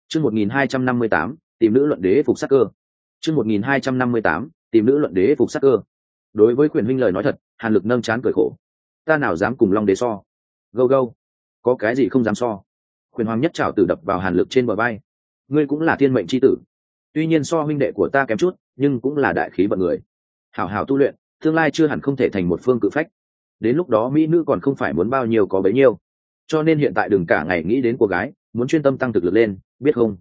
Chương 1258, tìm nữ luận đế phục sắc cơ. Chương 1258, tìm nữ luận đế phục sắc cơ. Đối với quyền huynh lời nói thật, Hàn Lực nâng trán cười khổ. Ta nào dám cùng Long đế so? Gâu gâu, có cái gì không dám so? Quyền hoàng nhất trảo tử đập vào Hàn Lực trên bờ vai. Ngươi cũng là thiên mệnh chi tử, tuy nhiên so huynh đệ của ta kém chút, nhưng cũng là đại khí vận người. Hảo hảo tu luyện, tương lai chưa hẳn không thể thành một phương cự phách. Đến lúc đó mỹ nữ còn không phải muốn bao nhiêu có bấy nhiêu. Cho nên hiện tại đừng cả ngày nghĩ đến cô gái, muốn chuyên tâm tăng thực lực lên, biết không?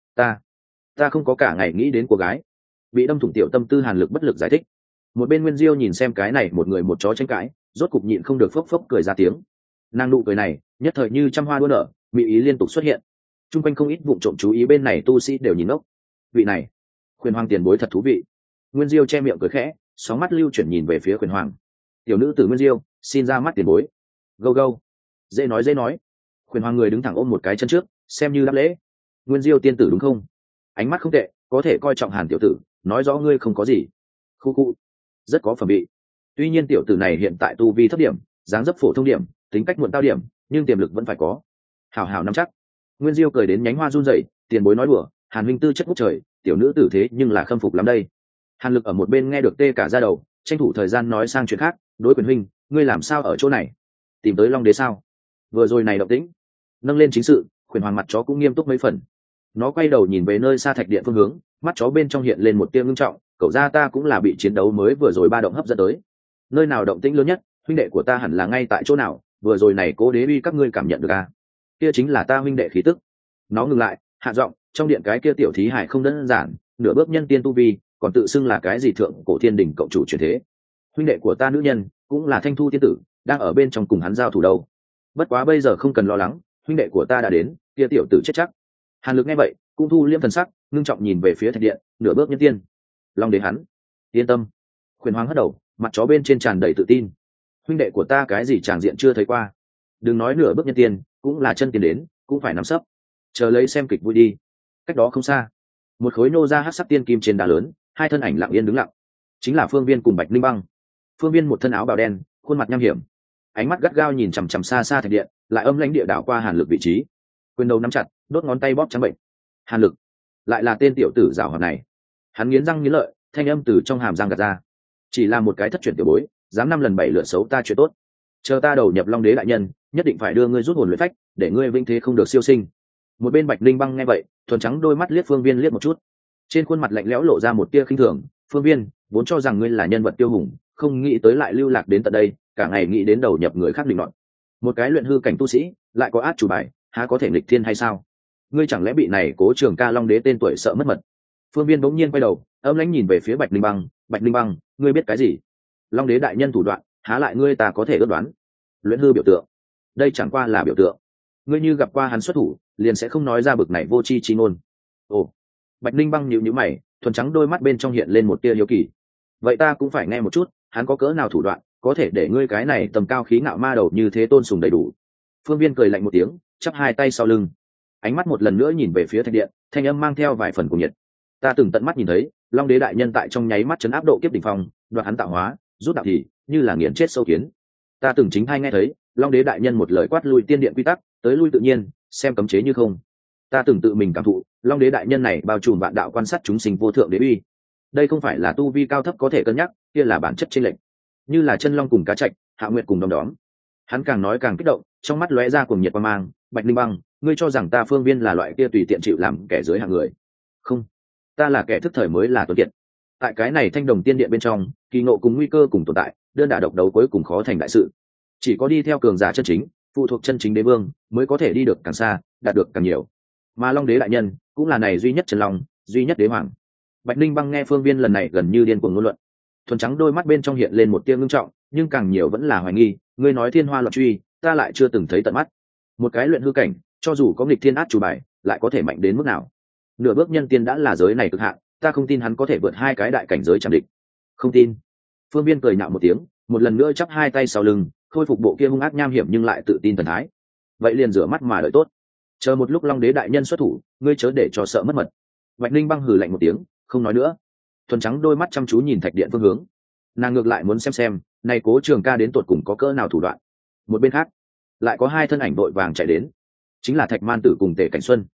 Ta không có cả ngày nghĩ đến cô gái. Bị đâm thủng tiểu tâm tư Hàn Lực bất lực giải thích. Một bên Nguyên Diêu nhìn xem cái này một người một chó tranh cãi, rốt cục nhịn không được phốc phốc cười ra tiếng. Nàng nụ cười này nhất thời như trăm hoa đua nở, mỹ ý liên tục xuất hiện. Trung quanh không ít vụ trộm chú ý bên này tu sĩ đều nhìn ngốc. Vị này, Khuyển Hoàng tiền bối thật thú vị. Nguyên Diêu che miệng cười khẽ, sóng mắt lưu chuyển nhìn về phía Khuyển Hoàng. Tiểu nữ tử Nguyên Diêu, xin ra mắt tiền bối. Gâu gâu, dễ nói dễ nói. Khuyển Hoàng người đứng thẳng ôm một cái chân trước, xem như đáp lễ. Nguyên Diêu tiên tử đúng không? Ánh mắt không tệ, có thể coi trọng Hàn tiểu tử, nói rõ ngươi không có gì. Khu khu, rất có phẩm vị. Tuy nhiên tiểu tử này hiện tại tu vi thấp điểm, dáng dấp phổ thông điểm, tính cách muộn tao điểm, nhưng tiềm lực vẫn phải có. Hảo hảo nắm chắc. Nguyên Diêu cười đến nhánh hoa run rẩy, tiền bối nói đùa, Hàn huynh tư chất ngút trời, tiểu nữ tử thế nhưng là khâm phục lắm đây. Hàn Lực ở một bên nghe được tê cả da đầu, tranh thủ thời gian nói sang chuyện khác. Đối Quyền huynh, ngươi làm sao ở chỗ này? Tìm tới Long đế sao? Vừa rồi này động tĩnh. Nâng lên chính sự, Quyền Hoàng mặt chó cũng nghiêm túc mấy phần. Nó quay đầu nhìn về nơi xa thạch điện phương hướng, mắt chó bên trong hiện lên một tia ngưng trọng. Cậu ra ta cũng là bị chiến đấu mới vừa rồi ba động hấp dẫn tới. Nơi nào động tĩnh lớn nhất, huynh đệ của ta hẳn là ngay tại chỗ nào? Vừa rồi này cố đế uy các ngươi cảm nhận được à? Kia chính là ta huynh đệ khí tức. Nó ngừng lại, hạ giọng, trong điện cái kia tiểu thí hải không đơn giản, nửa bước nhân tiên tu vi, còn tự xưng là cái gì thượng cổ thiên đình cộng chủ truyền thế. Huynh đệ của ta nữ nhân cũng là Thanh Thu tiên tử, đang ở bên trong cùng hắn giao thủ đâu. Bất quá bây giờ không cần lo lắng, huynh đệ của ta đã đến, kia tiểu tử chết chắc. Hàn Lực nghe vậy cũng thu liêm thần sắc, ngưng trọng nhìn về phía thạch điện, nửa bước nhân tiên. Long đế hắn yên tâm. Khuyển Hoàng hất đầu, mặt chó bên trên tràn đầy tự tin. Huynh đệ của ta cái gì tràng diện chưa thấy qua, đừng nói nửa bước nhân tiên, cũng là chân tiên đến cũng phải nắm sấp. Chờ lấy xem kịch vui đi. Cách đó không xa, một khối nô ra hắc sắc tiên kim trên đá lớn, hai thân ảnh lặng yên đứng lặng, chính là Phương Viên cùng Bạch Linh Băng. Phương Viên một thân áo bào đen, khuôn mặt nham hiểm, ánh mắt gắt gao nhìn chằm chằm xa xa thạch điện, lại âm lãnh địa đảo qua Hàn Lực vị trí, quyền đầu nắm chặt, đốt ngón tay bóp trắng bệnh. Hàn Lực lại là tên tiểu tử giảo hoạt này. Hắn nghiến răng nghiến lợi, thanh âm từ trong hàm răng gạt ra. Chỉ là một cái thất truyền tiểu bối, dám 5 lần 7 lượt xấu ta chuyện tốt. Chờ ta đầu nhập Long đế đại nhân, nhất định phải đưa ngươi rút hồn luyện phách, để ngươi vinh thế không được siêu sinh. Một bên Bạch Linh Băng nghe vậy, thuần trắng đôi mắt liếc Phương Viên liếc một chút, trên khuôn mặt lạnh lẽo lộ ra một tia khinh thường. Phương Viên, vốn cho rằng ngươi là nhân vật tiêu hùng, không nghĩ tới lại lưu lạc đến tận đây, cả ngày nghĩ đến đầu nhập người khác định luận. Một cái luyện hư cảnh tu sĩ, lại có át chủ bài, há có thể nghịch thiên hay sao? Ngươi chẳng lẽ bị này Cố Trường Ca Long đế tên tuổi sợ mất mật? Phương Viên bỗng nhiên quay đầu, âm lãnh nhìn về phía Bạch Linh Băng. Bạch Linh Băng, ngươi biết cái gì? Long đế đại nhân thủ đoạn, há lại ngươi ta có thể ước đoán? Luyện hư biểu tượng, đây chẳng qua là biểu tượng. Ngươi như gặp qua hắn xuất thủ, liền sẽ không nói ra bực này vô tri chi ngôn. Ồ. Bạch Linh Băng nhíu nhíu mày, thuần trắng đôi mắt bên trong hiện lên một tia hiếu kỳ. Vậy ta cũng phải nghe một chút, hắn có cỡ nào thủ đoạn, có thể để ngươi cái này tầm cao khí ngạo ma đầu như thế tôn sùng đầy đủ. Phương Viên cười lạnh một tiếng, chắp hai tay sau lưng, ánh mắt một lần nữa nhìn về phía thạch điện, thanh âm mang theo vài phần cuồng nhiệt. Ta từng tận mắt nhìn thấy Long đế đại nhân tại trong nháy mắt chấn áp độ kiếp đỉnh phong, đoạt hắn tạo hóa, rút đạo thì như là nghiền chết sâu kiến. Ta từng chính thai nghe thấy Long đế đại nhân một lời quát lui tiên điện quy tắc, tới lui tự nhiên, xem cấm chế như không. Ta từng tự mình cảm thụ Long đế đại nhân này bao trùm vạn đạo quan sát chúng sinh vô thượng đế uy. Đây không phải là tu vi cao thấp có thể cân nhắc, kia là bản chất chênh lệch. Như là chân long cùng cá trạch, hạ nguyệt cùng đom đóm. Hắn càng nói càng kích động, trong mắt lóe ra cuồng nhiệt quang mang. Bạch Linh Băng, ngươi cho rằng ta Phương Viên là loại kia tùy tiện chịu làm kẻ dưới hạng người? Không, ta là kẻ thức thời mới là tuấn kiệt. Tại cái này thanh đồng tiên điện bên trong, kỳ ngộ cùng nguy cơ cùng tồn tại, đơn đả độc đấu cuối cùng khó thành đại sự. Chỉ có đi theo cường giả chân chính, phụ thuộc chân chính đế vương, mới có thể đi được càng xa, đạt được càng nhiều. Mà Long đế đại nhân cũng là này duy nhất chân long, duy nhất đế hoàng. Bạch Linh Băng nghe Phương Viên lần này gần như điên cuồng ngôn luận, thuần trắng đôi mắt bên trong hiện lên một tia ngưng trọng, nhưng càng nhiều vẫn là hoài nghi. Ngươi nói thiên hoa loạn truy, ta lại chưa từng thấy tận mắt. Một cái luyện hư cảnh, cho dù có nghịch thiên át chủ bài, lại có thể mạnh đến mức nào? Nửa bước nhân tiên đã là giới này cực hạn, ta không tin hắn có thể vượt hai cái đại cảnh giới chạm địch. Không tin. Phương Viên cười nhạo một tiếng, một lần nữa chắp hai tay sau lưng, khôi phục bộ kia hung ác nham hiểm nhưng lại tự tin thần thái. Vậy liền rửa mắt mà đợi tốt, chờ một lúc Long đế đại nhân xuất thủ, ngươi chớ để cho sợ mất mật. Bạch Linh Băng hừ lạnh một tiếng, không nói nữa, thuần trắng đôi mắt chăm chú nhìn thạch điện phương hướng. Nàng ngược lại muốn xem này Cố Trường Ca đến tột cùng có cỡ nào thủ đoạn. Một bên khác lại có hai thân ảnh vội vàng chạy đến, chính là Thạch Man Tử cùng Tề Cảnh Xuân.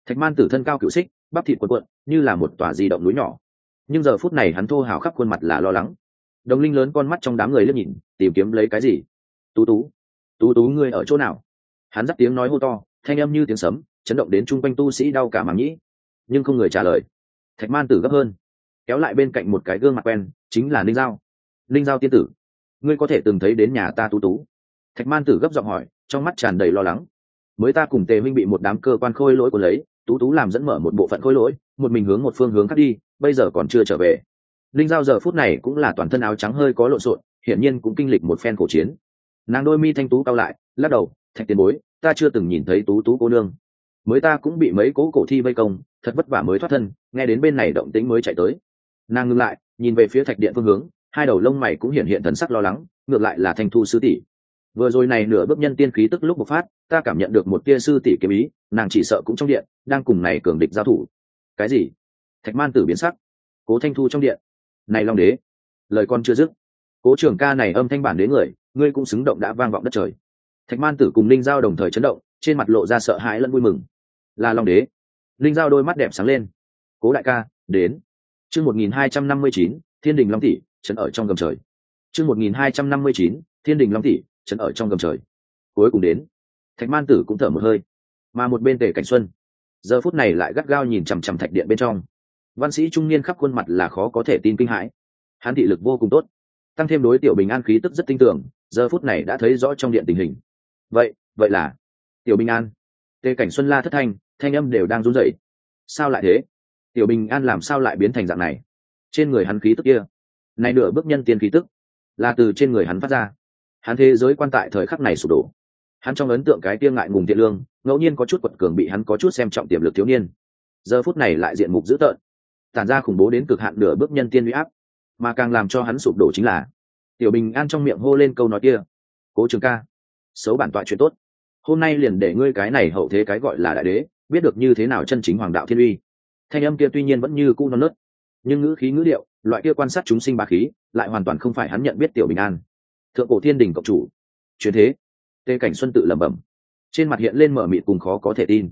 Thạch Man Tử thân cao cựu xích, bắp thịt cuộn cuộn như là một tòa di động núi nhỏ, nhưng giờ phút này hắn thô hào khắp khuôn mặt là lo lắng. Đồng Linh lớn con mắt trong đám người liếc nhìn, tìm kiếm lấy cái gì. Tú Tú, Tú Tú, ngươi ở chỗ nào? Hắn dắt tiếng nói hô to, thanh âm như tiếng sấm, chấn động đến chung quanh tu sĩ đau cả màng nhĩ, nhưng không người trả lời. Thạch Man Tử gấp hơn, kéo lại bên cạnh một cái gương mặt quen, chính là Ninh Giao. Ninh Giao tiên tử, ngươi có thể từng thấy đến nhà ta Tú Tú? Thạch Man Tử gấp giọng hỏi, trong mắt tràn đầy lo lắng. Mới ta cùng Tề Minh bị một đám cơ quan khôi lỗi của lấy, Tú Tú làm dẫn mở một bộ phận khôi lỗi, một mình hướng một phương hướng khác đi, bây giờ còn chưa trở về. Linh Giao giờ phút này cũng là toàn thân áo trắng hơi có lộn xộn, hiển nhiên cũng kinh lịch một phen khổ chiến. Nàng đôi mi thanh tú cao lại, lắc đầu, Thạch tiền bối, ta chưa từng nhìn thấy Tú Tú cô nương. Mới ta cũng bị mấy cố cổ thi vây công, thật vất vả mới thoát thân, nghe đến bên này động tĩnh mới chạy tới. Nàng ngừng lại, nhìn về phía thạch điện phương hướng, hai đầu lông mày cũng hiện hiện thần sắc lo lắng, ngược lại là Thanh Thu sư tỷ. Vừa rồi này nửa bước nhân tiên khí tức lúc bộc phát, ta cảm nhận được một tia sư tỷ kiếm ý, nàng chỉ sợ cũng trong điện, đang cùng này cường địch giao thủ. Cái gì? Thạch Man Tử biến sắc. Cố Thanh Thu trong điện. Này Long Đế, lời con chưa dứt, Cố trưởng ca này âm thanh bản đế người, ngươi cũng xứng động đã vang vọng đất trời. Thạch Man Tử cùng Linh Giao đồng thời chấn động, trên mặt lộ ra sợ hãi lẫn vui mừng. Là Long Đế. Linh Giao đôi mắt đẹp sáng lên. Cố đại ca, đến. Chương 1259, Thiên Đình Long tỷ, trấn ở trong gầm trời. Chương 1259, Thiên Đình Long tỷ, trấn ở trong gầm trời. Cuối cùng đến. Thạch Man Tử cũng thở một hơi, mà một bên Tề Cảnh Xuân, giờ phút này lại gắt gao nhìn chằm chằm thạch điện bên trong. Văn sĩ trung niên khắp khuôn mặt là khó có thể tin kinh hãi. Hắn thị lực vô cùng tốt, tăng thêm đối Tiểu Bình An khí tức rất tinh tường, giờ phút này đã thấy rõ trong điện tình hình. Vậy là Tiểu Bình An. Tề Cảnh Xuân la thất thanh, thanh âm đều đang run rẩy. Sao lại thế? Tiểu Bình An làm sao lại biến thành dạng này? Trên người hắn khí tức kia, này nửa bước nhân tiên khí tức, là từ trên người hắn phát ra. Hắn thế giới quan tại thời khắc này sụp đổ. Hắn trong ấn tượng cái kia ngại ngùng thiện lương, ngẫu nhiên có chút quật cường bị hắn có chút xem trọng tiềm lực thiếu niên, giờ phút này lại diện mục dữ tợn, tản ra khủng bố đến cực hạn nửa bước nhân tiên uy áp. Mà càng làm cho hắn sụp đổ chính là Tiểu Bình An trong miệng hô lên câu nói kia: Cố Trường ca, xấu bản tọa chuyện tốt, hôm nay liền để ngươi cái này hậu thế cái gọi là đại đế biết được như thế nào chân chính hoàng đạo thiên uy. Thanh âm kia tuy nhiên vẫn như cũ non nớt, nhưng ngữ khí ngữ điệu, loại kia quan sát chúng sinh bá khí, lại hoàn toàn không phải hắn nhận biết Tiểu Bình An. Thượng cổ thiên đình cộng chủ, truyền thế. Tề Cảnh Xuân tự lẩm bẩm, trên mặt hiện lên mở mịt cùng khó có thể tin.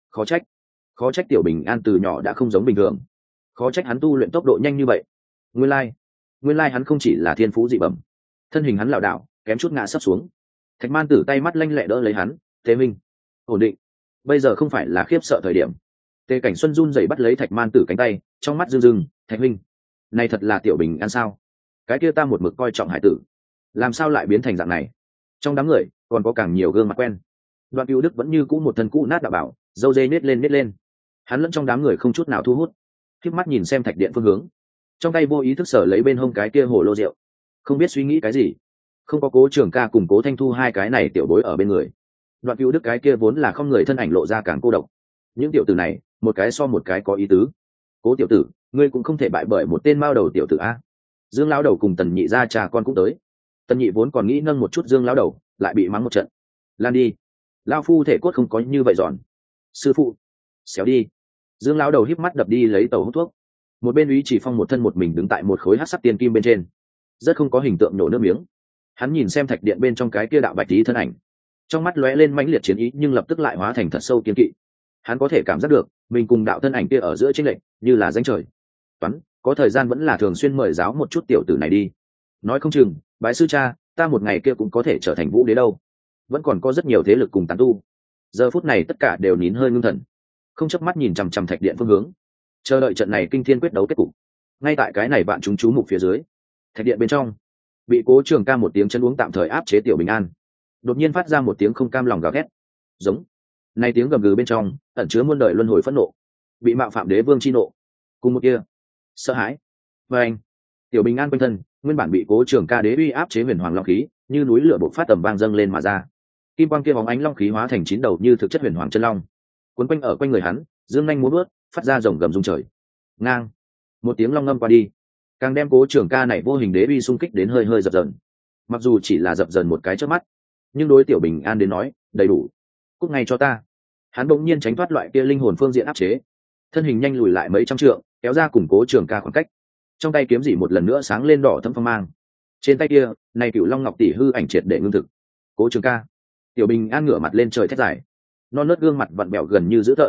Khó trách Tiểu Bình An từ nhỏ đã không giống bình thường, khó trách hắn tu luyện tốc độ nhanh như vậy. Nguyên lai hắn không chỉ là thiên phú dị bẩm, thân hình hắn lảo đảo kém chút ngã sấp xuống. Thạch Man Tử tay mắt lanh lẹ đỡ lấy hắn, Tề Minh, ổn định, bây giờ không phải là khiếp sợ thời điểm. Tề Cảnh Xuân run rẩy bắt lấy Thạch Man Tử cánh tay, trong mắt rưng rưng, Thạch Minh, này thật là Tiểu Bình An sao? Cái kia ta một mực coi trọng hải tử, làm sao lại biến thành dạng này? Trong đám người còn có càng nhiều gương mặt quen. Đoạn Cửu Đức vẫn như cũ một thân cũ nát đạo bảo, râu dê nết lên, hắn lẫn trong đám người không chút nào thu hút, khép mắt nhìn xem thạch điện phương hướng, trong tay vô ý thức sở lấy bên hông cái kia hồ lô rượu, không biết suy nghĩ cái gì. Không có Cố Trường ca cùng Cố Thanh Thu hai cái này tiểu bối ở bên người, Đoạn Cửu Đức cái kia vốn là không người thân ảnh lộ ra càng cô độc. Những tiểu tử này một cái so một cái có ý tứ. Cố tiểu tử, ngươi cũng không thể bại bởi một tên mao đầu tiểu tử a. Dương lão đầu cùng Tần Nhị gia cha con cũng tới. Tần Nhị vốn còn nghĩ nâng một chút Dương lão đầu, lại bị mắng một trận. Lan đi, lão phu thể cốt không có như vậy giòn. Sư phụ, xéo đi. Dương lão đầu híp mắt đập đi lấy tàu hút thuốc. Một bên Úy Chỉ Phong một thân một mình đứng tại một khối hắc sắc tiên kim bên trên, rất không có hình tượng nhổ nước miếng. Hắn nhìn xem thạch điện bên trong cái kia đạo bạch tí thân ảnh, trong mắt lóe lên mãnh liệt chiến ý, nhưng lập tức lại hóa thành thật sâu kiên kỵ. Hắn có thể cảm giác được mình cùng đạo thân ảnh kia ở giữa chênh lệch như là danh trời. Toán, có thời gian vẫn là thường xuyên mời giáo một chút tiểu tử này đi. Nói không chừng, bái sư cha, ta một ngày kia cũng có thể trở thành vũ đế đâu. Vẫn còn có rất nhiều thế lực cùng tán tu. Giờ phút này tất cả đều nín hơi ngưng thần, không chớp mắt nhìn chằm chằm thạch điện phương hướng, chờ đợi trận này kinh thiên quyết đấu kết cục. Ngay tại cái này bạn chúng chú mục phía dưới, thạch điện bên trong, bị Cố Trường ca một tiếng chân uống tạm thời áp chế Tiểu Bình An, đột nhiên phát ra một tiếng không cam lòng gào thét, giống. Này tiếng gầm gừ bên trong ẩn chứa muôn đời luân hồi phẫn nộ, bị mạo phạm đế vương chi nộ, cùng một kia sợ hãi. Và anh, Tiểu Bình An quanh thân nguyên bản bị Cố Trường ca đế uy áp chế huyền hoàng long khí, như núi lửa bộc phát tầm vang dâng lên mà ra. Kim quang kia bóng ánh long khí hóa thành 9 đầu như thực chất huyền hoàng chân long, cuốn quanh ở quanh người hắn, dương nhanh múa bước, phát ra rồng gầm rung trời. Ngang, một tiếng long ngâm qua đi, càng đem Cố Trường ca này vô hình đế uy xung kích đến hơi hơi dập dần. Mặc dù chỉ là dập dần một cái chớp mắt, nhưng đối Tiểu Bình An đến nói, đầy đủ. Cút ngay cho ta. Hắn bỗng nhiên tránh thoát loại kia linh hồn phương diện áp chế, thân hình nhanh lùi lại mấy trăm trượng, kéo ra cùng Cố Trường ca khoảng cách. Trong tay kiếm dị một lần nữa sáng lên đỏ thẫm phong mang. Trên tay kia, này Cửu Long Ngọc tỷ hư ảnh triệt để ngưng thực. Cố Trường ca. Tiểu Bình An ngửa mặt lên trời thét dài, non nớt gương mặt vặn bẹo gần như dữ tợn.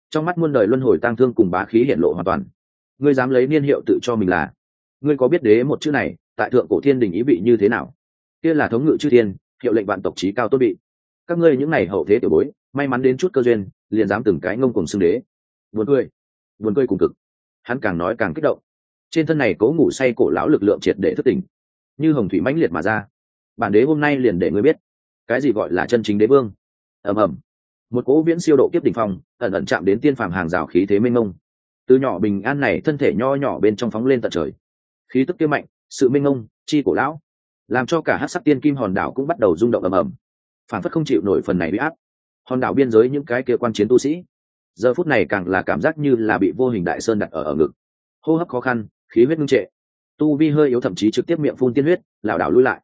trong mắt muôn đời luân hồi tang thương cùng bá khí hiện lộ hoàn toàn. Ngươi dám lấy niên hiệu tự cho mình là? Ngươi có biết đế một chữ này tại thượng cổ thiên đình ý vị như thế nào? Kia là thống ngự chư thiên, hiệu lệnh vạn tộc chí cao tốt bị. Các ngươi những này hậu thế tiểu bối, may mắn đến chút cơ duyên, liền dám từng cái ngông cuồng xưng đế. Buồn cười cùng cực. Hắn càng nói càng kích động. Trên thân này cố ngủ say cổ lão lực lượng triệt để thức tỉnh, như hồng thủy mãnh liệt mà ra. Bản đế hôm nay liền để ngươi biết, cái gì gọi là chân chính đế vương. Ầm ầm. Một cỗ viễn siêu độ kiếp đỉnh phong, ẩn ẩn chạm đến tiên phàm hàng rào khí thế mênh mông. Từ nhỏ bình an này thân thể nho nhỏ bên trong phóng lên tận trời. Khí tức kia mạnh, sự mênh mông, chi cổ lão, làm cho cả hắc sắc tiên kim hòn đảo cũng bắt đầu rung động ầm ầm. Phản phất không chịu nổi phần này uy áp. Hòn đảo biên giới những cái kia quan chiến tu sĩ, giờ phút này càng là cảm giác như là bị vô hình đại sơn đặt ở ngực, hô hấp khó khăn, khí huyết ngưng trệ, tu vi hơi yếu, thậm chí trực tiếp miệng phun tiên huyết, lảo đảo lui lại.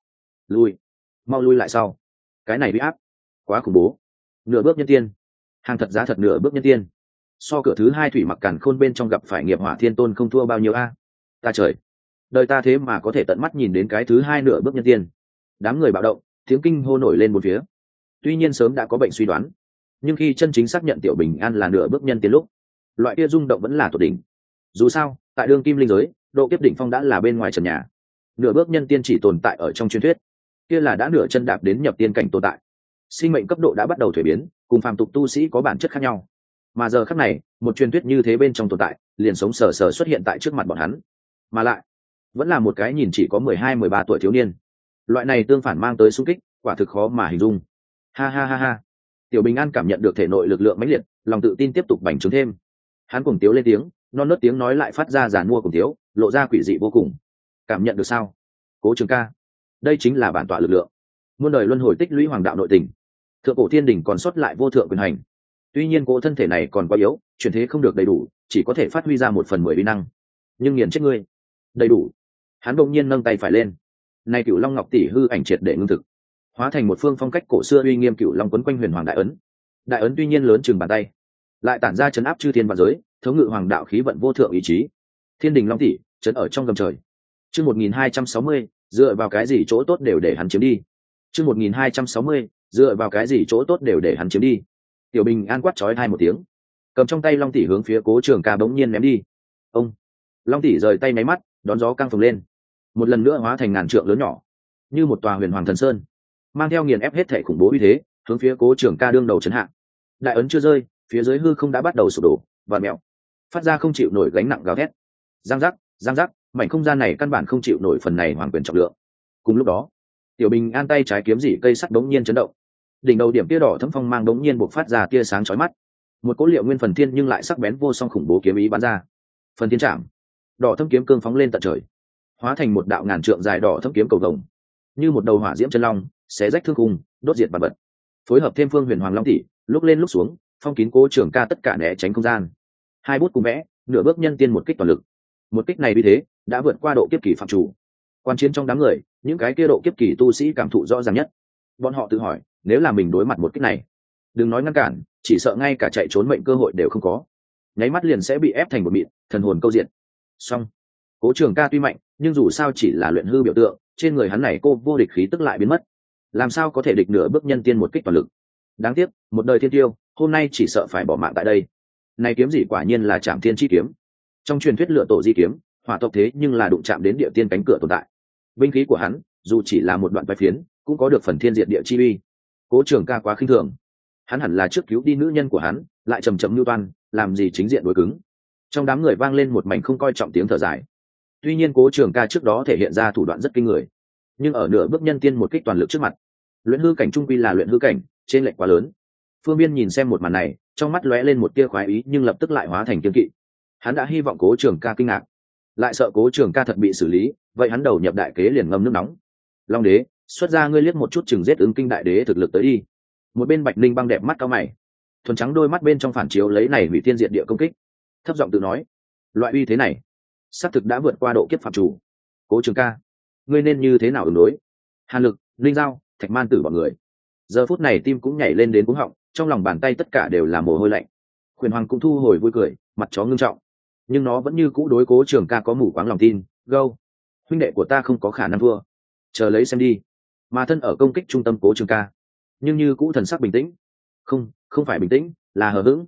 Mau lui lại sau. Cái này uy áp quá khủng bố. Nửa bước nhân tiên, hàng thật giá thật nửa bước nhân tiên, so cửa thứ hai thủy mặc càn khôn bên trong gặp phải nghiệp hỏa thiên tôn không thua bao nhiêu a. Ta trời, đời ta thế mà có thể tận mắt nhìn đến cái thứ hai nửa bước nhân tiên. Đám người bạo động, tiếng kinh hô nổi lên một phía. Tuy nhiên sớm đã có bệnh suy đoán, nhưng khi chân chính xác nhận Tiểu Bình An là nửa bước nhân tiên lúc, loại kia rung động vẫn là tột đỉnh. Dù sao tại đương kim linh giới, độ kiếp đỉnh phong đã là bên ngoài trần nhà, nửa bước nhân tiên chỉ tồn tại ở trong truyền thuyết, kia là đã nửa chân đạp đến nhập tiên cảnh tồn tại. Sinh mệnh cấp độ đã bắt đầu thuế biến, cùng phàm tục tu sĩ có bản chất khác nhau, mà giờ khắc này một truyền thuyết như thế bên trong tồn tại liền sống sờ sờ xuất hiện tại trước mặt bọn hắn, mà lại vẫn là một cái nhìn chỉ có 12-13 tuổi thiếu niên. Loại này tương phản mang tới xung kích quả thực khó mà hình dung. Ha ha ha ha. Tiểu Bình An cảm nhận được thể nội lực lượng mãnh liệt, lòng tự tin tiếp tục bành trướng thêm. Hắn cuồng tiếu lên tiếng, non nớt tiếng nói lại phát ra giàn mua cuồng tiếu, lộ ra quỷ dị vô cùng. Cảm nhận được sao, Cố Trường ca? Đây chính là bản tọa lực lượng, muôn đời luân hồi tích lũy hoàng đạo nội tình, thượng cổ thiên đình còn sót lại vô thượng quyền hành. Tuy nhiên cỗ thân thể này còn quá yếu, chuyển thế không được đầy đủ, chỉ có thể phát huy ra 1/10 uy năng, nhưng nghiền chết ngươi đầy đủ. Hắn bỗng nhiên nâng tay phải lên, nay Cửu Long Ngọc tỷ hư ảnh triệt để ngưng thực, hóa thành một phương phong cách cổ xưa uy nghiêm Cửu Long quấn quanh huyền hoàng đại ấn. Đại ấn tuy nhiên lớn chừng bàn tay, lại tản ra chấn áp chư thiên vạn giới, thống ngự hoàng đạo khí vận vô thượng ý chí. Thiên đình long tỷ chấn ở trong gầm trời. Chương 1260, dựa vào cái gì chỗ tốt đều để hắn chiếm đi. Chương 1260, dựa vào cái gì chỗ tốt đều để hắn chiếm đi. Tiểu Bình An quát chói tai một tiếng, cầm trong tay long tỷ hướng phía Cố Trường ca bỗng nhiên ném đi. Ông! Long tỷ rời tay máy mắt, đón gió căng phồng lên, một lần nữa hóa thành ngàn trượng lớn nhỏ, như một tòa huyền hoàng thần sơn, mang theo nghiền ép hết thể khủng bố uy thế, hướng phía Cố Trường ca đương đầu chấn hạ. Đại ấn chưa rơi, phía dưới hư không đã bắt đầu sụp đổ và mèo, phát ra không chịu nổi gánh nặng gào thét. Giang giác, mảnh không gian này căn bản không chịu nổi phần này hoàng quyền trọng lượng. Cùng lúc đó, Tiểu Bình An tay trái kiếm dị cây sắt đống nhiên chấn động, đỉnh đầu điểm tia đỏ thấm phong mang đống nhiên bộc phát ra tia sáng chói mắt. Một cỗ liệu nguyên phần thiên nhưng lại sắc bén vô song khủng bố kiếm ý bắn ra. Phần thiên trảm, đỏ thấm kiếm cương phóng lên tận trời, hóa thành một đạo ngàn trượng dài đỏ thấm kiếm cầu vồng, như một đầu hỏa diễm chân long, xé rách thương khung, đốt diệt vạn vật. Phối hợp thêm phương huyền hoàng long tỷ, lúc lên lúc xuống, phong kín Cố Trường ca tất cả né tránh không gian. Hai bút cùng vẽ, nửa bước nhân tiên một kích toàn lực. Một kích này vì thế đã vượt qua độ kiếp kỳ phạm chủ. Quan chiến trong đám người, những cái kia độ kiếp kỳ tu sĩ cảm thụ rõ ràng nhất. Bọn họ tự hỏi, nếu là mình đối mặt một kích này, đừng nói ngăn cản, chỉ sợ ngay cả chạy trốn mệnh cơ hội đều không có, nháy mắt liền sẽ bị ép thành một mịn, thần hồn câu diện. Song Cố Trường ca tuy mạnh, nhưng dù sao chỉ là luyện hư biểu tượng, trên người hắn này cô vô địch khí tức lại biến mất, làm sao có thể địch nửa bước nhân tiên một kích toàn lực. Đáng tiếc, một đời thiên tiêu, hôm nay chỉ sợ phải bỏ mạng tại đây. Này kiếm gì quả nhiên là Trảm Thiên chi kiếm. Trong truyền thuyết lựa tổ di kiếm, hỏa tộc thế nhưng là đụng chạm đến địa tiên cánh cửa tồn tại. Binh khí của hắn, dù chỉ là một đoạn vai phiến, cũng có được phần thiên diệt địa chi uy. Cố Trường ca quá khinh thường, hắn hẳn là trước cứu đi nữ nhân của hắn, lại chầm chậm lưu toan, làm gì chính diện đối cứng. Trong đám người vang lên một mảnh không coi trọng tiếng thở dài. Tuy nhiên Cố Trường ca trước đó thể hiện ra thủ đoạn rất kinh người, nhưng ở nửa bước nhân tiên một kích toàn lực trước mặt, luyện hư cảnh trung quy là luyện hư cảnh, trên lệch quá lớn. Phương Biên nhìn xem một màn này, trong mắt lóe lên một tia khoái ý, nhưng lập tức lại hóa thành kiêng kỵ. Hắn đã hy vọng Cố Trường ca kinh ngạc, lại sợ Cố Trường ca thật bị xử lý, vậy hắn đầu nhập đại kế liền ngâm nước nóng. Long đế, xuất ra ngươi liếc một chút chừng giết ứng kinh đại đế thực lực tới đi. Một bên Bạch Linh băng đẹp mắt cao mày, thuần trắng đôi mắt bên trong phản chiếu lấy này hủy thiên diệt địa công kích, thấp giọng tự nói, loại uy thế này xác thực đã vượt qua độ kiếp phạm chủ. Cố Trường ca, ngươi nên như thế nào ứng đối? Hàn Lực, Linh Giao, Thạch Man Tử bọn người giờ phút này tim cũng nhảy lên đến cuống họng, trong lòng bàn tay tất cả đều là mồ hôi lạnh. Khuyển Hoàng cũng thu hồi vui cười, mặt chó ngưng trọng, nhưng nó vẫn như cũ đối Cố Trường ca có mù quáng lòng tin. Gâu, huynh đệ của ta không có khả năng thua, chờ lấy xem đi. Mà thân ở công kích trung tâm Cố Trường ca, nhưng như cũ thần sắc bình tĩnh, không phải bình tĩnh, là hờ hững.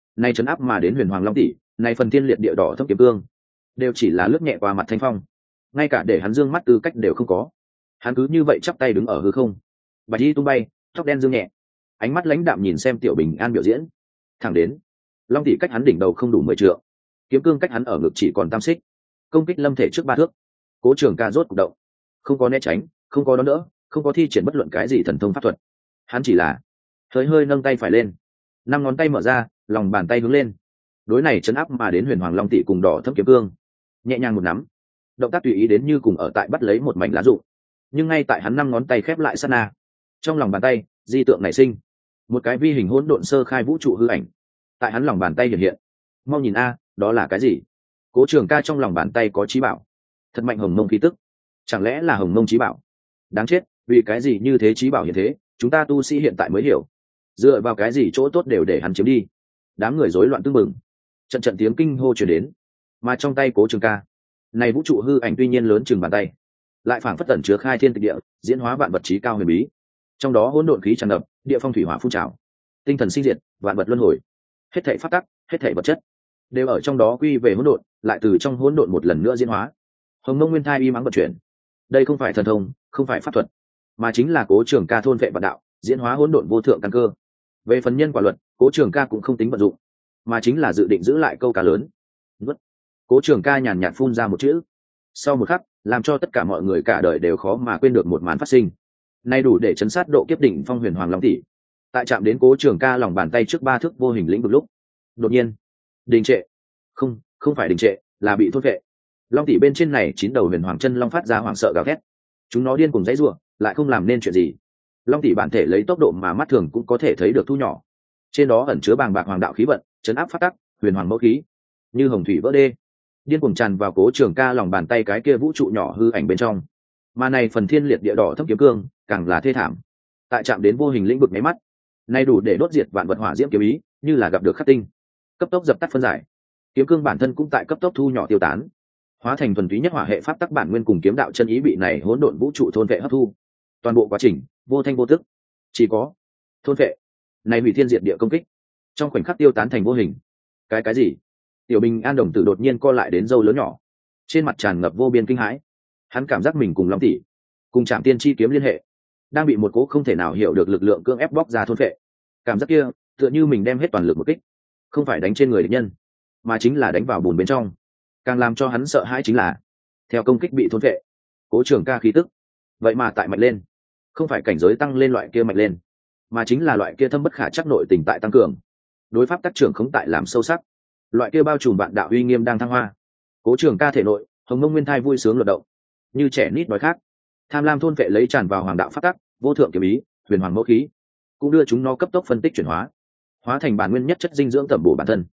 nay trấn áp mà đến huyền hoàng long tỷ, nay phần thiên liệt địa đỏ thâm kiếm cương đều chỉ là lướt nhẹ qua mặt thanh phong, ngay cả để hắn dương mắt tư cách đều không có. Hắn cứ như vậy chắp tay đứng ở hư không, bạch y tung bay, tóc đen dương nhẹ, ánh mắt lãnh đạm nhìn xem Tiểu Bình An biểu diễn. Thẳng đến long tỷ cách hắn đỉnh đầu không đủ 10 trượng, kiếm cương cách hắn ở ngực chỉ còn tam xích, công kích lâm thể trước 3 thước. Cố Trường Ca rốt cục động, không có né tránh, không có đón đỡ, không có thi triển bất luận cái gì thần thông pháp thuật, hắn chỉ là hơi hơi nâng tay phải lên, 5 ngón tay mở ra, lòng bàn tay hướng lên, đối này chấn áp mà đến huyền hoàng long tỷ cùng đỏ thâm kiếm cương, nhẹ nhàng một nắm, động tác tùy ý đến như cùng ở tại bắt lấy một mảnh lá rụng. Nhưng ngay tại hắn 5 ngón tay khép lại sát na, trong lòng bàn tay di tượng nảy sinh, một cái vi hình hỗn độn sơ khai vũ trụ hư ảnh tại hắn lòng bàn tay hiện hiện. Mau nhìn a, đó là cái gì? Cố Trường Ca trong lòng bàn tay có trí bảo, thật mạnh hồng mông khí tức, chẳng lẽ là hồng mông trí bảo? Đáng chết, vì cái gì như thế trí bảo hiện thế, chúng ta tu sĩ hiện tại mới hiểu, dựa vào cái gì chỗ tốt đều để hắn chiếm đi. Đám người rối loạn tương mừng, trận trận tiếng kinh hô truyền đến. Mà trong tay Cố Trường Ca, này vũ trụ hư ảnh tuy nhiên lớn chừng bàn tay, lại phảng phất tẩn chứa khai thiên tịch địa, diễn hóa vạn vật trí cao huyền bí. Trong đó hỗn độn khí tràn ngập, địa phong thủy hỏa phun trào, tinh thần sinh diệt, vạn vật luân hồi, hết thảy pháp tắc, hết thảy vật chất đều ở trong đó quy về hỗn độn, lại từ trong hỗn độn một lần nữa diễn hóa. Hồng mông nguyên thai y mắng vận chuyển, đây không phải thần thông, không phải pháp thuật, mà chính là Cố Trường Ca thôn vệ vạn đạo, diễn hóa hỗn độn vô thượng căn cơ. Về phần nhân quả luật, Cố Trường Ca cũng không tính vận dụng, mà chính là dự định giữ lại câu cá lớn. Nuốt. Cố Trường Ca nhàn nhạt phun ra một chữ, sau một khắc, làm cho tất cả mọi người cả đời đều khó mà quên được một màn phát sinh. Nay đủ để chấn sát độ kiếp đỉnh phong huyền hoàng long tỷ. Tại chạm đến Cố Trường Ca lòng bàn tay trước 3 thước vô hình lĩnh vực lúc, đột nhiên đình trệ. Không phải đình trệ, là bị thôn vệ. Long tỷ bên trên này 9 đầu huyền hoàng chân long phát ra hoảng sợ gào thét. Chúng nó điên cuồng giãy giụa, lại không làm nên chuyện gì. Long tỷ bản thể lấy tốc độ mà mắt thường cũng có thể thấy được thu nhỏ. Trên đó ẩn chứa bàng bạc hoàng đạo khí vận, chấn áp phát tắc, huyền hoàng mẫu khí, như hồng thủy vỡ đê, điên cuồng tràn vào Cố Trường Ca lòng bàn tay cái kia vũ trụ nhỏ hư ảnh bên trong. Mà này phần thiên liệt địa đỏ thâm kiếm cương, càng là thê thảm. Tại chạm đến vô hình lĩnh vực mấy mắt, nay đủ để đốt diệt vạn vật hỏa diễm kiếm ý, như là gặp được khắc tinh, cấp tốc dập tắt phân giải. Kiếm cương bản thân cũng tại cấp tốc thu nhỏ tiêu tán, hóa thành thuần túy nhất hỏa hệ pháp tắc bản nguyên cùng kiếm đạo chân ý bị này hỗn độn vũ trụ thôn vệ hấp thu. Toàn bộ quá trình vô thanh vô tức, chỉ có thôn vệ, này hủy thiên diệt địa công kích, trong khoảnh khắc tiêu tán thành vô hình. Cái gì? Tiểu Bình An đồng tử đột nhiên co lại đến râu lớn nhỏ, trên mặt tràn ngập vô biên kinh hãi. Hắn cảm giác mình cùng Long tỷ, cùng Trảm Tiên chi kiếm liên hệ, đang bị một cỗ không thể nào hiểu được lực lượng cưỡng ép bóc ra thôn vệ. Cảm giác kia tựa như mình đem hết toàn lực một kích, không phải đánh trên người địch nhân, mà chính là đánh vào bùn bên trong. Càng làm cho hắn sợ hãi chính là, theo công kích bị thôn vệ, Cố Trường Ca khí tức vậy mà tại mạnh lên, không phải cảnh giới tăng lên loại kia mạnh lên, mà chính là loại kia thâm bất khả chắc nội tình tại tăng cường, đối pháp tác trưởng không tại làm sâu sắc, loại kia bao trùm vạn đạo uy nghiêm đang thăng hoa. Cố Trường Ca thể nội hồng mông nguyên thai vui sướng luật động, như trẻ nít đói khát, tham lam thôn vệ lấy tràn vào hoàng đạo pháp tắc, vô thượng kiếm ý, huyền hoàng mẫu khí, cũng đưa chúng nó cấp tốc phân tích chuyển hóa, hóa thành bản nguyên nhất chất dinh dưỡng tẩm bổ bản thân.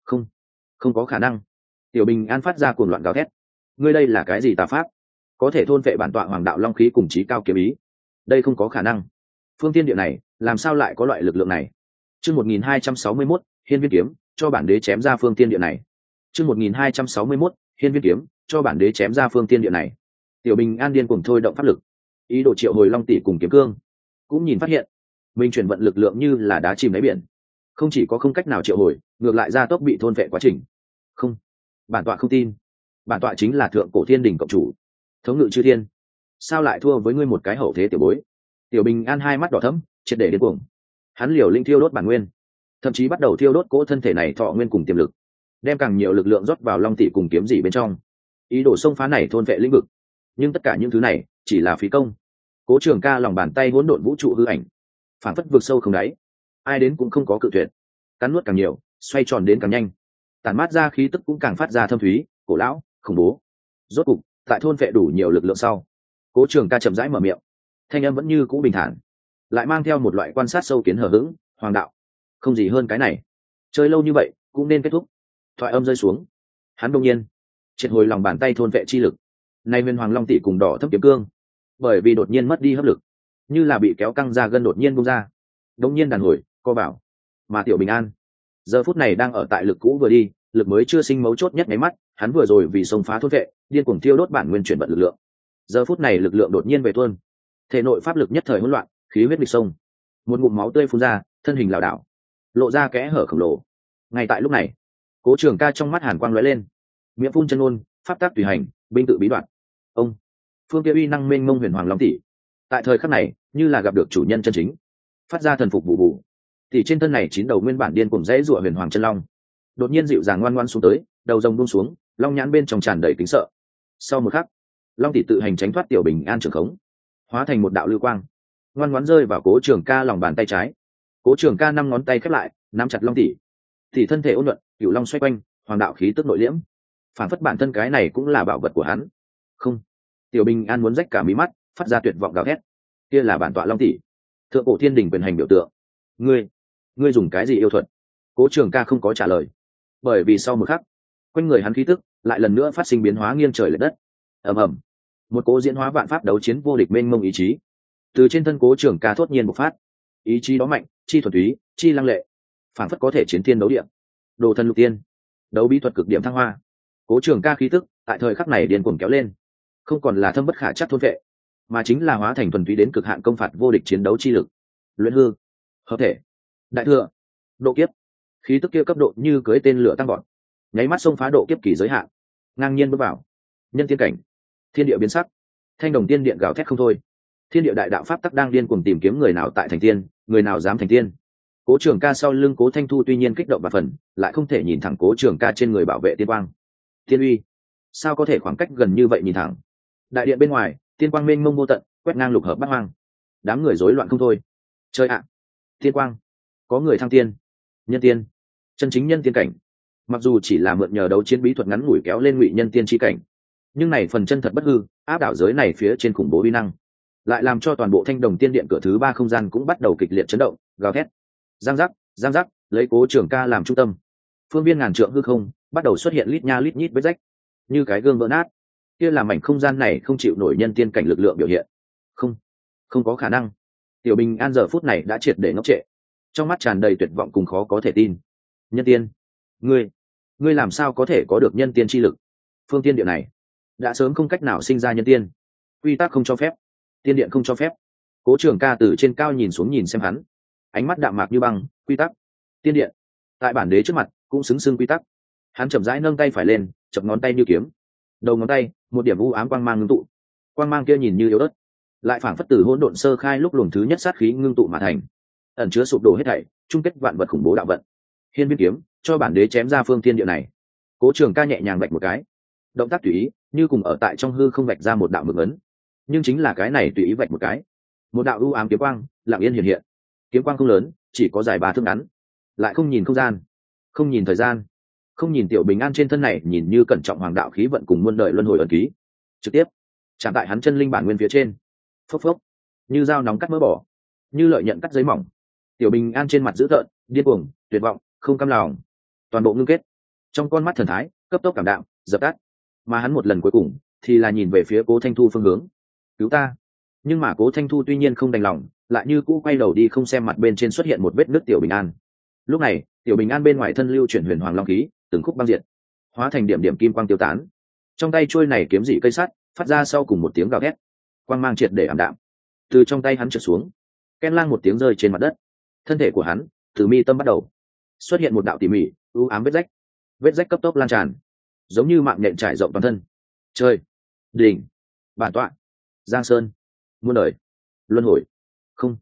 Không có khả năng. Tiểu Bình An phát ra cuồng loạn gào thét. Ngươi đây là cái gì tà pháp? Có thể thôn vệ bản tọa hoàng đạo long khí cùng chí cao kiếm ý? Đây không có khả năng. Phương tiên địa này, làm sao lại có loại lực lượng này? Chương 1261, Hiên Viên kiếm, cho bản đế chém ra phương tiên địa này. Chương 1261, Hiên Viên kiếm, cho bản đế chém ra phương tiên địa này. Tiểu Bình An điên cuồng thôi động pháp lực, ý đồ triệu hồi long tỷ cùng kiếm cương. Cũng nhìn phát hiện, mình chuyển vận lực lượng như là đá chìm đáy biển, không chỉ có không cách nào triệu hồi, ngược lại gia tốc bị thôn vệ quá trình. Không, bản tọa không tin. Bản tọa chính là thượng cổ thiên đình cộng chủ, thống ngự chư thiên, sao lại thua với ngươi một cái hậu thế tiểu bối? Tiểu Bình An hai mắt đỏ thẫm, triệt để điên cuồng. Hắn liều linh thiêu đốt bản nguyên, thậm chí bắt đầu thiêu đốt cỗ thân thể này thọ nguyên cùng tiềm lực, đem càng nhiều lực lượng rót vào long tỷ cùng kiếm dị bên trong, ý đồ xông phá này thôn vệ lĩnh vực. Nhưng tất cả những thứ này chỉ là phí công. Cố Trường Ca lòng bàn tay hỗn độn vũ trụ hư ảnh, phản phất vực sâu không đáy, ai đến cũng không có cự tuyệt, cắn nuốt càng nhiều, xoay tròn đến càng nhanh, tản mát ra khí tức cũng càng phát ra thâm thúy, cổ lão, khủng bố. Rốt cục, tại thôn vệ đủ nhiều lực lượng sau, Cố Trường Ca chậm rãi mở miệng, thanh âm vẫn như cũ bình thản, lại mang theo một loại quan sát sâu kiến hờ hững. Hoàng đạo, không gì hơn cái này, chơi lâu như vậy cũng nên kết thúc. Thoại âm rơi xuống, hắn đột nhiên triệt hồi lòng bàn tay thôn vệ chi lực. Nay huyền hoàng long tỷ cùng đỏ thâm kiếm cương, bởi vì đột nhiên mất đi hấp lực, như là bị kéo căng ra gân đột nhiên bung ra, đột nhiên đàn hồi co bảo. Mà Tiểu Bình An giờ phút này đang ở tại lực cũ vừa đi, lực mới chưa sinh mấu chốt nhất mấy mắt, hắn vừa rồi vì xông phá thôn vệ, điên cuồng thiêu đốt bản nguyên chuyển vận lực lượng. Giờ phút này lực lượng đột nhiên về tuôn, thể nội pháp lực nhất thời hỗn loạn, khí huyết nghịch sông, một ngụm máu tươi phun ra, thân hình lảo đảo, lộ ra kẽ hở khổng lồ. Ngay tại lúc này, Cố Trường Ca trong mắt hàn quang lóe lên, miệng phun chân ngôn, pháp tác tùy hành, binh tự bí đoạn. Ông, phương kia uy năng mênh mông huyền hoàng long tỷ, tại thời khắc này như là gặp được chủ nhân chân chính, phát ra thần phục bù bù. Tỷ trên thân này chín đầu nguyên bản điên cuồng rẽ rủa huyền hoàng chân long, đột nhiên dịu dàng ngoan ngoãn xuống tới, đầu rồng buông xuống, long nhãn bên trong tràn đầy kính sợ. Sau một khắc, long tỷ tự hành tránh thoát Tiểu Bình An trường khống, hóa thành một đạo lưu quang, ngoan ngoãn rơi vào Cố Trường Ca lòng bàn tay trái. Cố Trường Ca năm ngón tay khép lại, nắm chặt long tỷ. Tỷ thân thể ôn nhuận, cửu long xoay quanh, hoàng đạo khí tức nội liễm, phản phất bản thân cái này cũng là bảo vật của hắn. Không, Tiểu Bình An muốn rách cả mí mắt, phát ra tuyệt vọng gào thét. Kia là bản tọa long tỷ, thượng cổ thiên đình quyền hành biểu tượng. Ngươi dùng cái gì yêu thuật? Cố Trường Ca không có trả lời, bởi vì sau một khắc, quanh người hắn khí tức lại lần nữa phát sinh biến hóa nghiêng trời lệch đất. Ầm ầm, một cố diễn hóa vạn pháp đấu chiến vô địch mênh mông ý chí từ trên thân Cố Trường Ca thốt nhiên bộc phát. Ý chí đó mạnh, chi thuần túy, chi lăng lệ, phản phất có thể chiến thiên đấu địa, đồ thần lục tiên, đấu bí thuật cực điểm thăng hoa. Cố Trường Ca khí tức tại thời khắc này điên cuồng kéo lên, không còn là thâm bất khả chắc thôn vệ, mà chính là hóa thành thuần túy đến cực hạn công phạt vô địch chiến đấu chi lực. Luyện hư, hợp thể, đại thừa, độ kiếp, khí tức kia cấp độ như cưới tên lửa tăng gọn, nháy mắt xông phá độ kiếp kỳ giới hạn, ngang nhiên bước vào nhân tiên cảnh. Thiên địa biến sắc, thanh đồng tiên điện gào thét không thôi. Thiên địa đại đạo pháp tắc đang điên cuồng tìm kiếm người nào tại thành tiên, người nào dám thành tiên. Cố Trường Ca sau lưng Cố Thanh Thu tuy nhiên kích động và phần, lại không thể nhìn thẳng Cố Trường Ca trên người bảo vệ tiên quang. Thiên uy, sao có thể khoảng cách gần như vậy nhìn thẳng? Đại điện bên ngoài, tiên quang mênh mông vô tận, quét ngang lục hợp bát hoang. Đám người rối loạn không thôi. Chơi ạ, tiên quang, có người thăng tiên, nhân tiên, chân chính nhân tiên cảnh. Mặc dù chỉ là mượn nhờ đấu chiến bí thuật ngắn ngủi kéo lên ngụy nhân tiên chi cảnh, nhưng này phần chân thật bất hư, áp đảo giới này phía trên khủng bố uy năng, lại làm cho toàn bộ thanh đồng tiên điện cửa thứ ba không gian cũng bắt đầu kịch liệt chấn động, gào thét. Giang giác, lấy Cố Trường Ca làm trung tâm, phương viên ngàn trượng hư không bắt đầu xuất hiện lít nha lít nhít vết rách, như cái gương vỡ nát. Kia là mảnh không gian này không chịu nổi nhân tiên cảnh lực lượng biểu hiện. Không có khả năng. Tiểu Bình An giờ phút này đã triệt để ngốc trệ, trong mắt tràn đầy tuyệt vọng cùng khó có thể tin. Nhân tiên, ngươi làm sao có thể có được nhân tiên chi lực? Phương tiên địa này đã sớm không cách nào sinh ra nhân tiên, quy tắc không cho phép, tiên điện không cho phép. Cố Trường Ca từ trên cao nhìn xuống nhìn xem hắn, ánh mắt đạm mạc như băng. Quy tắc, tiên điện, tại bản đế trước mặt cũng xứng xưng quy tắc. Hắn chậm rãi nâng tay phải lên, chập ngón tay như kiếm, đầu ngón tay một điểm u ám quang mang ngưng tụ. Quang mang kia nhìn như yếu ớt, lại phảng phất từ hỗn độn sơ khai lúc luồng thứ nhất sát khí ngưng tụ mà thành, ẩn chứa sụp đổ hết thảy, chung kết vạn vật khủng bố đạo vận. Hiên viên kiếm, cho bản đế chém ra phương thiên địa này. Cố Trường Ca nhẹ nhàng vạch một cái, động tác tùy ý, như cùng ở tại trong hư không vạch ra một đạo mực ấn. Nhưng chính là cái này tùy ý vạch một cái, một đạo u ám kiếm quang lặng yên hiện hiện. Kiếm quang không lớn, chỉ có dài 3 thước ngắn, lại không nhìn không gian, không nhìn thời gian, không nhìn Tiểu Bình An trên thân này nhìn như cẩn trọng hoàng đạo khí vận cùng muôn đời luân hồi ẩn ký, trực tiếp chạm tại hắn chân linh bản nguyên phía trên. Phốc phốc, như dao nóng cắt mỡ bỏ, như lợi nhận cắt giấy mỏng. Tiểu Bình An trên mặt dữ tợn, điên cuồng, tuyệt vọng, không cam lòng, toàn bộ ngưng kết. Trong con mắt thần thái cấp tốc cảm đạm, dập tắt. Mà hắn một lần cuối cùng thì là nhìn về phía Cố Thanh Thu phương hướng. Cứu ta! Nhưng mà Cố Thanh Thu tuy nhiên không đành lòng, lại như cũ quay đầu đi không xem mặt bên trên xuất hiện một vết nứt Tiểu Bình An. Lúc này, Tiểu Bình An bên ngoài thân lưu chuyển huyền hoàng long khí, từng khúc băng diệt, hóa thành điểm điểm kim quang tiêu tán. Trong tay chuôi này kiếm dị cây sắt, phát ra sau cùng một tiếng gào thét, quang mang triệt để ảm đạm. Từ trong tay hắn trượt xuống, ken lang một tiếng rơi trên mặt đất. Thân thể của hắn từ mi tâm bắt đầu xuất hiện một đạo tỉ mỉ u ám vết rách cấp tốc lan tràn, giống như mạng nhện trải rộng toàn thân. Trời, đỉnh, bản tọa, Giang Sơn, muôn đời, luân hồi, không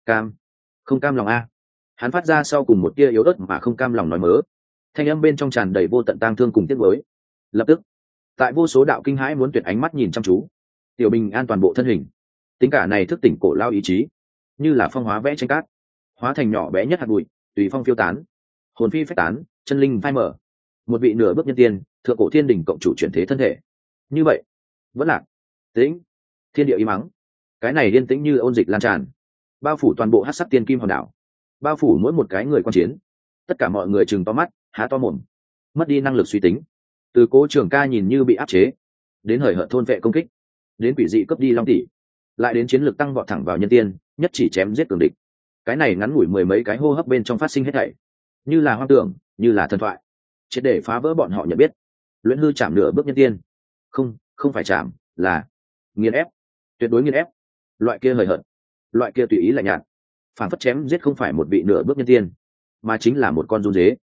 cam lòng a. Hắn phát ra sau cùng một tia yếu ớt mà không cam lòng nói mớ, thanh âm bên trong tràn đầy vô tận tang thương cùng tiếc nuối. Lập tức, tại vô số đạo kinh hãi muốn tuyệt ánh mắt nhìn chăm chú, Tiểu Bình An toàn bộ thân hình, tính cả này thức tỉnh cổ lao ý chí, như là phong hóa vẽ tranh cát, hóa thành nhỏ bé nhất hạt bụi, tùy phong phiêu tán, hồn phi phách tán, chân linh phai mở. Một vị nửa bước nhân tiên, thượng cổ thiên đình cộng chủ chuyển thế thân thể. Như vậy, vẫn lạc, tĩnh, thiên địa im mắng. Cái này yên tĩnh như ôn dịch lan tràn, bao phủ toàn bộ hắc sắc tiên kim hòn đảo, bao phủ mỗi một cái người quan chiến. Tất cả mọi người trừng to mắt, há to mồm, mất đi năng lực suy tính. Từ Cố Trường Ca nhìn như bị áp chế, đến hời hợt thôn vệ công kích, đến quỷ dị cướp đi long tỷ, lại đến chiến lược tăng vọt thẳng vào nhân tiên, nhất chỉ chém giết cường địch. Cái này ngắn ngủi mười mấy cái hô hấp bên trong phát sinh hết thảy, như là hoang tưởng, như là thần thoại, triệt để phá vỡ bọn họ nhận biết. Luyện hư chạm nửa bước nhân tiên, không phải chạm, là nghiền ép, tuyệt đối nghiền ép. Loại kia hời hợt, loại kia tùy ý lạnh nhạt, phản phất chém giết không phải một vị nửa bước nhân tiên, mà chính là một con run dế.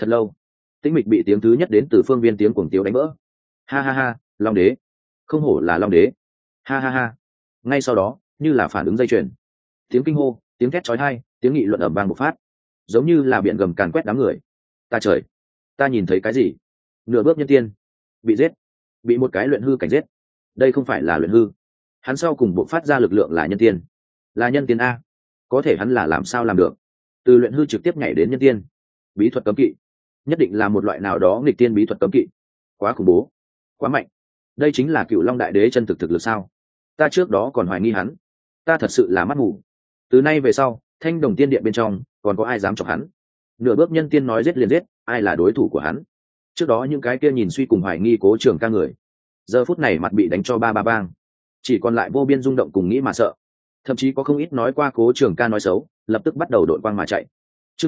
Thật lâu, tĩnh mịch bị tiếng thứ nhất đến từ phương viên tiếng cuồng tiếu đánh vỡ. Ha ha ha, long đế, không hổ là long đế. Ha ha ha. Ngay sau đó, như là phản ứng dây chuyền, tiếng kinh hô, tiếng thét chói tai, tiếng nghị luận ầm vang bộc phát, giống như là biển gầm càn quét đám người. Ta trời, ta nhìn thấy cái gì? Nửa bước nhân tiên bị giết, bị một cái luyện hư cảnh giết. Đây không phải là luyện hư, hắn sau cùng bộc phát ra lực lượng là nhân tiên, là nhân tiên a. Có thể hắn là làm sao làm được? Từ luyện hư trực tiếp nhảy đến nhân tiên, bí thuật cấm kỵ, nhất định là một loại nào đó nghịch tiên bí thuật cấm kỵ. Quá khủng bố, quá mạnh. Đây chính là Cựu Long Đại Đế chân thực thực lực sao? Ta trước đó còn hoài nghi hắn, ta thật sự là mắt mù. Từ nay về sau, Thanh Đồng Tiên Điện bên trong còn có ai dám chọc hắn? Nửa bước nhân tiên nói giết liền giết, ai là đối thủ của hắn? Trước đó những cái kia nhìn suy cùng hoài nghi Cố Trường Ca người, giờ phút này mặt bị đánh cho ba ba bang, chỉ còn lại vô biên rung động cùng nghĩ mà sợ. Thậm chí có không ít nói qua Cố Trường Ca nói xấu, lập tức bắt đầu đội quang mà chạy. Chương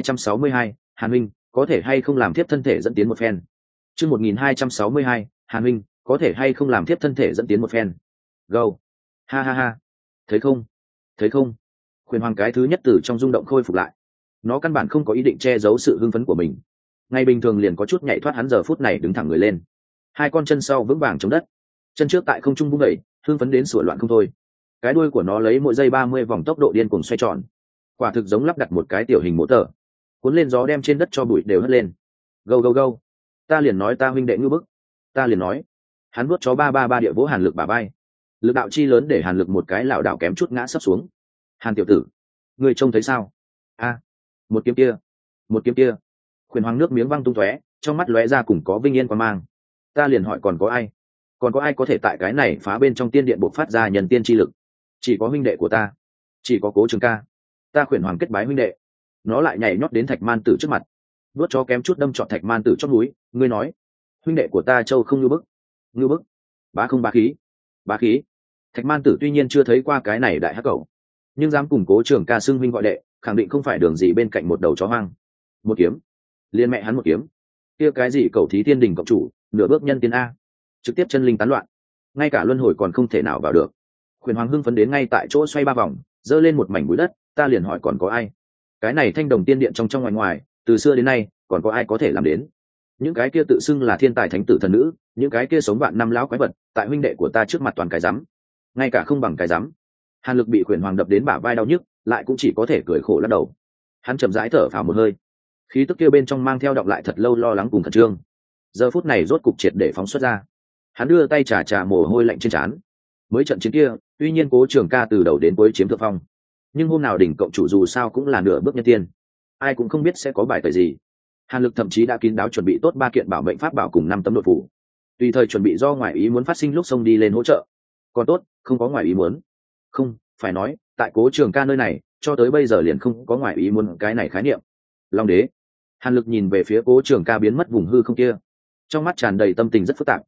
1262, Hàn Minh, có thể hay không làm tiếp thân thể dẫn tiến một phen. Chương 1262, Hàn Minh, có thể hay không làm tiếp thân thể dẫn tiến một phen. Go. Ha ha ha. Thấy không? Thấy không? Khuyển Hoàng cái thứ nhất từ trong rung động khôi phục lại. Nó căn bản không có ý định che giấu sự hưng phấn của mình. Ngày bình thường liền có chút nhảy thoát, hắn giờ phút này đứng thẳng người lên. Hai con chân sau vững vàng chống đất, chân trước tại không trung vung đẩy, hưng phấn đến sủa loạn không thôi. Cái đuôi của nó lấy mỗi giây 30 vòng tốc độ điên cuồng xoay tròn. Quả thực giống lắp đặt một cái tiểu hình mỗ tờ, cuốn lên gió đem trên đất cho bụi đều hất lên. Go go go. Ta liền nói ta huynh đệ ngư bức, ta liền nói. Hắn vuốt chó ba ba ba địa vỗ Hàn Lực bả vai, lực đạo chi lớn để Hàn Lực một cái lảo đảo kém chút ngã sấp xuống. Hàn tiểu tử, ngươi trông thấy sao? A, một kiếm kia, một kiếm kia. Khuyển Hoàng nước miếng văng tung tóe, trong mắt lóe ra cùng có vinh yên quan mang. Ta liền hỏi còn có ai? Còn có ai có thể tại cái này phá bên trong tiên điện bộc phát ra nhân tiên chi lực? Chỉ có huynh đệ của ta, chỉ có Cố Trường Ca. Ta Khuyển Hoàng kết bái huynh đệ. Nó lại nhảy nhót đến Thạch Man Tử trước mặt, nuốt cho kém chút đâm trọn Thạch Man Tử chót núi. Ngươi nói, huynh đệ của ta Châu không như bức, ngư bức, bá không bá khí, bá khí. Thạch Man Tử tuy nhiên chưa thấy qua cái này đại hắc cẩu, nhưng dám cùng Cố Trường Ca xưng huynh gọi đệ, khẳng định không phải đường gì bên cạnh một đầu chó hoang. Một kiếm, liên mẹ hắn một kiếm. Kia cái gì cẩu thí thiên đình cộng chủ, nửa bước nhân tiên a, trực tiếp chân linh tán loạn, ngay cả luân hồi còn không thể nào vào được. Khuyển Hoàng hưng phấn đến ngay tại chỗ xoay ba vòng, dơ lên một mảnh bụi đất. Ta liền hỏi còn có ai? Cái này Thanh Đồng Tiên Điện trong trong ngoài ngoài, từ xưa đến nay còn có ai có thể làm đến? Những cái kia tự xưng là thiên tài thánh tử thần nữ, những cái kia sống vạn năm lão quái vật, tại huynh đệ của ta trước mặt toàn cái rắm, ngay cả không bằng cái rắm. Hàn Lực bị Khuyển Hoàng đập đến bả vai đau nhức, lại cũng chỉ có thể cười khổ lắc đầu. Hắn chậm rãi thở phào một hơi, khí tức kia bên trong mang theo đọng lại thật lâu lo lắng cùng khẩn trương, giờ phút này rốt cục triệt để phóng xuất ra. Hắn đưa tay chà mồ hôi lạnh trên trán. Mới trận chiến kia, tuy nhiên Cố Trường Ca từ đầu đến cuối chiếm thượng phong, nhưng hôm nào đỉnh cộng chủ dù sao cũng là nửa bước nhân tiên, ai cũng không biết sẽ có bài tẩy gì. Hàn Lực thậm chí đã kín đáo chuẩn bị tốt 3 kiện bảo mệnh pháp bảo cùng 5 tấm đột phủ, tùy thời chuẩn bị do ngoại ý muốn phát sinh lúc xông đi lên hỗ trợ. Còn tốt, không có ngoại ý muốn. Không, phải nói, tại Cố Trường Ca nơi này, cho tới bây giờ liền không có ngoại ý muốn cái này khái niệm. Long đế. Hàn Lực nhìn về phía Cố Trường Ca biến mất vùng hư không kia, trong mắt tràn đầy tâm tình rất phức tạp.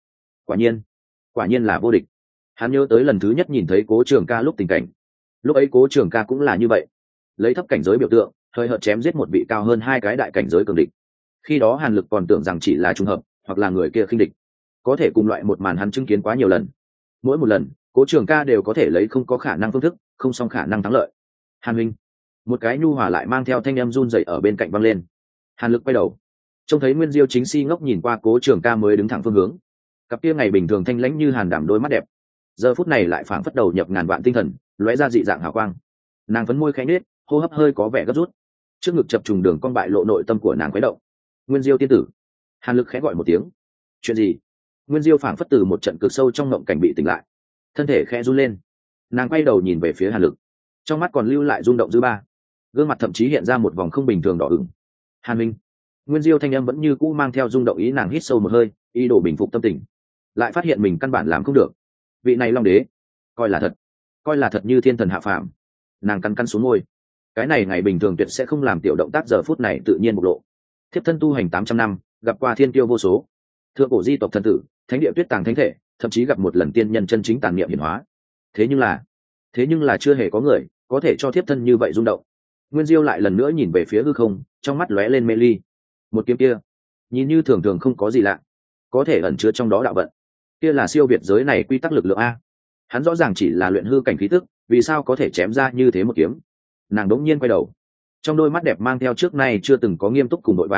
Quả nhiên là vô địch. Hắn nhớ tới lần thứ nhất nhìn thấy Cố Trường Ca lúc tình cảnh, lúc ấy Cố Trường Ca cũng là như vậy, lấy thấp cảnh giới biểu tượng, hơi hợt chém giết một vị cao hơn 2 cái đại cảnh giới cường địch. Khi đó Hàn Lực còn tưởng rằng chỉ là trùng hợp, hoặc là người kia khinh địch. Có thể cùng loại một màn hắn chứng kiến quá nhiều lần, mỗi một lần Cố Trường Ca đều có thể lấy không có khả năng phương thức, không song khả năng thắng lợi. Hàn huynh. Một cái nhu hòa lại mang theo thanh âm run rẩy ở bên cạnh vang lên. Hàn Lực quay đầu, trông thấy Nguyên Diêu chính si ngốc nhìn qua Cố Trường Ca mới đứng thẳng phương hướng. Cặp kia ngày bình thường thanh lãnh như hàn đảm đôi mắt đẹp, giờ phút này lại phảng phất đầu nhập ngàn vạn tinh thần, lóe ra dị dạng hào quang. Nàng phấn môi khẽ nết, hô hấp hơi có vẻ gấp rút, trước ngực chập trùng đường cong bại lộ nội tâm của nàng khuấy động. Nguyên Diêu tiên tử. Hàn Lực khẽ gọi một tiếng. Chuyện gì? Nguyên Diêu phảng phất từ một trận cực sâu trong ngộng cảnh bị tỉnh lại, thân thể khẽ run lên. Nàng quay đầu nhìn về phía Hàn Lực, trong mắt còn lưu lại rung động dư ba, gương mặt thậm chí hiện ra một vòng không bình thường đỏ ửng. Hàn Minh. Nguyên Diêu thanh âm vẫn như cũ mang theo rung động, ý nàng hít sâu một hơi, ý đồ bình phục tâm tình, lại phát hiện mình căn bản làm không được. Vị này Long đế, coi là thật như thiên thần hạ phàm. Nàng cắn xuống môi, cái này ngày bình thường tuyệt sẽ không làm tiểu động tác, giờ phút này tự nhiên bộc lộ. Thiếp thân tu hành 800 năm, gặp qua thiên kiêu vô số, thượng cổ di tộc thần tử, thánh địa tuyết tàng thánh thể, thậm chí gặp một lần tiên nhân chân chính tàn niệm hiển hóa. Thế nhưng là chưa hề có người có thể cho thiếp thân như vậy rung động. Nguyên Diêu lại lần nữa nhìn về phía hư không, trong mắt lóe lên mê ly. Một kiếm kia, nhìn như thường thường không có gì lạ, có thể ẩn chứa trong đó đạo vận. Kia là siêu việt giới này quy tắc lực lượng a. Hắn rõ ràng chỉ là luyện hư cảnh khí tức, vì sao có thể chém ra như thế một kiếm? Nàng đống nhiên quay đầu, trong đôi mắt đẹp mang theo trước nay chưa từng có nghiêm túc cùng vội vàng,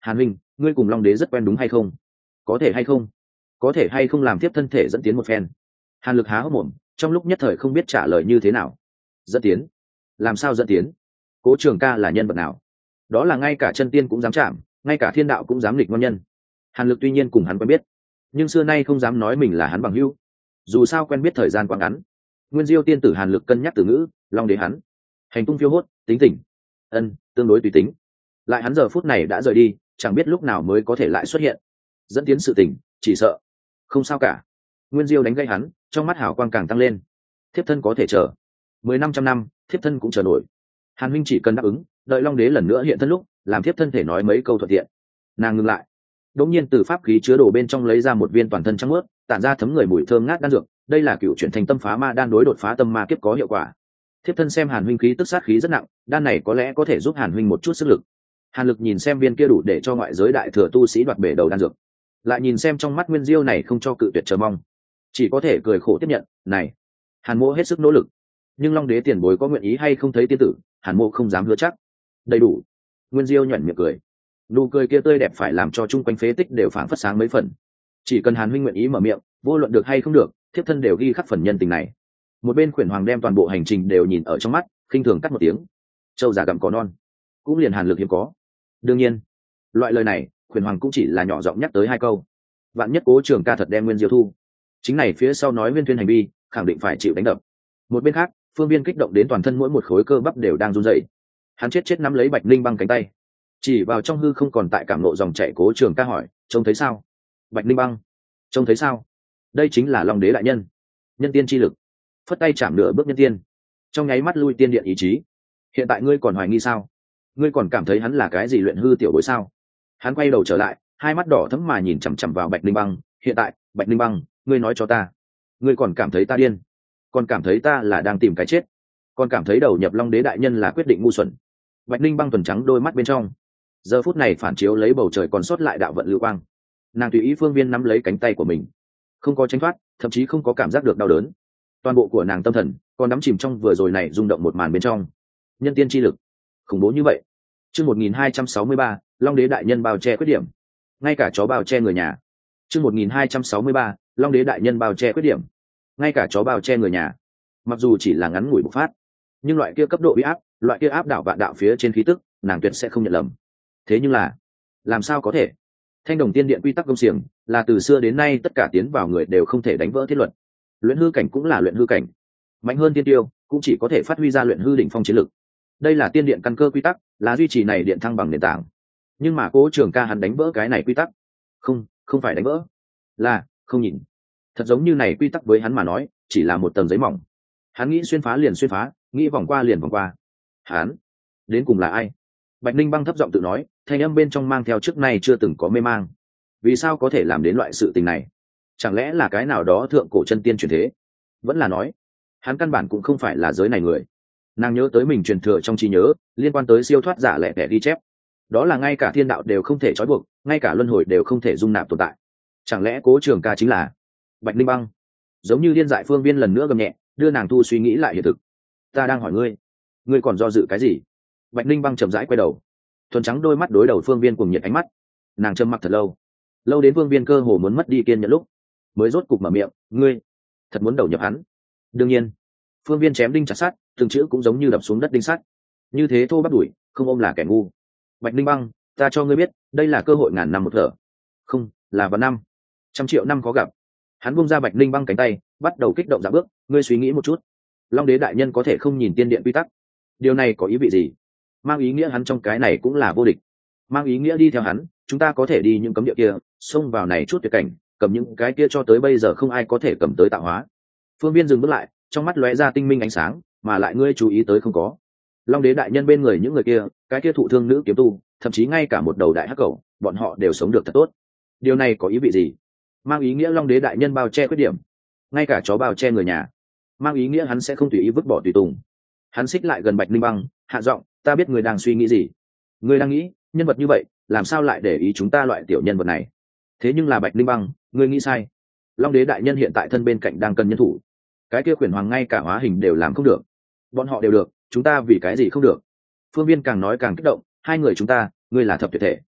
hàn huynh, ngươi cùng long đế rất quen đúng hay không? Có thể hay không? Có thể hay không làm tiếp thân thể dẫn tiến một phen? Hàn Lực há hốc mồm, trong lúc nhất thời không biết trả lời như thế nào. Dẫn tiến? Làm sao dẫn tiến? Cố Trường Ca là nhân vật nào? Đó là ngay cả chân tiên cũng dám chạm, ngay cả thiên đạo cũng dám nghịch ngon nhân. Hàn Lực tuy nhiên cùng hắn quen biết, nhưng xưa nay không dám nói mình là hắn bằng hữu. Dù sao quen biết thời gian quá ngắn. Nguyên Diêu tiên tử Hàn Lực cân nhắc từ ngữ, long đế hắn hành tung phiêu hốt, tính tình tương đối tùy tính. Lại hắn giờ phút này đã rời đi, chẳng biết lúc nào mới có thể lại xuất hiện. Dẫn tiến sự tình, chỉ sợ không sao cả. Nguyên Diêu đánh gây hắn, trong mắt hào quang càng tăng lên. Thiếp thân có thể chờ 10-500 năm, thiếp thân cũng chờ nổi. Hàn huynh chỉ cần đáp ứng, đợi long đế lần nữa hiện thân lúc, làm thiếp thân thể nói mấy câu thuận tiện. Nàng ngừng lại, đột nhiên từ pháp khí chứa đồ bên trong lấy ra một viên toàn thân trắng mướt, tản ra thấm người mùi thơm ngát đan dược. Đây là cựu chuyển thành tâm phá ma đan, đối đột phá tâm ma kiếp có hiệu quả. Thiếp thân xem Hàn huynh khí tức sát khí rất nặng, đan này có lẽ có thể giúp Hàn huynh một chút sức lực. Hàn Lực nhìn xem viên kia đủ để cho ngoại giới đại thừa tu sĩ đoạt bể đầu đan dược, lại nhìn xem trong mắt Nguyên Diêu này không cho cự tuyệt chờ mong, chỉ có thể cười khổ tiếp nhận. Này, Hàn mỗ hết sức nỗ lực, nhưng long đế tiền bối có nguyện ý hay không thấy tiên tử, Hàn mỗ không dám hứa chắc. Đầy đủ. Nguyên Diêu nhoẻn miệng cười, nụ cười kia tươi đẹp phải làm cho chung quanh phế tích đều phảng phất sáng mấy phần. Chỉ cần Hàn huynh nguyện ý mở miệng, vô luận được hay không được, thiếp thân đều ghi khắc phần nhân tình này. Một bên Khuyển Hoàng đem toàn bộ hành trình đều nhìn ở trong mắt, khinh thường cắt một tiếng. Châu già gặm cỏ non, cũng liền Hàn Lực hiếm có. Đương nhiên, loại lời này Khuyển Hoàng cũng chỉ là nhỏ giọng nhắc tới hai câu. Vạn nhất Cố Trường Ca thật đem Nguyên Diêu thu, chính này phía sau nói Nguyên Thuyên hành vi khẳng định phải chịu đánh đập. Một bên khác, Phương Viên kích động đến toàn thân mỗi một khối cơ bắp đều đang run rẩy. Hắn chết nắm lấy Bạch Linh Băng cánh tay, chỉ vào trong hư không còn tại cảm nộ dòng chảy. Cố Trường Ca hỏi, trông thấy sao? Bạch Linh Băng, trông thấy sao? Đây chính là long đế đại nhân, nhân tiên chi lực. Phất tay chạm nửa bước nhân tiên, trong nháy mắt lui tiên điện ý chí. Hiện tại ngươi còn hoài nghi sao? Ngươi còn cảm thấy hắn là cái gì luyện hư tiểu bối sao? Hắn quay đầu trở lại, hai mắt đỏ thẫm mà nhìn chằm chằm vào Bạch Linh Băng. Hiện tại, Bạch Linh Băng, ngươi nói cho ta, ngươi còn cảm thấy ta điên, còn cảm thấy ta là đang tìm cái chết, còn cảm thấy đầu nhập long đế đại nhân là quyết định ngu xuẩn? Bạch Linh Băng tuần trắng đôi mắt bên trong, giờ phút này phản chiếu lấy bầu trời còn sót lại đạo vận lưu quang. Nàng tùy ý Phương Viên nắm lấy cánh tay của mình, không có tránh thoát, thậm chí không có cảm giác được đau đớn. Toàn bộ của nàng tâm thần còn đắm chìm trong vừa rồi này rung động một màn bên trong. Nhân tiên chi lực khủng bố như vậy. Chương 1263, long đế đại nhân bao che khuyết điểm, ngay cả chó bao che người nhà. Chương 1263, long đế đại nhân bao che khuyết điểm, ngay cả chó bao che người nhà. Mặc dù chỉ là ngắn ngủi bộc phát, nhưng loại kia cấp độ uy áp, loại kia áp đảo vạn đạo phía trên khí tức, nàng tuyệt sẽ không nhận lầm. Thế nhưng là, làm sao có thể? Thanh Đồng Tiên Điện quy tắc công xiềng là từ xưa đến nay tất cả tiến vào người đều không thể đánh vỡ thiết luật. Luyện hư cảnh cũng là luyện hư cảnh, mạnh hơn tiên tiêu cũng chỉ có thể phát huy ra luyện hư đỉnh phong chiến lực. Đây là tiên điện căn cơ quy tắc, là duy trì này điện thăng bằng nền tảng. Nhưng mà Cố Trường Ca hắn đánh vỡ cái này quy tắc. Không phải đánh vỡ, là không nhìn. Thật giống như này quy tắc với hắn mà nói chỉ là một tầng giấy mỏng. Hắn nghĩ xuyên phá liền xuyên phá, nghĩ vòng qua liền vòng qua. Hắn đến cùng là ai? Bạch Ninh Băng thấp giọng tự nói, thanh âm bên trong mang theo trước nay chưa từng có mê mang. Vì sao có thể làm đến loại sự tình này? Chẳng lẽ là cái nào đó thượng cổ chân tiên truyền thế? Vẫn là nói hắn căn bản cũng không phải là giới này người. Nàng nhớ tới mình truyền thừa trong trí nhớ liên quan tới siêu thoát giả lẻ tẻ ghi chép, đó là ngay cả thiên đạo đều không thể trói buộc, ngay cả luân hồi đều không thể dung nạp tồn tại. Chẳng lẽ Cố Trường Ca chính là Bạch Ninh Băng? Giống như điên dại Phương Viên lần nữa gầm nhẹ, đưa nàng thu suy nghĩ lại hiện thực. Ta đang hỏi ngươi, ngươi còn do dự cái gì? Bạch Ninh Băng chậm rãi quay đầu, thuần trắng đôi mắt đối đầu Phương Viên cùng nhiệt ánh mắt. Nàng trầm mặc thật lâu, lâu đến Phương Viên cơ hồ muốn mất đi kiên nhẫn lúc, mới rốt cục mở miệng, ngươi thật muốn đầu nhập hắn? Đương nhiên. Phương Viên chém đinh chặt sắt, từng chữ cũng giống như đập xuống đất đinh sắt. Như thế thô bắt đuổi, không ôm là kẻ ngu. Bạch Ninh Băng, ta cho ngươi biết, đây là cơ hội ngàn năm một thở, không là vào năm, 100 triệu năm có gặp. Hắn buông ra Bạch Ninh Băng cánh tay, bắt đầu kích động dạo bước. Ngươi suy nghĩ một chút, long đế đại nhân có thể không nhìn tiên điện quy tắc, điều này có ý vị gì? Mang ý nghĩa hắn trong cái này cũng là vô địch, mang ý nghĩa đi theo hắn chúng ta có thể đi những cấm địa kia, xông vào này chút tuyệt cảnh, cầm những cái kia cho tới bây giờ không ai có thể cầm tới tạo hóa. Phương Viên dừng bước lại, trong mắt lóe ra tinh minh ánh sáng. Mà lại ngươi chú ý tới không có, long đế đại nhân bên người những người kia, cái kia thụ thương nữ kiếm tu, thậm chí ngay cả một đầu đại hắc cầu, bọn họ đều sống được thật tốt. Điều này có ý vị gì? Mang ý nghĩa long đế đại nhân bao che khuyết điểm, ngay cả chó bao che người nhà. Mang ý nghĩa hắn sẽ không tùy ý vứt bỏ tùy tùng. Hắn xích lại gần Bạch Ninh Băng, hạ giọng, ta biết người đang suy nghĩ gì. Người đang nghĩ, nhân vật như vậy làm sao lại để ý chúng ta loại tiểu nhân vật này? Thế nhưng là Bạch Ninh Băng, ngươi nghĩ sai. Long đế đại nhân hiện tại thân bên cạnh đang cần nhân thủ, cái kia Khuyển Hoàng ngay cả hóa hình đều làm không được, bọn họ đều được, chúng ta vì cái gì không được? Phương Viên càng nói càng kích động, hai người chúng ta, ngươi là thập tuyệt thể,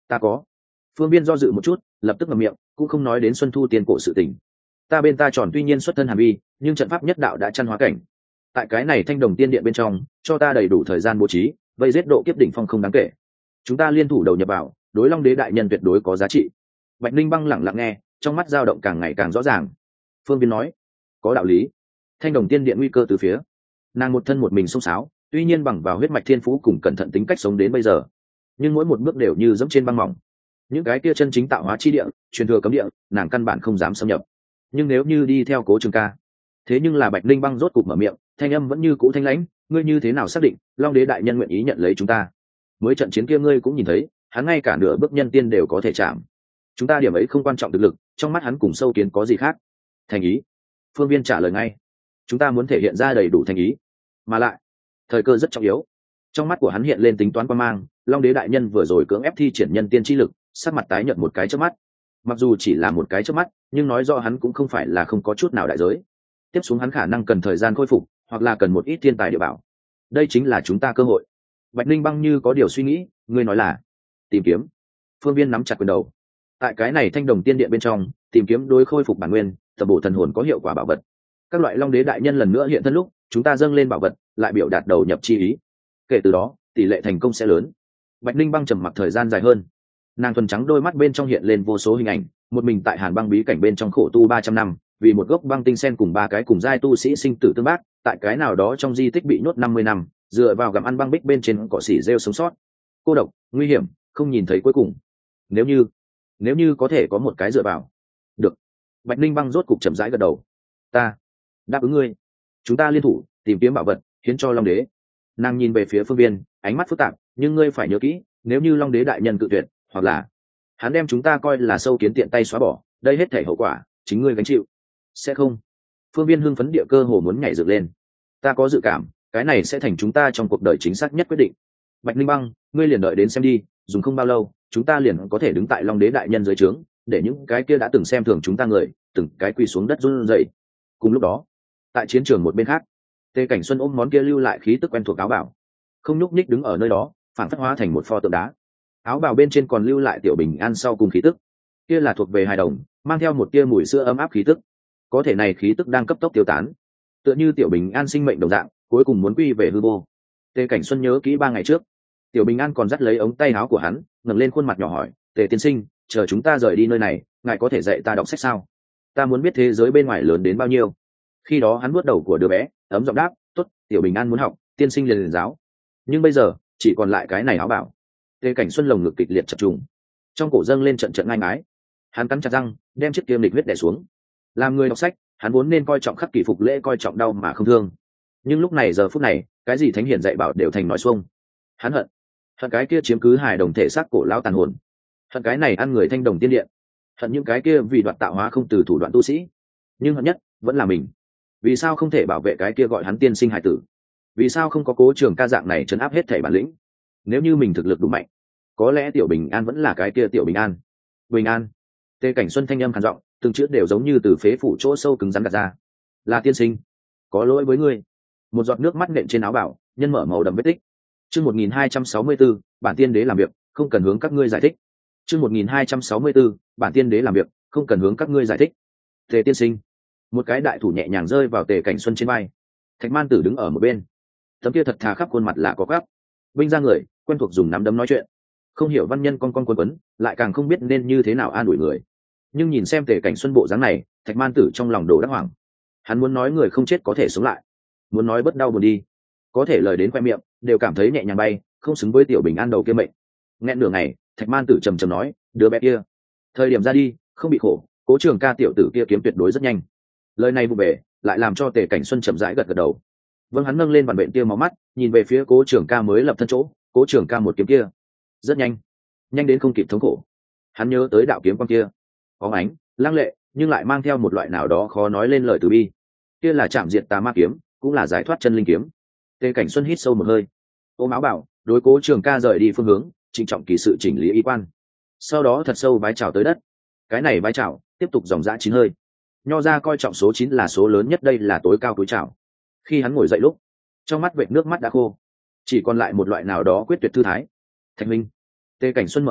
Ta có. Phương Viên do dự một chút, lập tức ngậm miệng, cũng không nói đến Xuân Thu Tiên cổ sự tình. Ta bên ta tròn tuy nhiên xuất thân hàn vi, nhưng trận pháp nhất đạo đã chăn hóa cảnh. Tại cái này Thanh Đồng Tiên Điện bên trong, cho ta đầy đủ thời gian bố trí, vây giết độ kiếp đỉnh phong không đáng kể. Chúng ta liên thủ đầu nhập vào, đối Long Đế đại nhân tuyệt đối có giá trị. Bạch Linh Băng lặng lặng nghe, trong mắt dao động càng ngày càng rõ ràng. Phương Viên nói, có đạo lý. Thanh Đồng Tiên Điện nguy cơ từ phía, nàng một thân một mình xông xáo, tuy nhiên bằng vào huyết mạch thiên phú cùng cẩn thận tính cách sống đến bây giờ, nhưng mỗi một bước đều như dẫm trên băng mỏng. Những cái kia chân chính tạo hóa chi địa, truyền thừa cấm địa, nàng căn bản không dám xâm nhập. Nhưng nếu như đi theo Cố Trường Ca, thế nhưng là Bạch Linh Băng rốt cục mở miệng, thanh âm vẫn như cũ thanh lãnh, ngươi như thế nào xác định Long Đế đại nhân nguyện ý nhận lấy chúng ta? Mới trận chiến kia ngươi cũng nhìn thấy, hắn ngay cả nửa bước nhân tiên đều có thể chạm. Chúng ta điểm ấy không quan trọng thực lực, trong mắt hắn cùng sâu kiến có gì khác? Thành ý. Phương Viên trả lời ngay, chúng ta muốn thể hiện ra đầy đủ thành ý, mà lại thời cơ rất trọng yếu. Trong mắt của hắn hiện lên tính toán quan mang, Long Đế đại nhân vừa rồi cưỡng ép thi triển nhân tiên chi lực, sắc mặt tái nhợt một cái chớp mắt. Mặc dù chỉ là một cái chớp mắt, nhưng nói rõ hắn cũng không phải là không có chút nào đại giới. Tiếp xuống hắn khả năng cần thời gian khôi phục, hoặc là cần một ít thiên tài địa bảo. Đây chính là chúng ta cơ hội. Bạch Linh Băng như có điều suy nghĩ, ngươi nói là tìm kiếm. Phương Viên nắm chặt quyền đầu. Tại cái này Thanh Đồng Tiên Điện bên trong, tìm kiếm đối khôi phục bản nguyên, tập bổ thần hồn có hiệu quả bảo vật. Các loại Long Đế đại nhân lần nữa hiện thân lúc, chúng ta dâng lên bảo vật, lại biểu đạt đầu nhập chi ý. Kể từ đó, tỷ lệ thành công sẽ lớn. Bạch Linh Băng trầm mặc thời gian dài hơn, nàng thuần trắng đôi mắt bên trong hiện lên vô số hình ảnh, một mình tại Hàn Băng bí cảnh bên trong khổ tu 300 năm, vì một gốc băng tinh sen cùng ba cái cùng giai tu sĩ sinh tử tương bác, tại cái nào đó trong di tích bị nhốt 50 năm, dựa vào gặm ăn băng bích bên trên cỏ xỉ rêu sống sót. Cô độc, nguy hiểm, không nhìn thấy cuối cùng. Nếu như có thể có một cái dựa vào. Được. Bạch Linh Băng rốt cục chậm rãi gật đầu. Ta đáp ứng ngươi. Chúng ta liên thủ, tìm kiếm bảo vật, hiến cho Long Đế. Nàng nhìn về phía Phương Viên, ánh mắt phức tạp, nhưng ngươi phải nhớ kỹ, nếu như Long Đế đại nhân cự tuyệt, hoặc là hắn đem chúng ta coi là sâu kiến tiện tay xóa bỏ, đây hết thảy hậu quả chính ngươi gánh chịu. Sẽ không? Phương Viên hưng phấn địa cơ hồ muốn nhảy dựng lên. Ta có dự cảm, cái này sẽ thành chúng ta trong cuộc đời chính xác nhất quyết định. Bạch Linh Băng, ngươi liền đợi đến xem đi, dùng không bao lâu, chúng ta liền có thể đứng tại Long Đế đại nhân dưới trướng, để những cái kia đã từng xem thường chúng ta người, từng cái quỳ xuống đất run rẩy. Cùng lúc đó, tại chiến trường một bên khác, Tề Cảnh Xuân ôm món kia lưu lại khí tức quen thuộc áo bào, không nhúc nhích đứng ở nơi đó, phản phất hóa thành một pho tượng đá. Áo bào bên trên còn lưu lại Tiểu Bình An sau cùng khí tức, kia là thuộc về hài đồng, mang theo một tia mùi sữa ấm áp khí tức. Có thể này khí tức đang cấp tốc tiêu tán, tựa như Tiểu Bình An sinh mệnh đồng dạng, cuối cùng muốn quy về hư vô. Tề Cảnh Xuân nhớ kỹ 3 ngày trước, Tiểu Bình An còn dắt lấy ống tay áo của hắn, ngẩng lên khuôn mặt nhỏ hỏi, Tề tiên sinh, chờ chúng ta rời đi nơi này, ngài có thể dạy ta đọc sách sao? Ta muốn biết thế giới bên ngoài lớn đến bao nhiêu. Khi đó hắn vuốt đầu của đứa bé, ấm giọng đáp, tốt, Tiểu Bình An muốn học, tiên sinh liền giáo. Nhưng bây giờ chỉ còn lại cái này áo bảo. Tề Cảnh Xuân lồng ngực kịch liệt chập trùng, trong cổ dâng lên trận trận ngai ngái. Hắn cắn chặt răng, đem chiếc kiếm lịch huyết đè xuống. Làm người đọc sách, hắn vốn nên coi trọng khắc kỷ phục lễ, coi trọng đau mà không thương. Nhưng lúc này giờ phút này, cái gì thánh hiển dạy bảo đều thành nói xuông. Hắn hận cái kia chiếm cứ hài đồng thể xác cổ lão tàn hồn, hận cái này ăn người Thanh Đồng Tiên Điện, hận những cái kia vì đoạt tạo hóa không từ thủ đoạn tu sĩ. Nhưng hận nhất vẫn là mình. Vì sao không thể bảo vệ cái kia gọi hắn tiên sinh hải tử? Vì sao không có Cố Trường Ca dạng này trấn áp hết thảy bản lĩnh? Nếu như mình thực lực đủ mạnh, có lẽ Tiểu Bình An vẫn là cái kia Tiểu Bình An. Bình An. Tề Cảnh Xuân thanh âm khàn giọng, từng chữ đều giống như từ phế phủ chỗ sâu cứng rắn gạt ra. Là tiên sinh, có lỗi với ngươi. Một giọt nước mắt nện trên áo bảo, nhân mở màu đậm vết tích. Chương 1264, bản tiên đế làm việc, không cần hướng các ngươi giải thích. Chương 1264, bản tiên đế làm việc, không cần hướng các ngươi giải thích. Tề tiên sinh. Một cái đại thủ nhẹ nhàng rơi vào Tề Cảnh Xuân trên vai. Thạch Man Tử đứng ở một bên, tấm kia thật thà khắp khuôn mặt là có gắp. Vinh ra người, quen thuộc dùng nắm đấm nói chuyện. Không hiểu văn nhân con quấn, lại càng không biết nên như thế nào an ủi người. Nhưng nhìn xem Tề Cảnh Xuân bộ dáng này, Thạch Man Tử trong lòng đồ đắc hoảng. Hắn muốn nói người không chết có thể sống lại, muốn nói bất đau buồn đi, có thể lời đến khoe miệng đều cảm thấy nhẹ nhàng bay, không xứng với Tiểu Bình An đầu kia mệnh. Nghẹn nửa ngày, Thạch Man Tử trầm trầm nói, đứa bé kia, thời điểm ra đi, không bị khổ, Cố Trường Ca tiểu tử kia kiếm tuyệt đối rất nhanh. Lời này vụ bể, lại làm cho Tề Cảnh Xuân chậm rãi gật gật đầu. Vâng, hắn nâng lên bàn bệnh tia máu mắt, nhìn về phía Cố Trường Ca mới lập thân chỗ, Cố Trường Ca một kiếm kia, rất nhanh, nhanh đến không kịp thống khổ. Hắn nhớ tới đạo kiếm quan kia, có ánh, lăng lệ, nhưng lại mang theo một loại nào đó khó nói lên lời từ bi. Kia là chạm diệt tà ma kiếm, cũng là giải thoát chân linh kiếm. Tề Cảnh Xuân hít sâu một hơi, ôm áo bảo, đối Cố Trường Ca rời đi phương hướng, trịnh trọng kỳ sự chỉnh lý y quan. Sau đó thật sâu vái chào tới đất. Cái này vái chào, tiếp tục dòng dã 9 hơi. Nho ra coi trọng số 9 là số lớn nhất, đây là tối cao túi chào. Khi hắn ngồi dậy lúc, trong mắt vệt nước mắt đã khô, chỉ còn lại một loại nào đó quyết tuyệt thư thái. Thạch minh. Tề Cảnh Xuân mở miệng,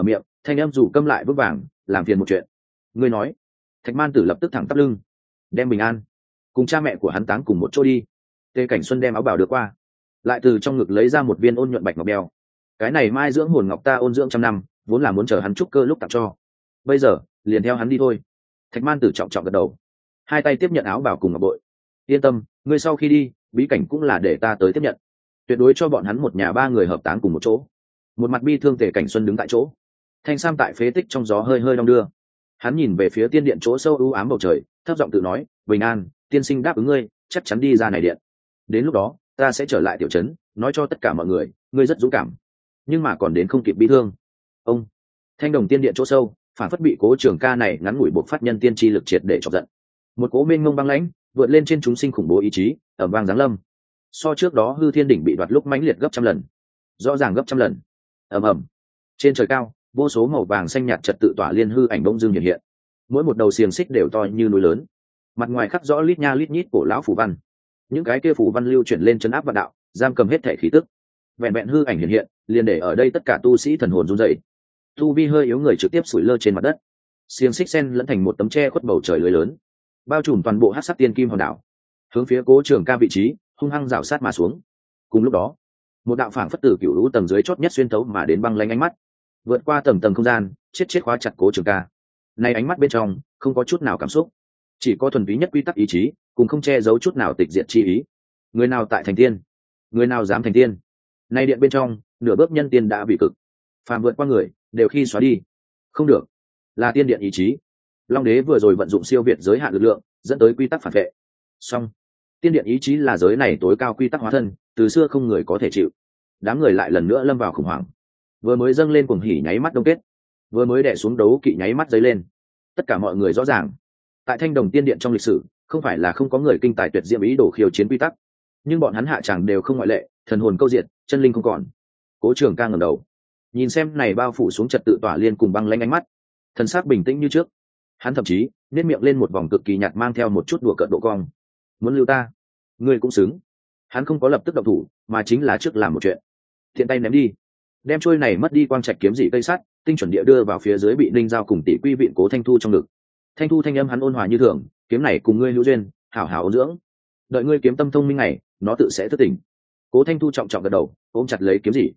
thanh em rủ câm lại vững vàng làm phiền một chuyện. Ngươi nói. Thạch Man Tử lập tức thẳng tắp lưng, đem bình an cùng cha mẹ của hắn táng cùng một chỗ đi. Tề Cảnh Xuân đem áo bào đưa qua, lại từ trong ngực lấy ra một viên ôn nhuận bạch ngọc đeo. Cái này mai dưỡng hồn ngọc ta ôn dưỡng trăm năm, vốn là muốn chờ hắn trúc cơ lúc tặng cho, bây giờ liền theo hắn đi thôi. Thạch Man Tử trọng trọng gật đầu, hai tay tiếp nhận áo bào cùng ngọc bội. Yên tâm, ngươi sau khi đi, bí cảnh cũng là để ta tới tiếp nhận, tuyệt đối cho bọn hắn một nhà ba người hợp táng cùng một chỗ. Một mặt bi thương Tề Cảnh Xuân đứng tại chỗ, thanh sam tại phế tích trong gió hơi hơi đong đưa. Hắn nhìn về phía tiên điện chỗ sâu u ám bầu trời, thấp giọng tự nói, bình an, tiên sinh đáp ứng ngươi, chắc chắn đi ra này điện. Đến lúc đó ta sẽ trở lại tiểu trấn, nói cho tất cả mọi người ngươi rất dũng cảm, nhưng mà còn đến không kịp bi thương. Ông thanh đồng tiên điện chỗ sâu phản phất bị Cố Trường Ca này ngắn ngủi buộc phát nhân tiên chi lực triệt để chọc giận. Một cố mênh mông băng lãnh vượt lên trên chúng sinh khủng bố ý chí, ầm vang giáng lâm. So trước đó hư thiên đỉnh bị đoạt lúc mãnh liệt gấp trăm lần, rõ ràng gấp trăm lần. Ầm ầm. Trên trời cao, vô số màu vàng xanh nhạt trật tự tỏa liên hư ảnh bỗng dưng hiện hiện. Mỗi một đầu xiềng xích đều to như núi lớn, mặt ngoài khắc rõ lít nha lít nhít cổ lão phù văn. Những cái kia phù văn lưu chuyển lên chân áp vạn đạo, giam cầm hết thể khí tức. Vẹn vẹn hư ảnh hiện hiện, liền để ở đây tất cả tu sĩ thần hồn run rẩy. Tu vi hơi yếu người trực tiếp sủi lơ trên mặt đất. Xiềng xích sen lẫn thành một tấm tre khuất bầu trời lưới lớn, bao trùm toàn bộ hắc sắc tiên kim hòn đảo, hướng phía Cố Trường Ca vị trí hung hăng rảo sát mà xuống. Cùng lúc đó, một đạo phảng phất tử cựu lũ tầng dưới chót nhất xuyên thấu mà đến băng lanh ánh mắt, vượt qua tầng tầng không gian, chết khóa chặt Cố Trường Ca. Này ánh mắt bên trong không có chút nào cảm xúc, chỉ có thuần túy nhất quy tắc ý chí, cùng không che giấu chút nào tịch diệt chi ý. Người nào tại thành tiên, người nào dám thành tiên. Nay điện bên trong, nửa bước nhân tiên đã bị cực, phàm vượt qua người đều khi xóa đi. Không được, là tiên điện ý chí. Long đế vừa rồi vận dụng siêu việt giới hạn lực lượng, dẫn tới quy tắc phản vệ. Song tiên điện ý chí là giới này tối cao quy tắc hóa thân, từ xưa không người có thể chịu. Đám người lại lần nữa lâm vào khủng hoảng. Vừa mới dâng lên cuồng hỉ nháy mắt đông kết, vừa mới đè xuống đấu kỵ nháy mắt dấy lên. Tất cả mọi người rõ ràng, tại Thanh Đồng Tiên Điện trong lịch sử, không phải là không có người kinh tài tuyệt diễm ý đồ khiêu chiến quy tắc, nhưng bọn hắn hạ tràng đều không ngoại lệ, thần hồn câu diệt, chân linh không còn. Cố Trường Ca ngẩng đầu, nhìn xem này bao phủ xuống trật tự tỏa liên cùng băng lãnh ánh mắt, thần sắc bình tĩnh như trước. Hắn thậm chí nét miệng lên một vòng cực kỳ nhạt mang theo một chút đùa cợt độ cong. Muốn lưu ta, ngươi cũng xứng. Hắn không có lập tức động thủ, mà chính là trước làm một chuyện. Thiện tay ném đi, đem trôi này mất đi quang trạch kiếm dị cây sắt, tinh chuẩn địa đưa vào phía dưới bị Ninh Giao cùng tỷ quy viện Cố Thanh Thu trong ngực. Thanh Thu thanh âm hắn ôn hòa như thường, kiếm này cùng ngươi hữu duyên, hảo hảo ôn dưỡng. Đợi ngươi kiếm tâm thông minh này, nó tự sẽ thức tỉnh. Cố Thanh Thu trọng trọng gật đầu, ôm chặt lấy kiếm dị,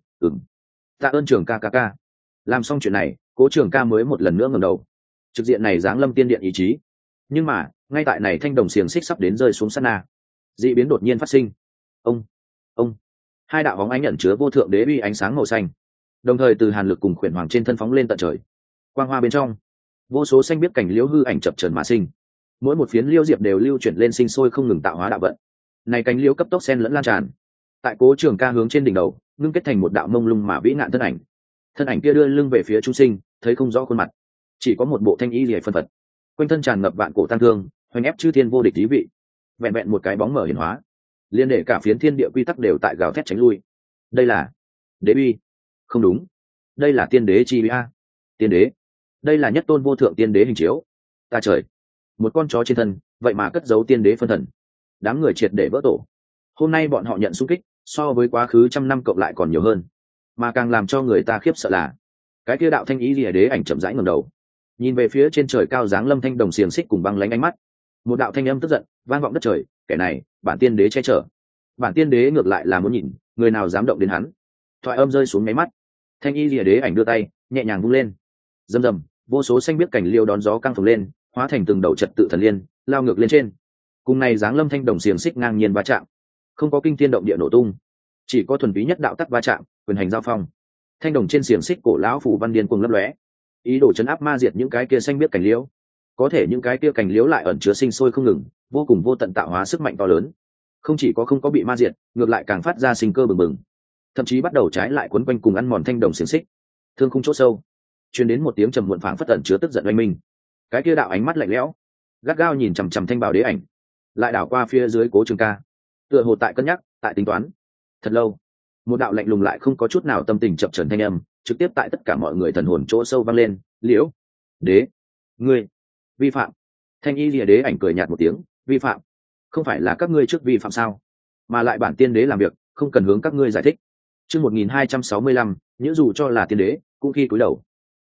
tạ ơn Trường ca. Làm xong chuyện này, Cố Trường Ca mới một lần nữa ngẩng đầu. Trực diện này giáng lâm tiên điện ý chí, nhưng mà ngay tại này thanh đồng xiềng xích sắp đến rơi xuống sát na, dị biến đột nhiên phát sinh. Ông hai đạo bóng ánh ẩn chứa vô thượng đế uy ánh sáng màu xanh, đồng thời từ Hàn Lực cùng Khuyển Hoàng trên thân phóng lên tận trời. Quang hoa bên trong, vô số xanh biết cảnh liễu hư ảnh chập chờn mà sinh, mỗi một phiến liễu diệp đều lưu chuyển lên sinh sôi không ngừng tạo hóa đạo vận. Này cánh liễu cấp tốc xen lẫn lan tràn, tại Cố Trường Ca hướng trên đỉnh đầu ngưng kết thành một đạo mông lung mà vĩ ngạn thân ảnh. Thân ảnh kia đưa lưng về phía chúng sinh, thấy không rõ khuôn mặt, chỉ có một bộ thanh y liễu phân phật, quanh thân tràn ngập vạn cổ tăng thương, hoành ép chư thiên vô địch ý vị. Vẹn vẹn một cái bóng mở hiển hóa, liên để cả phiến thiên địa quy tắc đều tại gào thét tránh lui. Đây là đế uy? Không đúng, đây là tiên đế chi uy a. Tiên đế, đây là nhất tôn vô thượng tiên đế hình chiếu. Ta trời, một con chó trên thân vậy mà cất giấu tiên đế phân thần. Đám người triệt để vỡ tổ. Hôm nay bọn họ nhận xung kích so với quá khứ trăm năm cộng lại còn nhiều hơn, mà càng làm cho người ta khiếp sợ là cái kia đạo thanh ý lìa đế ảnh chậm rãi ngẩng đầu, nhìn về phía trên trời cao giáng lâm thanh đồng xiềng xích cùng băng lánh ánh mắt. Một đạo thanh âm tức giận vang vọng đất trời, kẻ này bản tiên đế che chở, bản tiên đế ngược lại là muốn nhìn người nào dám động đến hắn. Thoại âm rơi xuống máy mắt, thanh y lìa đế ảnh đưa tay nhẹ nhàng vung lên, rầm rầm, vô số xanh biết cảnh liêu đón gió căng phồng lên, hóa thành từng đầu trật tự thần liên lao ngược lên trên. Cùng này giáng lâm thanh đồng xiềng xích ngang nhiên va chạm, không có kinh thiên động địa nổ tung, chỉ có thuần túy nhất đạo tắc va chạm, quyền hành giao phong. Thanh đồng trên xiềng xích cổ lão phủ văn điên cuồng lấp lóe, ý đồ chấn áp ma diệt những cái kia xanh biết cảnh liễu. Có thể những cái kia cảnh liễu lại ẩn chứa sinh sôi không ngừng, vô cùng vô tận tạo hóa sức mạnh to lớn. Không chỉ có không có bị ma diệt, ngược lại càng phát ra sinh cơ bừng bừng, thậm chí bắt đầu trái lại quấn quanh cùng ăn mòn thanh đồng xiềng xích. Thương khung chỗ sâu truyền đến một tiếng trầm muộn phảng phất ẩn chứa tức giận oanh minh. Cái kia đạo ánh mắt lạnh lẽo gắt gao nhìn chằm chằm thanh bảo đế ảnh, lại đảo qua phía dưới Cố Trường Ca, tựa hồ tại cân nhắc, tại tính toán. Thật lâu, một đạo lạnh lùng lại không có chút nào tâm tình chập chờn thanh âm trực tiếp tại tất cả mọi người thần hồn chỗ sâu vang lên. Liễu đế, ngươi vi phạm. Thanh y lìa đế ảnh cười nhạt một tiếng, vi phạm? Không phải là các ngươi trước vi phạm sao? Mà lại bản tiên đế làm việc không cần hướng các ngươi giải thích. Chương 1265, những dù cho là tiên đế cũng khi cúi đầu.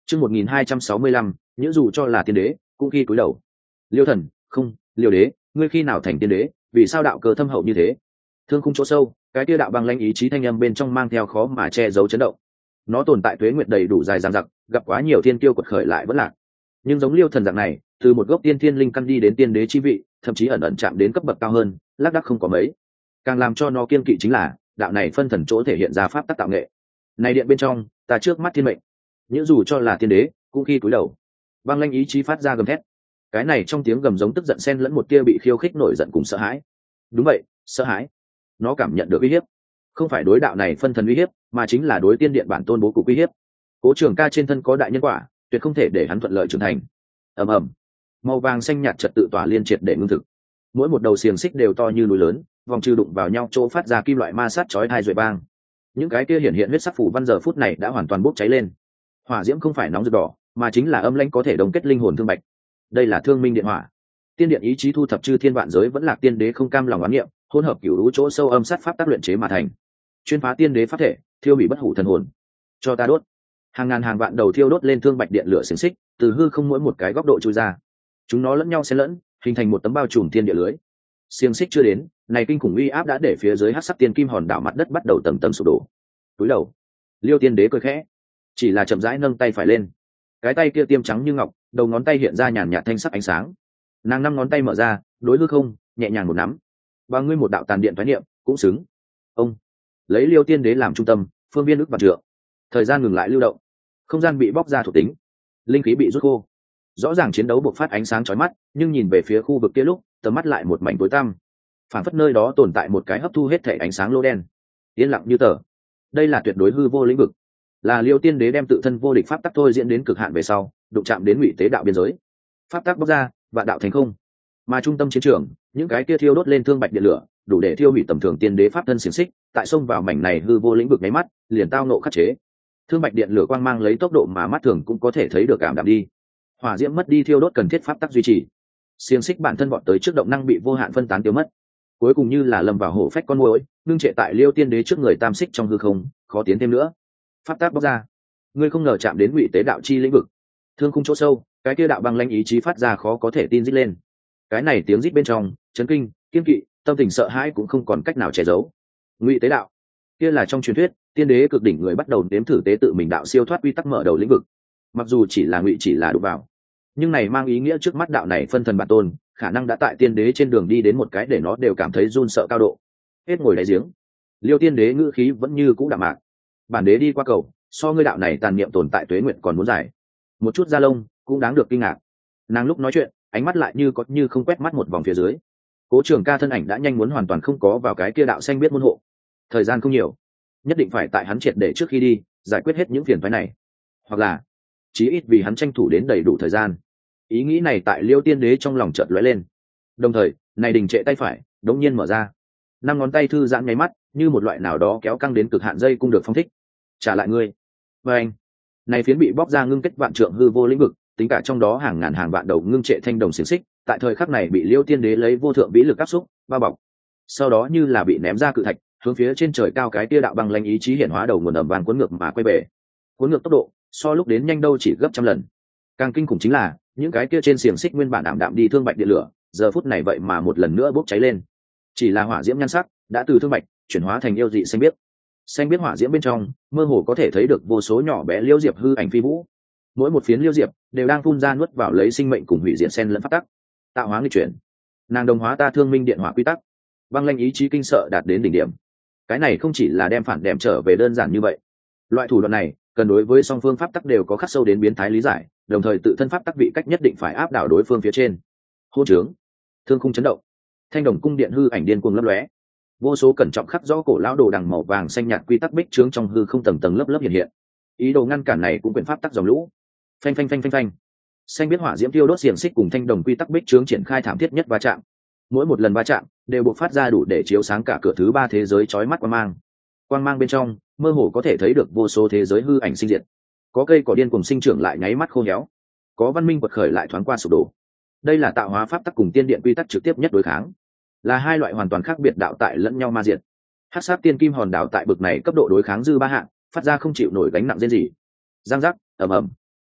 chương 1265, những dù cho là tiên đế cũng khi cúi đầu. Liêu thần, không, Liêu đế, ngươi khi nào thành tiên đế, vì sao đạo cơ thâm hậu như thế? Thương khung chỗ sâu, cái kia đạo băng lãnh ý chí thanh âm bên trong mang theo khó mà che giấu chấn động. Nó tồn tại tuế nguyệt đầy đủ dài dằng dặc, gặp quá nhiều thiên tiêu quật khởi lại vẫn lạc. Nhưng giống Liêu thần dạng này, từ một gốc tiên thiên linh căn đi đến tiên đế chi vị, thậm chí ẩn ẩn chạm đến cấp bậc cao hơn, lác đác không có mấy. Càng làm cho nó kiên kỵ chính là đạo này phân thần chỗ thể hiện ra pháp tắc tạo nghệ. Này điện bên trong, ta trước mắt thiên mệnh, những dù cho là tiên đế cũng khi cúi đầu. Băng lãnh ý chí phát ra gầm thét. Cái này trong tiếng gầm giống tức giận xen lẫn một tia bị khiêu khích nổi giận cùng sợ hãi. Đúng vậy, sợ hãi. Nó cảm nhận được uy hiếp, không phải đối đạo này phân thần uy hiếp, mà chính là đối tiên điện bản tôn bố cục uy hiếp. Cố Trường Ca trên thân có đại nhân quả, tuyệt không thể để hắn thuận lợi trưởng thành. Ầm ầm, màu vàng xanh nhạt trật tự tỏa liên triệt để ngưng thực. Mỗi một đầu xiềng xích đều to như núi lớn, vòng trừ đụng vào nhau chỗ phát ra kim loại ma sát chói tai rội bang. Những cái kia hiện hiện huyết sắc phủ văn giờ phút này đã hoàn toàn bốc cháy lên. Hỏa diễm không phải nóng rực đỏ, mà chính là âm lãnh có thể đồng kết linh hồn thương bạch. Đây là thương minh điện hỏa. Tiên điện ý chí thu thập chư thiên vạn giới vẫn là tiên đế không cam lòng oán niệm, hỗn hợp cửu lũ chỗ sâu âm sát pháp tác luyện chế mà thành. Chuyên phá tiên đế pháp thể, thiêu hủy bất hủ thần hồn. Cho ta đốt. Hàng ngàn hàng vạn đầu thiêu đốt lên thương bạch điện lửa xiềng xích, từ hư không mỗi một cái góc độ chui ra. Chúng nó lẫn nhau xen lẫn, hình thành một tấm bao trùm thiên địa lưới. Xiềng xích chưa đến, này kinh khủng uy áp đã để phía dưới hắc sắc tiên kim hòn đảo mặt đất bắt đầu tầng tầng sụp đổ. Túi đầu, Liêu tiên đế cười khẽ, chỉ là chậm rãi nâng tay phải lên. Cái tay kia tiêm trắng như ngọc, đầu ngón tay hiện ra nhàn nhạt thanh sắc ánh sáng. Nàng năm ngón tay mở ra, đối hư không nhẹ nhàng một nắm, và ngươi một đạo tàn điện thoái niệm cũng xứng. Ông lấy Liêu tiên đế làm trung tâm, phương viên ức vạn trượng. Thời gian ngừng lại lưu động, không gian bị bóc ra thuộc tính, linh khí bị rút khô. Rõ ràng chiến đấu bộc phát ánh sáng chói mắt, nhưng nhìn về phía khu vực kia lúc, tầm mắt lại một mảnh tối tăm. Phản phất nơi đó tồn tại một cái hấp thu hết thể ánh sáng lỗ đen, yên lặng như tờ. Đây là tuyệt đối hư vô lĩnh vực, là Liêu tiên đế đem tự thân vô địch pháp tắc thôi diễn đến cực hạn về sau, đụng chạm đến ngụy tế đạo biên giới. Pháp tắc bóc ra, vạn đạo thành không. Mà trung tâm chiến trường, những cái kia thiêu đốt lên thương bạch điện lửa, đủ để thiêu hủy tầm thường tiên đế pháp thân xiềng xích, tại sông vào mảnh này hư vô lĩnh vực nháy mắt, liền tao nộ khắc chế. Thương bạch điện lửa quang mang lấy tốc độ mà mắt thường cũng có thể thấy được cảm đạm đi. Hỏa diễm mất đi thiêu đốt cần thiết pháp tắc duy trì. Xiềng xích bản thân vọt tới trước động năng bị vô hạn phân tán tiêu mất. Cuối cùng như là lâm vào hổ phách con muỗi, ngưng trệ tại Liêu tiên đế trước người tam xích trong hư không, khó tiến thêm nữa. Pháp tắc bóc ra, ngươi không ngờ chạm đến ngụy tế đạo chi lĩnh vực. Thương khung chỗ sâu, cái kia đạo băng lãnh ý chí phát ra khó có thể tin rít lên. Cái này tiếng rít bên trong, chấn kinh, kiên kỵ, tâm tình sợ hãi cũng không còn cách nào che giấu. Ngụy tế đạo, kia là trong truyền thuyết, tiên đế cực đỉnh người bắt đầu nếm thử tế tự mình đạo siêu thoát quy tắc mở đầu lĩnh vực. Mặc dù chỉ là ngụy chỉ là đụng vào, nhưng này mang ý nghĩa trước mắt đạo này phân thần bản tôn, khả năng đã tại tiên đế trên đường đi đến một cái để nó đều cảm thấy run sợ cao độ. Hết ngồi đáy giếng, Liêu tiên đế ngữ khí vẫn như cũ đạm mạc. Bản đế đi qua cầu, so ngươi đạo này tàn niệm tồn tại tuế nguyện còn muốn dài. Một chút da lông cũng đáng được kinh ngạc. Nàng lúc nói chuyện, ánh mắt lại như có như không quét mắt một vòng phía dưới. Cố Trường Ca thân ảnh đã nhanh muốn hoàn toàn không có vào cái kia đạo xanh biết môn hộ. Thời gian không nhiều, nhất định phải tại hắn triệt để trước khi đi giải quyết hết những phiền phức này, hoặc là chí ít vì hắn tranh thủ đến đầy đủ thời gian. Ý nghĩ này tại Liêu tiên đế trong lòng chợt lóe lên. Đồng thời, này đình trệ tay phải đống nhiên mở ra, năm ngón tay thư giãn nháy mắt, như một loại nào đó kéo căng đến cực hạn dây cung được phong thích. Trả lại ngươi. Và anh, này phiến bị bóc ra ngưng kết vạn trượng hư vô lĩnh vực, tính cả trong đó hàng ngàn hàng vạn đầu ngưng trệ thanh đồng xiềng xích, tại thời khắc này bị Liêu tiên đế lấy vô thượng vĩ lực áp xúc, bao bọc. Sau đó như là bị ném ra cự thạch, hướng phía trên trời cao cái tia đạo băng lãnh ý chí hiển hóa đầu nguồn ầm vang cuốn ngược mà quay về. Cuốn ngược tốc độ, so lúc đến nhanh đâu chỉ gấp trăm lần. Càng kinh khủng chính là, những cái kia trên xiềng xích nguyên bản ảm đạm đi thương bạch điện lửa, giờ phút này vậy mà một lần nữa bốc cháy lên. Chỉ là hỏa diễm nhan sắc, đã từ thương bạch chuyển hóa thành yêu dị xanh biếc. Xanh biếc hỏa diễm bên trong, mơ hồ có thể thấy được vô số nhỏ bé liêu diệp hư ảnh phi vũ. Mỗi một phiến liêu diệp đều đang phun ra nuốt vào lấy sinh mệnh cùng hủy diệt xen lẫn pháp tắc, tạo hóa nghịch chuyển. Nàng đồng hóa ta thương minh điện hỏa quy tắc, băng lãnh ý chí kinh sợ đạt đến đỉnh điểm. Cái này không chỉ là đem phản đệm trở về đơn giản như vậy. Loại thủ đoạn này, cần đối với song phương pháp tắc đều có khắc sâu đến biến thái lý giải, đồng thời tự thân pháp tắc vị cách nhất định phải áp đảo đối phương phía trên. Hô trướng, thương khung chấn động, thanh đồng cung điện hư ảnh điên cuồng lấp lóe, vô số cẩn trọng khắc rõ cổ lão đồ đằng màu vàng xanh nhạt quy tắc bích trướng trong hư không tầng tầng lớp lớp hiện hiện. Ý đồ ngăn cản này cũng quyền pháp tắc dòng lũ. Phanh phanh phanh phanh phanh, xanh biết hỏa diễm tiêu đốt xiềng xích cùng thanh đồng quy tắc bích trướng triển khai thảm thiết nhất va chạm. Mỗi một lần va chạm đều bộc phát ra đủ để chiếu sáng cả cửa thứ ba thế giới chói mắt quang mang bên trong mơ hồ có thể thấy được vô số thế giới hư ảnh sinh diệt. Có cây cỏ điên cùng sinh trưởng lại nháy mắt khô héo, có văn minh quật khởi lại thoáng qua sụp đổ. Đây là tạo hóa pháp tắc cùng tiên điện quy tắc trực tiếp nhất đối kháng, là hai loại hoàn toàn khác biệt đạo tại lẫn nhau ma diệt. Hắc sát tiên kim hòn đảo tại bực này cấp độ đối kháng dư ba hạng, phát ra không chịu nổi gánh nặng riêng gì. Giang giác, ầm ầm,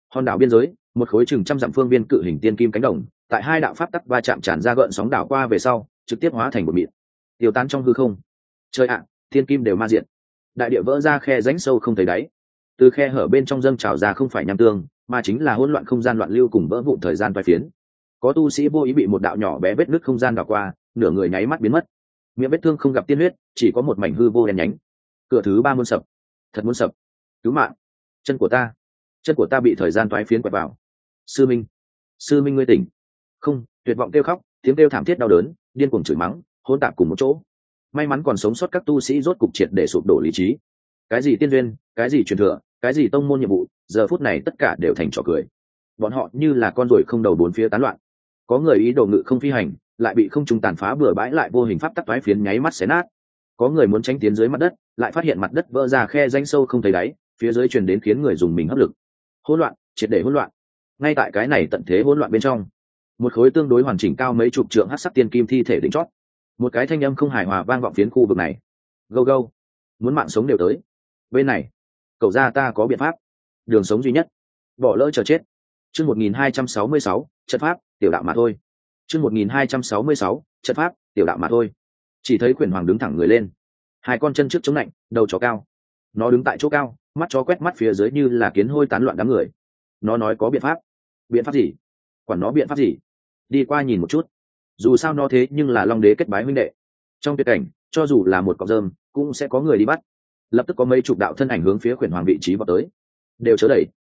hòn đảo biên giới, một khối chừng trăm dặm phương viên cự hình tiên kim cánh đồng, tại hai đạo pháp tắc va chạm tràn ra gợn sóng đảo qua về sau trực tiếp hóa thành một mịn, tiêu tán trong hư không. Trời ạ, tiên kim đều ma diện, đại địa vỡ ra khe rãnh sâu không thấy đáy, từ khe hở bên trong dâng trào ra không phải nham tương mà chính là hỗn loạn không gian loạn lưu cùng vỡ vụn thời gian toái phiến. Có tu sĩ vô ý bị một đạo nhỏ bé vết nứt không gian đảo qua, nửa người nháy mắt biến mất, miệng vết thương không gặp tiên huyết, chỉ có một mảnh hư vô đen nhánh. Cửa thứ ba muốn sập, thật muốn sập. Cứu mạng, chân của ta bị thời gian toái phiến quẹt vào. Sư minh, sư minh ngươi tỉnh không? Tuyệt vọng kêu khóc, tiếng kêu thảm thiết đau đớn, điên cuồng chửi mắng, hỗn tạp cùng một chỗ. May mắn còn sống sót các tu sĩ rốt cục triệt để sụp đổ lý trí. Cái gì tiên duyên, cái gì truyền thừa, cái gì tông môn nhiệm vụ, giờ phút này tất cả đều thành trò cười. Bọn họ như là con ruồi không đầu bốn phía tán loạn. Có người ý đồ ngự không phi hành, lại bị không trung tàn phá bừa bãi lại vô hình pháp tắc toái phiến nháy mắt xé nát. Có người muốn tránh tiến dưới mặt đất, lại phát hiện mặt đất vỡ ra khe rãnh sâu không thấy đáy, phía dưới truyền đến khiến người dùng mình hấp lực. Hỗn loạn, triệt để hỗn loạn. Ngay tại cái này tận thế hỗn loạn bên trong, một khối tương đối hoàn chỉnh cao mấy chục trượng hắc sắc tiên kim thi thể đỉnh chót, một cái thanh âm không hài hòa vang vọng phiến khu vực này. Go go, muốn mạng sống đều tới. Bên này, cậu ra ta có biện pháp, đường sống duy nhất, bỏ lỡ chờ chết. Chương 1266, trận pháp, tiểu đạo mà thôi. Chương 1266, trận pháp, tiểu đạo mà thôi. Chỉ thấy Quyền Hoàng đứng thẳng người lên, hai con chân trước chống lạnh, đầu chó cao. Nó đứng tại chỗ cao, mắt chó quét mắt phía dưới như là kiến hôi tán loạn đám người. Nó nói có biện pháp. Biện pháp gì? Quản nó biện pháp gì? Đi qua nhìn một chút. Dù sao nó thế nhưng là Long Đế kết bái huynh đệ. Trong tuyệt cảnh, cho dù là một cọng rơm, cũng sẽ có người đi bắt. Lập tức có mấy chục đạo thân ảnh hướng phía Quyền Hoàng vị trí vào tới. Đều chớ đẩy.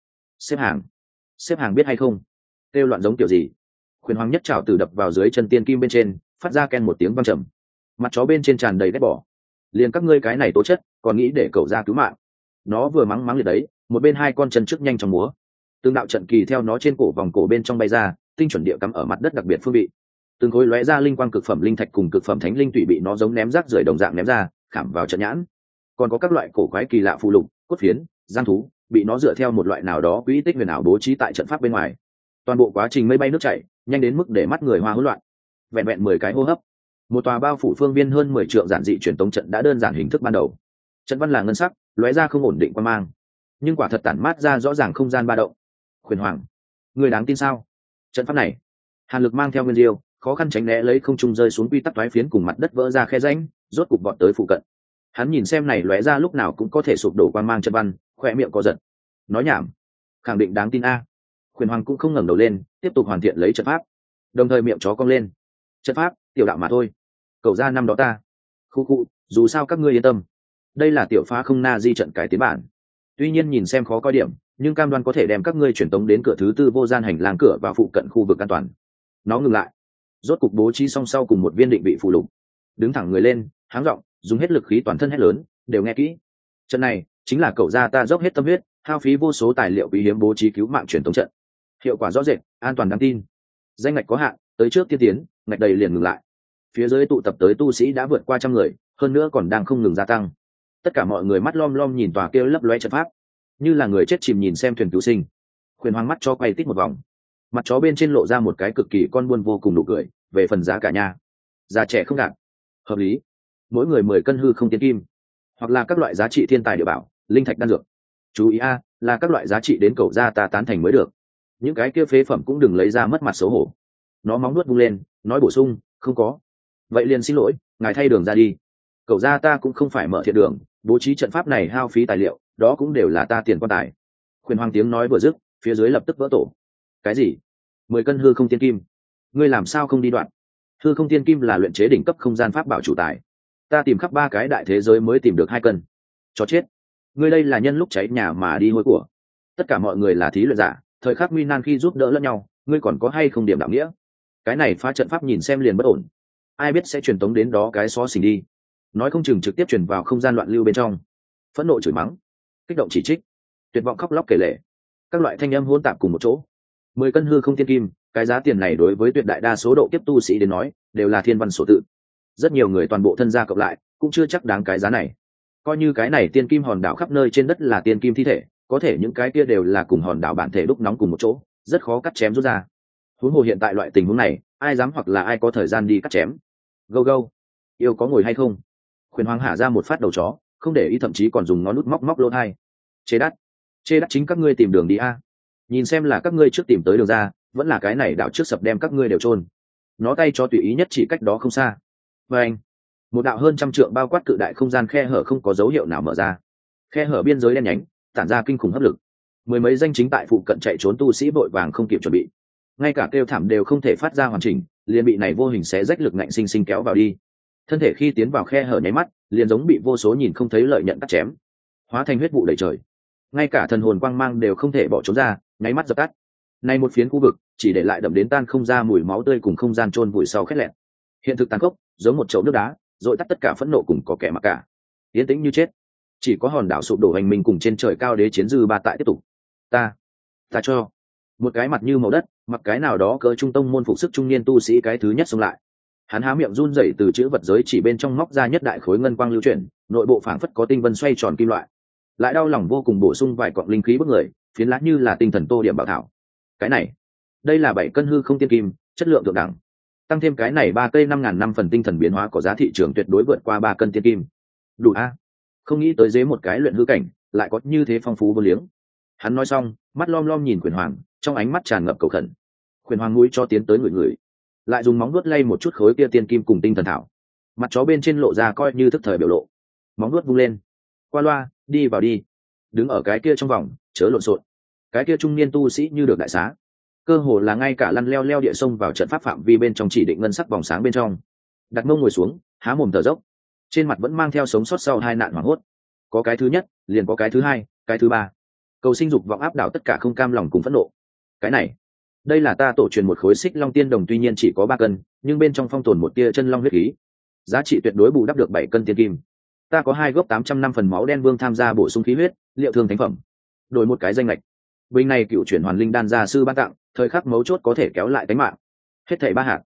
Xếp hàng biết hay không? Kêu loạn giống kiểu gì? Quyền Hoàng nhất trảo từ đập vào dưới chân tiên kim bên trên, phát ra ken một tiếng vang trầm. Mặt chó bên trên tràn đầy ghét bỏ. Liền các ngươi cái này tố chất, còn nghĩ để cậu ra cứu mạng? Nó vừa mắng mắng liệt đấy, một bên hai con chân trước nhanh trong múa. Từng đạo trận kỳ theo nó trên cổ vòng cổ bên trong bay ra, tinh chuẩn địa cắm ở mặt đất đặc biệt phương vị. Từng khối lóe ra linh quang cực phẩm linh thạch cùng cực phẩm thánh linh tụy bị nó giống ném rác rưởi đồng dạng ném ra, khảm vào trận nhãn. Còn có các loại cổ quái kỳ lạ phù lục, cốt phiến, giang thú, bị nó dựa theo một loại nào đó quỹ tích huyền ảo bố trí tại trận pháp bên ngoài. Toàn bộ quá trình mây bay nước chảy, nhanh đến mức để mắt người hoa hỗn loạn. Vẹn vẹn 10 cái hô hấp, một tòa bao phủ phương viên hơn 10 trượng giản dị truyền tống trận đã đơn giản hình thức ban đầu. Trận văn là ngân sắc, lóe ra không ổn định quan mang, nhưng quả thật tản mát ra rõ ràng không gian ba động. Quyền Hoàng, người đáng tin sao? Trận pháp này, hàn lực mang theo nguyên diêu, khó khăn tránh né lấy không trung rơi xuống quy tắc toái phiến cùng mặt đất vỡ ra khe rãnh, rốt cục vọt tới phụ cận. Hắn nhìn xem này lóe ra lúc nào cũng có thể sụp đổ quan mang trận văn, khỏe miệng co giật. Nói nhảm, khẳng định đáng tin a. Quyền Hoàng cũng không ngẩng đầu lên, tiếp tục hoàn thiện lấy trận pháp, đồng thời miệng chó cong lên. Trận pháp, tiểu đạo mà thôi. Cậu ra năm đó ta. Khu, dù sao các ngươi yên tâm. Đây là tiểu phá không na di trận cải tiến bản. Tuy nhiên nhìn xem khó coi điểm, nhưng cam đoan có thể đem các ngươi chuyển tống đến cửa thứ tư vô gian hành lang cửa vào phụ cận khu vực an toàn. Nó ngừng lại, rốt cục bố trí song sau cùng một viên định vị phù lục, đứng thẳng người lên, háng giọng, dùng hết lực khí toàn thân hét lớn, đều nghe kỹ. Trận này chính là cậu ra ta dốc hết tâm huyết, hao phí vô số tài liệu quý hiếm bố trí cứu mạng truyền tống trận. Hiệu quả rõ rệt, an toàn đáng tin. Danh ngạch có hạn, tới trước tiên tiến, ngạch đầy liền ngừng lại. Phía dưới tụ tập tới tu sĩ đã vượt qua 100 người, hơn nữa còn đang không ngừng gia tăng. Tất cả mọi người mắt lom lom nhìn tòa kia lấp lóe trận pháp, như là người chết chìm nhìn xem thuyền cứu sinh. Quyền Hoàng mắt cho quay tít một vòng, mặt chó bên trên lộ ra một cái cực kỳ con buôn vô cùng nụ cười. Về phần giá cả nha, già trẻ không gạt, hợp lý. Mỗi người 10 cân hư không tiến kim, hoặc là các loại giá trị thiên tài địa bảo, linh thạch đan dược. Chú ý a, là các loại giá trị đến cậu ra ta tán thành mới được. Những cái kia phế phẩm cũng đừng lấy ra mất mặt xấu hổ. Nó móng nuốt vung lên, nói bổ sung, không có. Vậy liền xin lỗi, ngài thay đường ra đi. Cậu ra ta cũng không phải mở thiện đường, bố trí trận pháp này hao phí tài liệu, đó cũng đều là ta tiền quan tài. Quyền Hoàng tiếng nói vừa dứt, phía dưới lập tức vỡ tổ. Cái gì? 10 cân hư không tiên kim? Ngươi làm sao không đi đoạn? Hư không tiên kim là luyện chế đỉnh cấp không gian pháp bảo chủ tài. Ta tìm khắp 3 cái đại thế giới mới tìm được 2 cân. Chó chết. Ngươi đây là nhân lúc cháy nhà mà đi hôi của. Tất cả mọi người là thí luyện giả, thời khắc nguy nan khi giúp đỡ lẫn nhau, ngươi còn có hay không điểm đạo nghĩa? Cái này phá trận pháp nhìn xem liền bất ổn. Ai biết sẽ truyền tống đến đó cái xó xỉnh đi, nói không chừng trực tiếp truyền vào không gian loạn lưu bên trong. Phẫn nộ chửi mắng, kích động chỉ trích, tuyệt vọng khóc lóc kể lể, các loại thanh âm hỗn tạp cùng một chỗ. 10 cân hư không tiên kim, cái giá tiền này đối với tuyệt đại đa số độ kiếp tu sĩ đến nói đều là thiên văn sổ tự. Rất nhiều người toàn bộ thân gia cộng lại cũng chưa chắc đáng cái giá này. Coi như cái này tiên kim hòn đảo khắp nơi trên đất là tiên kim thi thể, có thể những cái kia đều là cùng hòn đảo bản thể đúc nóng cùng một chỗ, rất khó cắt chém rút ra. Huống hồ hiện tại loại tình huống này, ai dám hoặc là ai có thời gian đi cắt chém? Go go, yêu có ngồi hay không? Quyền Hoàng hạ ra một phát đầu chó, không để ý, thậm chí còn dùng ngón nút móc lỗ tai. Chê đắt chính các ngươi tìm đường đi a. nhìn xem là các ngươi trước tìm tới đường ra, vẫn là cái này đảo trước sập đem các ngươi đều chôn. Nó tay cho tùy ý nhất chỉ cách đó không xa. Và anh, một đạo hơn trăm trượng bao quát cự đại không gian khe hở không có dấu hiệu nào mở ra. Khe hở biên giới đen nhánh, tản ra kinh khủng hấp lực. Mười mấy danh chính tại phụ cận chạy trốn tu sĩ vội vàng không kịp chuẩn bị, ngay cả kêu thảm đều không thể phát ra hoàn chỉnh, liền bị này vô hình xé rách lực ngạnh sinh sinh kéo vào đi. Thân thể khi tiến vào khe hở nháy mắt, liền giống bị vô số nhìn không thấy lợi nhận cắt chém, hóa thành huyết vụ đầy trời. Ngay cả thần hồn quang mang đều không thể bỏ trốn ra, nháy mắt dập tắt. Nay một phiến khu vực chỉ để lại đậm đến tan không ra mùi máu tươi cùng không gian chôn vùi sau khét lẹt. Hiện thực tàn khốc, giống một chậu nước đá, dội tắt tất cả phẫn nộ cùng có kẻ mặc cả. Yên tĩnh như chết, chỉ có hòn đảo sụp đổ hành mình cùng trên trời cao đế chiến dư ba tại tiếp tục. Ta cho một cái mặt như màu đất, mặc cái nào đó cỡ trung tông môn phục sức trung niên tu sĩ cái thứ nhất xông lại. Hắn há miệng run rẩy từ chữ vật giới chỉ bên trong móc ra nhất đại khối ngân quang lưu chuyển, nội bộ phảng phất có tinh vân xoay tròn kim loại. Lại đau lòng vô cùng bổ sung vài cọng linh khí bức người, phiến lá như là tinh thần tô điểm bảo thảo. Cái này, đây là 7 cân hư không tiên kim, chất lượng thượng đẳng. Tăng thêm cái này 3 cây 5.000 năm phần tinh thần biến hóa có giá thị trường tuyệt đối vượt qua 3 cân tiên kim. Đủ a. Không nghĩ tới dế một cái luyện hư cảnh, lại có như thế phong phú vô liếng. Hắn nói xong, mắt lom lom nhìn Quyền Hoàng, trong ánh mắt tràn ngập cầu khẩn. Quyền Hoàng mũi cho tiến tới người, lại dùng móng vuốt lay một chút khối kia tiên kim cùng tinh thần thảo. Mặt chó bên trên lộ ra coi như thức thời biểu lộ. Móng vuốt vung lên. Qua loa, đi vào đi. Đứng ở cái kia trong vòng, chớ lộn xộn. Cái kia trung niên tu sĩ như được đại xá, cơ hồ là ngay cả lăn leo leo địa sông vào trận pháp phạm vi bên trong chỉ định ngân sắc vòng sáng bên trong. Đặt mông ngồi xuống, há mồm thở dốc, trên mặt vẫn mang theo sống sót sau hai nạn hoảng hốt. Có cái thứ nhất, liền có cái thứ hai, cái thứ ba. Cầu sinh dục vọng áp đảo tất cả không cam lòng cùng phẫn nộ. Cái này, đây là ta tổ truyền một khối xích long tiên đồng, tuy nhiên chỉ có 3 cân, nhưng bên trong phong tồn một tia chân long huyết khí, giá trị tuyệt đối bù đắp được 7 cân tiên kim. Ta có 2 gốc 800 năm phần máu đen vương tham gia bổ sung khí huyết, liệu thương thánh phẩm. Đổi một cái danh lệch. Bình này cựu chuyển hoàn linh đan gia sư ban tặng, thời khắc mấu chốt có thể kéo lại tính mạng. Hết thảy 3 hạt.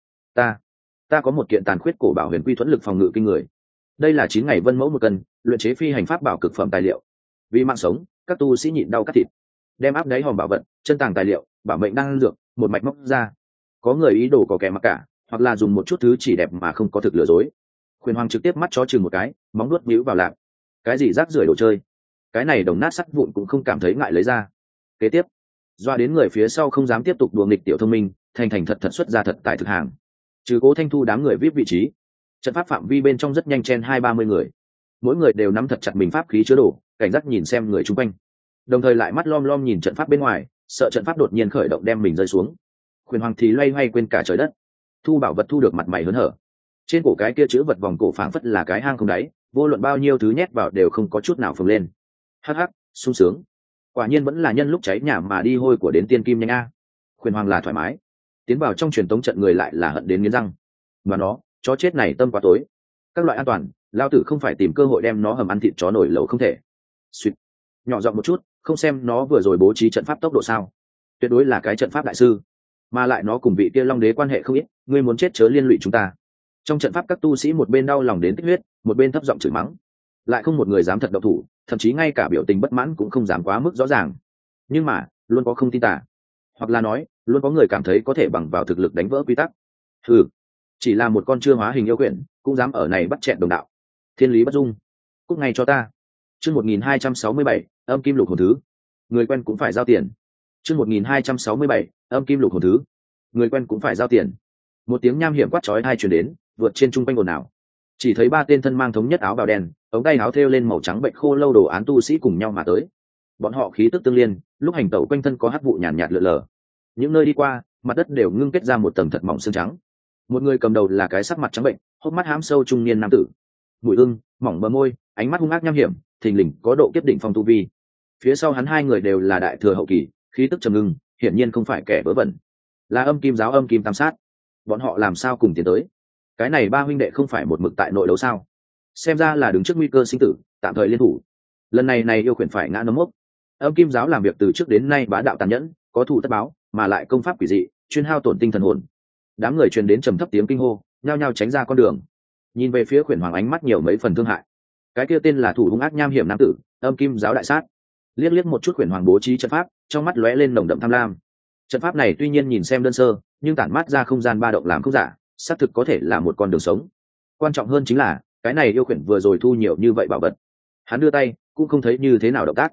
Ta có một kiện tàn khuyết cổ bảo huyền quy thuẫn lực phòng ngự kinh người. Đây là 9 ngày vân mẫu 1 cân, luyện chế phi hành pháp bảo cực phẩm tài liệu. Vì mạng sống, các tu sĩ nhịn đau cắt thịt, đem áp đáy hòm bảo vật, chân tàng tài liệu, bảo mệnh đang dược, một mạch móc ra. Có người ý đồ có kẻ mặc cả, hoặc là dùng một chút thứ chỉ đẹp mà không có thực lừa dối. Khuyên Hoàng trực tiếp mắt chó chừng một cái, móng nuốt bĩu vào lạc. Cái gì rác rưởi đồ chơi? Cái này đồng nát sắt vụn cũng không cảm thấy ngại lấy ra. Kế tiếp, doa đến người phía sau không dám tiếp tục đùa nghịch tiểu thông minh, thành thành thật thật xuất ra thật tại thực hàng. Trừ Cố Thanh Thu đám người vip vị trí, trận pháp phạm vi bên trong rất nhanh chen 20-30 người, mỗi người đều nắm thật chặt mình pháp khí chứa đồ, cảnh giác nhìn xem người chung quanh, đồng thời lại mắt lom lom nhìn trận pháp bên ngoài, sợ trận pháp đột nhiên khởi động đem mình rơi xuống. Khuyên Hoàng thì loay hoay quên cả trời đất, thu bảo vật thu được mặt mày hớn hở. Trên cổ cái kia chữ vật vòng cổ phảng phất là cái hang không đáy, vô luận bao nhiêu thứ nhét vào đều không có chút nào phồng lên. Hắc hắc, sung sướng. Quả nhiên vẫn là nhân lúc cháy nhà mà đi hôi của đến tiên kim nhanh a. Khuyên Hoàng là thoải mái, tiến vào trong truyền tống trận người lại là hận đến nghiến răng. Mà nó, chó chết này tâm quá tối. Các loại an toàn, lao tử không phải tìm cơ hội đem nó hầm ăn thịt chó nổi lẩu không thể. Xuyệt. Nhỏ giọng một chút, không xem nó vừa rồi bố trí trận pháp tốc độ sao? Tuyệt đối là cái trận pháp đại sư, mà lại nó cùng vị kia Long Đế quan hệ không ít, ngươi muốn chết chớ liên lụy chúng ta. Trong trận pháp các tu sĩ một bên đau lòng đến tích huyết, một bên thấp giọng chửi mắng, lại không một người dám thật động thủ, thậm chí ngay cả biểu tình bất mãn cũng không dám quá mức rõ ràng. Nhưng mà luôn có không tin tả, hoặc là nói luôn có người cảm thấy có thể bằng vào thực lực đánh vỡ quy tắc. Ừ, chỉ là một con chưa hóa hình yêu quyển cũng dám ở này bắt chẹn đồng đạo, thiên lý bất dung. Cúc ngay cho ta. Chương 1267, âm kim lục hồn thứ. Người quen cũng phải giao tiền. Chương 1267, âm kim lục hồn thứ. Người quen cũng phải giao tiền. Một tiếng nham hiểm quát chói tai truyền đến, vượt trên trung quanh ồn ào. Chỉ thấy 3 tên thân mang thống nhất áo bào đen, ống tay áo thêu lên màu trắng bệnh khô lâu đồ án tu sĩ cùng nhau mà tới. Bọn họ khí tức tương liên, lúc hành tẩu quanh thân có hắc vụ nhàn nhạt lượn lờ. Những nơi đi qua, mặt đất đều ngưng kết ra một tầng thật mỏng xương trắng. Một người cầm đầu là cái sắc mặt trắng bệnh, hốc mắt hám sâu trung niên nam tử. Mũi ưng, mỏng bờ môi, ánh mắt hung ác nham hiểm, thình lình có độ kiếp đỉnh phong tu vi. Phía sau hắn 2 người đều là đại thừa hậu kỳ, khí tức trầm ngưng, hiển nhiên không phải kẻ vớ vẩn, là âm kim giáo âm kim tam sát. Bọn họ làm sao cùng tiến tới? Cái này 3 huynh đệ không phải một mực tại nội đấu sao? Xem ra là đứng trước nguy cơ sinh tử, tạm thời liên thủ. Lần này yêu quyển phải ngã nấm mốc. Âm kim giáo làm việc từ trước đến nay bá đạo tàn nhẫn, có thù tất báo, mà lại công pháp quỷ dị, chuyên hao tổn tinh thần hồn. Đám người truyền đến trầm thấp tiếng kinh hô, nhao nhao tránh ra con đường. Nhìn về phía quyển hoàng ánh mắt nhiều mấy phần thương hại. Cái kia tên là thủ hung ác nham hiểm nam tử, âm kim giáo đại sát. Liếc liếc một chút quyển hoàng bố trí trận pháp, trong mắt lóe lên nồng đậm tham lam. Trận pháp này tuy nhiên nhìn xem đơn sơ, nhưng tản mát ra không gian ba động làm không giả, xác thực có thể là một con đường sống. Quan trọng hơn chính là cái này yêu quyển vừa rồi thu nhiều như vậy bảo vật, hắn đưa tay cũng không thấy như thế nào động tác.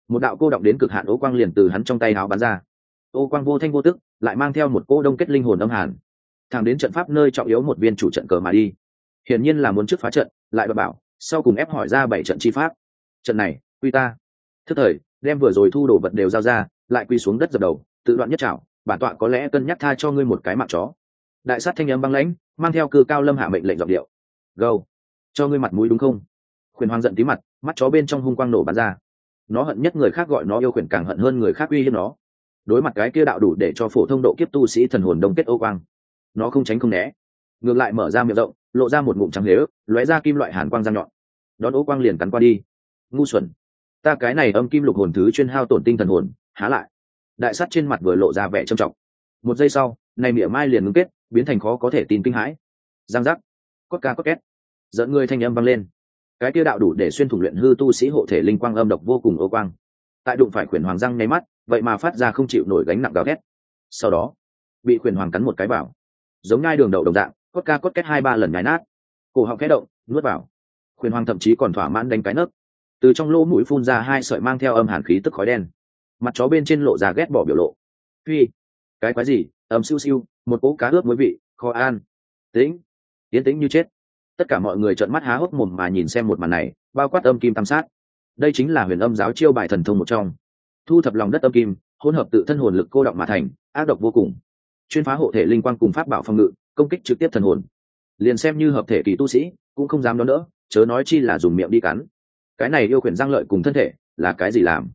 một đạo cô động đến cực hạn ô quang liền từ hắn trong tay áo bắn ra. Ô quang vô thanh vô tức, lại mang theo một cô đông kết linh hồn âm hàn, thẳng đến trận pháp nơi trọng yếu một viên chủ trận cờ mà đi. Hiển nhiên là muốn trước phá trận, lại bảo sau cùng ép hỏi ra 7 trận chi pháp. Trận này, quy ta. Thức thời, đem vừa rồi thu đồ vật đều giao ra, lại quy xuống đất dập đầu, tự đoạn nhất trảo, bản tọa có lẽ cân nhắc tha cho ngươi một cái mạng chó. Đại sát thanh âm băng lãnh, mang theo cư cao lâm hạ mệnh lệnh giọng điệu. Gâu, cho ngươi mặt mũi đúng không? Khuyển Hoàng giận tí mặt, mắt chó bên trong hung quang nổ bắn ra. Nó hận nhất người khác gọi nó yêu khuyển, càng hận hơn người khác uy hiếp nó. Đối mặt cái kia đạo đủ để cho phổ thông độ kiếp tu sĩ thần hồn đông kết ô quang, nó không tránh không né, ngược lại mở ra miệng rộng, lộ ra một ngụm trắng lếu, lóe ra kim loại hàn quang răng nhọn. Đón ô quang liền cắn qua đi. Ngu xuẩn, ta cái này âm kim lục hồn thứ chuyên hao tổn tinh thần hồn, há lại. Đại sắt trên mặt vừa lộ ra vẻ trầm trọng. Một giây sau, này mỉa mai liền ngưng kết, biến thành khó có thể tin kinh hãi. Giang giác, cốt ca cốt két, giận người thanh âm vang lên. Cái kia đạo đủ để xuyên thủng luyện hư tu sĩ hộ thể linh quang âm độc vô cùng ô quang, tại đụng phải Khuyển Hoàng răng nháy mắt, vậy mà phát ra không chịu nổi gánh nặng gào thét. Sau đó, bị Khuyển Hoàng cắn một cái vào, giống nhai đường đậu đồng dạng, cốt ca cốt két 2-3 lần nhái nát, cổ họng khẽ động, nuốt vào. Khuyển Hoàng thậm chí còn thỏa mãn đánh cái nấc, từ trong lỗ mũi phun ra 2 sợi mang theo âm hàn khí tức khói đen, mặt chó bên trên lộ ra ghét bỏ biểu lộ. Phi, cái quái gì? Ầm siêu siêu, một cỗ cá ướp muối vị, kho an. Tĩnh, tiến tĩnh như chết. Tất cả mọi người trợn mắt há hốc mồm mà nhìn xem một màn này, bao quát âm kim tam sát. Đây chính là huyền âm giáo chiêu bài thần thông một trong, thu thập lòng đất âm kim, hỗn hợp tự thân hồn lực cô động mà thành, ác độc vô cùng, chuyên phá hộ thể linh quang cùng pháp bảo phòng ngự, công kích trực tiếp thần hồn. Liền xem như hợp thể kỳ tu sĩ cũng không dám đón đỡ, chớ nói chi là dùng miệng đi cắn. Cái này yêu quyền giang lợi cùng thân thể là cái gì làm?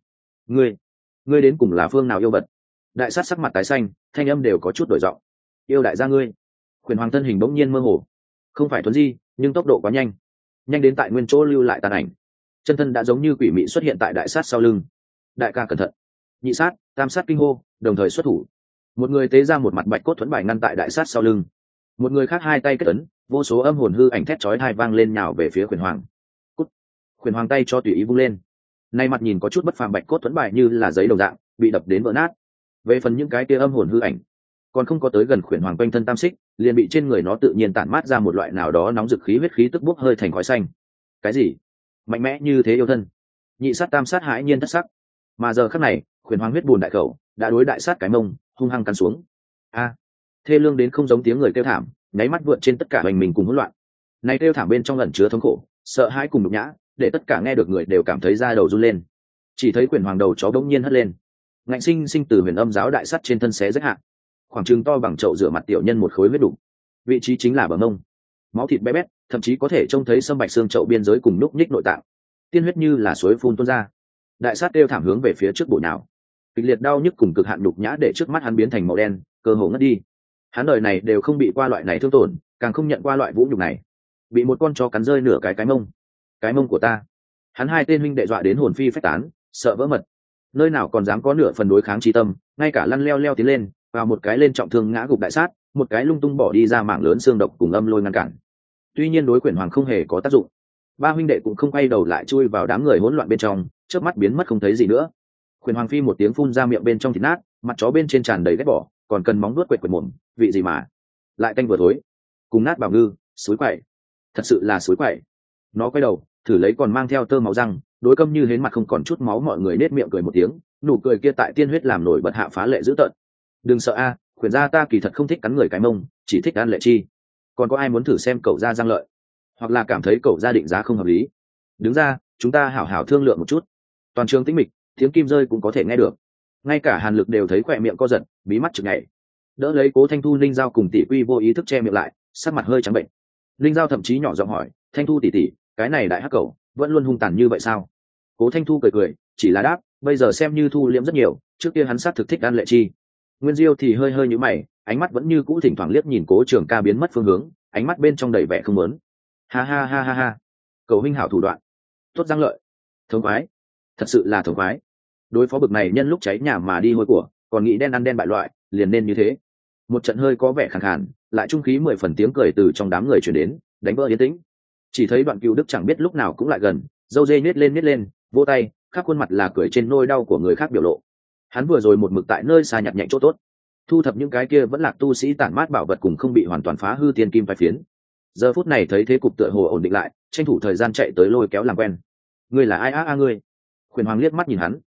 Ngươi đến cùng là phương nào yêu vật? Đại sát sắc mặt tái xanh, thanh âm đều có chút đổi giọng. Yêu đại gia ngươi. Quyền Hoàng thân hình bỗng nhiên mơ hồ, không phải thuấn di, nhưng tốc độ quá nhanh, nhanh đến tại nguyên chỗ lưu lại tàn ảnh, chân thân đã giống như quỷ mị xuất hiện tại đại sát sau lưng. Đại ca cẩn thận! Nhị sát, tam sát kinh hô, đồng thời xuất thủ. Một người tế ra một mặt bạch cốt thuẫn bài ngăn tại đại sát sau lưng, một người khác 2 tay kết ấn, vô số âm hồn hư ảnh thét chói tai vang lên nhào về phía Quyền Hoàng. Cút! Quyền Hoàng tay cho tùy ý vung lên, nay mặt nhìn có chút bất phàm bạch cốt thuẫn bài như là giấy đồng dạng bị đập đến vỡ nát. Về phần những cái kia âm hồn hư ảnh, còn không có tới gần Quyền Hoàng quanh thân tam xích, liền bị trên người nó tự nhiên tản mát ra một loại nào đó nóng rực khí huyết khí tức bốc hơi thành khói xanh. Cái gì? Mạnh mẽ như thế yêu thân? Nhị sát tam sát hãi nhiên thất sắc. Mà giờ khắc này, Quyền Hoàng huyết bùn đại khẩu đã đối đại sát cái mông hung hăng cắn xuống. A! Thê lương đến không giống tiếng người kêu thảm, nháy mắt vượt trên tất cả hành mình cùng hỗn loạn. Này kêu thảm bên trong ẩn chứa thống khổ, sợ hãi cùng nhục nhã, để tất cả nghe được người đều cảm thấy da đầu run lên. Chỉ thấy Quyền Hoàng đầu chó bỗng nhiên hất lên, ngạnh sinh sinh từ huyền âm giáo đại sắt trên thân xé rách hạ, khoảng chừng to bằng chậu rửa mặt tiểu nhân một khối huyết đủ, vị trí chính là bờ mông, máu thịt bé bét, thậm chí có thể trông thấy sâm bạch xương chậu biên giới cùng núc nhích nội tạng, tiên huyết như là suối phun tuôn ra. Đại sát kêu thảm hướng về phía trước bụi nào, kịch liệt đau nhức cùng cực hạn nhục nhã để trước mắt hắn biến thành màu đen, cơ hồ ngất đi. Hắn đời này đều không bị qua loại này thương tổn, càng không nhận qua loại vũ nhục này. Bị một con chó cắn rơi nửa cái mông của ta. Hắn 2 tên huynh đệ dọa đến hồn phi phách tán, sợ vỡ mật, nơi nào còn dám có nửa phần đối kháng trí tâm, ngay cả lăn leo tiến lên, vào một cái lên trọng thương ngã gục đại sát, một cái lung tung bỏ đi ra mảng lớn xương độc cùng âm lôi ngăn cản. Tuy nhiên đối Quyền Hoàng không hề có tác dụng, 3 huynh đệ cũng không quay đầu lại chui vào đám người hỗn loạn bên trong, chớp mắt biến mất không thấy gì nữa. Quyền Hoàng phi một tiếng phun ra miệng bên trong thịt nát, mặt chó bên trên tràn đầy ghét bỏ, còn cần móng vuốt quệt mồm, vị gì mà lại tanh vừa thối, cùng nát bảo ngư, suối quậy, thật sự là suối quậy. Nó quay đầu thử lấy còn mang theo tơ máu răng, đối câm như hến mặt không còn chút máu, mọi người nết miệng cười một tiếng, nụ cười kia tại tiên huyết làm nổi bật hạ phá lệ dữ tợn. Đừng sợ a, Quyền gia ta kỳ thật không thích cắn người cái mông, chỉ thích ăn lệ chi. Còn có ai muốn thử xem cậu gia răng lợi, hoặc là cảm thấy cậu gia định giá không hợp lý, đứng ra, chúng ta hảo hảo thương lượng một chút. Toàn trường tĩnh mịch, tiếng kim rơi cũng có thể nghe được, ngay cả Hàn Lực đều thấy khỏe miệng co giật, bí mắt chực nhảy. Đỡ lấy Cố Thanh Thu, Linh Giao cùng Tỷ Quy vô ý thức che miệng lại, sắc mặt hơi trắng bệnh. Linh Giao thậm chí nhỏ giọng hỏi, Thanh Thu tỷ tỷ, cái này đại hắc cẩu vẫn luôn hung tàn như vậy sao? Cố Thanh Thu cười cười, chỉ là đáp, bây giờ xem như thu liễm rất nhiều, trước kia hắn sát thực thích ăn lệ chi. Nguyên Diêu thì hơi hơi nhíu mày, ánh mắt vẫn như cũ thỉnh thoảng liếc nhìn Cố Trường Ca biến mất phương hướng, ánh mắt bên trong đầy vẻ không muốn. Ha ha ha ha ha, cầu huynh hảo thủ đoạn, tốt giang lợi, thống khoái, thật sự là thống khoái. Đối phó bực này nhân lúc cháy nhà mà đi hôi của, còn nghĩ đen ăn đen bại loại, liền nên như thế. Một trận hơi có vẻ khàn khàn, lại trung khí 10 phần tiếng cười từ trong đám người truyền đến, đánh vỡ yên tĩnh. Chỉ thấy Đoạn Cửu Đức chẳng biết lúc nào cũng lại gần, râu dê nhếch lên, vỗ tay, khắp khuôn mặt là cười trên nỗi đau của người khác biểu lộ. Hắn vừa rồi một mực tại nơi xa nhặt nhạnh chỗ tốt, thu thập những cái kia vẫn lạc tu sĩ tản mát bảo vật cùng không bị hoàn toàn phá hư tiên kim phái phiến. Giờ phút này thấy thế cục tựa hồ ổn định lại, tranh thủ thời gian chạy tới lôi kéo làm quen. Ngươi là ai a ngươi? Quyền Hoàng liếc mắt nhìn hắn,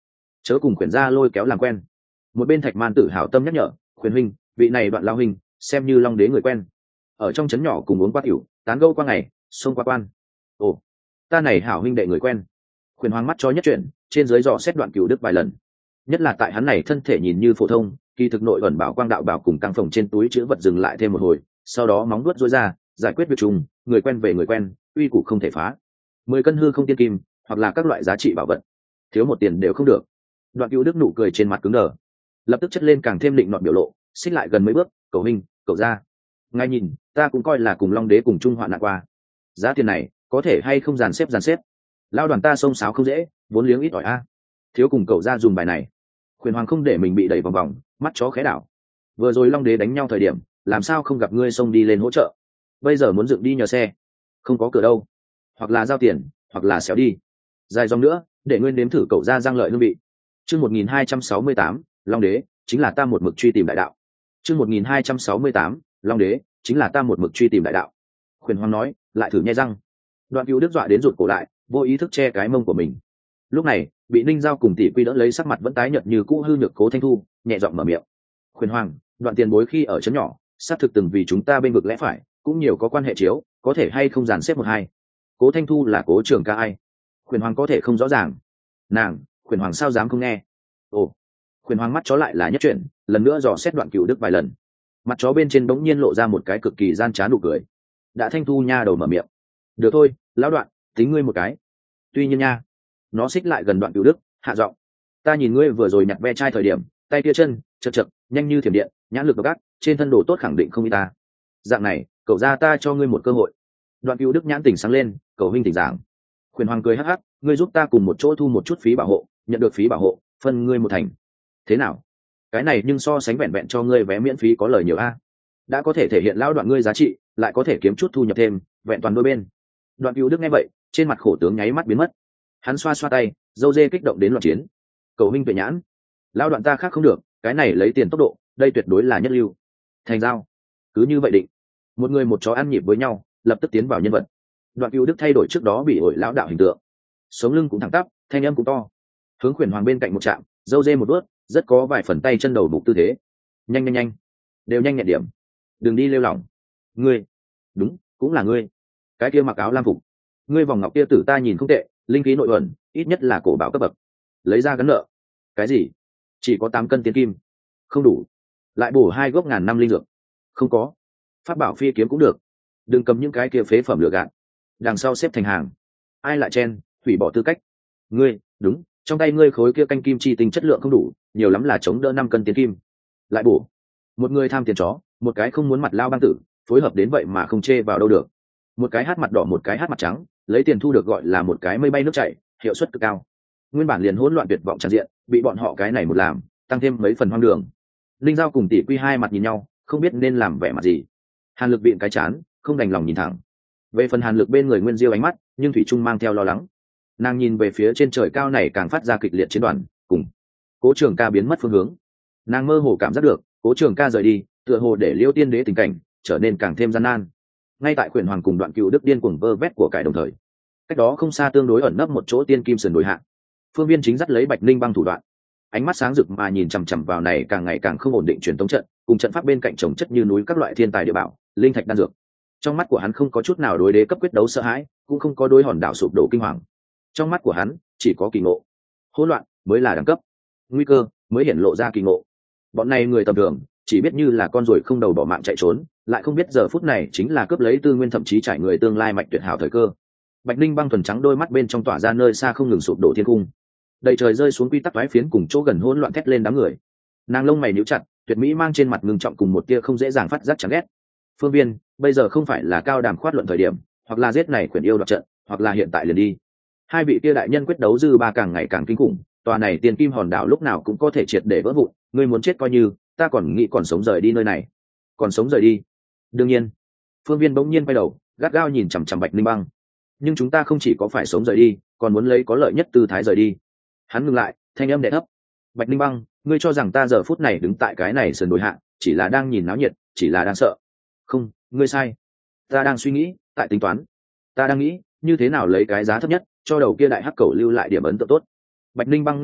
chớ cùng khuyển gia lôi kéo làm quen. Một bên Thạch Man Tử hảo tâm nhắc nhở, khuyển huynh, vị này Đoạn lao huynh xem như Long Đế người quen, ở trong trấn nhỏ cùng uống qua tiểu, tán gẫu qua ngày, xông qua quan. Ồ, ta này hảo huynh đệ người quen. Khuyển Hoàng mắt cho nhất chuyện, trên dưới dò xét Đoạn Cửu Đức vài lần, nhất là tại hắn này thân thể nhìn như phổ thông, kỳ thực nội ẩn bảo quang đạo bảo cùng căng phòng trên túi chữ vật dừng lại thêm một hồi, sau đó móng vuốt rối ra, giải quyết việc chung, người quen về người quen, uy củ không thể phá. 10 cân hư không tiên kim, hoặc là các loại giá trị bảo vật, thiếu một tiền đều không được. Đoạn Cửu Đức nụ cười trên mặt cứng đờ, lập tức chất lên càng thêm định nọt biểu lộ, xích lại gần mấy bước, "Cậu huynh, cậu ra, ngài nhìn, ta cũng coi là cùng Long Đế cùng chung hoạn nạn qua, giá tiền này có thể hay không dàn xếp. Lao đoàn ta xông xáo không dễ, vốn liếng ít ỏi a, thiếu cùng cậu ra dùng bài này." Khuyển Hoàng không để mình bị đẩy vòng vòng, mắt chó khẽ đảo. Vừa rồi Long Đế đánh nhau thời điểm, làm sao không gặp ngươi xông đi lên hỗ trợ, bây giờ muốn dựng đi nhờ xe, không có cửa đâu, hoặc là giao tiền, hoặc là xéo đi, dài dòng nữa, để ngươi nếm thử cậu ra giang lợi hương vị. Chương 1268, Long Đế chính là ta một mực truy tìm đại đạo. Chương 1268, Long Đế chính là ta một mực truy tìm đại đạo. Khuyển Hoàng nói, lại thử nhe răng. Đoạn Cửu Đức dọa đến rụt cổ lại, vô ý thức che cái mông của mình. Lúc này, bị Ninh Giao cùng Tỷ Quy đỡ lấy, sắc mặt vẫn tái nhợt như cũ hư nhược Cố Thanh Thu nhẹ giọng mở miệng, "Khuyển Hoàng, Đoạn tiền bối khi ở trấn nhỏ, xác thực từng vì chúng ta bên vực lẽ phải, cũng nhiều có quan hệ chiếu, có thể hay không dàn xếp một hai." Cố Thanh Thu là Cố trưởng ca ai? Khuyển Hoàng có thể không rõ ràng. Nàng, Khuyển Hoàng sao dám không nghe? Ồ, Khuyển Hoàng mắt chó lại là nhất chuyện, lần nữa dò xét Đoạn Cửu Đức vài lần. Mặt chó bên trên bỗng nhiên lộ ra một cái cực kỳ gian trá nụ cười. Đã Thanh Thu nha đầu mở miệng, "Được thôi, lão Đoạn, tính ngươi một cái. Tuy nhiên nha." Nó xích lại gần Đoạn Cửu Đức, hạ giọng, "Ta nhìn ngươi vừa rồi nhặt ve chai thời điểm, tay kia chân chật chật, nhanh như thiểm điện, nhãn lực độc ác, trên thân đồ tốt khẳng định không y ta. Dạng này, cậu ra ta cho ngươi một cơ hội." Đoạn Cửu Đức nhãn tỉnh sáng lên, "Cầu huynh tỉnh giảng." Khuyển Hoàng cười hắc hắc, "Ngươi giúp ta cùng một chỗ thu một chút phí bảo hộ, nhận được phí bảo hộ, phân ngươi một thành. Thế nào? Cái này nhưng so sánh vẹn vẹn cho ngươi vé miễn phí có lời nhiều a. Đã có thể thể hiện lão Đoạn ngươi giá trị, lại có thể kiếm chút thu nhập thêm, vẹn toàn đôi bên." Đoạn Cửu Đức nghe vậy, trên mặt khổ tướng nháy mắt biến mất. Hắn xoa xoa tay, dâu dê kích động đến loạn chiến. "Cầu huynh tuệ nhãn, lão Đoạn ta khác không được, cái này lấy tiền tốc độ, đây tuyệt đối là nhất lưu. Thành giao." Cứ như vậy định. Một người một chó ăn nhịp với nhau, lập tức tiến vào nhân vật. Đoạn Cửu Đức thay đổi trước đó bị ổi lão đạo hình tượng, sống lưng cũng thẳng tắp, thanh âm cũng to, hướng Khuyển Hoàng bên cạnh một chạm, dâu dê một bước, rất có vài phần tay chân đầu bục tư thế. Nhanh, đều nhanh nhẹn điểm, đừng đi lêu lỏng. Ngươi, đúng, cũng là ngươi, cái kia mặc áo lam phục, ngươi vòng ngọc kia tử ta nhìn không tệ, linh khí nội ẩn, ít nhất là cổ bảo cấp bậc. Lấy ra gắn nợ. Cái gì? Chỉ có 8 cân tiền kim, không đủ, lại bổ 2 gốc 1000 năm linh dược. Không có. Pháp bảo phi kiếm cũng được, đừng cầm những cái kia phế phẩm lừa gạt. Đằng sau xếp thành hàng, ai lại chen, hủy bỏ tư cách. Ngươi, đúng, trong tay ngươi khối kia canh kim chi tinh chất lượng không đủ, nhiều lắm là chống đỡ 5 cân tiền kim. Lại bổ. Một người tham tiền chó, một cái không muốn mặt lao băng tử, phối hợp đến vậy mà không chê vào đâu được. Một cái hát mặt đỏ, một cái hát mặt trắng, lấy tiền thu được gọi là một cái mây bay nước chảy, hiệu suất cực cao. Nguyên bản liền hỗn loạn tuyệt vọng tràn diện, bị bọn họ cái này một làm, tăng thêm mấy phần hoang đường. Linh Giao cùng Tỷ Quy hai mặt nhìn nhau, không biết nên làm vẻ mặt gì. Hàn Lực vịn cái chán, không đành lòng nhìn thẳng. Về phần Hàn Lực bên người Nguyên Diêu ánh mắt, nhưng thủy trung mang theo lo lắng. Nàng nhìn về phía trên trời cao này càng phát ra kịch liệt chiến đoàn, cùng Cố Trường Ca biến mất phương hướng. Nàng mơ hồ cảm giác được, Cố Trường Ca rời đi, tựa hồ để Liêu Tiên Đế tình cảnh trở nên càng thêm gian nan. Ngay tại Khuyển Hoàng cùng Đoạn Cửu Đức điên cuồng vơ vét của cải đồng thời, cách đó không xa tương đối ẩn nấp một chỗ tiên kim sườn đồi hạ, Phương Viên chính dắt lấy Bạch Ninh băng thủ đoạn, ánh mắt sáng rực mà nhìn chằm chằm vào này càng ngày càng không ổn định truyền tống trận, cùng trận pháp bên cạnh chồng chất như núi các loại thiên tài địa bảo, linh thạch đan dược. Trong mắt của hắn không có chút nào đối đế cấp quyết đấu sợ hãi, cũng không có đối hòn đảo sụp đổ kinh hoàng. Trong mắt của hắn chỉ có kỳ ngộ. Hỗn loạn mới là đẳng cấp, nguy cơ mới hiển lộ ra kỳ ngộ. Bọn này người tầm thường chỉ biết như là con ruồi không đầu bỏ mạng chạy trốn, lại không biết giờ phút này chính là cướp lấy tư nguyên, thậm chí trải người tương lai mạch tuyệt hảo thời cơ. Bạch Ninh băng thuần trắng đôi mắt bên trong tỏa ra nơi xa không ngừng sụp đổ thiên cung, đầy trời rơi xuống quy tắc toái phiến cùng chỗ gần hỗn loạn thét lên đám người. Nàng lông mày nhíu chặt, tuyệt mỹ mang trên mặt ngưng trọng cùng một tia không dễ dàng phát giác chán ghét. Phương Viên, bây giờ không phải là cao đàm khoát luận thời điểm, hoặc là giết này Khuyển yêu đoạt trận, hoặc là hiện tại liền đi. Hai vị kia đại nhân quyết đấu dư ba càng ngày càng kinh khủng, tòa này tiền kim hòn đảo lúc nào cũng có thể triệt để vỡ vụn. Ngươi muốn chết coi như, ta còn nghĩ còn sống rời đi nơi này. Còn sống rời đi? Đương nhiên. Phương Viên bỗng nhiên quay đầu, gắt gao nhìn chằm chằm Bạch Ninh băng. Nhưng chúng ta không chỉ có phải sống rời đi, còn muốn lấy có lợi nhất tư thái rời đi. Hắn ngừng lại, thanh âm đè thấp. Bạch Ninh băng, ngươi cho rằng ta giờ phút này đứng tại cái này sườn đồi hạ, chỉ là đang nhìn náo nhiệt, chỉ là đang sợ? Không, ngươi sai. Ta đang suy nghĩ, tại tính toán. Ta đang nghĩ, như thế nào lấy cái giá thấp nhất, cho đầu kia đại hắc cầu lưu lại điểm ấn tượng tốt. Bạch Ninh băng nghe vậy,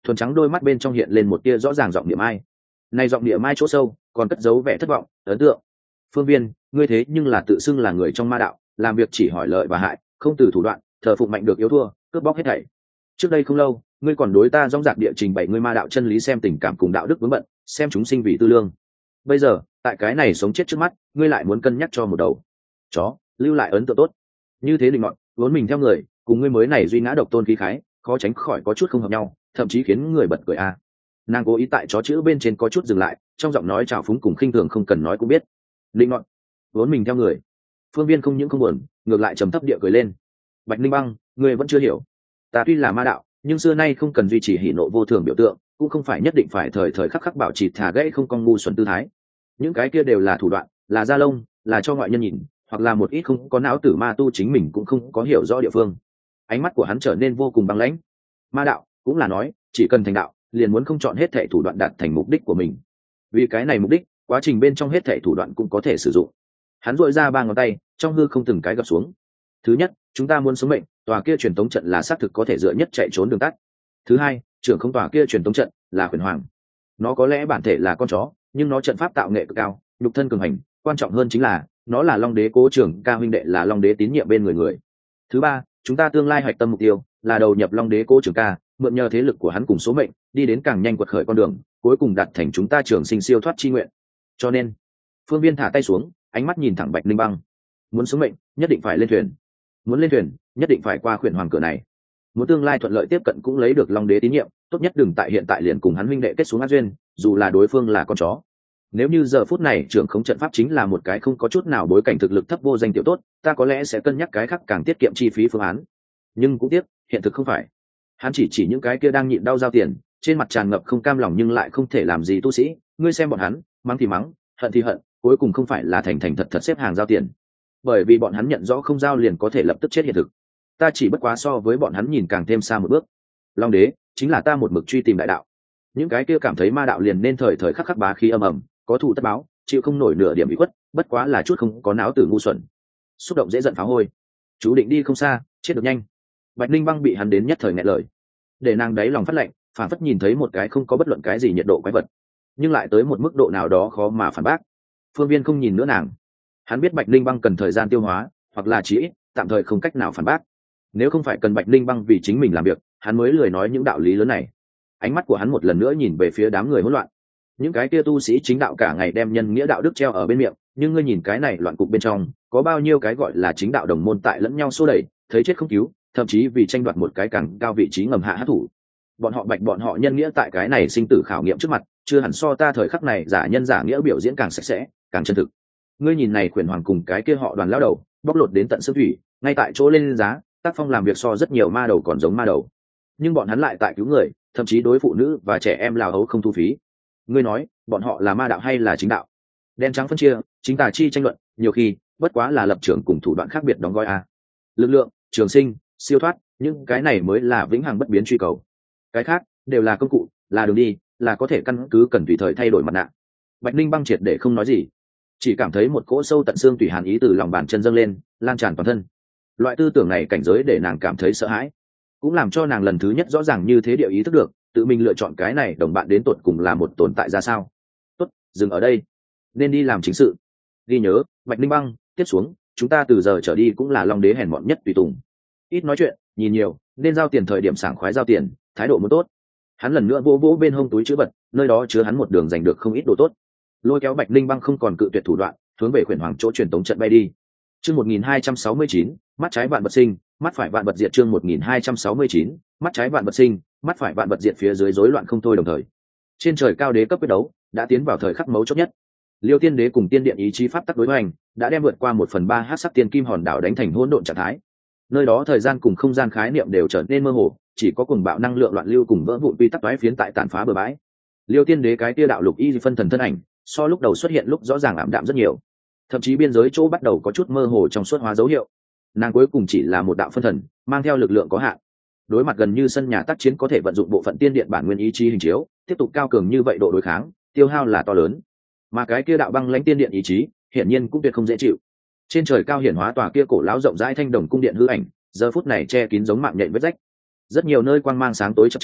thuần trắng đôi mắt bên trong hiện lên một tia rõ ràng giọng niệm ai. Này giọng niệm ai chỗ sâu còn cất giấu vẻ thất vọng ấn tượng. Phương Viên, ngươi thế nhưng là tự xưng là người trong ma đạo, làm việc chỉ hỏi lợi và hại, không từ thủ đoạn, thờ phụng mạnh được yếu thua, cướp bóc hết thảy. Trước đây không lâu ngươi còn đối ta dõng dạc địa trình bày ngươi ma đạo chân lý, xem tình cảm cùng đạo đức vướng bận, xem chúng sinh vì tư lương. Bây giờ tại cái này sống chết trước mắt, ngươi lại muốn cân nhắc cho một đầu chó lưu lại ấn tượng tốt. Như thế định ngọn vốn mình theo người, cùng ngươi mới này duy ngã độc tôn khí khái, khó tránh khỏi có chút không hợp nhau, thậm chí khiến người bật cười a. Nàng cố ý tại chó chữ bên trên có chút dừng lại, trong giọng nói trào phúng cùng khinh thường không cần nói cũng biết. Định ngọn vốn mình theo người. Phương Viên không những không buồn, ngược lại trầm thấp địa cười lên. Bạch Linh Băng, ngươi vẫn chưa hiểu, ta tuy là ma đạo, nhưng xưa nay không cần duy trì hỉ nộ vô thường biểu tượng, cũng không phải nhất định phải thời thời khắc khắc bảo trì thả gãy không con ngu xuẩn tư thái. Những cái kia đều là thủ đoạn, là da lông, là cho ngoại nhân nhìn, hoặc là một ít không có não tử ma tu chính mình cũng không có hiểu rõ địa phương. Ánh mắt của hắn trở nên vô cùng băng lãnh. Ma đạo cũng là nói, chỉ cần thành đạo, liền muốn không chọn hết thảy thủ đoạn đạt thành mục đích của mình. Vì cái này mục đích, quá trình bên trong hết thảy thủ đoạn cũng có thể sử dụng. Hắn duỗi ra 3 ngón tay, trong hư không từng cái gập xuống. Thứ nhất, chúng ta muốn sống mệnh, tòa kia truyền tống trận là xác thực có thể dựa nhất chạy trốn đường tắt. Thứ hai, trưởng không tòa kia truyền tống trận là Khuyển Hoàng. Nó có lẽ bản thể là con chó, nhưng nó trận pháp tạo nghệ cực cao, nhục thân cường hành, quan trọng hơn chính là nó là Long Đế Cố Trưởng Ca huynh đệ, là Long Đế tín nhiệm bên người. Thứ ba, chúng ta tương lai hoạch tâm mục tiêu là đầu nhập Long Đế Cố Trưởng Ca, mượn nhờ thế lực của hắn cùng số mệnh, đi đến càng nhanh quật khởi con đường, cuối cùng đạt thành chúng ta trường sinh siêu thoát chi nguyện. Cho nên, Phương Viên thả tay xuống, ánh mắt nhìn thẳng Bạch Linh Băng. Muốn sống mệnh, nhất định phải lên thuyền. Muốn lên thuyền, nhất định phải qua Khuyển Hoàng cửa này. Muốn tương lai thuận lợi tiếp cận cũng lấy được Long Đế tín nhiệm, tốt nhất đừng tại hiện tại liền cùng hắn huynh đệ kết xuống ác duyên, dù là đối phương là con chó. Nếu như giờ phút này trưởng khống trận pháp chính là một cái không có chút nào bối cảnh thực lực thấp vô danh tiểu tốt, ta có lẽ sẽ cân nhắc cái khác càng tiết kiệm chi phí phương án. Nhưng cũng tiếc, hiện thực không phải. Hắn chỉ những cái kia đang nhịn đau giao tiền, trên mặt tràn ngập không cam lòng nhưng lại không thể làm gì tu sĩ, ngươi xem bọn hắn, mắng thì mắng, hận thì hận, cuối cùng không phải là thành thành thật thật xếp hàng giao tiền. Bởi vì bọn hắn nhận rõ không giao liền có thể lập tức chết hiện thực. Ta chỉ bất quá so với bọn hắn nhìn càng thêm xa một bước. Long Đế chính là ta một mực truy tìm đại đạo. Những cái kia cảm thấy ma đạo liền nên thời thời khắc khắc bá khí âm ầm, có thù tất báo, chịu không nổi nửa điểm bị khuất, bất quá là chút không có não tử ngu xuẩn, xúc động dễ giận phá hôi. Chú định đi không xa, chết được nhanh. Bạch Linh Băng bị hắn đến nhất thời nghẹn lời, để nàng đáy lòng phát lạnh, phản phất nhìn thấy một cái không có bất luận cái gì nhiệt độ quái vật, nhưng lại tới một mức độ nào đó khó mà phản bác. Phương Viên không nhìn nữa nàng, hắn biết Bạch Linh Băng cần thời gian tiêu hóa, hoặc là chỉ ít tạm thời không cách nào phản bác. Nếu không phải cần Bạch Linh Băng vì chính mình làm việc, hắn mới lười nói những đạo lý lớn này. Ánh mắt của hắn một lần nữa nhìn về phía đám người hỗn loạn. Những cái kia tu sĩ chính đạo cả ngày đem nhân nghĩa đạo đức treo ở bên miệng, nhưng ngươi nhìn cái này loạn cục bên trong, có bao nhiêu cái gọi là chính đạo đồng môn tại lẫn nhau xô đẩy, thấy chết không cứu, thậm chí vì tranh đoạt một cái càng cao vị trí ngầm hạ hát thủ. Bọn họ Bạch bọn họ nhân nghĩa tại cái này sinh tử khảo nghiệm trước mặt, chưa hẳn so ta thời khắc này giả nhân giả nghĩa biểu diễn càng sạch sẽ, càng chân thực. Ngươi nhìn này Khuyển Hoàng cùng cái kia họ Đoàn lao đầu, bóc lột đến tận xương thủy, ngay tại chỗ lên giá, tác phong làm việc so rất nhiều ma đầu còn giống ma đầu. Nhưng bọn hắn lại tại cứu người, thậm chí đối phụ nữ và trẻ em lào hấu không thu phí. Ngươi nói, bọn họ là ma đạo hay là chính đạo? Đen trắng phân chia, chính tà chi tranh luận, nhiều khi bất quá là lập trường cùng thủ đoạn khác biệt đóng gói a. Lực lượng, trường sinh, siêu thoát, những cái này mới là vĩnh hằng bất biến truy cầu. Cái khác đều là công cụ, là đường đi, là có thể căn cứ cần tùy thời thay đổi mặt nạ. Bạch Linh Băng triệt để không nói gì, chỉ cảm thấy một cỗ sâu tận xương tùy hàn ý từ lòng bàn chân dâng lên, lan tràn toàn thân. Loại tư tưởng này cảnh giới để nàng cảm thấy sợ hãi, cũng làm cho nàng lần thứ nhất rõ ràng như thế địa ý thức được tự mình lựa chọn cái này đồng bạn đến tột cùng là một tồn tại ra sao. Tốt, dừng ở đây, nên đi làm chính sự. Ghi nhớ, Bạch Linh Băng, tiếp xuống chúng ta từ giờ trở đi cũng là Long Đế hèn mọn nhất tùy tùng. Ít nói chuyện, nhìn nhiều, nên giao tiền thời điểm sảng khoái giao tiền, thái độ muốn tốt. Hắn lần nữa vỗ vỗ bên hông túi chữ vật, nơi đó chứa hắn một đường giành được không ít đồ tốt. Lôi kéo Bạch Linh Băng không còn cự tuyệt thủ đoạn, hướng về Khuyển Hoàng chỗ truyền tống trận bay đi. Chương 1269, mắt trái vạn vật sinh, mắt phải vạn vật diệt. Chương 1269, mắt trái vạn vật sinh, mắt phải vạn vật diệt. Phía dưới rối loạn không thôi đồng thời. Trên trời cao đế cấp quyết đấu đã tiến vào thời khắc mấu chốt nhất. Liêu Tiên Đế cùng Tiên Điện ý chí pháp tắc đối hoành, đã đem vượt qua 1/3 hắc sắc tiên kim hòn đảo đánh thành hỗn độn trạng thái. Nơi đó thời gian cùng không gian khái niệm đều trở nên mơ hồ, chỉ có cuồng bạo năng lượng loạn lưu cùng vỡ vụn quy tắc toái phiến tại tàn phá bờ bãi. Liêu Tiên Đế cái tia đạo lục y phân thần thân ảnh, so lúc đầu xuất hiện lúc rõ ràng ảm đạm rất nhiều, thậm chí biên giới chỗ bắt đầu có chút mơ hồ trong suốt hóa dấu hiệu. Nàng cuối cùng chỉ là một đạo phân thần, mang theo lực lượng có hạn. Đối mặt gần như sân nhà tác chiến có thể vận dụng bộ phận tiên điện bản nguyên ý chí hình chiếu, tiếp tục cao cường như vậy độ đối kháng, tiêu hao là to lớn. Mà cái kia đạo băng lãnh tiên điện ý chí, hiển nhiên cũng tuyệt không dễ chịu. Trên trời cao hiển hóa tòa kia cổ lão rộng rãi thanh đồng cung điện hư ảnh, giờ phút này che kín giống mạng nhện vết rách. Rất nhiều nơi quang mang sáng tối chập chờn,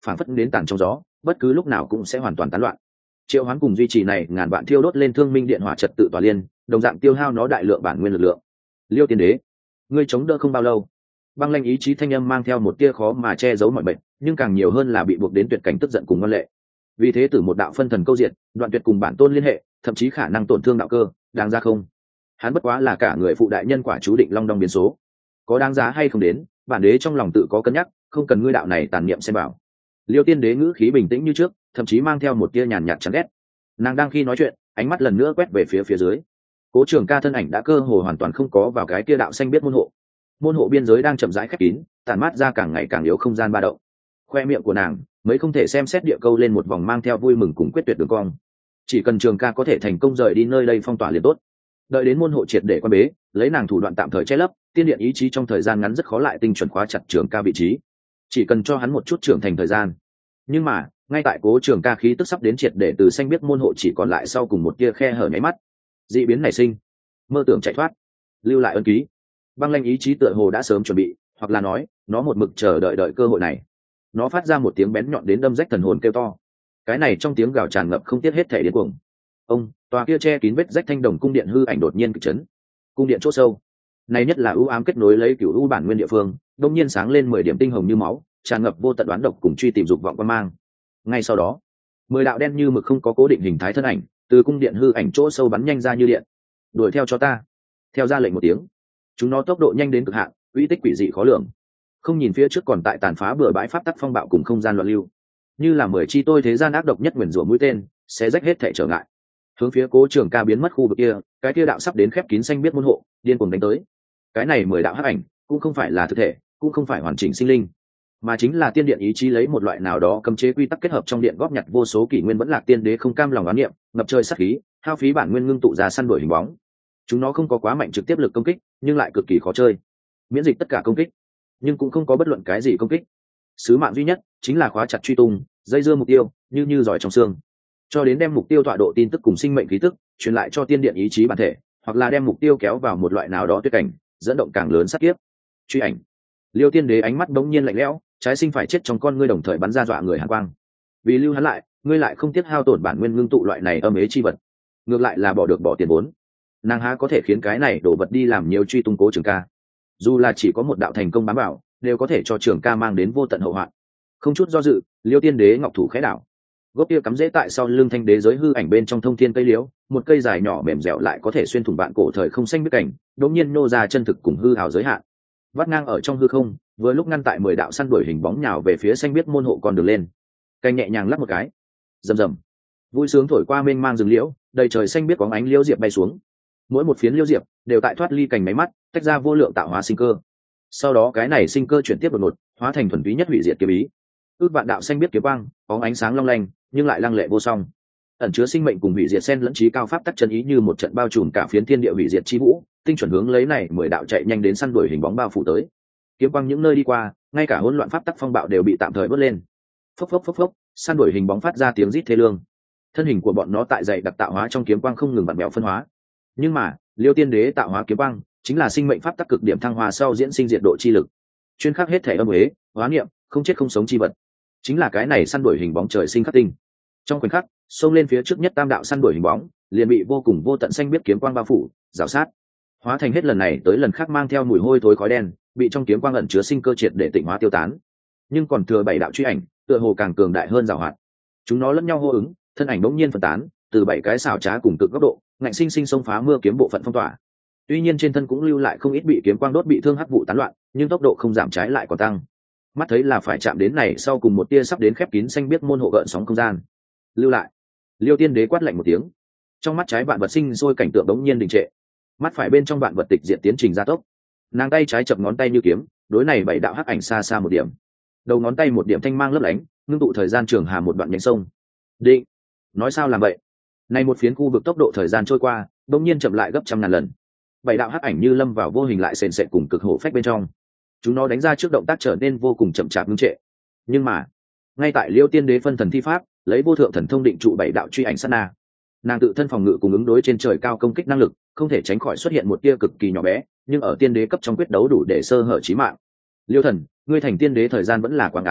phản phất đến tàn trong gió, bất cứ lúc nào cũng sẽ hoàn toàn tán loạn. Triệu Hoán cùng duy trì này ngàn vạn thiêu đốt lên thương minh điện hỏa trật tự tòa liên, đồng dạng tiêu hao nó đại lượng bản nguyên lực lượng. Liêu Tiên Đế, ngươi chống đỡ không bao lâu. Băng Lanh ý chí thanh âm mang theo một tia khó mà che giấu mọi bệnh, nhưng càng nhiều hơn là bị buộc đến tuyệt cảnh tức giận cùng ngoan lệ. Vì thế từ một đạo phân thần câu diệt, đoạn tuyệt cùng bản tôn liên hệ, thậm chí khả năng tổn thương đạo cơ, đáng ra không? Hắn bất quá là cả người phụ đại nhân quả chú định long đong biến số, có đáng giá hay không đến, bản đế trong lòng tự có cân nhắc, không cần ngươi đạo này tàn niệm xem vào. Liêu Tiên Đế ngữ khí bình tĩnh như trước, thậm chí mang theo một tia nhàn nhạt chán ghét. Nàng đang khi nói chuyện, ánh mắt lần nữa quét về phía dưới. Cố Trường Ca thân ảnh đã cơ hồ hoàn toàn không có vào cái kia đạo xanh biết môn hộ biên giới đang chậm rãi khép kín, tản mát ra càng ngày càng yếu không gian ba động. Khoe miệng của nàng mới không thể xem xét địa câu lên một vòng mang theo vui mừng cùng quyết tuyệt đường cong. Chỉ cần Trường Ca có thể thành công rời đi nơi đây phong tỏa liền tốt. Đợi đến môn hộ triệt để quan bế, lấy nàng thủ đoạn tạm thời che lấp, tiên điện ý chí trong thời gian ngắn rất khó lại tinh chuẩn khóa chặt Trường Ca vị trí. Chỉ cần cho hắn một chút trưởng thành thời gian. Nhưng mà ngay tại Cố Trường Ca khí tức sắp đến triệt để từ xanh biết môn hộ chỉ còn lại sau cùng một tia khe hở nháy mắt, dị biến nảy sinh, mơ tưởng chạy thoát, lưu lại ân ký. Băng Lanh ý chí tựa hồ đã sớm chuẩn bị, hoặc là nói nó một mực chờ đợi cơ hội này. Nó phát ra một tiếng bén nhọn đến đâm rách thần hồn kêu to. Cái này trong tiếng gào tràn ngập không tiếc hết thể điên cuồng. Ông tòa kia che kín vết rách thanh đồng cung điện hư ảnh đột nhiên kịch chấn. Cung điện chỗ sâu này nhất là ưu ám kết nối lấy cửu u bản nguyên địa phương, đột nhiên sáng lên 10 điểm tinh hồng như máu, tràn ngập vô tận đoán độc cùng truy tìm dục vọng quan mang. Ngay sau đó 10 đạo đen như mực không có cố định hình thái thân ảnh từ cung điện hư ảnh chỗ sâu bắn nhanh ra như điện. Đuổi theo cho ta. Theo ra lệnh một tiếng, chúng nó tốc độ nhanh đến cực hạn, uy tích quỷ dị khó lường, không nhìn phía trước còn tại tàn phá bừa bãi pháp tắc phong bạo cùng không gian loạn lưu, như là 10 chi tôi thế gian ác độc nhất nguyền rủa mũi tên sẽ rách hết thể trở ngại, hướng phía Cố Trường Ca biến mất khu vực kia, cái kia đạo sắp đến khép kín xanh biết môn hộ điên cuồng đánh tới. Cái này 10 đạo hắc ảnh cũng không phải là thực thể, cũng không phải hoàn chỉnh sinh linh, mà chính là tiên điện ý chí lấy một loại nào đó cấm chế quy tắc kết hợp trong điện góp nhặt vô số kỷ nguyên vẫn lạc tiên đế không cam lòng oán niệm, ngập trời sát khí, hao phí bản nguyên ngưng tụ ra săn đuổi hình bóng. Chúng nó không có quá mạnh trực tiếp lực công kích, nhưng lại cực kỳ khó chơi, miễn dịch tất cả công kích, nhưng cũng không có bất luận cái gì công kích. Sứ mạng duy nhất chính là khóa chặt truy tung, dây dưa mục tiêu, như giỏi trong xương, cho đến đem mục tiêu tọa độ tin tức cùng sinh mệnh khí tức truyền lại cho tiên điện ý chí bản thể, hoặc là đem mục tiêu kéo vào một loại nào đó tuyệt cảnh, dẫn động càng lớn sát kiếp. Truy ảnh. Liêu Tiên Đế ánh mắt bỗng nhiên lạnh lẽo, trái sinh phải chết trong con ngươi đồng thời bắn ra dọa người hàn quang. Vì lưu hắn lại, ngươi lại không tiếc hao tổn bản nguyên ngưng tụ loại này âm ế chi vật, ngược lại là bỏ tiền vốn. Nàng há có thể khiến cái này đổ vật đi làm nhiều truy tung Cố Trường Ca? Dù là chỉ có một đạo thành công bám bảo, đều có thể cho Trường Ca mang đến vô tận hậu hoạn. Không chút do dự, Liêu Tiên Đế ngọc thủ khẽ đảo, gốc kia cắm rễ tại sau lưng thanh đế giới hư ảnh bên trong thông thiên cây liễu, một cây dài nhỏ mềm dẻo lại có thể xuyên thủng vạn cổ thời không xanh biết cảnh, đột nhiên nô ra chân thực cùng hư hào giới hạn, vắt ngang ở trong hư không, vừa lúc ngăn tại 10 đạo săn đuổi hình bóng nhào về phía xanh biết môn hộ con đường lên. Cây nhẹ nhàng lắc một cái, rầm rầm, vui sướng thổi qua mênh mang rừng liễu, đầy trời xanh biết bóng ánh liễu diệp bay xuống. Mỗi một phiến liễu diệp đều tại thoát ly cành máy mắt, tách ra vô lượng tạo hóa sinh cơ. Sau đó cái này sinh cơ chuyển tiếp đột ngột, hóa thành thuần túy nhất hủy diệt kiếm ý. Ước vạn đạo xanh biết kiếm quang, bóng ánh sáng long lanh, nhưng lại lăng lệ vô song, ẩn chứa sinh mệnh cùng hủy diệt xen lẫn trí cao pháp tắc chân ý, như một trận bao trùm cả phiến thiên địa hủy diệt chi vũ, tinh chuẩn hướng lấy này 10 đạo chạy nhanh đến săn đuổi hình bóng bao phủ tới. Kiếm quang những nơi đi qua, ngay cả hỗn loạn pháp tắc phong bạo đều bị tạm thời vớt lên. Phốc phốc phốc phốc, săn đuổi hình bóng phát ra tiếng rít thê lương. Thân hình của bọn nó tại dày đặc tạo hóa trong kiếm quang không ngừng vặn vẹo phân hóa. Nhưng mà, Liêu Tiên Đế tạo hóa kiếm quang chính là sinh mệnh pháp tắc cực điểm thăng hoa sau diễn sinh diệt độ chi lực, chuyên khắc hết thể âm uế, hóa niệm, không chết không sống chi vật. Chính là cái này săn đuổi hình bóng trời sinh khắc tinh. Trong khoảnh khắc, xông lên phía trước nhất tam đạo săn đuổi hình bóng liền bị vô cùng vô tận xanh biết kiếm quang bao phủ, rào sát, hóa thành hết lần này tới lần khác mang theo mùi hôi thối khói đen, bị trong kiếm quang ẩn chứa sinh cơ triệt để tịnh hóa tiêu tán. Nhưng còn thừa 7 đạo truy ảnh tựa hồ càng cường đại hơn giàu hoạt, chúng nó lẫn nhau hô ứng, thân ảnh bỗng nhiên phân tán, từ 7 cái xảo trá cùng cực góc độ ngạnh sinh sinh xông phá mưa kiếm bộ phận phong tỏa. Tuy nhiên trên thân cũng lưu lại không ít bị kiếm quang đốt bị thương hắc vụ tán loạn, nhưng tốc độ không giảm, trái lại còn tăng. Mắt thấy là phải chạm đến này sau cùng một tia sắp đến khép kín xanh biết môn hộ gợn sóng không gian. Lưu lại. Liêu Tiên Đế quát lạnh một tiếng, trong mắt trái vạn vật sinh sôi cảnh tượng đống nhiên đình trệ, mắt phải bên trong vạn vật tịch diện tiến trình gia tốc. Nàng tay trái chập ngón tay như kiếm, đối này 7 đạo hắc ảnh xa xa một điểm, đầu ngón tay một điểm thanh mang lấp lánh, ngưng tụ thời gian trường hà một đoạn nhánh sông. Định. Nói sao làm vậy? Này một phiến khu vực tốc độ thời gian trôi qua đống nhiên chậm lại gấp trăm ngàn lần. 7 đạo hắc ảnh như lâm vào vô hình lại sền sệt cùng cực hổ phách bên trong, chúng nó đánh ra trước động tác trở nên vô cùng chậm chạp ngưng trệ. Nhưng mà ngay tại Liêu Tiên Đế phân thần thi pháp, lấy vô thượng thần thông định trụ 7 đạo truy ảnh sát na, nàng tự thân phòng ngự cùng ứng đối trên trời cao công kích năng lực không thể tránh khỏi xuất hiện một tia cực kỳ nhỏ bé, nhưng ở tiên đế cấp trong quyết đấu đủ để sơ hở chí mạng. Liêu thần, ngươi thành tiên đế thời gian vẫn là quá ngắn,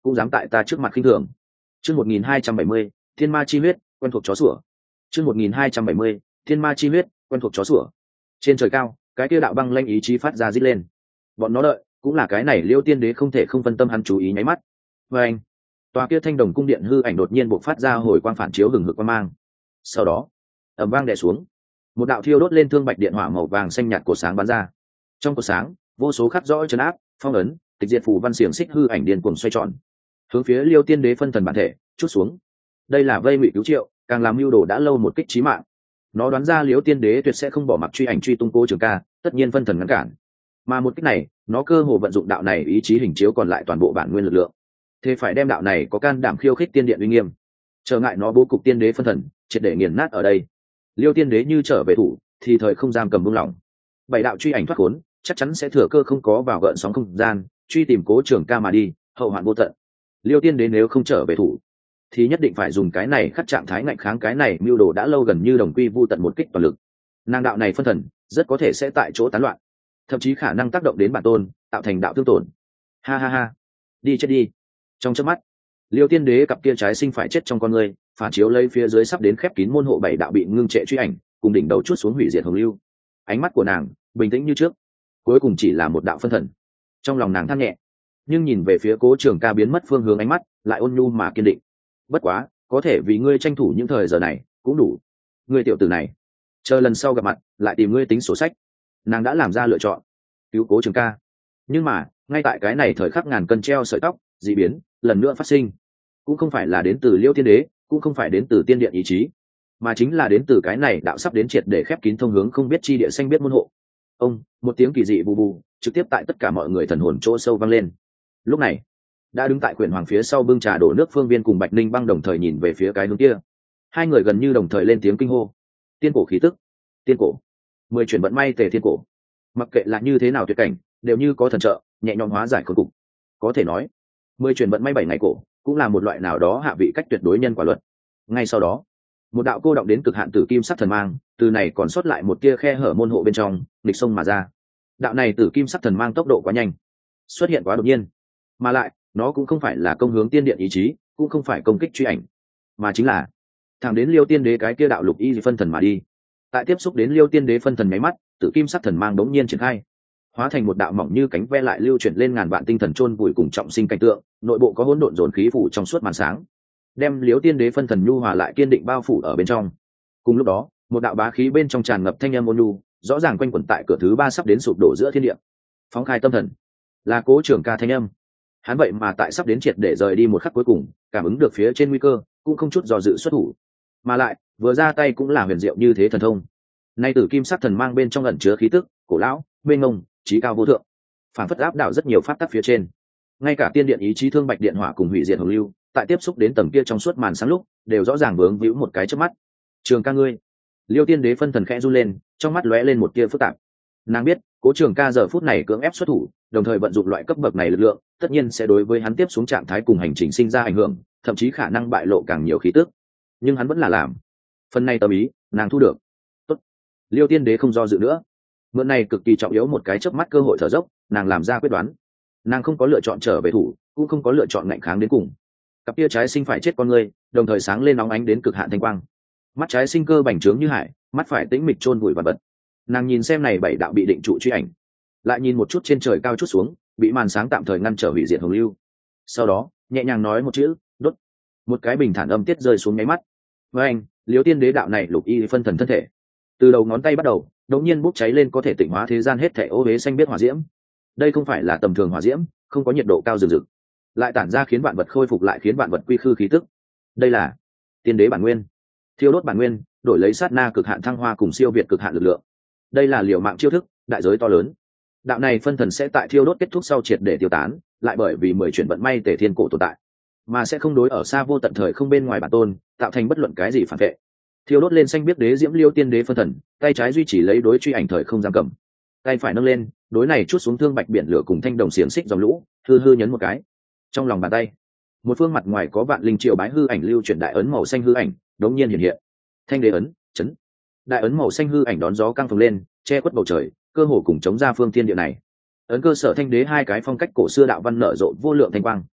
cũng dám tại ta trước mặt khinh thường. Chương 1270, Thiên Ma chi huyết, quen thuộc chó sủa. Chương 1270, Thiên Ma chi huyết, quen thuộc chó sủa. Trên trời cao, cái kia đạo băng lanh ý chí phát ra rít lên. Bọn nó đợi, cũng là cái này Liêu Tiên Đế không thể không phân tâm hắn chú ý nháy mắt. Và anh, tòa kia thanh đồng cung điện hư ảnh đột nhiên bộc phát ra hồi quang phản chiếu hừng hực quang mang. Sau đó, ầm vang đè xuống, một đạo thiêu đốt lên thương bạch điện hỏa màu vàng xanh nhạt cột sáng bắn ra. Trong cột sáng, vô số khắc rõ trấn áp, phong ấn, tịch diệt phù văn xiềng xích hư ảnh điên cuồng xoay tròn, hướng phía Liêu Tiên Đế phân thần bản thể chút xuống. Đây là vây ngụy cứu triệu, càng làm mưu đồ đã lâu một kích chí mạng. Nó đoán ra Liêu Tiên Đế tuyệt sẽ không bỏ mặc truy ảnh truy tung Cố Trường Ca, tất nhiên phân thần ngăn cản. Mà một kích này, nó cơ hồ vận dụng đạo này ý chí hình chiếu còn lại toàn bộ bản nguyên lực lượng. Thế phải đem đạo này có can đảm khiêu khích tiên điện uy nghiêm, trở ngại nó bố cục tiên đế phân thần, triệt để nghiền nát ở đây. Liêu Tiên Đế như trở về thủ, thì thời không giam cầm buông lỏng. Bảy đạo truy ảnh thoát khốn, chắc chắn sẽ thừa cơ không có vào gợn sóng không gian, truy tìm Cố Trường Ca mà đi, hậu hoạn vô tận. Liêu Tiên Đế nếu không trở về thủ, thì nhất định phải dùng cái này khắc trạng thái ngạnh kháng cái này mưu đồ đã lâu gần như đồng quy vu tận một kích toàn lực. Nàng đạo này phân thần, rất có thể sẽ tại chỗ tán loạn, thậm chí khả năng tác động đến bản tôn, tạo thành đạo thương tổn. Ha ha ha, đi chết đi. Trong chớp mắt, Liêu Tiên Đế cặp kia trái sinh phải chết trong con người, phản chiếu lấy phía dưới sắp đến khép kín môn hộ bảy đạo bị ngưng trệ truy ảnh, cùng đỉnh đầu chút xuống hủy diệt hồng lưu. Ánh mắt của nàng bình tĩnh như trước, cuối cùng chỉ là một đạo phân thần. Trong lòng nàng than nhẹ, nhưng nhìn về phía Cố Trường Ca biến mất phương hướng ánh mắt lại ôn nhu mà kiên định. Bất quá, có thể vì ngươi tranh thủ những thời giờ này cũng đủ. Ngươi tiểu tử này, chờ lần sau gặp mặt lại tìm ngươi tính sổ sách. Nàng đã làm ra lựa chọn, cứu Cố Trường Ca. Nhưng mà ngay tại cái này thời khắc ngàn cân treo sợi tóc, dị biến lần nữa phát sinh, cũng không phải là đến từ Liêu Tiên Đế, cũng không phải đến từ tiên điện ý chí, mà chính là đến từ cái này đạo sắp đến triệt để khép kín thông hướng không biết chi địa xanh biết môn hộ. Ông, một tiếng kỳ dị bù bù trực tiếp tại tất cả mọi người thần hồn chỗ sâu vang lên. Lúc này, đã đứng tại quyển hoàng phía sau bưng trà đổ nước Phương Viên cùng Bạch Ninh Băng đồng thời nhìn về phía cái hướng kia. Hai người gần như đồng thời lên tiếng kinh hô: tiên cổ khí tức, tiên cổ, 10 chuyển vận may tề thiên cổ. Mặc kệ là như thế nào tuyệt cảnh, đều như có thần trợ, nhẹ nhõm hóa giải khốn cục. Có thể nói, 10 chuyển vận may 7 ngày cổ cũng là một loại nào đó hạ vị cách tuyệt đối nhân quả luật. Ngay sau đó, một đạo cô động đến cực hạn tử kim sắc thần mang từ này còn sót lại một tia khe hở môn hộ bên trong nghịch sông mà ra. Đạo này tử kim sắc thần mang tốc độ quá nhanh, xuất hiện quá đột nhiên, mà lại nó cũng không phải là công hướng tiên điện ý chí, cũng không phải công kích truy ảnh, mà chính là thẳng đến Liêu Tiên Đế cái kia đạo lục y phân thần mà đi. Tại tiếp xúc đến Liêu Tiên Đế phân thần máy mắt, tử kim sắc thần mang đống nhiên triển khai, hóa thành một đạo mỏng như cánh ve lại lưu chuyển lên ngàn vạn tinh thần chôn vùi cùng trọng sinh cảnh tượng, nội bộ có hỗn độn dồn khí phủ trong suốt màn sáng, đem Liêu Tiên Đế phân thần nhu hòa lại kiên định bao phủ ở bên trong. Cùng lúc đó, một đạo bá khí bên trong tràn ngập thanh âm ôn nhu, rõ ràng quanh quẩn tại cửa thứ 3 sắp đến sụp đổ giữa thiên địa. Phóng khai tâm thần, là Cố Trường Ca thanh âm. Hắn vậy mà tại sắp đến triệt để rời đi một khắc cuối cùng, cảm ứng được phía trên nguy cơ, cũng không chút do dự xuất thủ, mà lại vừa ra tay cũng là huyền diệu như thế thần thông. Nay tử kim sắc thần mang bên trong ẩn chứa khí tức cổ lão, mênh mông, trí cao vô thượng, phản phất áp đảo rất nhiều pháp tắc phía trên. Ngay cả tiên điện ý chí thương bạch điện hỏa cùng hủy diệt hồng lưu, tại tiếp xúc đến tầng kia trong suốt màn sáng lúc, đều rõ ràng vướng víu một cái trước mắt. Trường Ca ngươi. Liêu Tiên Đế phân thần khẽ run lên, trong mắt lóe lên một tia phức tạp. Nàng biết, Cố Trường Ca giờ phút này cưỡng ép xuất thủ, đồng thời vận dụng loại cấp bậc này lực lượng, tất nhiên sẽ đối với hắn tiếp xuống trạng thái cùng hành trình sinh ra ảnh hưởng, thậm chí khả năng bại lộ càng nhiều khí tức. Nhưng hắn vẫn là làm. Phần này tâm ý, nàng thu được. Tốt. Liêu Tiên Đế không do dự nữa. Mượn này cực kỳ trọng yếu một cái chớp mắt cơ hội thở dốc, nàng làm ra quyết đoán. Nàng không có lựa chọn trở về thủ, cũng không có lựa chọn ngạnh kháng đến cùng. Cặp kia trái sinh phải chết con người, đồng thời sáng lên nóng ánh đến cực hạn thanh quang. Mắt trái sinh cơ bành trướng như hải, mắt phải tĩnh mịch chôn vùi vật vật. Nàng nhìn xem này bảy đạo bị định trụ truy ảnh, lại nhìn một chút trên trời cao chút xuống, bị màn sáng tạm thời ngăn trở hủy diệt hồng lưu. Sau đó, nhẹ nhàng nói một chữ: đốt. Một cái bình thản âm tiết rơi xuống nháy mắt. Với anh, Liêu Tiên Đế đạo này lục y phân thần thân thể, từ đầu ngón tay bắt đầu, đột nhiên bốc cháy lên có thể tịnh hóa thế gian hết thảy ô uế xanh biết hỏa diễm. Đây không phải là tầm thường hỏa diễm, không có nhiệt độ cao rực rực, lại tản ra khiến vạn vật khôi phục lại khiến vạn vật quy khư khí tức. Đây là Tiên Đế bản nguyên, thiêu đốt bản nguyên, đổi lấy sát na cực hạn thăng hoa cùng siêu việt cực hạn lực lượng. Đây là liều mạng chiêu thức, đại giới to lớn. Đạo này phân thần sẽ tại thiêu đốt kết thúc sau triệt để tiêu tán, lại bởi vì 10 chuyển vận may tề thiên cổ tồn tại, mà sẽ không đối ở xa vô tận thời không bên ngoài bản tôn tạo thành bất luận cái gì phản vệ. Thiêu đốt lên xanh biết đế diễm Liêu Tiên Đế phân thần, tay trái duy trì lấy đối truy ảnh thời không giam cầm, tay phải nâng lên, đối này chút xuống thương bạch biển lửa cùng thanh đồng xiềng xích dòng lũ, hư hư nhấn một cái. Trong lòng bàn tay, một phương mặt ngoài có vạn linh triệu bái hư ảnh lưu chuyển đại ấn màu xanh hư ảnh, đống nhiên hiện hiện. Thanh đế ấn, chấn. Đại ấn màu xanh hư ảnh đón gió căng phồng lên, che khuất bầu trời, cơ hồ cùng chống ra phương thiên địa này. Ấn cơ sở thanh đế hai cái phong cách cổ xưa đạo văn nở rộ vô lượng thanh quang.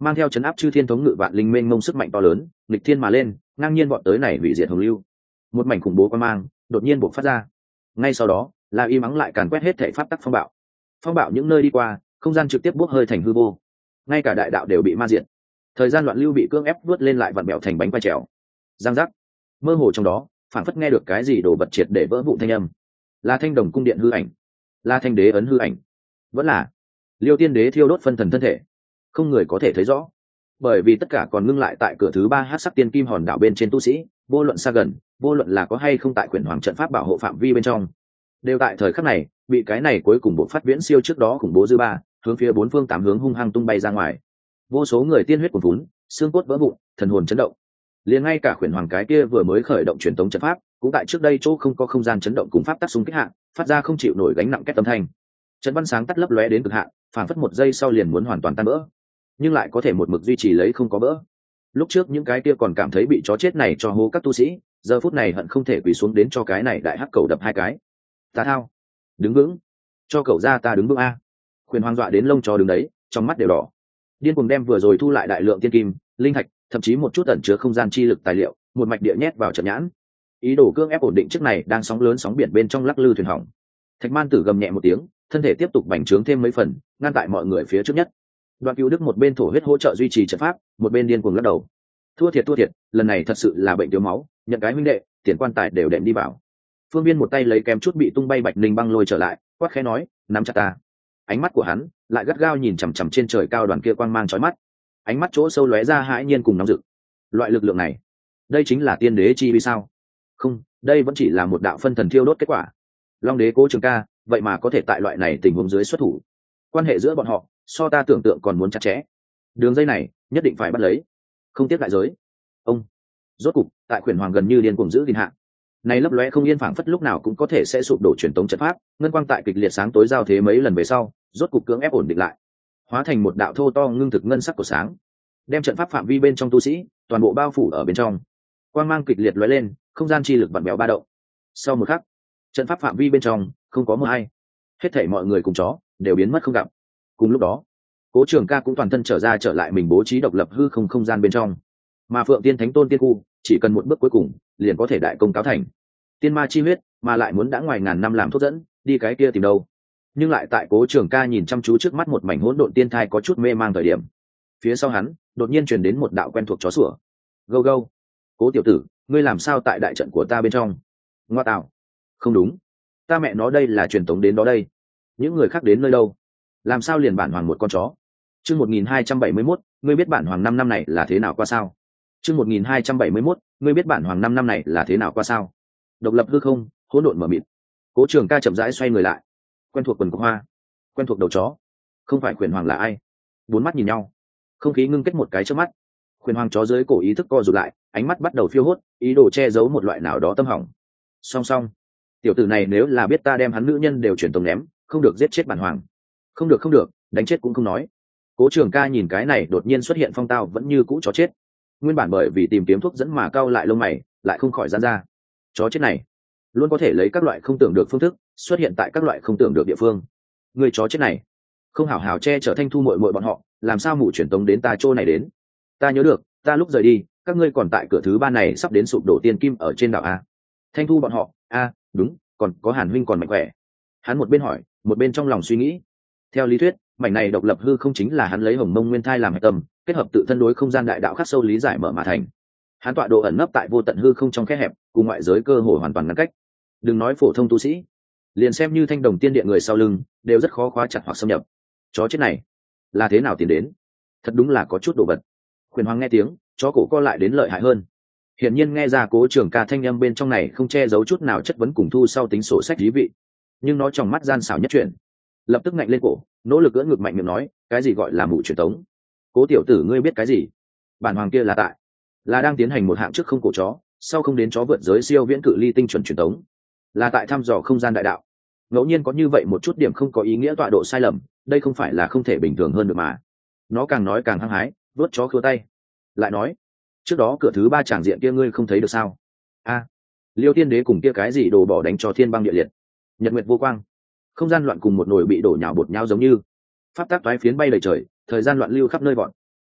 mang theo chấn áp chư thiên thống ngự vạn linh mênh mông sức mạnh to lớn, nghịch thiên mà lên, ngang nhiên bọn tới này hủy diệt hồng lưu. Một mảnh khủng bố quan mang đột nhiên bộc phát ra. Ngay sau đó, là y mắng lại càn quét hết thể pháp tắc phong bạo. Phong bạo những nơi đi qua, không gian trực tiếp bốc hơi thành hư vô. Ngay cả đại đạo đều bị ma diệt. Thời gian loạn lưu bị cưỡng ép vớt lên lại vặn bẹo thành bánh quay trèo. Giang giác. Mơ hồ trong đó, phảng phất nghe được cái gì đổ bật triệt để vỡ vụn thanh âm. Là Thanh Đồng cung điện hư ảnh, là Thanh đế ấn hư ảnh, vẫn là Liêu Tiên đế thiêu đốt phân thần thân thể. Không người có thể thấy rõ, bởi vì tất cả còn ngưng lại tại cửa thứ 3 hắc sắc tiên kim hòn đảo bên trên tu sĩ, vô luận xa gần, vô luận là có hay không tại quyển hoàng trận pháp bảo hộ phạm vi bên trong, đều tại thời khắc này bị cái này cuối cùng bộ phát viễn siêu trước đó khủng bố dư ba, hướng phía 4 phương 8 hướng hung hăng tung bay ra ngoài. Vô số người tiên huyết cuồn vún, xương cốt vỡ vụn, thần hồn chấn động. Liền ngay cả quyển hoàng cái kia vừa mới khởi động truyền tống trận pháp, cũng tại trước đây chỗ không có không gian chấn động cùng pháp tác xung kích hạn, phát ra không chịu nổi gánh nặng kết âm thanh. Trận văn sáng tắt lấp lóe đến cực hạn, phản phất một giây sau liền muốn hoàn toàn tan vỡ, nhưng lại có thể một mực duy trì lấy không có vỡ. Lúc trước những cái kia còn cảm thấy bị chó chết này cho hô các tu sĩ, giờ phút này hận không thể quỳ xuống đến cho cái này đại hắc cầu đập 2 cái. Tà thao, đứng vững, cho cậu ra ta đứng vững a. Quyền hoàng dọa đến lông chó đứng đấy, trong mắt đều đỏ. Điên cuồng đem vừa rồi thu lại đại lượng tiên kim, linh thạch, thậm chí một chút ẩn chứa không gian chi lực tài liệu, một mạch địa nhét vào trận nhãn. Ý đồ cưỡng ép ổn định trước này đang sóng lớn sóng biển bên trong lắc lư thuyền hỏng. Thạch Man Tử gầm nhẹ một tiếng, thân thể tiếp tục bành trướng thêm mấy phần, ngăn tại mọi người phía trước nhất. Đoạn Cửu Đức một bên thổ huyết hỗ trợ duy trì trận pháp, một bên điên cuồng lắc đầu. Thua thiệt, lần này thật sự là bệnh thiếu máu, nhận cái huynh đệ, tiền quan tài đều đệm đi vào. Phương Viên một tay lấy kém chút bị tung bay Bạch Linh băng lôi trở lại, quát khẽ nói, nắm chặt ta. Ánh mắt của hắn lại gắt gao nhìn chằm chằm trên trời cao đoàn kia quang mang chói mắt. Ánh mắt chỗ sâu lóe ra hãi nhiên cùng nóng rực. Loại lực lượng này, đây chính là tiên đế chi vì sao? Không, đây vẫn chỉ là một đạo phân thần thiêu đốt kết quả. Long đế Cố Trường Ca, vậy mà có thể tại loại này tình huống dưới xuất thủ. Quan hệ giữa bọn họ, so ta tưởng tượng còn muốn chặt chẽ. Đường dây này, nhất định phải bắt lấy. Không tiếc đại giới. Ông, rốt cục, tại Khuyển Hoàng gần như điên cuồng giữ gìn hạ. Này lấp lóe không yên phảng phất lúc nào cũng có thể sẽ sụp đổ truyền tống trận pháp, ngân quang tại kịch liệt sáng tối giao thế mấy lần về sau, rốt cục cưỡng ép ổn định lại, hóa thành một đạo thô to ngưng thực ngân sắc của sáng, đem trận pháp phạm vi bên trong tu sĩ toàn bộ bao phủ ở bên trong. Quang mang kịch liệt lóe lên, không gian chi lực vặn vẹo ba động. Sau một khắc, trận pháp phạm vi bên trong không có một ai, hết thảy mọi người cùng chó đều biến mất không gặp. Cùng lúc đó, Cố Trường Ca cũng toàn thân trở lại mình bố trí độc lập hư không gian bên trong, mà Phượng Tiên Thánh Tôn Tiên Khu chỉ cần một bước cuối cùng liền có thể đại công cáo thành. Tiên ma chi huyết mà lại muốn đã ngoài ngàn năm làm thuốc dẫn, đi cái kia tìm đâu. Nhưng lại tại Cố Trường Ca nhìn chăm chú trước mắt một mảnh hỗn độn tiên thai có chút mê mang thời điểm, phía sau hắn đột nhiên truyền đến một đạo quen thuộc chó sủa. Gâu gâu, Cố tiểu tử, ngươi làm sao tại đại trận của ta bên trong? Ngoa tạo, không đúng, ta mẹ nó đây là truyền tống đến đó đây. Những người khác đến nơi đâu? Làm sao liền bản hoàng một con chó? Chương 1271, ngươi biết bản hoàng 5 năm này là thế nào qua sao? Chương 1271, ngươi biết bản hoàng 5 năm này là thế nào qua sao? Độc lập hư không, hỗn độn mở mịt. Cố Trường Ca chậm rãi xoay người lại. Quen thuộc quần cộc hoa, quen thuộc đầu chó. Không phải Khuyển Hoàng là ai? 4 mắt nhìn nhau, không khí ngưng kết một cái trước mắt. Khuyển Hoàng chó dưới cổ ý thức co rụt lại, ánh mắt bắt đầu phiêu hốt, ý đồ che giấu một loại nào đó tâm hỏng. Song song, tiểu tử này nếu là biết ta đem hắn nữ nhân đều chuyển tống ném, không được giết chết bản hoàng. Không được, đánh chết cũng không nói. Cố Trường Ca nhìn cái này đột nhiên xuất hiện phong tao vẫn như cũ chó chết, nguyên bản bởi vì tìm kiếm thuốc dẫn mà cau lại lông mày, lại không khỏi giãn ra. Chó chết này luôn có thể lấy các loại không tưởng được phương thức xuất hiện tại các loại không tưởng được địa phương. Người chó chết này không hảo hảo che chở Thanh Thu muội muội bọn họ, làm sao mụ chuyển tống đến ta chỗ này đến? Ta nhớ được, ta lúc rời đi, các ngươi còn tại cửa thứ 3 này sắp đến sụp đổ tiên kim ở trên đảo a. Thanh Thu bọn họ, a, đúng, còn có Hàn huynh còn mạnh khỏe. Hắn một bên hỏi, một bên trong lòng suy nghĩ. Theo lý thuyết, mảnh này độc lập hư không chính là hắn lấy Hồng Mông Nguyên Thai làm hạch tâm, kết hợp tự thân đối không gian đại đạo khắc sâu lý giải mở mà thành. Hắn tọa độ ẩn nấp tại vô tận hư không trong khe hẹp, cùng ngoại giới cơ hội hoàn toàn ngăn cách. Đừng nói phổ thông tu sĩ, liền xem như Thanh Đồng Tiên Điện người sau lưng, đều rất khó khóa chặt hoặc xâm nhập. Chó chết này là thế nào tiến đến? Thật đúng là có chút đồ vật. Khuyển Hoàng nghe tiếng, chó cổ co lại đến lợi hại hơn. Hiển nhiên nghe ra Cố Trường Ca thanh âm bên trong này không che giấu chút nào chất vấn cùng thu sau tính sổ sách lý vị, nhưng nó trong mắt gian xảo nhất chuyển, lập tức ngạnh lên cổ, nỗ lực ưỡn ngực mạnh miệng nói, cái gì gọi là mụ truyền tống? Cố tiểu tử ngươi biết cái gì? Bản hoàng kia là đang tiến hành một hạng trước không cổ chó, sau không đến chó vượt giới siêu viễn cự ly tinh chuẩn truyền tống, là tại thăm dò không gian đại đạo. Ngẫu nhiên có như vậy một chút điểm không có ý nghĩa tọa độ sai lầm, đây không phải là không thể bình thường hơn được mà. Nó càng nói càng hăng hái, vớt chó khua tay, lại nói, trước đó cửa thứ 3 tràng diện kia ngươi không thấy được sao? A, Liêu Tiên đế cùng kia cái gì đồ bỏ đánh cho thiên băng địa liệt, nhật nguyệt vô quang, không gian loạn cùng một nồi bị đổ nhào bột nhau giống như pháp tác toái phiến bay đầy trời, thời gian loạn lưu khắp nơi bọn.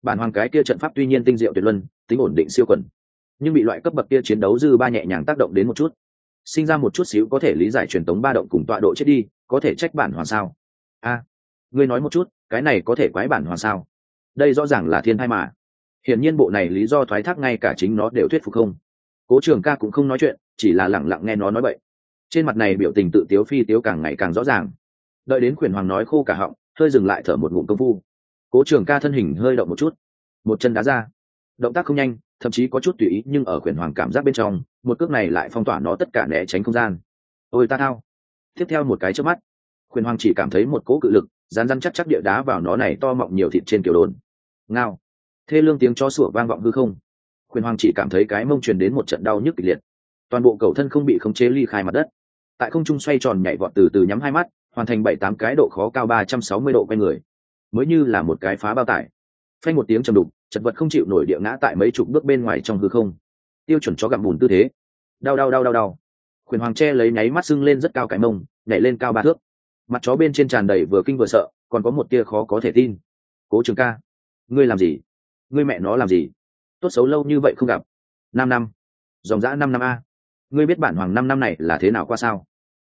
Bản hoàng cái kia trận pháp tuy nhiên tinh diệu tuyệt luân, tính ổn định siêu quần, nhưng bị loại cấp bậc kia chiến đấu dư ba nhẹ nhàng tác động đến một chút, sinh ra một chút xíu có thể lý giải truyền tống ba động cùng tọa độ chết đi, có thể trách bản hoàng sao? Ngươi nói một chút, cái này có thể quái bản hoàng sao? Đây rõ ràng là thiên thai mà. Hiển nhiên bộ này lý do thoái thác ngay cả chính nó đều thuyết phục không. Cố Trường Ca cũng không nói chuyện, chỉ là lẳng lặng nghe nó nói bậy. Trên mặt này biểu tình tự tiếu phi tiếu càng ngày càng rõ ràng. Đợi đến Khuyển Hoàng nói khô cả họng, hơi dừng lại thở một ngụm công phu. Cố Trường Ca thân hình hơi động một chút, một chân đá ra. Động tác không nhanh, thậm chí có chút tùy ý, nhưng ở Khuyển Hoàng cảm giác bên trong, một cước này lại phong tỏa nó tất cả né tránh không gian. Ôi ta thao. Tiếp theo một cái chớp mắt, Khuyển Hoàng chỉ cảm thấy một cỗ cự lực rán rán chắc chắc địa đá vào nó này to mọng nhiều thịt trên kiểu đồn. Ngao. Thê lương tiếng chó sủa vang vọng hư không. Khuyển Hoàng chỉ cảm thấy cái mông truyền đến một trận đau nhức kịch liệt, toàn bộ cầu thân không bị khống chế ly khai mặt đất, tại không trung xoay tròn nhảy vọt, từ từ nhắm hai mắt, hoàn thành 7-8 cái độ khó cao 360 độ quay người, mới như là một cái phá bao tải. Phanh một tiếng trầm đục, chật vật không chịu nổi địa ngã tại mấy chục bước bên ngoài trong hư không. Tiêu chuẩn chó gặm bùn tư thế. Đau đau đau đau đau. Khuyển Hoàng che lấy nháy mắt sưng lên rất cao cái mông, nhảy lên cao 3 thước. Mặt chó bên trên tràn đầy vừa kinh vừa sợ, còn có một tia khó có thể tin. Cố Trường Ca, ngươi làm gì? Ngươi mẹ nó làm gì? Tốt xấu lâu như vậy không gặp. 5 năm. Dòng dã 5 năm a. Ngươi biết bản hoàng 5 năm này là thế nào qua sao?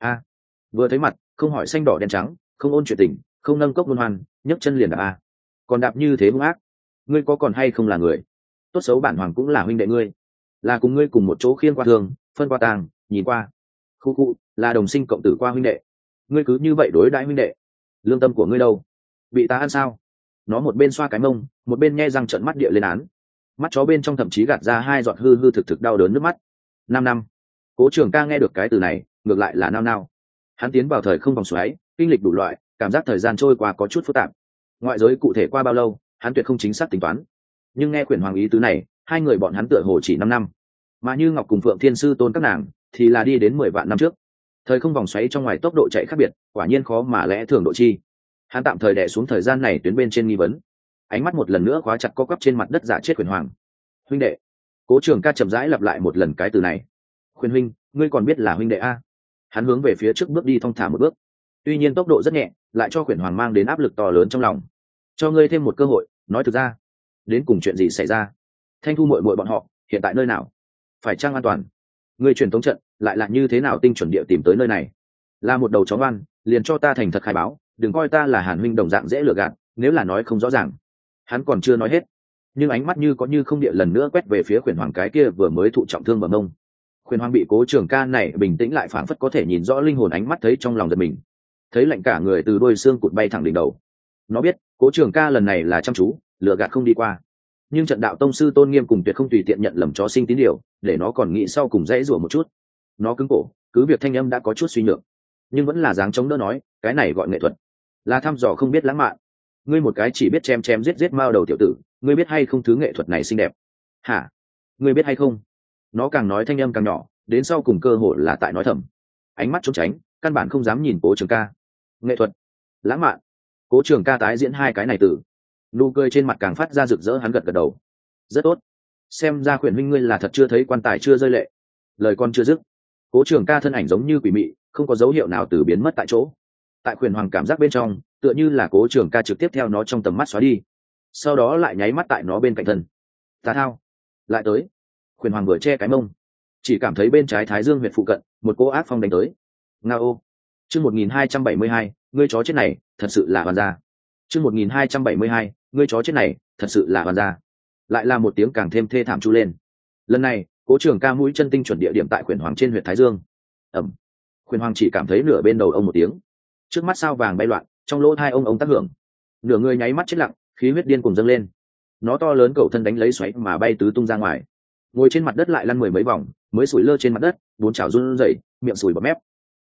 Vừa thấy mặt, không hỏi xanh đỏ đen trắng, không ôn chuyện tình, không nâng cốc luân hoan, nhấc chân liền đạp a. Còn đạp như thế hung ác, ngươi có còn hay không là người? Tốt xấu bản hoàng cũng là huynh đệ ngươi, là cùng ngươi cùng một chỗ khiêng qua thường, phân qua tàng, nhìn qua. Khu khu, là đồng sinh cộng tử qua huynh đệ. Ngươi cứ như vậy đối đãi huynh đệ, lương tâm của ngươi đâu? Bị ta ăn sao? Nó một bên xoa cái mông, một bên nhe răng trợn mắt địa lên án. Mắt chó bên trong thậm chí gạt ra 2 giọt hư hư thực thực đau đớn nước mắt. 5 năm. Cố Trường Ca nghe được cái từ này, ngược lại là nao nao. Hắn tiến vào thời không vòng xoáy, kinh lịch đủ loại, cảm giác thời gian trôi qua có chút phức tạp. Ngoại giới cụ thể qua bao lâu, hắn tuyệt không chính xác tính toán. Nhưng nghe Khuyển Hoàng ý tứ này, hai người bọn hắn tựa hồ chỉ 5 năm. Mà Như Ngọc cùng Phượng Thiên Sư Tôn các nàng, thì là đi đến 10 vạn năm trước. Thời không vòng xoáy trong ngoài tốc độ chạy khác biệt, quả nhiên khó mà lẽ thường độ chi. Hắn tạm thời đè xuống thời gian này tuyến bên trên nghi vấn, ánh mắt một lần nữa khóa chặt co quắp trên mặt đất giả chết Khuyển Hoàng. Huynh đệ. Cố Trường Ca chậm rãi lặp lại một lần cái từ này. Khuyển huynh, ngươi còn biết là huynh đệ a? Hắn hướng về phía trước bước đi thong thả một bước, tuy nhiên tốc độ rất nhẹ, lại cho Khuyển Hoàng mang đến áp lực to lớn trong lòng. Cho ngươi thêm một cơ hội, nói thực ra, đến cùng chuyện gì xảy ra? Thanh Thu muội muội bọn họ hiện tại nơi nào? Phải chăng an toàn? Ngươi truyền tống trận lại là như thế nào tinh chuẩn địa tìm tới nơi này? Là một đầu chó ngoan, liền cho ta thành thật khai báo, đừng coi ta là Hàn huynh đồng dạng dễ lừa gạt, nếu là nói không rõ ràng. Hắn còn chưa nói hết, nhưng ánh mắt như có như không địa lần nữa quét về phía Khuyển Hoàng cái kia vừa mới thụ trọng thương bờ mông. Khuyển Hoàng bị Cố Trường Ca này bình tĩnh lại phảng phất có thể nhìn rõ linh hồn ánh mắt thấy trong lòng giật mình, thấy lạnh cả người từ đôi xương cụt bay thẳng đỉnh đầu. Nó biết Cố Trường Ca lần này là chăm chú, lừa gạt không đi qua. Nhưng trận đạo tông sư tôn nghiêm cùng tuyệt không tùy tiện nhận lầm chó sinh tín điều, để nó còn nghĩ sau cùng dãy rủa một chút. Nó cứng cổ, cứ việc thanh âm đã có chút suy nhược, nhưng vẫn là dáng chống đỡ nói, cái này gọi nghệ thuật, là thăm dò không biết lãng mạn. Ngươi một cái chỉ biết chém chém giết giết mao đầu tiểu tử, ngươi biết hay không thứ nghệ thuật này xinh đẹp? Hả? Ngươi biết hay không? Nó càng nói thanh âm càng nhỏ, đến sau cùng cơ hội là tại nói thầm, ánh mắt trốn tránh, căn bản không dám nhìn Cố Trường Ca. Nghệ thuật, lãng mạn. Cố Trường Ca tái diễn hai cái này từ, nụ cười trên mặt càng phát ra rực rỡ. Hắn gật gật đầu, rất tốt, xem ra Khuyển huynh ngươi là thật chưa thấy quan tài chưa rơi lệ. Lời con chưa dứt, Cố Trường Ca thân ảnh giống như quỷ mị, không có dấu hiệu nào từ biến mất tại chỗ. Tại Khuyển Hoàng cảm giác bên trong, tựa như là Cố Trường Ca trực tiếp theo nó trong tầm mắt xóa đi, sau đó lại nháy mắt tại nó bên cạnh thân. Tà thao, lại tới. Khuyển Hoàng vừa che cái mông, chỉ cảm thấy bên trái thái dương huyệt phụ cận một cỗ ác phong đánh tới. Ngao. Chương 1272, ngươi chó chết này thật sự là hoàn gia. Chương 1272, ngươi chó chết này thật sự là hoàn gia. Lại là một tiếng càng thêm thê thảm chu lên. Lần này Cố Trường Ca mũi chân tinh chuẩn địa điểm tại Khuyển Hoàng trên huyệt thái dương. Ẩm. Khuyển Hoàng chỉ cảm thấy nửa bên đầu ông một tiếng, trước mắt sao vàng bay loạn, trong lỗ tai ông tác hưởng, nửa người nháy mắt chết lặng, khí huyết điên cuồng dâng lên. Nó to lớn cầu thân đánh lấy xoáy mà bay tứ tung ra ngoài, ngồi trên mặt đất lại lăn 10 mấy vòng, mới sủi lơ trên mặt đất, bốn chảo run rẩy, miệng sùi bọt mép.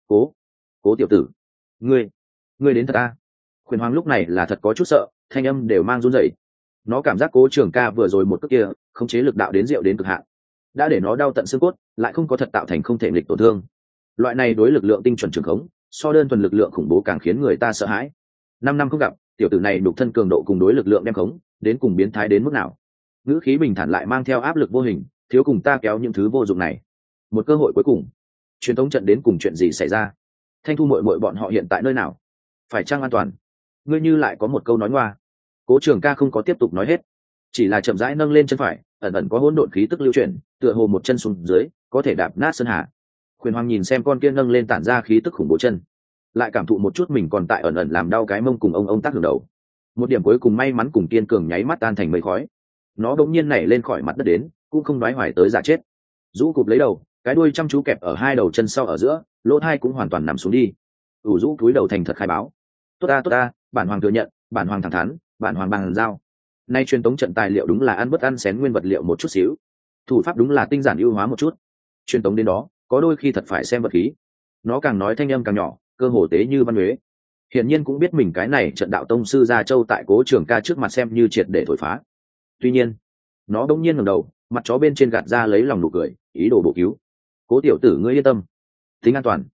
Cố tiểu tử, ngươi đến thật à? Khuyển Hoàng lúc này là thật có chút sợ, thanh âm đều mang run rẩy. Nó cảm giác Cố Trường Ca vừa rồi một cước kia, khống chế lực đạo đến diệu đến cực hạn, đã để nó đau tận xương cốt, lại không có thật tạo thành không thể nghịch tổn thương. Loại này đối lực lượng tinh chuẩn trường khống, so đơn thuần lực lượng khủng bố càng khiến người ta sợ hãi. 5 năm không gặp, tiểu tử này đục thân cường độ cùng đối lực lượng đem khống, đến cùng biến thái đến mức nào? Ngữ khí bình thản lại mang theo áp lực vô hình, thiếu cùng ta kéo những thứ vô dụng này. Một cơ hội cuối cùng. Truyền thống trận đến cùng chuyện gì xảy ra? Thanh Thu muội muội bọn họ hiện tại nơi nào? Phải chăng an toàn? Ngươi như lại có một câu nói ngoa. Cố Trường Ca không có tiếp tục nói hết. chỉ là chậm rãi nâng lên chân phải, ẩn ẩn có hỗn độn khí tức lưu chuyển, tựa hồ một chân xuống dưới có thể đạp nát sơn hà. Khuyển Hoàng nhìn xem con kia nâng lên tản ra khí tức khủng bố chân, lại cảm thụ một chút mình còn tại ẩn ẩn làm đau cái mông cùng ông tác hưởng đầu. Một điểm cuối cùng may mắn cùng kiên cường nháy mắt tan thành mây khói. Nó đột nhiên nảy lên khỏi mặt đất đến, cũng không đoái hoài tới giả chết. Rũ cụp lấy đầu, cái đuôi chăm chú kẹp ở hai đầu chân sau ở giữa, lỗ tai cũng hoàn toàn nằm xuống đi. Rũ cúi đầu thành thật khai báo. Tốt ta, bản hoàng thừa nhận, bản hoàng thẳng thắn, bản hoàng bằng giao. Nay truyền tống trận tài liệu đúng là ăn bớt ăn xén nguyên vật liệu một chút xíu, thủ pháp đúng là tinh giản ưu hóa một chút. Truyền tống đến đó, có đôi khi thật phải xem vật khí. Nó càng nói thanh âm càng nhỏ, cơ hồ tế như văn huế. Hiển nhiên cũng biết mình cái này trận đạo tông sư Gia Châu tại Cố Trường Ca trước mặt xem như triệt để thổi phá. Tuy nhiên, nó đống nhiên ngẩng đầu, mặt chó bên trên gạt ra lấy lòng nụ cười, ý đồ bổ cứu. Cố tiểu tử ngươi yên tâm, tính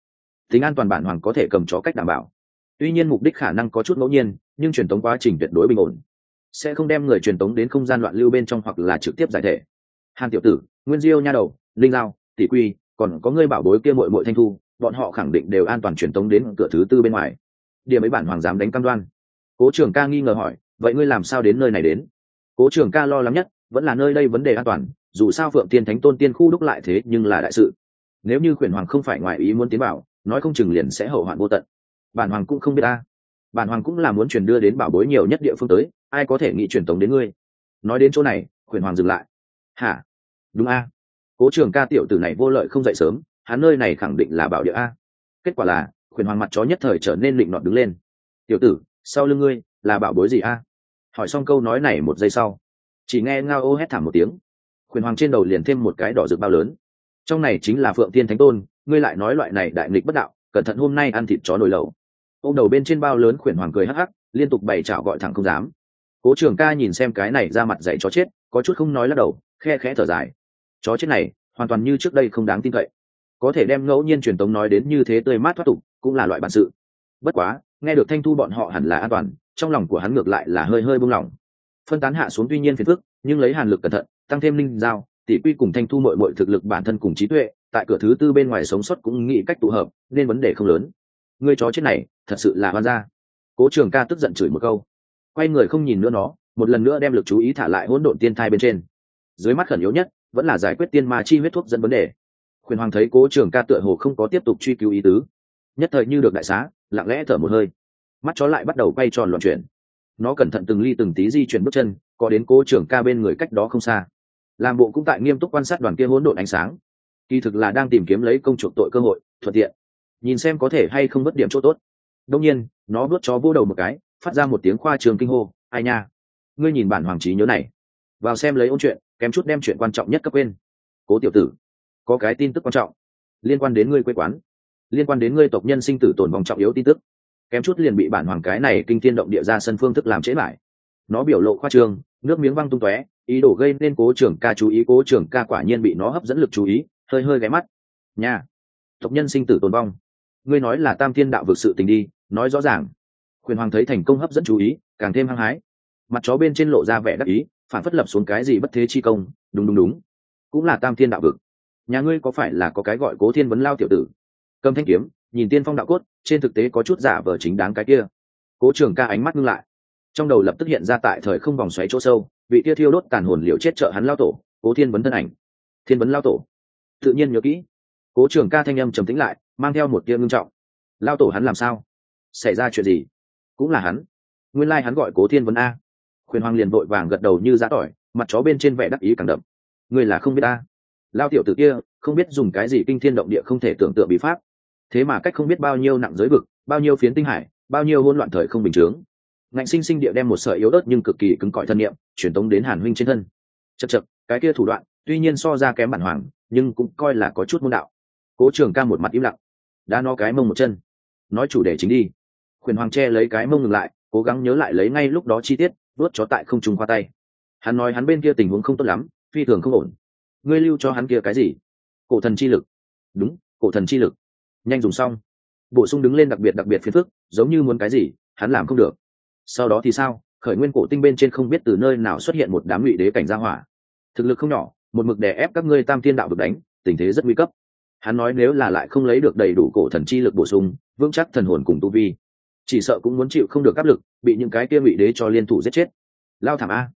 an toàn bản hoàng có thể cầm chó cách đảm bảo. Tuy nhiên mục đích khả năng có chút ngẫu nhiên, nhưng truyền tống quá trình tuyệt đối bình ổn, sẽ không đem người truyền tống đến không gian loạn lưu bên trong hoặc là trực tiếp giải thể. Hàn tiểu tử, Nguyên Diêu nha đầu, Linh Giao, Tỷ Quy, còn có ngươi bảo bối kia muội muội Thanh Thu, bọn họ khẳng định đều an toàn truyền tống đến cửa thứ tư bên ngoài. Điểm ấy bản hoàng dám đánh cam đoan. Cố Trường Ca nghi ngờ hỏi, vậy ngươi làm sao đến nơi này đến? Cố Trường Ca lo lắng nhất vẫn là nơi đây vấn đề an toàn, dù sao Phượng Tiên Thánh Tôn tiên khu đúc lại thế nhưng là đại sự. Nếu như Khuyển Hoàng không phải ngoại ý muốn tiến bảo, nói không chừng liền sẽ hậu hoạn vô tận. Bản hoàng cũng không biết a. Bản hoàng cũng là muốn truyền đưa đến bảo bối nhiều nhất địa phương tới, ai có thể nghĩ truyền tống đến ngươi. Nói đến chỗ này, Khuyển Hoàng dừng lại. Hả? Đúng a. Cố Trường Ca tiểu tử này vô lợi không dậy sớm, hắn nơi này khẳng định là bảo địa a. Kết quả là Khuyển Hoàng mặt chó nhất thời trở nên lịnh nọt đứng lên. Tiểu tử, sau lưng ngươi là bảo bối gì a? Hỏi xong câu nói này một giây sau, chỉ nghe ngao ô hét thảm một tiếng. Khuyển Hoàng trên đầu liền thêm một cái đỏ rực bao lớn. Trong này chính là Phượng Tiên Thánh Tôn, ngươi lại nói loại này đại nghịch bất đạo, cẩn thận hôm nay ăn thịt chó nồi lẩu. Ôm đầu bên trên bao lớn Khuyển Hoàng cười hắc hắc, liên tục bày chảo gọi thẳng không dám. Cố Trường Ca nhìn xem cái này ra mặt dạy chó chết, có chút không nói lắc đầu, khe khẽ thở dài. Chó chết này hoàn toàn như trước đây không đáng tin cậy, có thể đem ngẫu nhiên truyền tống nói đến như thế tươi mát thoát tục, cũng là loại bản sự. Bất quá nghe được Thanh Thu bọn họ hẳn là an toàn, trong lòng của hắn ngược lại là hơi hơi buông lỏng. Phân tán hạ xuống tuy nhiên phiền phức, nhưng lấy Hàn Lực cẩn thận, tăng thêm Linh Giao, Tỷ Quy cùng Thanh Thu muội thực lực bản thân cùng trí tuệ, tại cửa thứ tư bên ngoài sống sót cũng nghĩ cách tụ hợp, nên vấn đề không lớn. Ngươi chó chết này thật sự là hoan gia. Cố Trường Ca tức giận chửi một câu, quay người không nhìn nữa nó, một lần nữa đem lực chú ý thả lại hỗn độn tiên thai bên trên. Dưới mắt khẩn yếu nhất vẫn là giải quyết tiên ma chi huyết thuốc dẫn vấn đề. Khuyển Hoàng thấy Cố Trường Ca tựa hồ không có tiếp tục truy cứu ý tứ, nhất thời như được đại xá, lặng lẽ thở một hơi, mắt chó lại bắt đầu quay tròn loạn chuyển. Nó cẩn thận từng ly từng tí di chuyển bước chân, có đến Cố Trường Ca bên người cách đó không xa, làm bộ cũng tại nghiêm túc quan sát đoàn kia hỗn độn ánh sáng, kỳ thực là đang tìm kiếm lấy công chuộc tội cơ hội, thuận tiện nhìn xem có thể hay không mất điểm chỗ tốt. Đông nhiên nó vuốt chó vô đầu một cái, phát ra một tiếng khoa trường kinh hô, ai nha, ngươi nhìn bản hoàng trí nhớ này, vào xem lấy ôn chuyện, kém chút đem chuyện quan trọng nhất cấp quên. Cố tiểu tử, có cái tin tức quan trọng liên quan đến ngươi quê quán, liên quan đến ngươi tộc nhân sinh tử tồn vong trọng yếu tin tức, kém chút liền bị bản hoàng cái này kinh thiên động địa ra sân phương thức làm trễ lại. Nó biểu lộ khoa trương, nước miếng văng tung tóe, ý đồ gây nên Cố Trường Ca chú ý. Cố Trường Ca quả nhiên bị nó hấp dẫn lực chú ý, hơi hơi ghé mắt. Nha, tộc nhân sinh tử tồn vong, ngươi nói là Tam Thiên đạo vực sự tình đi, nói rõ ràng. Khuyển Hoàng thấy thành công hấp dẫn chú ý, càng thêm hăng hái, mặt chó bên trên lộ ra vẻ đắc ý, phản phất lập xuống cái gì bất thế chi công. Đúng, cũng là Tam Thiên đạo vực. Nhà ngươi có phải là có cái gọi Cố Thiên Vấn lao tiểu tử, cầm thanh kiếm, nhìn tiên phong đạo cốt, trên thực tế có chút giả vờ chính đáng cái kia. Cố Trường Ca ánh mắt ngưng lại, trong đầu lập tức hiện ra tại thời không vòng xoáy chỗ sâu, vị kia thiêu đốt tàn hồn liều chết trợ hắn lao tổ, Cố Thiên Vấn thân ảnh. Thiên Vấn lao tổ, tự nhiên nhớ kỹ. Cố Trường Ca thanh âm trầm tĩnh lại, mang theo một tia ngưng trọng. Lao tổ hắn làm sao? Xảy ra chuyện gì? Cũng là hắn. Nguyên lai hắn gọi Cố Thiên Vấn a. Khuyển Hoàng liền vội vàng gật đầu như giã tỏi, mặt chó bên trên vẻ đắc ý càng đậm. Ngươi là không biết a? Lao tiểu tử kia không biết dùng cái gì kinh thiên động địa không thể tưởng tượng bí pháp, thế mà cách không biết bao nhiêu nặng giới vực, bao nhiêu phiến tinh hải, bao nhiêu hỗn loạn thời không bình thường, ngạnh sinh sinh địa đem một sợi yếu ớt nhưng cực kỳ cứng cỏi thân niệm truyền tống đến Hàn huynh trên thân. Chậc, cái kia thủ đoạn tuy nhiên so ra kém bản hoàng, nhưng cũng coi là có chút môn đạo. Cố Trường Ca một mặt im lặng, đã nó cái mông một chân. Nói chủ đề chính đi. Khuyển Hoàng che lấy cái mông ngừng lại, cố gắng nhớ lại lấy ngay lúc đó chi tiết, vuốt chó tại không trung qua tay. Hắn nói hắn bên kia tình huống không tốt lắm, phi thường không ổn. Ngươi lưu cho hắn kia cái gì? Cổ thần chi lực. Đúng, cổ thần chi lực. Nhanh dùng xong. Bổ sung đứng lên đặc biệt phiền phức, giống như muốn cái gì hắn làm không được. Sau đó thì sao? Khởi nguyên cổ tinh bên trên không biết từ nơi nào xuất hiện một đám ngụy đế cảnh gia hỏa, thực lực không nhỏ, một mực đè ép các ngươi Tam Thiên đạo vực đánh, tình thế rất nguy cấp. Hắn nói nếu là lại không lấy được đầy đủ cổ thần chi lực bổ sung, vững chắc thần hồn cùng tu vi, chỉ sợ cũng muốn chịu không được áp lực, bị những cái kia ngụy đế cho liên thủ giết chết. Lao thảm a.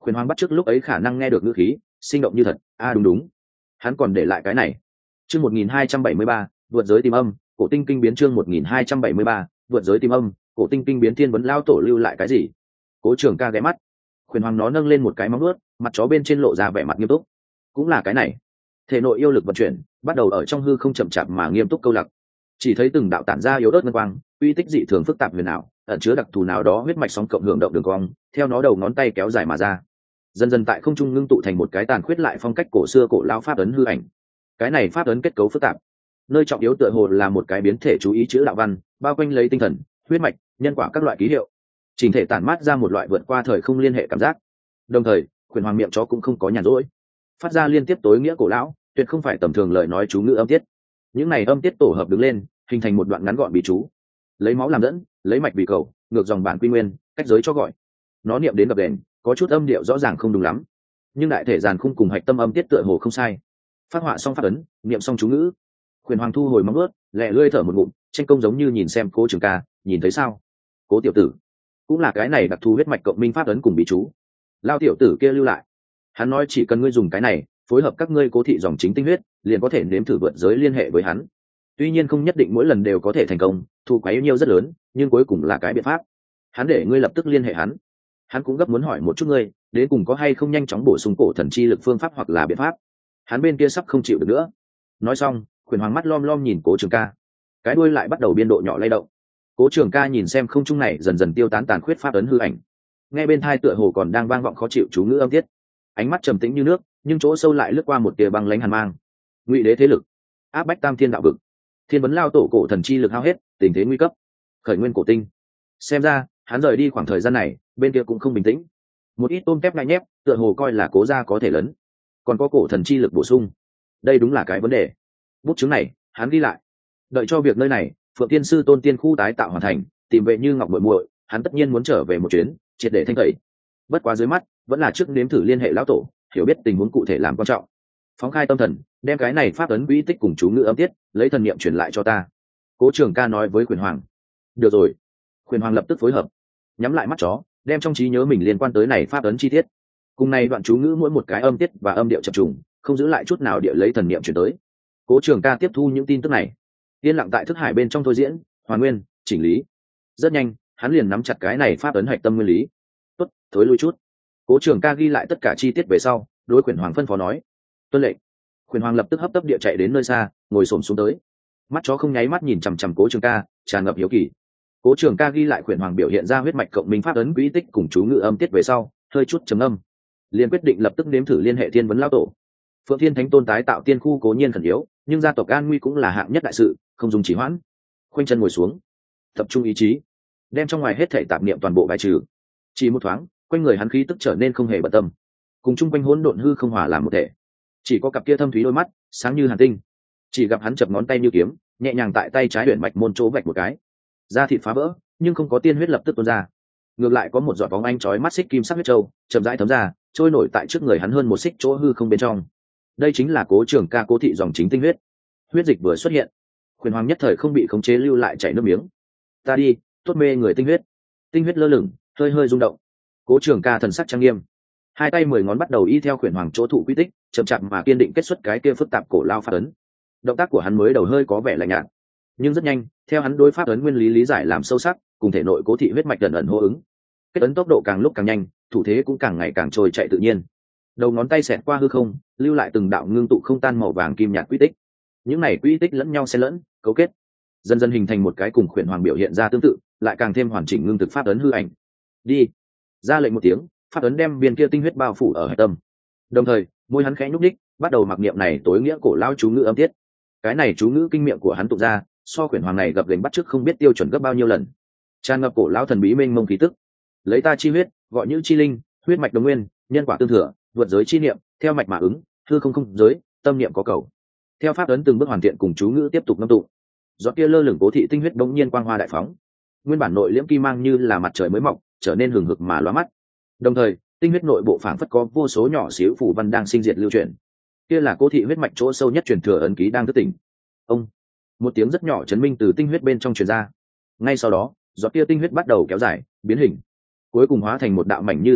Khuyển Hoàng bắt trước lúc ấy khả năng nghe được ngữ khí, sinh động như thật. Đúng đúng, hắn còn để lại cái này. Chương 1273, vượt giới tìm âm, cổ tinh kinh biến. Chương 1273, vượt giới tìm âm, cổ tinh kinh biến. Thiên vấn lao tổ lưu lại cái gì? Cố Trường Ca ghé mắt. Khuyển Hoàng nó nâng lên một cái móng vuốt, mặt chó bên trên lộ ra vẻ mặt nghiêm túc. Cũng là cái này. Thể nội yêu lực vận chuyển, bắt đầu ở trong hư không chậm chạp mà nghiêm túc câu lạc. Chỉ thấy từng đạo tản ra yếu ớt ngân quang, uy tích dị thường phức tạp huyền ảo, ẩn chứa đặc thù nào đó huyết mạch sóng cộng hưởng động đường cong, theo nó đầu ngón tay kéo dài mà ra. Dần dần tại không trung ngưng tụ thành một cái tàn khuyết lại phong cách cổ xưa cổ lao pháp ấn hư ảnh. Cái này pháp ấn kết cấu phức tạp, nơi trọng yếu tựa hồ là một cái biến thể chú ý chữ đạo văn, bao quanh lấy tinh thần, huyết mạch, nhân quả các loại ký hiệu, chỉnh thể tản mát ra một loại vượt qua thời không liên hệ cảm giác. Đồng thời, Khuyển Hoàng miệng chó cũng không có nhàn rỗi, phát ra liên tiếp tối nghĩa cổ lão, tuyệt không phải tầm thường lời nói chú ngữ âm tiết. Những này âm tiết tổ hợp đứng lên, hình thành một đoạn ngắn gọn bí chú. Lấy máu làm dẫn, lấy mạch vì cầu, ngược dòng bản quy nguyên, cách giới cho gọi. Nó niệm đến gập đền, có chút âm điệu rõ ràng không đúng lắm, nhưng đại thể giàn khung cùng hạch tâm âm tiết tựa hồ không sai. Phát họa xong pháp ấn, niệm xong chú ngữ. Khuyển Hoàng thu hồi móng ướt, lẹ lươi thở một ngụm, tranh công giống như nhìn xem Cố Trường Ca, nhìn thấy sao? Cố tiểu tử, cũng là cái này đặc thù huyết mạch cộng minh pháp ấn cùng bí chú. Lao tiểu tử kia lưu lại, hắn nói chỉ cần ngươi dùng cái này phối hợp các ngươi cố thị dòng chính tinh huyết, liền có thể nếm thử vượt giới liên hệ với hắn. Tuy nhiên không nhất định mỗi lần đều có thể thành công, thu quấy nhiêu rất lớn, nhưng cuối cùng là cái biện pháp. Hắn để ngươi lập tức liên hệ hắn. Hắn cũng gấp muốn hỏi một chút ngươi, đến cùng có hay không nhanh chóng bổ sung cổ thần chi lực phương pháp hoặc là biện pháp. Hắn bên kia sắp không chịu được nữa. Nói xong, Khuyển Hoàng mắt lom lom nhìn Cố Trường Ca, cái đuôi lại bắt đầu biên độ nhỏ lay động. Cố Trường Ca nhìn xem không trung này dần dần tiêu tán tàn khuyết pháp ấn hư ảnh, nghe bên tai tựa hồ còn đang vang vọng khó chịu chú ngữ âm tiết, ánh mắt trầm tĩnh như nước, nhưng chỗ sâu lại lướt qua một tia băng lãnh hàn mang. Ngụy đế thế lực áp bách tam thiên đạo vực, thiên vấn lao tổ cổ thần chi lực hao hết, tình thế nguy cấp, khởi nguyên cổ tinh. Xem ra hắn rời đi khoảng thời gian này, bên kia cũng không bình tĩnh. Một ít tôm tép ngại nhép, tựa hồ coi là Cố gia có thể lớn, còn có cổ thần chi lực bổ sung, đây đúng là cái vấn đề. Bút chứng này hắn ghi lại, đợi cho việc nơi này Phượng Tiên sư Tôn Tiên khu tái tạo hoàn thành, tìm về Như Ngọc muội muội, hắn tất nhiên muốn trở về một chuyến, triệt để thanh tẩy. Bất quá dưới mắt vẫn là trước nếm thử liên hệ lão tổ, hiểu biết tình huống cụ thể làm quan trọng. Phóng khai tâm thần, đem cái này pháp ấn quỹ tích cùng chú ngữ âm tiết, lấy thần niệm truyền lại cho ta. Cố Trường Ca nói với Khuyển Hoàng. Được rồi. Khuyển Hoàng lập tức phối hợp, nhắm lại mắt chó, đem trong trí nhớ mình liên quan tới này pháp ấn chi tiết, cùng này đoạn chú ngữ mỗi một cái âm tiết và âm điệu chập trùng, không giữ lại chút nào địa lấy thần niệm truyền tới. Cố Trường Ca tiếp thu những tin tức này, yên lặng tại thức hải bên trong thôi diễn, hoàn nguyên, chỉnh lý. Rất nhanh, hắn liền nắm chặt cái này pháp ấn hạch tâm nguyên lý. Tốt, thối lui chút. Cố Trường Ca ghi lại tất cả chi tiết về sau, đối Khuyển Hoàng phân phó nói. Tuân lệnh. Khuyển Hoàng lập tức hấp tấp địa chạy đến nơi xa, ngồi xổm xuống tới. Mắt chó không nháy mắt nhìn chằm chằm Cố Trường Ca, tràn ngập hiếu kỳ. Cố Trường Ca ghi lại Khuyển Hoàng biểu hiện ra huyết mạch cộng minh pháp ấn quỹ tích cùng chú ngữ âm tiết về sau, hơi chút trầm âm, liền quyết định lập tức nếm thử liên hệ Thiên vấn lão tổ. Phượng Thiên Thánh Tôn tái tạo tiên khu cố nhiên khẩn yếu, nhưng gia tộc an nguy cũng là hạng nhất đại sự, không dùng chỉ hoãn. Khoanh chân ngồi xuống, tập trung ý chí, đem trong ngoài hết thảy tạp niệm toàn bộ bài trừ. Chỉ một thoáng, quanh người hắn khí tức trở nên không hề bận tâm, cùng chung quanh hỗn độn hư không hòa làm một thể. Chỉ có cặp kia thâm thúy đôi mắt, sáng như hàn tinh. Chỉ gặp hắn chập ngón tay như kiếm, nhẹ nhàng tại tay trái huyền mạch môn chỗ vạch một cái, da thịt phá vỡ, nhưng không có tiên huyết lập tức tuôn ra. Ngược lại có một giọt bóng ánh chói mắt xích kim sắc huyết châu, chậm rãi thấm ra, trôi nổi tại trước người hắn hơn một xích chỗ hư không bên trong. Đây chính là Cố Trường Ca cố thị dòng chính tinh huyết. Huyết dịch vừa xuất hiện, Khuyển Hoàng nhất thời không bị khống chế lưu lại chảy nước miếng. Ta đi, tốt mê người tinh huyết. Tinh huyết lơ lửng, hơi hơi rung động. Cố Trường Ca thần sắc trang nghiêm, hai tay 10 ngón bắt đầu y theo Khuyển Hoàng chỗ thụ quy tích, chậm chạp mà kiên định kết xuất cái kia phức tạp cổ lao pháp ấn. Động tác của hắn mới đầu hơi có vẻ lạnh nhạt, nhưng rất nhanh, theo hắn đối pháp ấn nguyên lý lý giải làm sâu sắc, cùng thể nội cố thị huyết mạch dần ẩn hô ứng, kết ấn tốc độ càng lúc càng nhanh, thủ thế cũng càng ngày càng trôi chạy tự nhiên. Đầu ngón tay xẹt qua hư không, lưu lại từng đạo ngưng tụ không tan màu vàng kim nhạt quy tích. Những này quy tích lẫn nhau xen lẫn, cấu kết, dần dần hình thành một cái cùng Khuyển Hoàng biểu hiện ra tương tự, lại càng thêm hoàn chỉnh ngưng thực pháp ấn hư ảnh. Đi. Ra lệnh một tiếng, pháp ấn đem viên kia tinh huyết bao phủ ở hạch tâm. Đồng thời, môi hắn khẽ nhúc nhích, bắt đầu mặc niệm này tối nghĩa cổ lao chú ngữ âm tiết. Cái này chú ngữ kinh miệng của hắn tụng ra, so Khuyển Hoàng này gập ghềnh bắt chước không biết tiêu chuẩn gấp bao nhiêu lần. Tràn ngập cổ lão thần bí mênh mông khí tức. Lấy ta chi huyết, gọi như chi linh, huyết mạch đồng nguyên, nhân quả tương thừa, vượt giới chi niệm, theo mạch mà ứng, hư không không giới, tâm niệm có cầu. Theo pháp ấn từng bước hoàn thiện cùng chú ngữ tiếp tục ngâm tụng. Giọt kia lơ lửng cố thị tinh huyết bỗng nhiên quang hoa đại phóng. Nguyên bản nội liễm kim mang như là mặt trời mới mọc, trở nên hừng hực mà lóa mắt. Đồng thời, tinh huyết nội bộ phảng phất có vô số nhỏ xíu phù văn đang sinh diệt lưu chuyển. Kia là cố thị huyết mạch chỗ sâu nhất truyền thừa ấn ký đang thức tỉnh. Ông, một tiếng rất nhỏ chấn minh từ tinh huyết bên trong truyền ra. Ngay sau đó, giọt kia tinh huyết bắt đầu kéo dài, biến hình, cuối cùng hóa thành một đạo mảnh như sợi tóc,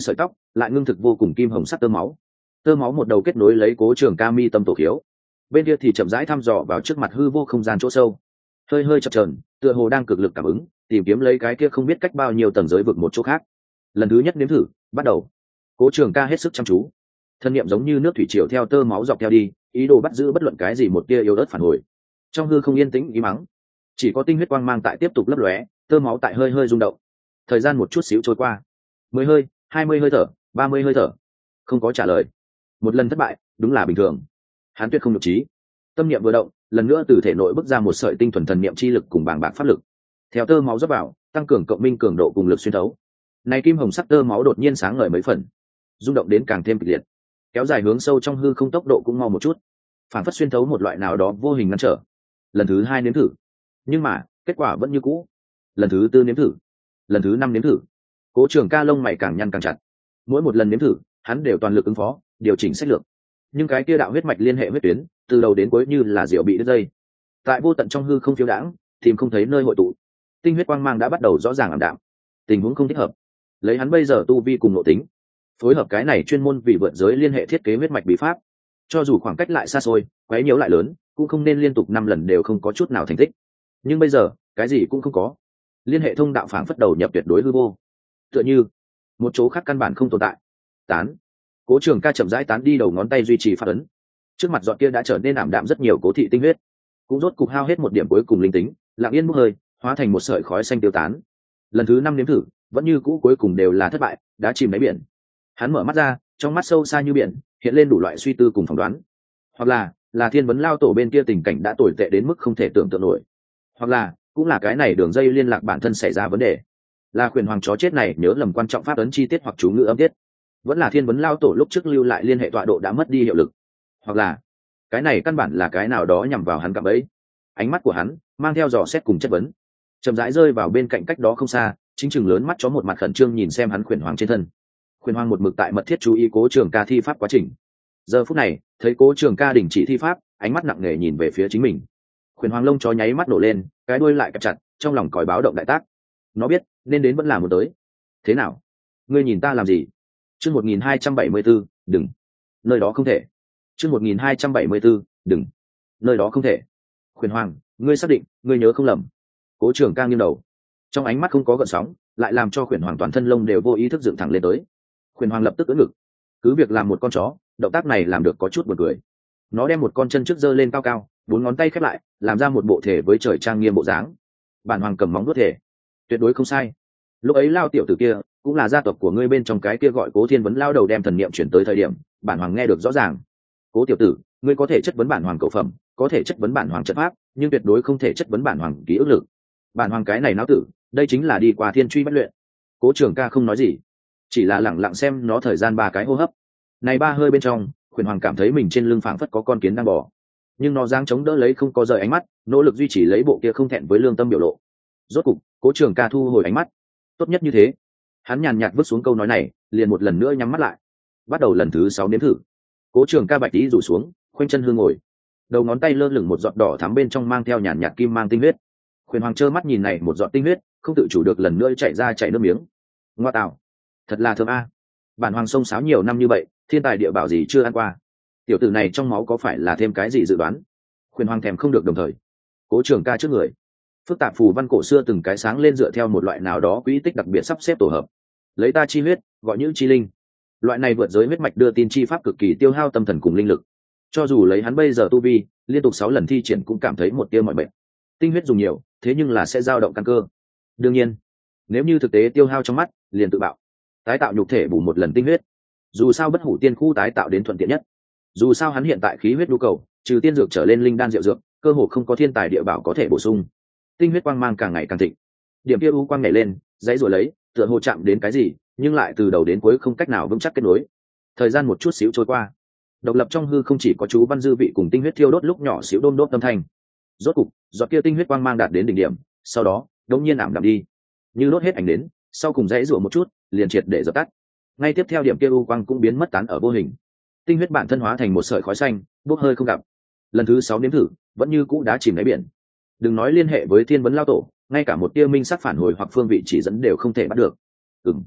lại ngưng thực vô cùng kim hồng sắc tơ máu một đầu kết nối lấy Cố Trường Ca mi tâm tổ khiếu, bên kia thì chậm rãi thăm dò vào trước mặt hư vô không gian chỗ sâu, hơi hơi chập chờn, tựa hồ đang cực lực cảm ứng, tìm kiếm lấy cái kia không biết cách bao nhiêu tầng giới vực một chỗ khác. Lần thứ nhất nếm thử bắt đầu. Cố Trường Ca hết sức chăm chú, thân niệm giống như nước thủy triều theo tơ máu dọc theo đi, ý đồ bắt giữ bất luận cái gì một tia yếu ớt phản hồi. Trong hư không yên tĩnh ý mắng, chỉ có tinh huyết quang mang tại tiếp tục lấp lóe, tơ máu tại hơi hơi rung động. Thời gian một chút xíu trôi qua, 10 hơi, 20 hơi thở, 30 hơi thở, không có trả lời. Một lần thất bại đúng là bình thường. Hắn tuyệt không nhục trí, tâm niệm vừa động, lần nữa từ thể nội bứt ra một sợi tinh thuần thần niệm chi lực cùng bàng bạc pháp lực, theo tơ máu rót vào, tăng cường cộng minh cường độ cùng lực xuyên thấu. Này kim hồng sắc tơ máu đột nhiên sáng ngời mấy phần, rung động đến càng thêm kịch liệt, kéo dài hướng sâu trong hư không tốc độ cũng mau một chút, phản phất xuyên thấu một loại nào đó vô hình ngăn trở. Lần thứ hai nếm thử, nhưng mà kết quả vẫn như cũ. Lần thứ tư nếm thử, lần thứ năm nếm thử. Cố Trường Ca lông mày càng nhăn càng chặt, mỗi một lần nếm thử hắn đều toàn lực ứng phó, điều chỉnh sách lược, nhưng cái kia đạo huyết mạch liên hệ huyết tuyến từ đầu đến cuối như là diều bị đứt dây, tại vô tận trong hư không phiêu đãng, tìm không thấy nơi hội tụ. Tinh huyết quang mang đã bắt đầu rõ ràng ảm đạm, tình huống không thích hợp. Lấy hắn bây giờ tu vi cùng nội tính, phối hợp cái này chuyên môn vì vượt giới liên hệ thiết kế huyết mạch bí pháp, cho dù khoảng cách lại xa xôi, quấy nhiễu lại lớn, cũng không nên liên tục 5 lần đều không có chút nào thành tích. Nhưng bây giờ cái gì cũng không có, liên hệ thông đạo phảng phất đầu nhập tuyệt đối hư vô, tựa như một chỗ khác căn bản không tồn tại. Tán. Cố Trường Ca chậm rãi tán đi đầu ngón tay duy trì phát ấn, trước mặt giọt kia đã trở nên ảm đạm rất nhiều cố thị tinh huyết, cũng rốt cục hao hết một điểm cuối cùng linh tính, lặng yên bốc hơi, hóa thành một sợi khói xanh tiêu tán. Lần thứ 5 nếm thử, vẫn như cũ cuối cùng đều là thất bại, đã chìm đáy biển. Hắn mở mắt ra, trong mắt sâu xa như biển, hiện lên đủ loại suy tư cùng phỏng đoán. Hoặc là Thiên Vấn Lao Tổ bên kia tình cảnh đã tồi tệ đến mức không thể tưởng tượng nổi, hoặc là cũng là cái này đường dây liên lạc bản thân xảy ra vấn đề, là Khuyển Hoàng chó chết này nhớ lầm quan trọng pháp ấn chi tiết hoặc chú ngữ âm tiết, vẫn là Thiên Vấn Lao Tổ lúc trước lưu lại liên hệ tọa độ đã mất đi hiệu lực, hoặc là cái này căn bản là cái nào đó nhằm vào hắn cạm bẫy. Ánh mắt của hắn mang theo dò xét cùng chất vấn, chậm rãi rơi vào bên cạnh cách đó không xa, chính chừng lớn mắt chó một mặt khẩn trương nhìn xem hắn Khuyển Hoàng trên thân. Khuyển Hoàng một mực tại mật thiết chú ý Cố Trường Ca thi pháp quá trình. Giờ phút này thấy Cố Trường Ca đình chỉ thi pháp, ánh mắt nặng nề nhìn về phía chính mình. Khuyển Hoàng lông chó nháy mắt nổ lên, cái đuôi lại cặp chặt, trong lòng còi báo động đại tác. Nó biết nên đến vẫn là muốn tới. Thế nào, ngươi nhìn ta làm gì? Chương 1274, đừng. Nơi đó không thể. Chương 1274, đừng. Nơi đó không thể. Khuyển Hoàng, ngươi xác định ngươi nhớ không lầm? Cố Trường Ca nghiêng đầu, trong ánh mắt không có gợn sóng, lại làm cho Khuyển Hoàng toàn thân lông đều vô ý thức dựng thẳng lên tới. Khuyển Hoàng lập tức ưỡn ngực, cứ việc làm một con chó, động tác này làm được có chút buồn cười. Nó đem một con chân trước giơ lên cao cao, 4 ngón tay khép lại, làm ra một bộ thể với trời trang nghiêm bộ dáng. Bản Hoàng cầm móng vuốt thể, tuyệt đối không sai. Lúc ấy Lao tiểu tử kia cũng là gia tộc của ngươi bên trong cái kia gọi Cố Thiên Vấn lao đầu đem thần niệm chuyển tới thời điểm, Bản Hoàng nghe được rõ ràng. Cố tiểu tử, ngươi có thể chất vấn Bản Hoàng cậu phẩm, có thể chất vấn Bản Hoàng trận pháp, nhưng tuyệt đối không thể chất vấn Bản Hoàng ký ức lực. Bản Hoàng cái này náo tử, đây chính là đi qua thiên truy bất luyện. Cố Trường Ca không nói gì, chỉ là lẳng lặng xem nó thời gian 3 cái hô hấp. Này 3 hơi bên trong, Khuyển Hoàng cảm thấy mình trên lưng phảng phất có con kiến đang bò, nhưng nó giang chống đỡ lấy không có rời ánh mắt, nỗ lực duy trì lấy bộ kia không thẹn với lương tâm biểu lộ. Rốt cục Cố Trường Ca thu hồi ánh mắt, tốt nhất như thế. Hắn nhàn nhạt vứt xuống câu nói này, liền một lần nữa nhắm mắt lại, bắt đầu lần thứ 6 nếm thử. Cố Trường Ca bạch tí rủ xuống, khoanh chân hương ngồi, đầu ngón tay lơ lửng một giọt đỏ thắm bên trong mang theo nhàn nhạt kim mang tinh huyết. Khuyển Hoàng trơ mắt nhìn này một giọt tinh huyết, không tự chủ được lần nữa chảy nước miếng. Ngoa tạo, thật là thơm a. Bản Hoàng sông sáo nhiều năm như vậy, thiên tài địa bảo gì chưa ăn qua. Tiểu tử này trong máu có phải là thêm cái gì dự đoán? Khuyển Hoàng thèm không được đồng thời. Cố Trường Ca trước người, phức tạp phù văn cổ xưa từng cái sáng lên dựa theo một loại nào đó quỹ tích đặc biệt sắp xếp tổ hợp. Lấy ta chi huyết, gọi những chi linh. Loại này vượt giới huyết mạch đưa tin chi pháp cực kỳ tiêu hao tâm thần cùng linh lực. Cho dù lấy hắn bây giờ tu vi, liên tục 6 lần thi triển cũng cảm thấy một tia mỏi mệt. Tinh huyết dùng nhiều, thế nhưng là sẽ dao động căn cơ. Đương nhiên, nếu như thực tế tiêu hao trong mắt, liền tự bạo, tái tạo nhục thể bù một lần tinh huyết. Dù sao bất hủ tiên khu tái tạo đến thuận tiện nhất. Dù sao hắn hiện tại khí huyết nhu cầu, trừ tiên dược trở lên linh đan diệu dược, cơ hồ không có thiên tài địa bảo có thể bổ sung. Tinh huyết quang mang càng ngày càng thịnh. Điểm kia u quang nhảy lên, dãy rồi lấy, tựa hồ chạm đến cái gì, nhưng lại từ đầu đến cuối không cách nào vững chắc kết nối. Thời gian một chút xíu trôi qua, độc lập trong hư không chỉ có chú văn dư vị cùng tinh huyết thiêu đốt lúc nhỏ xíu đôn đốt âm thanh. Rốt cục, giọt kia tinh huyết quang mang đạt đến đỉnh điểm, sau đó, đột nhiên ảm đạm đi, như đốt hết ảnh đến, sau cùng dãy rủa một chút, liền triệt để dập tắt. Ngay tiếp theo điểm kia u quang cũng biến mất tán ở vô hình. Tinh huyết bản thân hóa thành một sợi khói xanh, bốc hơi không gặp. Lần thứ 6 nếm thử, vẫn như cũ đá chìm đáy biển. Đừng nói liên hệ với Thiên Vấn Lao Tổ, ngay cả một tia minh sắc phản hồi hoặc phương vị chỉ dẫn đều không thể bắt được.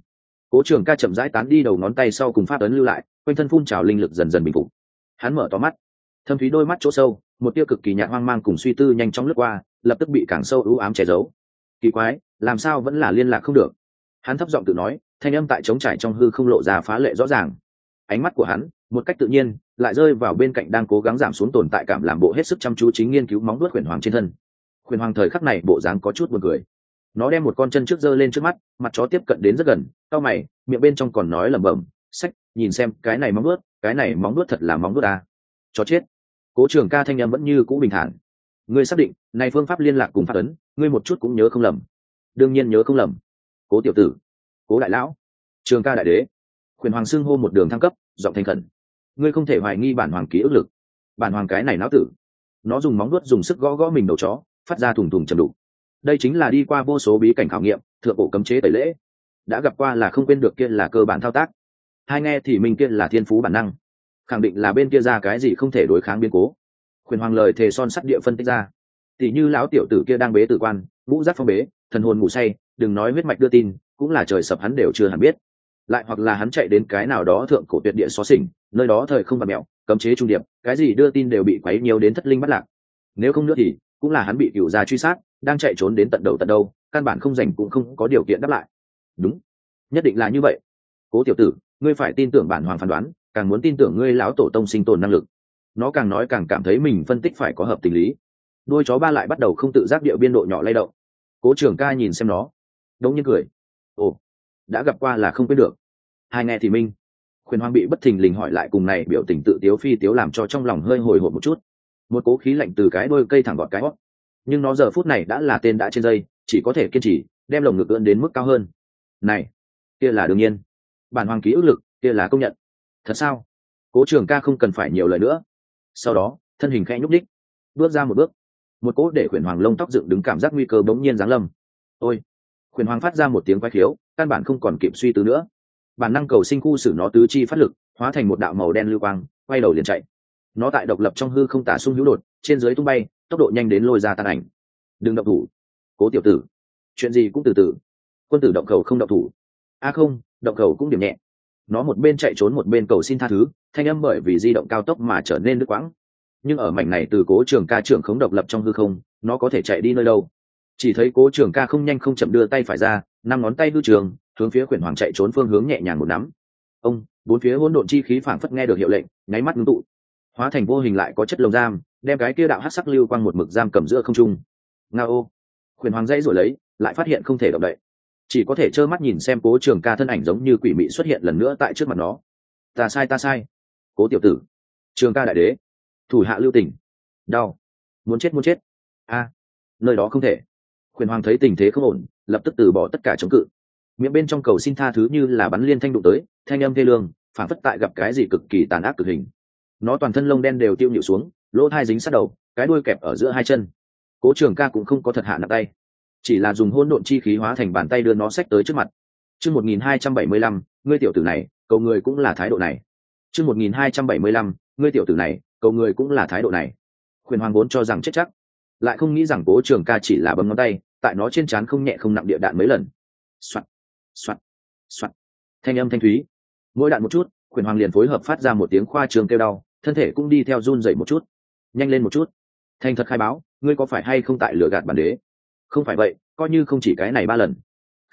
Cố Trường Ca chậm rãi tán đi đầu ngón tay sau cùng pháp ấn lưu lại, quanh thân phun trào linh lực dần dần bình phục. Hắn mở to mắt, thâm thúy đôi mắt chỗ sâu, một tia cực kỳ nhạt hoang mang cùng suy tư nhanh chóng lướt qua, lập tức bị càng sâu u ám che giấu. Kỳ quái, làm sao vẫn là liên lạc không được? Hắn thấp giọng tự nói, thanh âm tại trống trải trong hư không lộ ra phá lệ rõ ràng. Ánh mắt của hắn, một cách tự nhiên, lại rơi vào bên cạnh đang cố gắng giảm xuống tồn tại cảm làm bộ hết sức chăm chú chính nghiên cứu móng vuốt Huyền Hoàng trên thân. Huyền Hoàng thời khắc này bộ dáng có chút buồn cười. Nó đem một con chân trước giơ lên trước mắt, mặt chó tiếp cận đến rất gần, cau mày, miệng bên trong còn nói lẩm bẩm, "Sách, nhìn xem, cái này móng vuốt, cái này móng vuốt thật là móng vuốt à? Chó chết." Cố Trường Ca thanh âm vẫn như cũ bình thản. "Ngươi xác định, này phương pháp liên lạc cùng pháp ấn, ngươi một chút cũng nhớ không lầm?" "Đương nhiên nhớ không lầm." "Cố tiểu tử, Cố đại lão, Trường Ca đại đế." Huyền Hoàng xưng hô một đường thăng cấp, giọng thành khẩn. "Ngươi không thể hoài nghi bản hoàng ký ức lực. Bản hoàng cái này náo tử." Nó dùng móng vuốt dùng sức gõ gõ mình đầu chó, phát ra thùng thùng trầm đục. Đây chính là đi qua vô số bí cảnh khảo nghiệm, thượng cổ cấm chế tẩy lễ, đã gặp qua là không quên được, kia là cơ bản thao tác. Hai nghe thì mình kia là thiên phú bản năng, khẳng định là bên kia ra cái gì không thể đối kháng biến cố. Huyền Hoàng lời thề son sắt địa phân tích ra, tỷ như lão tiểu tử kia đang bế tử quan, ngũ giác phong bế, thần hồn ngủ say, đừng nói huyết mạch đưa tin, cũng là trời sập hắn đều chưa hẳn biết. Lại hoặc là hắn chạy đến cái nào đó thượng cổ tuyệt địa xó xỉnh, nơi đó thời không bạt mẹo, cấm chế trung điệp, cái gì đưa tin đều bị quấy nhiều đến thất linh bắt lạc. Nếu không nữa thì cũng là hắn bị cửu gia truy sát, đang chạy trốn đến tận đầu tận đâu, căn bản không rảnh cũng không có điều kiện đáp lại. Đúng, nhất định là như vậy. Cố tiểu tử, ngươi phải tin tưởng bản hoàng phán đoán, càng muốn tin tưởng ngươi lão tổ tông sinh tồn năng lực. Nó càng nói càng cảm thấy mình phân tích phải có hợp tình lý. Đuôi chó ba lại bắt đầu không tự giác điệu biên độ nhỏ lay động. Cố Trường Ca nhìn xem nó, đống nhiên cười. Ồ, đã gặp qua là không quên được. Hai nghe thì minh. Huyền Hoàng bị bất thình lình hỏi lại cùng này biểu tình tự tiếu phi tiếu làm cho trong lòng hơi hồi hộp một chút. Một cố khí lạnh từ cái đôi cây thẳng gọt cái hót. Nhưng nó giờ phút này đã là tên đã trên dây, chỉ có thể kiên trì, đem lồng ngực ưỡn đến mức cao hơn. Này, kia là đương nhiên. Bản hoàng ký ức lực, kia là công nhận. Thật sao? Cố Trường Ca không cần phải nhiều lời nữa. Sau đó, thân hình khẽ nhúc nhích, bước ra một bước. Một cỗ để Huyền Hoàng lông tóc dựng đứng cảm giác nguy cơ bỗng nhiên giáng lâm. Ôi! Huyền Hoàng phát ra một tiếng quái khiếu, căn bản không còn kịp suy tư nữa. Bản năng cầu sinh khu xử nó tứ chi phát lực, hóa thành một đạo màu đen lưu quang, quay đầu liền chạy. Nó tại độc lập trong hư không tả xung hữu đột, trên dưới tung bay, tốc độ nhanh đến lôi ra tan ảnh. Đừng động thủ, Cố tiểu tử. Chuyện gì cũng từ từ. Quân tử động khẩu không động thủ. A không, động khẩu cũng điểm nhẹ. Nó một bên chạy trốn một bên cầu xin tha thứ, thanh âm bởi vì di động cao tốc mà trở nên đứt quãng. Nhưng ở mảnh này từ Cố Trường Ca trưởng khống độc lập trong hư không, nó có thể chạy đi nơi đâu? Chỉ thấy Cố Trường Ca không nhanh không chậm đưa tay phải ra, năm ngón tay hư trường, hướng phía Huyền Hoàng chạy trốn phương hướng nhẹ nhàng một nắm. Ông, bốn phía hỗn độn chi khí phảng phất nghe được hiệu lệnh, nháy mắt ngưng tụ, hóa thành vô hình lại có chất lồng giam, đem cái kia đạo hắc sắc lưu quang một mực giam cầm giữa không trung. Ngao. Huyền Hoàng dãy rồi lấy, lại phát hiện không thể động đậy, chỉ có thể trơ mắt nhìn xem Cố Trường Ca thân ảnh giống như quỷ mị xuất hiện lần nữa tại trước mặt nó. Ta sai. Cố tiểu tử, Trường Ca đại đế, thủ hạ lưu tình. Đau, muốn chết. A, nơi đó không thể. Huyền Hoàng thấy tình thế không ổn, lập tức từ bỏ tất cả chống cự, miệng bên trong cầu xin tha thứ như là bắn liên thanh đụng tới, thanh âm thê lương, phản phất tại gặp cái gì cực kỳ tàn ác cực hình. Nó toàn thân lông đen đều tiêu nhịu xuống, lỗ thai dính sát đầu, cái đuôi kẹp ở giữa hai chân. Cố Trường Ca cũng không có thật hạ nặng tay, chỉ là dùng hỗn độn chi khí hóa thành bàn tay đưa nó xách tới trước mặt. Chương 1275, ngươi tiểu tử này, cầu người cũng là thái độ này. Chương 1275, ngươi tiểu tử này, cầu người cũng là thái độ này. Huyền Hoàng vốn cho rằng chết chắc, lại không nghĩ rằng Cố Trường Ca chỉ là bấm ngón tay, tại nó trên trán không nhẹ không nặng địa đạn mấy lần. Soạt, soạt, soạt. Thanh âm thanh thúy. Mỗi đạn một chút, Huyền Hoàng liền phối hợp phát ra một tiếng khoa trương kêu đau, thân thể cũng đi theo run rẩy một chút. Nhanh lên một chút. Thành thật khai báo, ngươi có phải hay không tại lừa gạt bản đế? Không phải vậy, coi như không chỉ cái này 3 lần.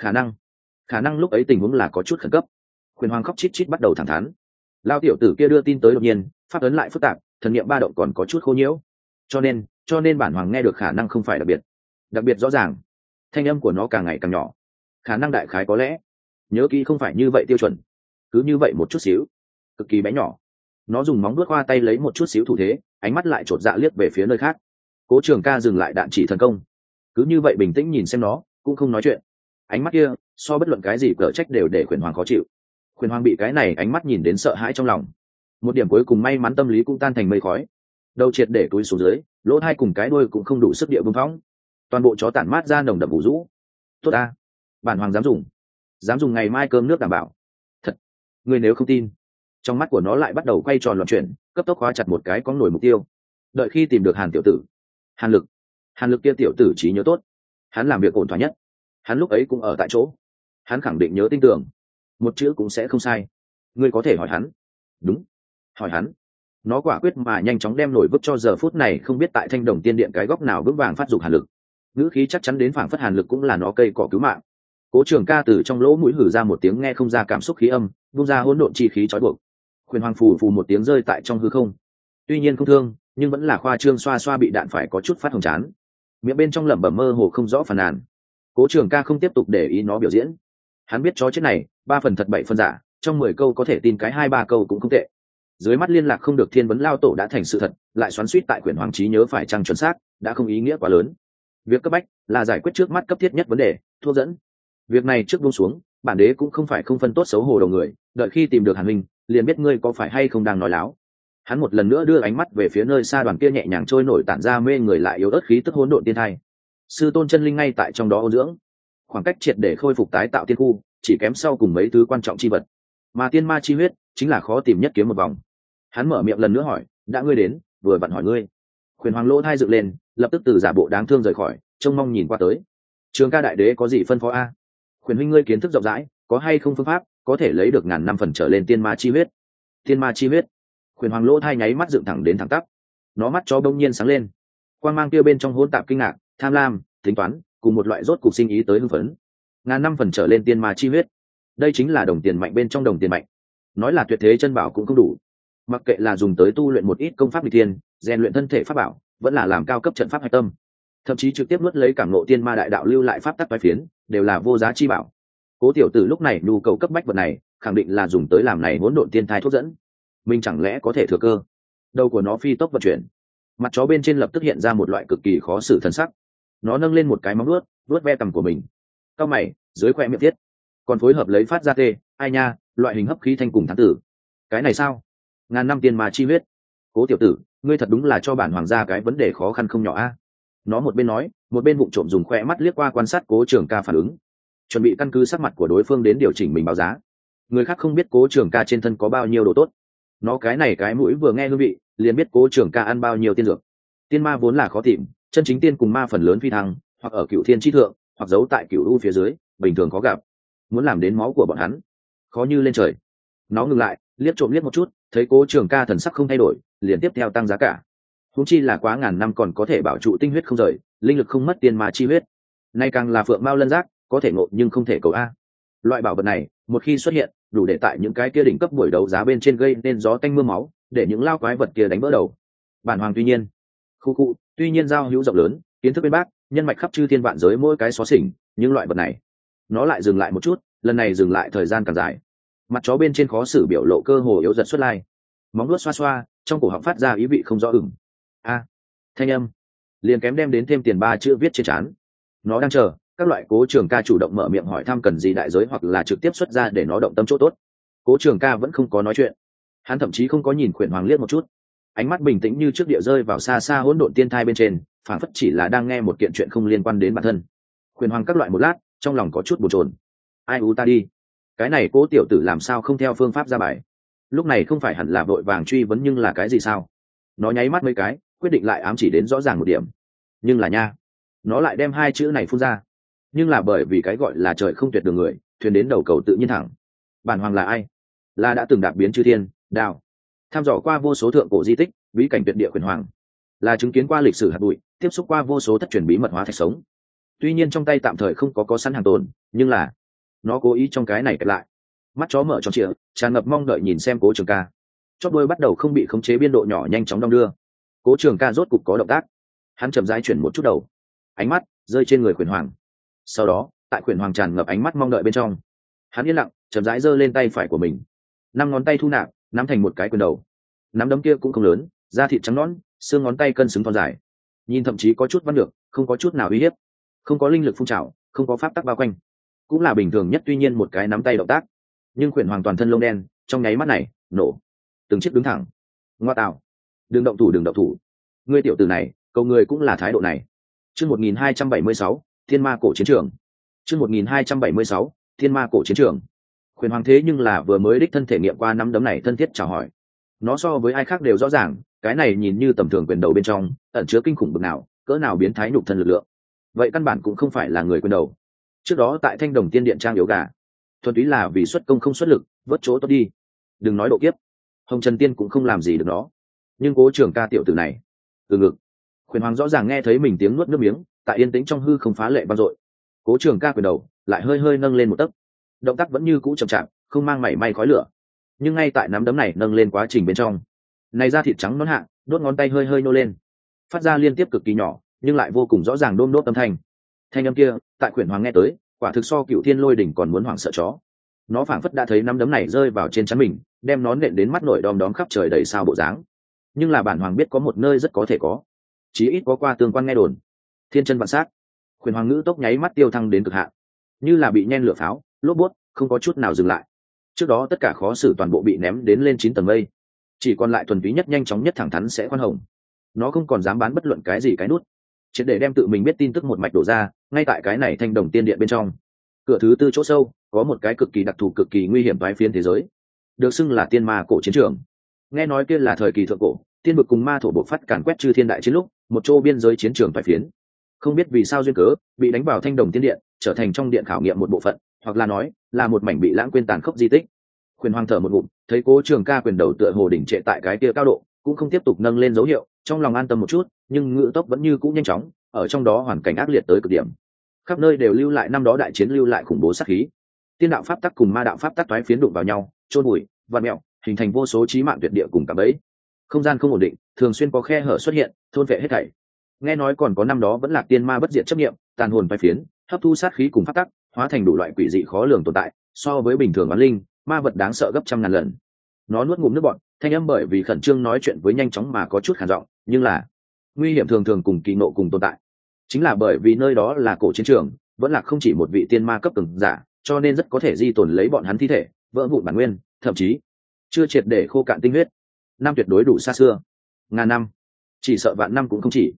Khả năng lúc ấy tình huống là có chút khẩn cấp. Huyền Hoàng khóc chít chít bắt đầu thẳng thắn. Lao tiểu tử kia đưa tin tới đột nhiên, pháp ấn lại phức tạp, thần niệm ba động còn có chút khô nhiễu. Cho nên bản hoàng nghe được khả năng không phải đặc biệt rõ ràng. Thanh âm của nó càng ngày càng nhỏ. Khả năng đại khái có lẽ, nhớ kỹ không phải như vậy tiêu chuẩn, cứ như vậy một chút xíu, cực kỳ bé nhỏ. Nó dùng móng vuốt qua tay lấy một chút xíu thủ thế, ánh mắt lại chột dạ liếc về phía nơi khác. Cố Trường Ca dừng lại đạn chỉ thần công, cứ như vậy bình tĩnh nhìn xem nó, cũng không nói chuyện. Ánh mắt kia so bất luận cái gì cở trách đều để Huyền Hoàng khó chịu. Huyền Hoàng bị cái này ánh mắt nhìn đến sợ hãi trong lòng, một điểm cuối cùng may mắn tâm lý cũng tan thành mây khói. Đầu triệt để túi xuống dưới, lỗ hai cùng cái đuôi cũng không đủ sức địa bưng phóng, toàn bộ chó tản mát ra nồng đậm vũ rũ. Tốt a, bản hoàng dám dùng ngày mai cơm nước đảm bảo. Thật, ngươi nếu không tin. Trong mắt của nó lại bắt đầu quay tròn loạn chuyển, cấp tốc khóa chặt một cái có nổi mục tiêu. Đợi khi tìm được Hàn tiểu tử, Hàn Lực kia tiểu tử trí nhớ tốt, hắn làm việc ổn thỏa nhất, hắn lúc ấy cũng ở tại chỗ, hắn khẳng định nhớ tin tưởng. một chữ cũng sẽ không sai. Ngươi có thể hỏi hắn. Đúng, hỏi hắn. Nó quả quyết mà nhanh chóng đem nổi vứt cho giờ phút này không biết tại Thanh Đồng Tiên Điện cái góc nào vững vàng phát dục hàn lực. Ngữ khí chắc chắn đến phảng phất hàn lực cũng là nó cây cỏ cứu mạng. Cố Trường Ca từ trong lỗ mũi hử ra một tiếng nghe không ra cảm xúc khí âm, vung ra hỗn độn chi khí trói buộc. Khuyển Hoàng phù phù một tiếng rơi tại trong hư không. Tuy nhiên không thương, nhưng vẫn là khoa trương xoa xoa bị đạn phải có chút phát hồng chán. Miệng bên trong lẩm bẩm mơ hồ không rõ phàn nàn. Cố Trường Ca không tiếp tục để ý nó biểu diễn. Hắn biết chó chết này, 3 phần thật 7 phần giả, trong 10 câu có thể tin cái 2-3 câu cũng không tệ. Dưới mắt liên lạc không được Thiên Vấn Lao Tổ đã thành sự thật, lại xoắn xuýt tại Quyển Hoàng trí nhớ phải chăng chuẩn xác, đã không ý nghĩa quá lớn. Việc cấp bách là giải quyết trước mắt cấp thiết nhất vấn đề, thuốc dẫn. Việc này trước buông xuống, bản đế cũng không phải không phân tốt xấu hổ đầu người, đợi khi tìm được Hàn Minh, liền biết ngươi có phải hay không đang nói láo. Hắn một lần nữa đưa ánh mắt về phía nơi xa đoàn kia nhẹ nhàng trôi nổi tản ra mê người lại yếu ớt khí tức hỗn độn tiên thai. Sư tôn chân linh ngay tại trong đó ôn dưỡng, khoảng cách triệt để khôi phục tái tạo tiên khu, chỉ kém sau cùng mấy thứ quan trọng chi vật. Mà tiên ma chi huyết chính là khó tìm nhất kiếm một vòng. Hắn mở miệng lần nữa hỏi, đã ngươi đến, vừa vặn hỏi ngươi. Khuyển Hoàng lỗ thai dựng lên, lập tức từ giả bộ đáng thương rời khỏi, trông mong nhìn qua tới. Trường Ca đại đế có gì phân phó a? Khuyển huynh ngươi kiến thức rộng rãi, có hay không phương pháp có thể lấy được ngàn năm phần trở lên tiên ma chi huyết? Tiên ma chi huyết. Khuyển Hoàng lỗ thai nháy mắt dựng thẳng đến thẳng tắp. Nó mắt chó bỗng nhiên sáng lên. Quang mang kia bên trong hỗn tạp kinh ngạc, tham lam, tính toán, cùng một loại rốt cục sinh ý tới hưng phấn. Ngàn năm phần trở lên tiên ma chi huyết. Đây chính là đồng tiền mạnh bên trong đồng tiền mạnh. Nói là tuyệt thế chân bảo cũng không đủ. Mặc kệ là dùng tới tu luyện một ít công pháp nghịch thiên, rèn luyện thân thể pháp bảo, vẫn là làm cao cấp trận pháp hạch tâm, thậm chí trực tiếp nuốt lấy cảm ngộ tiên ma đại đạo lưu lại pháp tắc toái phiến, đều là vô giá chi bảo. Cố tiểu tử lúc này nhu cầu cấp bách vật này, khẳng định là dùng tới làm này hỗn độn tiên thai thuốc dẫn. Mình chẳng lẽ có thể thừa cơ? Đầu của nó phi tốc vận chuyển, mặt chó bên trên lập tức hiện ra một loại cực kỳ khó xử thần sắc. Nó nâng lên một cái móng vuốt ve cằm của mình. Cao mày, dưới khoe miệng thiết, còn phối hợp lấy phát ra tê, ai nha, loại hình hấp khí thanh cùng thắng tử. Cái này sao? Ngàn năm tiên ma chi huyết. Cố tiểu tử, ngươi thật đúng là cho bản hoàng gia cái vấn đề khó khăn không nhỏ a. Nó một bên nói, một bên vụng trộm dùng khoe mắt liếc qua quan sát Cố Trường Ca phản ứng, chuẩn bị căn cứ sắc mặt của đối phương đến điều chỉnh mình báo giá. Người khác không biết Cố Trường Ca trên thân có bao nhiêu đồ tốt, nó cái này cái mũi vừa nghe hương vị liền biết Cố Trường Ca ăn bao nhiêu tiên dược. Tiên ma vốn là khó tìm, chân chính tiên cùng ma phần lớn phi thăng, hoặc ở cựu thiên chi thượng, hoặc giấu tại cựu u phía dưới, bình thường có gặp. Muốn làm đến máu của bọn hắn, khó như lên trời. Nó ngừng lại, liếc trộm liếc một chút, thấy Cố Trường Ca thần sắc không thay đổi, liền tiếp theo tăng giá cả. Huống chi là quá ngàn năm còn có thể bảo trụ tinh huyết không rời, linh lực không mất tiên ma chi huyết. Nay càng là phượng mao lân giác, có thể ngộ nhưng không thể cầu a. Loại bảo vật này, một khi xuất hiện, đủ để tại những cái kia đỉnh cấp buổi đấu giá bên trên gây nên gió tanh mưa máu, để những lao quái vật kia đánh vỡ đầu. Bản hoàng tuy nhiên giao hữu rộng lớn, kiến thức bên bác, nhân mạch khắp chư thiên vạn giới mỗi cái xó xỉnh, nhưng loại vật này, nó lại dừng lại một chút, lần này dừng lại thời gian càng dài. Mặt chó bên trên khó xử biểu lộ cơ hồ yếu dần xuất lai, móng nuốt xoa xoa, trong cổ họng phát ra ý vị không rõ ửng. A, thanh âm, liền kém đem đến thêm tiền 3 chữ viết trên trán. Nó đang chờ các loại Cố Trường Ca chủ động mở miệng hỏi thăm cần gì đại giới hoặc là trực tiếp xuất ra để nó động tâm chỗ tốt. Cố Trường Ca vẫn không có nói chuyện, hắn thậm chí không có nhìn Khuyển Hoàng liếc một chút, ánh mắt bình tĩnh như trước địa rơi vào xa xa hỗn độn tiên thai bên trên, phản phất chỉ là đang nghe một kiện chuyện không liên quan đến bản thân. Khuyển Hoàng các loại một lát, trong lòng có chút bồn chồn. Ai u ta đi, cái này Cố tiểu tử làm sao không theo phương pháp ra bài? Lúc này không phải hẳn là vội vàng truy vấn nhưng là cái gì sao? Nó nháy mắt mấy cái, quyết định lại ám chỉ đến rõ ràng một điểm. Nhưng là nha, nó lại đem 2 chữ này phun ra. Nhưng là bởi vì cái gọi là trời không tuyệt đường người, thuyền đến đầu cầu tự nhiên thẳng. Bản hoàng là ai? Là đã từng đạp biến chư thiên, đào, tham dò qua vô số thượng cổ di tích, bí cảnh tuyệt địa Khuyển Hoàng. Là chứng kiến qua lịch sử hạt bụi, tiếp xúc qua vô số thất truyền bí mật hóa thạch sống. Tuy nhiên trong tay tạm thời không có sẵn hàng tồn, nhưng là nó cố ý trong cái này kẹp lại. Mắt chó mở tròn trịa, tràn ngập mong đợi nhìn xem Cố Trường Ca. Chóp đuôi bắt đầu không bị khống chế biên độ nhỏ nhanh chóng đong đưa. Cố Trường Ca rốt cục có động tác, hắn chậm rãi chuyển một chút đầu, ánh mắt rơi trên người Khuyển Hoàng. Sau đó tại Khuyển Hoàng tràn ngập ánh mắt mong đợi bên trong, hắn yên lặng chậm rãi giơ lên tay phải của mình, 5 ngón tay thu nạp, nắm thành một cái quyền đầu. Nắm đấm kia cũng không lớn, da thịt trắng nõn, xương ngón tay cân xứng thon dài, nhìn thậm chí có chút văn được, không có chút nào uy hiếp, không có linh lực phun trào, không có pháp tắc bao quanh, cũng là bình thường nhất. Tuy nhiên một cái nắm tay động tác, nhưng Khuyển Hoàng toàn thân lông đen, trong nháy mắt này nổ, từng chiếc đứng thẳng. Ngoa tạo, đừng động thủ, ngươi tiểu tử này cầu người cũng là thái độ này. Chương 1276, Thiên Ma cổ chiến trường. Chương 1276, Thiên Ma cổ chiến trường. Khuyển Hoàng thế nhưng là vừa mới đích thân thể nghiệm qua nắm đấm này thân thiết chào hỏi. Nó so với ai khác đều rõ ràng, cái này nhìn như tầm thường quyền đầu bên trong ẩn chứa kinh khủng bực nào, cỡ nào biến thái nhục thân lực lượng. Vậy căn bản cũng không phải là người quyền đầu. Trước đó tại Thanh Đồng Tiên Điện trang yếu gà, thuần túy là vì xuất công không xuất lực, vớt chỗ tốt đi. Đừng nói độ kiếp, Hồng Trần Tiên cũng không làm gì được nó. Nhưng Cố Trường Ca tiểu tử này, từ ngực. Khuyển Hoàng rõ ràng nghe thấy mình tiếng nuốt nước miếng, tại yên tĩnh trong hư không phá lệ vang dội. Cố Trường Ca quyền đầu lại hơi hơi nâng lên một tấc, động tác vẫn như cũ chậm chạp, không mang mảy may khói lửa. Nhưng ngay tại nắm đấm này nâng lên quá trình bên trong, này da thịt trắng nõn hạ, đốt ngón tay hơi hơi nô lên, phát ra liên tiếp cực kỳ nhỏ, nhưng lại vô cùng rõ ràng đôm đốt âm thanh. Thanh âm kia, tại Khuyển Hoàng nghe tới, quả thực so Cựu Thiên Lôi Đỉnh còn muốn hoảng sợ chó. Nó phảng phất đã thấy nắm đấm này rơi vào trên trán mình, đem nó nện đến mắt nổi đom đóm khắp trời đầy sao bộ dáng. Nhưng là bản hoàng biết có một nơi rất có thể có, chí ít có qua tương quan nghe đồn. Thiên chân vạn sát. Khuyển Hoàng ngữ tốc nháy mắt tiêu thăng đến cực hạn, như là bị nhen lửa pháo, lốp bút, không có chút nào dừng lại. Trước đó tất cả khó xử toàn bộ bị ném đến lên 9 tầng mây, chỉ còn lại thuần túy nhất, nhanh chóng nhất, thẳng thắn sẽ khoan hồng. Nó không còn dám bán bất luận cái gì cái nút, chỉ để đem tự mình biết tin tức một mạch đổ ra. Ngay tại cái này Thanh Đồng Tiên Điện bên trong, cửa thứ tư chỗ sâu có một cái cực kỳ đặc thù, cực kỳ nguy hiểm toái phiến thế giới, được xưng là Tiên Ma cổ chiến trường. Nghe nói kia là thời kỳ thượng cổ, tiên vực cùng ma thổ bộc phát càn quét chư thiên đại chiến lúc, một chỗ biên giới chiến trường toái phiến, không biết vì sao duyên cớ bị đánh vào Thanh Đồng Tiên Điện, trở thành trong điện khảo nghiệm một bộ phận, hoặc là nói là một mảnh bị lãng quên tàn khốc di tích. Khuyển Hoàng thở một ngụm, thấy Cố Trường Ca quyền đầu tựa hồ đỉnh trệ tại cái kia cao độ, cũng không tiếp tục nâng lên dấu hiệu, trong lòng an tâm một chút, nhưng ngữ tốc vẫn như cũ nhanh chóng, ở trong đó hoàn cảnh ác liệt tới cực điểm, khắp nơi đều lưu lại năm đó đại chiến lưu lại khủng bố sát khí. Tiên đạo pháp tắc cùng ma đạo pháp tắc toái phiến đụng vào nhau, chôn bụi, vặn mèo, hình thành vô số chí mạng tuyệt địa cùng cả bẫy. Không gian không ổn định, thường xuyên có khe hở xuất hiện, thôn vệ hết thảy. Nghe nói còn có năm đó vẫn là tiên ma bất diệt chấp niệm, tàn hồn toái phiến, hấp thu sát khí cùng pháp tắc, hóa thành đủ loại quỷ dị khó lường tồn tại, so với bình thường oán linh, ma vật đáng sợ gấp trăm ngàn lần. Nó nuốt ngụm nước bọt, thanh âm bởi vì khẩn trương nói chuyện với nhanh chóng mà có chút khàn giọng, nhưng là nguy hiểm thường thường cùng kỳ nộ cùng tồn tại. Chính là bởi vì nơi đó là cổ chiến trường, vẫn là không chỉ một vị tiên ma cấp cường giả, cho nên rất có thể di tồn lấy bọn hắn thi thể, vỡ vụn bản nguyên, thậm chí chưa triệt để khô cạn tinh huyết. Năm tuyệt đối đủ xa xưa, ngàn năm, chỉ sợ vạn năm cũng không chỉ.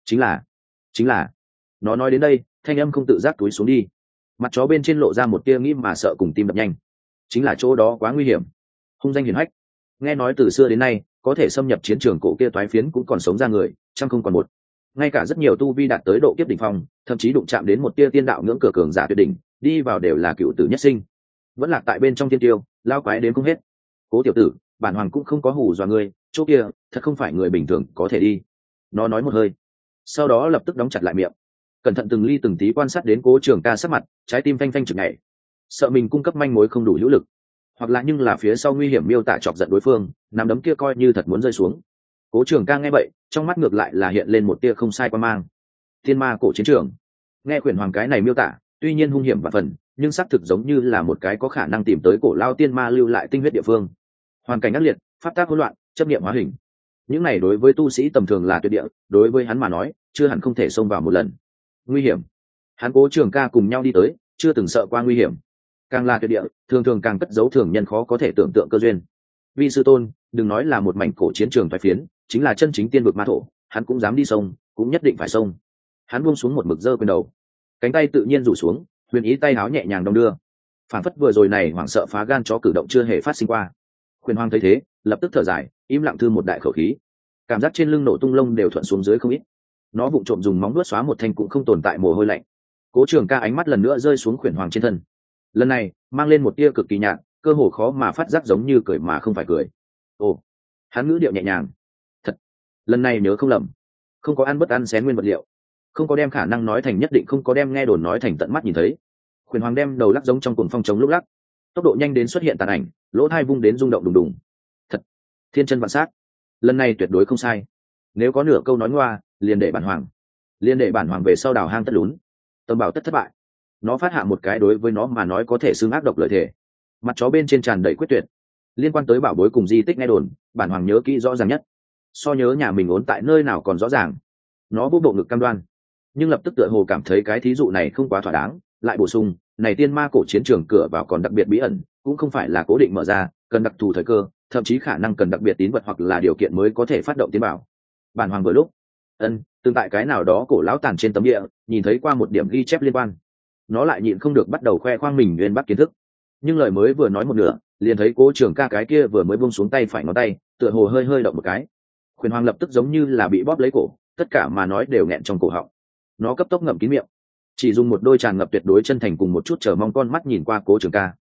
Chính là nó nói đến đây, thanh âm không tự giác túi xuống đi, mặt chó bên trên lộ ra một tia nghĩ mà sợ cùng tim đập nhanh. Chính là chỗ đó quá nguy hiểm, hung danh hiển hách, nghe nói từ xưa đến nay có thể xâm nhập chiến trường cổ kia toái phiến cũng còn sống ra người trăm không còn một. Ngay cả rất nhiều tu vi đạt tới độ kiếp đỉnh phong, thậm chí đụng chạm đến một tia tiên đạo ngưỡng cửa cường giả tuyệt đỉnh, đi vào đều là cựu tử nhất sinh, vẫn lạc tại bên trong tiên tiêu, lao quái đến không hết. Cố tiểu tử, bản hoàng cũng không có hù dọa ngươi, chỗ kia thật không phải người bình thường có thể đi. Nó nói một hơi, sau đó lập tức đóng chặt lại miệng, cẩn thận từng ly từng tí quan sát đến Cố Trường Ca sắc mặt, trái tim phanh phanh chực nhảy, sợ mình cung cấp manh mối không đủ hữu lực, hoặc là nhưng là phía sau nguy hiểm miêu tả chọc giận đối phương, nắm đấm kia coi như thật muốn rơi xuống. Cố Trường Ca nghe vậy, trong mắt ngược lại là hiện lên một tia không sai quan mang. Tiên ma cổ chiến trường, nghe Khuyển Hoàng cái này miêu tả, tuy nhiên hung hiểm và phần, nhưng xác thực giống như là một cái có khả năng tìm tới cổ lao tiên ma lưu lại tinh huyết địa phương. Hoàn cảnh ác liệt, pháp tác hỗn loạn, chấp niệm hóa hình, những này đối với tu sĩ tầm thường là tuyệt địa, đối với hắn mà nói chưa hẳn không thể xông vào một lần. Nguy hiểm, hắn Cố Trường Ca cùng nhau đi tới, chưa từng sợ qua nguy hiểm. Càng là tuyệt địa, thường thường càng cất giấu thường nhân khó có thể tưởng tượng cơ duyên. Vi sư tôn, đừng nói là một mảnh cổ chiến trường toái phiến, chính là chân chính tiên vực ma thổ, hắn cũng dám đi sông, cũng nhất định phải sông. Hắn buông xuống một mực giơ quyền đầu, cánh tay tự nhiên rủ xuống, huyền ý tay áo nhẹ nhàng đong đưa, phản phất vừa rồi này hoảng sợ phá gan chó cử động chưa hề phát sinh qua. Khuyển Hoàng thấy thế, lập tức thở dài, im lặng thư một đại khẩu khí, cảm giác trên lưng nổ tung lông đều thuận xuống dưới không ít. Nó vụng trộm dùng móng vuốt xóa một thanh cũng không tồn tại mồ hôi lạnh. Cố Trường Ca ánh mắt lần nữa rơi xuống Khuyển Hoàng trên thân, lần này mang lên một tia cực kỳ nhạt, cơ hồ khó mà phát giác, giống như cười mà không phải cười. Ồ, hắn ngữ điệu nhẹ nhàng, thật, lần này nhớ không lầm, không có ăn bất ăn xén nguyên vật liệu, không có đem khả năng nói thành nhất định, không có đem nghe đồn nói thành tận mắt nhìn thấy. Khuyển Hoàng đem đầu lắc giống trong cuồng phong trống lúc lắc, tốc độ nhanh đến xuất hiện tàn ảnh, lỗ thai vung đến rung động đùng đùng. Thật, thiên chân vạn sát, lần này tuyệt đối không sai. Nếu có nửa câu nói ngoa, liền để bản hoàng về sau đào hang tất lún, tâm bảo tất thất bại. Nó phát hạ một cái đối với nó mà nói có thể xương ác độc lợi thể. Mặt chó bên trên tràn đầy quyết tuyệt. Liên quan tới bảo bối cùng di tích nghe đồn, bản hoàng nhớ kỹ rõ ràng nhất, so nhớ nhà mình ốn tại nơi nào còn rõ ràng. Nó bốc bộ ngực cam đoan, nhưng lập tức tựa hồ cảm thấy cái thí dụ này không quá thỏa đáng, lại bổ sung, này tiên ma cổ chiến trường cửa vào còn đặc biệt bí ẩn, cũng không phải là cố định mở ra, cần đặc thù thời cơ, thậm chí khả năng cần đặc biệt tín vật hoặc là điều kiện mới có thể phát động tiến bảo. Bản hoàng vừa lúc từng tại cái nào đó cổ lão tàn trên tấm địa nhìn thấy qua một điểm ghi chép liên quan. Nó lại nhịn không được bắt đầu khoe khoang mình nguyên bắc kiến thức, nhưng lời mới vừa nói một nửa, liền thấy Cố Trường Ca cái kia vừa mới buông xuống tay phải ngón tay, tựa hồ hơi hơi động một cái. Khuyển Hoàng lập tức giống như là bị bóp lấy cổ, tất cả mà nói đều nghẹn trong cổ họng. Nó cấp tốc ngậm kín miệng, chỉ dùng một đôi tràn ngập tuyệt đối chân thành cùng một chút chờ mong con mắt nhìn qua Cố Trường Ca.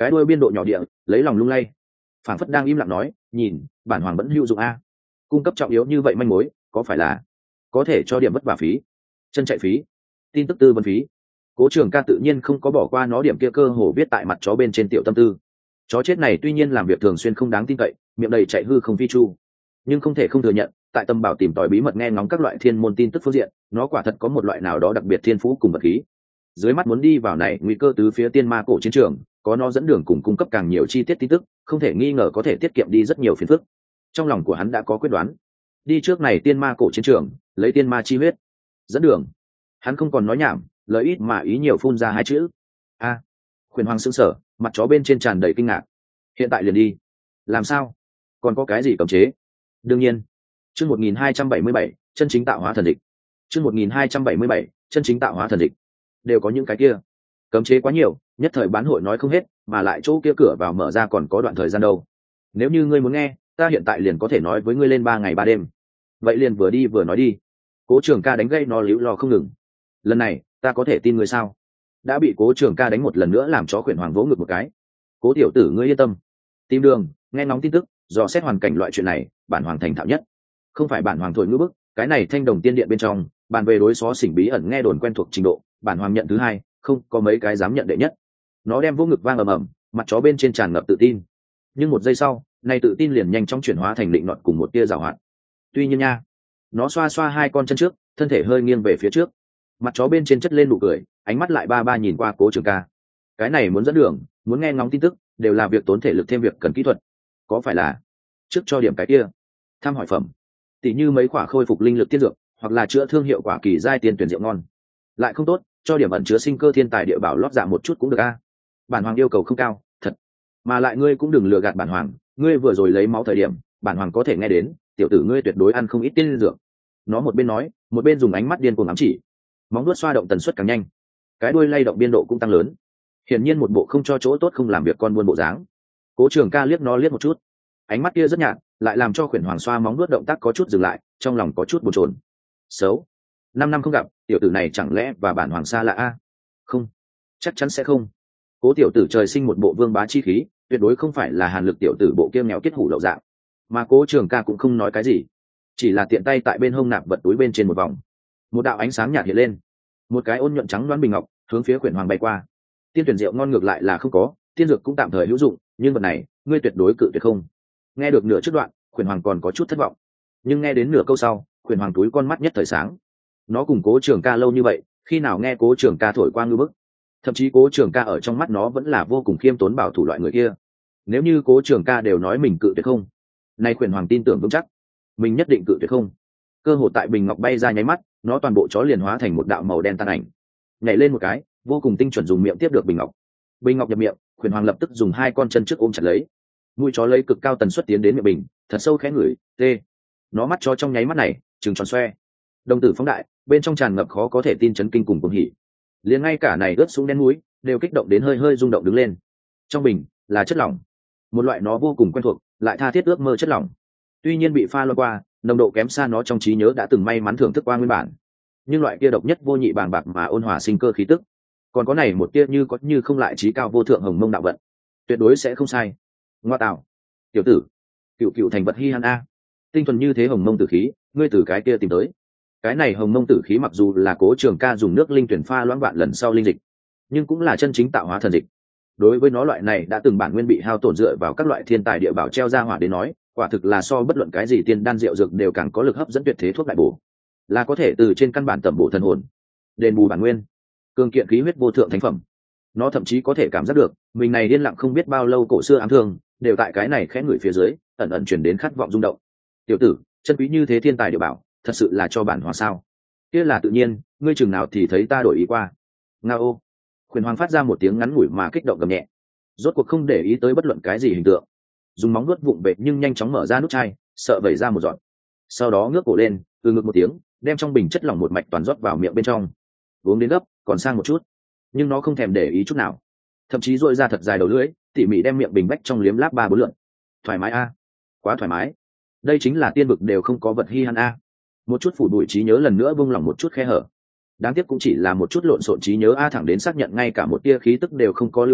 cái đuôi biên độ nhỏ địa lấy lòng lung lay, phản phất đang im lặng nói, nhìn bản hoàng vẫn hữu dụng a. Cung cấp trọng yếu như vậy manh mối, có phải là có thể cho điểm vất vả phí, chân chạy phí, tin tức tư vấn phí? Cố Trường Ca tự nhiên không có bỏ qua nó điểm kia cơ hồ viết tại mặt chó bên trên tiểu tâm tư. Chó chết này tuy nhiên làm việc thường xuyên không đáng tin cậy, miệng đầy chạy hư không phi chu, nhưng không thể không thừa nhận, tại tâm bảo tìm tòi bí mật nghe ngóng các loại thiên môn tin tức phương diện, nó quả thật có một loại nào đó đặc biệt thiên phú cùng vật khí. Dưới mắt muốn đi vào này nguy cơ tứ phía tiên ma cổ chiến trường, có nó dẫn đường cùng cung cấp càng nhiều chi tiết tin tức, không thể nghi ngờ có thể tiết kiệm đi rất nhiều phiền phức. Trong lòng của hắn đã có quyết đoán, đi trước này tiên ma cổ chiến trường, lấy tiên ma chi huyết dẫn đường. Hắn không còn nói nhảm, lời ít mà ý nhiều phun ra hai chữ: a. Khuyển Hoàng sững sờ, mặt chó bên trên tràn đầy kinh ngạc. Hiện tại liền đi? Làm sao? Còn có cái gì cấm chế? Đương nhiên. Chương 1277, chân chính tạo hóa thần địch. Chương 1277, chân chính tạo hóa thần địch. Đều có những cái kia cấm chế quá nhiều, nhất thời bán hội nói không hết, mà lại chỗ kia cửa vào mở ra còn có đoạn thời gian đâu. Nếu như ngươi muốn nghe, ta hiện tại liền có thể nói với ngươi lên 3 ngày 3 đêm. Vậy liền vừa đi vừa nói đi. Cố Trường Ca đánh gây nó líu lo không ngừng. Lần này ta có thể tin ngươi sao? Đã bị Cố Trường Ca đánh một lần nữa làm chó Khuyển Hoàng vỗ ngực một cái. Cố tiểu tử ngươi yên tâm, tìm đường nghe ngóng tin tức, dò xét hoàn cảnh loại chuyện này, bản hoàng thành thạo nhất. Không phải bản hoàng thổi ngữ bức, cái này Thanh Đồng Tiên Điện bên trong bàn về đối xó xỉnh bí ẩn nghe đồn quen thuộc trình độ, bản hoàng nhận thứ hai, không có mấy cái dám nhận đệ nhất. Nó đem vỗ ngực vang ầm ầm, mặt chó bên trên tràn ngập tự tin. Nhưng một giây sau, này tự tin liền nhanh chóng chuyển hóa thành định nọt cùng một tia giảo hoạt. Tuy nhiên nha, nó xoa xoa hai con chân trước, thân thể hơi nghiêng về phía trước, mặt chó bên trên chất lên nụ cười, ánh mắt lại ba ba nhìn qua Cố Trường Ca. Cái này muốn dẫn đường, muốn nghe ngóng tin tức, đều là việc tốn thể lực thêm việc cần kỹ thuật. Có phải là trước cho điểm cái kia thăm hỏi phẩm, tỉ như mấy quả khôi phục linh lực tiên dược, hoặc là chữa thương hiệu quả kỳ giai tiền tuyển rượu ngon? Lại không tốt, cho điểm ẩn chứa sinh cơ thiên tài địa bảo lót dạ một chút cũng được a. Bản hoàng yêu cầu không cao thật, mà lại ngươi cũng đừng lừa gạt bản hoàng, ngươi vừa rồi lấy máu thời điểm, bản hoàng có thể nghe đến, tiểu tử ngươi tuyệt đối ăn không ít tiên dược. Nó một bên nói, một bên dùng ánh mắt điên cuồng ám chỉ, móng vuốt xoa động tần suất càng nhanh, cái đuôi lay động biên độ cũng tăng lớn. Hiển nhiên một bộ không cho chỗ tốt không làm việc con buôn bộ dáng. Cố Trường Ca liếc nó liếc một chút, ánh mắt kia rất nhạt, lại làm cho Khuyển Hoàng xoa móng vuốt động tác có chút dừng lại, trong lòng có chút bồn chồn. Xấu, 5 năm không gặp, tiểu tử này chẳng lẽ và bản hoàng xa lạ a? Không, chắc chắn sẽ không. Cố tiểu tử trời sinh một bộ vương bá chi khí, tuyệt đối không phải là Hàn Lực tiểu tử bộ kia nghèo kết hủ lậu dạng. Mà Cố Trường Ca cũng không nói cái gì, chỉ là tiện tay tại bên hông nạp vật túi bên trên một vòng, một đạo ánh sáng nhạt hiện lên, một cái ôn nhuận trắng đoán bình ngọc hướng phía Khuyển Hoàng bay qua. Tiên tuyển rượu ngon ngược lại là không có, tiên dược cũng tạm thời hữu dụng, nhưng vật này ngươi tuyệt đối cự tuyệt không? Nghe được nửa trước đoạn, Khuyển Hoàng còn có chút thất vọng, nhưng nghe đến nửa câu sau, Khuyển Hoàng túi con mắt nhất thời sáng. Nó cùng Cố Trường Ca lâu như vậy, khi nào nghe Cố Trường Ca thổi qua ngư bức? Thậm chí Cố Trường Ca ở trong mắt nó vẫn là vô cùng khiêm tốn bảo thủ loại người kia. Nếu như Cố Trường Ca đều nói mình cự tuyệt không, nay Khuyển Hoàng tin tưởng vững chắc mình nhất định cự tuyệt không. Cơ hội tại bình ngọc bay ra nháy mắt, nó toàn bộ chó liền hóa thành một đạo màu đen tan ảnh, nhảy lên một cái, vô cùng tinh chuẩn dùng miệng tiếp được bình ngọc. Bình ngọc nhập miệng, Khuyển Hoàng lập tức dùng hai con chân trước ôm chặt lấy, mũi chó lấy cực cao tần suất tiến đến miệng bình, thật sâu khẽ ngửi, tê. Nó mắt chó trong nháy mắt này trừng tròn xoe, đồng tử phóng đại, bên trong tràn ngập khó có thể tin chấn kinh cùng cuồng hỉ. Liền ngay cả này ướt xuống đen mũi đều kích động đến hơi hơi rung động đứng lên. Trong bình là chất lỏng, một loại nó vô cùng quen thuộc, lại tha thiết ước mơ chất lỏng. Tuy nhiên bị pha loãng qua, nồng độ kém xa nó trong trí nhớ đã từng may mắn thưởng thức qua nguyên bản, nhưng loại kia độc nhất vô nhị bàng bạc mà ôn hòa sinh cơ khí tức, còn có này một tia như có như không lại trí cao vô thượng hồng mông đạo vận, tuyệt đối sẽ không sai. Ngoa tạo, tiểu tử, cựu thành vật hi han a, tinh thuần như thế hồng mông tử khí, ngươi từ cái kia tìm tới? Cái này hồng mông tử khí mặc dù là Cố Trường Ca dùng nước linh tuyển pha loãng vạn lần sau linh dịch, nhưng cũng là chân chính tạo hóa thần dịch. Đối với nó loại này đã từng bản nguyên bị hao tổn dựa vào các loại thiên tài địa bảo treo ra hỏa đến nói, quả thực là so bất luận cái gì tiên đan rượu dược đều càng có lực hấp dẫn tuyệt thế thuốc đại bổ, là có thể từ trên căn bản tẩm bổ thần hồn, đền bù bản nguyên, cường kiện khí huyết vô thượng thánh phẩm. Nó thậm chí có thể cảm giác được mình này điên lặng không biết bao lâu cổ xưa ám thương đều tại cái này khẽ ngửi phía dưới ẩn ẩn chuyển đến khát vọng rung động. Tiểu tử, chân quý như thế thiên tài địa bảo, thật sự là cho bản hòa sao? Kia là tự nhiên, ngươi chừng nào thì thấy ta đổi ý qua? Nga ô. Khuyển Hoàng phát ra một tiếng ngắn ngủi mà kích động gầm nhẹ, rốt cuộc không để ý tới bất luận cái gì hình tượng, dùng móng nuốt vụng về nhưng nhanh chóng mở ra nút chai, sợ vẩy ra một giọt, sau đó ngước cổ lên, từ ngực một tiếng, đem trong bình chất lỏng một mạch toàn rót vào miệng bên trong. Uống đến gấp, còn sang một chút, nhưng nó không thèm để ý chút nào, thậm chí duỗi ra thật dài đầu lưỡi, tỉ mỉ đem miệng bình bách trong liếm láp 3-4 lượt. Thoải mái a, quá thoải mái. Đây chính là tiên vực đều không có vật hi han a. Một chút phủ bụi trí nhớ lần nữa buông lỏng một chút khe hở. Đáng tiếc cũng chỉ là một chút lộn xộn trí nhớ a, thẳng đến xác nhận ngay cả một tia khí tức đều không có lưu lại,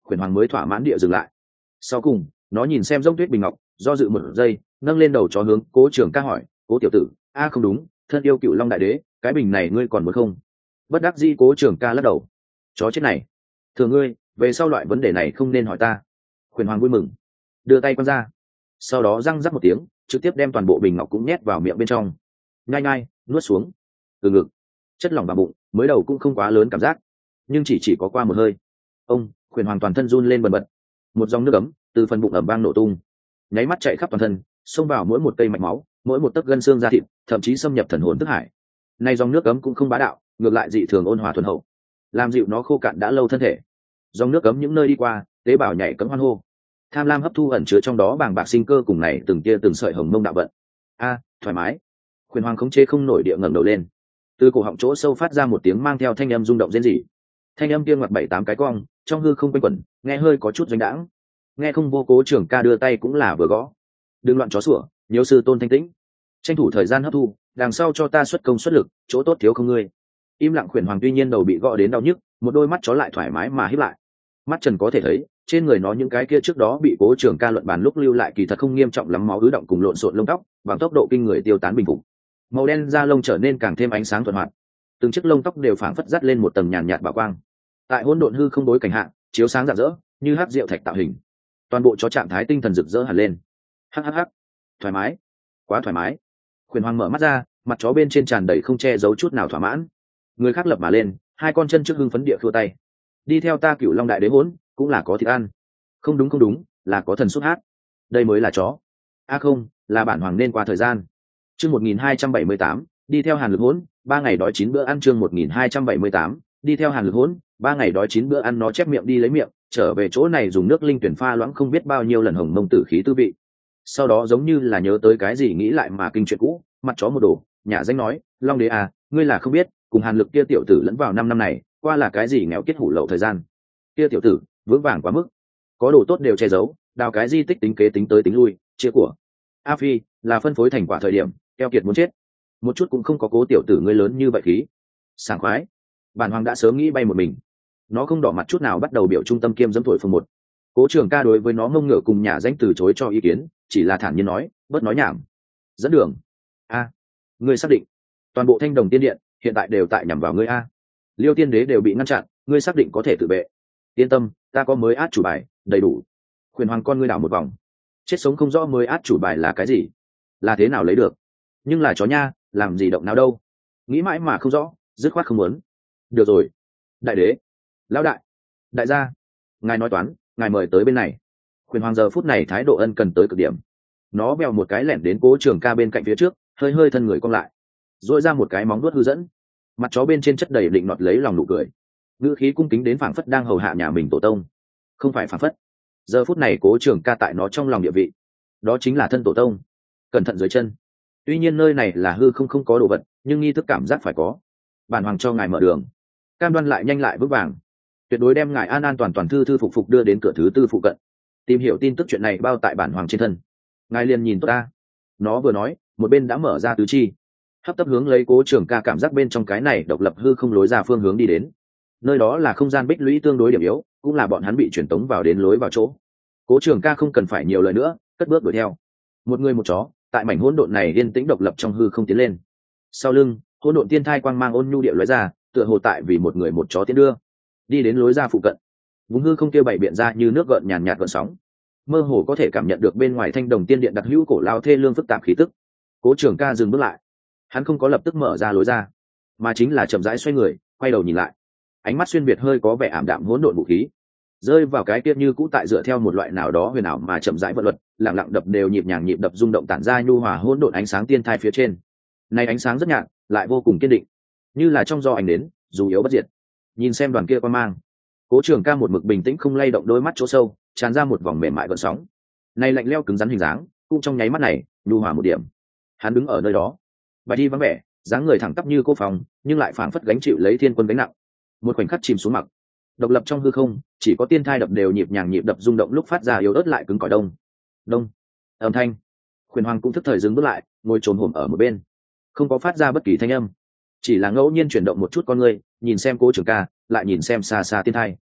Khuyển Hoàng mới thỏa mãn địa dừng lại. Sau cùng nó nhìn xem giống tuyết bình ngọc, do dự một giây, nâng lên đầu chó hướng Cố Trường Ca hỏi: Cố tiểu tử, a không đúng, thân yêu Cựu Long đại đế, cái bình này ngươi còn muốn không? Bất đắc dĩ Cố Trường Ca lắc đầu. Chó chết này, thừa ngươi, về sau loại vấn đề này không nên hỏi ta. Khuyển Hoàng vui mừng, đưa tay quăng ra, sau đó răng rắc một tiếng, trực tiếp đem toàn bộ bình ngọc cũng nhét vào miệng bên trong, nhai nhai nuốt xuống. Từ ngực chất lỏng vào bụng, mới đầu cũng không quá lớn cảm giác, nhưng chỉ có qua một hơi, ông Khuyển Hoàng toàn thân run lên bần bật, một dòng nước ấm từ phần bụng ẩm vang nổ tung, nháy mắt chạy khắp toàn thân, xông vào mỗi một cây mạch máu, mỗi một tấc gân xương da thịt, thậm chí xâm nhập thần hồn thức hải. Nay dòng nước ấm cũng không bá đạo, ngược lại dị thường ôn hòa thuần hậu, làm dịu nó khô cạn đã lâu thân thể. Dòng nước ấm những nơi đi qua, tế bào nhảy cẫng hoan hô, tham lam hấp thu ẩn chứa trong đó bàng bạc sinh cơ cùng này từng tia từng sợi hồng mông đạo vận. A, thoải mái. Khuyển Hoàng khống chế không nổi địa ngẩng đầu lên, từ cổ họng chỗ sâu phát ra một tiếng mang theo thanh âm rung động rên rỉ. Thanh âm kia ngoặt 7-8 cái cong, trong hư không quanh quẩn, nghe hơi có chút doanh đãng. Nghe không vô. Cố Trường Ca đưa tay cũng là vừa gõ. Đừng loạn chó sủa, nhiều sư tôn thanh tĩnh, tranh thủ thời gian hấp thu, đằng sau cho ta xuất công xuất lực, chỗ tốt thiếu không ngươi. Im lặng. Khuyển Hoàng tuy nhiên đầu bị gõ đến đau nhức, một đôi mắt chó lại thoải mái mà híp lại. Mắt trần có thể thấy, trên người nó những cái kia trước đó bị Cố Trường Ca luận bàn lúc lưu lại kỳ thật không nghiêm trọng lắm máu ứ động cùng lộn xộn lông tóc, bằng tốc độ kinh người tiêu tán bình phục. Màu đen da lông trở nên càng thêm ánh sáng thuận hoạt, từng chiếc lông tóc đều phảng phất dắt lên một tầng nhàn nhạt bảo quang. Tại hỗn độn hư không đối cảnh hạ, chiếu sáng rạng rỡ, như hắc rượu thạch tạo hình. Toàn bộ chó trạng thái tinh thần rực rỡ hẳn lên. Hắc hắc hắc, thoải mái, quá thoải mái. Khuyển Hoàng mở mắt ra, mặt chó bên trên tràn đầy không che giấu chút nào thỏa mãn. Người khác lập mà lên, hai con chân trước hưng phấn địa khua tay. Đi theo ta Cửu Long đại đế hỗn, cũng là có thịt ăn. Không đúng, là có thần xuất hát. Đây mới là chó. A không, là bản hoàng nên qua thời gian. Chương 1278, đi theo Hàn Lực hỗn, 3 ngày đói 9 bữa ăn. Chương 1278, đi theo Hàn Lực hỗn, 3 ngày đói 9 bữa ăn. Nó chép miệng đi lấy miệng, trở về chỗ này dùng nước linh tuyển pha loãng không biết bao nhiêu lần hồng mông tử khí tư vị. Sau đó giống như là nhớ tới cái gì nghĩ lại mà kinh chuyện cũ, mặt chó một đổ, nhả danh nói: Long đế à, ngươi là không biết, cùng Hàn Lực kia tiểu tử lẫn vào 5 năm này, qua là cái gì nghèo kiết hủ lậu thời gian. Kia tiểu tử vững vàng quá mức, có đồ tốt đều che giấu, đào cái di tích tính kế tính tới tính lui, chia của. A Phi là phân phối thành quả thời điểm, keo kiệt muốn chết, một chút cũng không có Cố tiểu tử ngươi lớn như vậy khí. Sảng khoái. Bản hoàng đã sớm nghĩ bay một mình. Nó không đỏ mặt chút nào, bắt đầu biểu trung tâm kiêm dẫm thổi phồng một. Cố Trường Ca đối với nó ngông ngửa cùng nhà danh từ chối cho ý kiến, chỉ là thản nhiên nói: bớt nói nhảm, dẫn đường. A, ngươi xác định toàn bộ Thanh Đồng Tiên Điện hiện tại đều tại nhằm vào ngươi? A, Liêu Tiên Đế đều bị ngăn chặn, ngươi xác định có thể tự vệ? Yên tâm, ta có mới át chủ bài đầy đủ. Khuyển Hoàng con ngươi đảo một vòng, chết sống không rõ mới át chủ bài là cái gì, là thế nào lấy được, nhưng là chó nha, làm gì động nào đâu, nghĩ mãi mà không rõ, dứt khoát không muốn. Được rồi, đại đế, lão đại, đại gia, ngài nói toán, ngài mời tới bên này. Khuyển Hoàng giờ phút này thái độ ân cần tới cực điểm. Nó bèo một cái lẻn đến Cố Trường Ca bên cạnh phía trước, hơi hơi thân người cong lại, duỗi ra một cái móng vuốt hư dẫn, mặt chó bên trên chất đầy định nọt lấy lòng nụ cười, ngữ khí cung kính đến phảng phất đang hầu hạ nhà mình tổ tông. Không phải phảng phất, giờ phút này Cố Trường Ca tại nó trong lòng địa vị, đó chính là thân tổ tông. Cẩn thận dưới chân. Tuy nhiên nơi này là hư không có đồ vật, nhưng nghi thức cảm giác phải có. Bản hoàng cho ngài mở đường, cam đoan lại nhanh lại vững vàng, tuyệt đối đem ngài an an toàn toàn thư thư phục phục đưa đến cửa thứ tư phụ cận. Tìm hiểu tin tức chuyện này bao tại bản hoàng trên thân, ngài liền nhìn tốt ta. Nó vừa nói, một bên đã mở ra tứ chi, hấp tấp hướng lấy Cố Trường Ca cảm giác bên trong cái này độc lập hư không lối ra phương hướng đi đến. Nơi đó là không gian bích lũy tương đối điểm yếu, cũng là bọn hắn bị truyền tống vào đến lối vào chỗ. Cố Trường Ca không cần phải nhiều lời nữa, cất bước đuổi theo. Một người một chó tại mảnh hỗn độn này yên tĩnh độc lập trong hư không tiến lên. Sau lưng, hỗn độn tiên thai quang mang ôn nhu địa lóe ra, tựa hồ tại vì một người một chó tiến đưa. Đi đến lối ra phụ cận, vùng hư không kia bảy biện ra như nước gợn nhàn nhạt gợn sóng, mơ hồ có thể cảm nhận được bên ngoài Thanh Đồng Tiên Điện đặc hữu cổ lao thê lương phức tạp khí tức. Cố Trường Ca dừng bước lại, hắn không có lập tức mở ra lối ra, mà chính là chậm rãi xoay người, quay đầu nhìn lại. Ánh mắt xuyên việt hơi có vẻ ảm đạm hỗn độn vũ khí, rơi vào cái kia như cũ tại dựa theo một loại nào đó huyền ảo mà chậm rãi vận luật, lặng lặng đập đều nhịp nhàng nhịp đập rung động tản ra nhu hòa hỗn độn ánh sáng tiên thai phía trên. Này ánh sáng rất nhạt, lại vô cùng kiên định, như là trong gió ánh đến, dù yếu bất diệt. Nhìn xem đoàn kia quan mang, Cố Trường Ca một mực bình tĩnh không lay động đôi mắt chỗ sâu, tràn ra một vòng mềm mại gợn sóng. Này lạnh lẽo cứng rắn hình dáng, cũng trong nháy mắt này, nhu hòa một điểm. Hắn đứng ở nơi đó, bài đi vắng vẻ, dáng người thẳng tắp như cô phòng, nhưng lại phảng phất gánh chịu lấy thiên quân gánh nặng. Một khoảnh khắc chìm xuống mặc, độc lập trong hư không, chỉ có tiên thai đập đều nhịp nhàng nhịp đập rung động lúc phát ra yếu ớt lại cứng cỏi đông đông âm thanh. Khuyển Hoàng cũng thức thời dừng bước lại, ngồi trồn hổm ở một bên, không có phát ra bất kỳ thanh âm, chỉ là ngẫu nhiên chuyển động một chút con ngươi, nhìn xem Cố Trường Ca, lại nhìn xem xa xa tiên thai.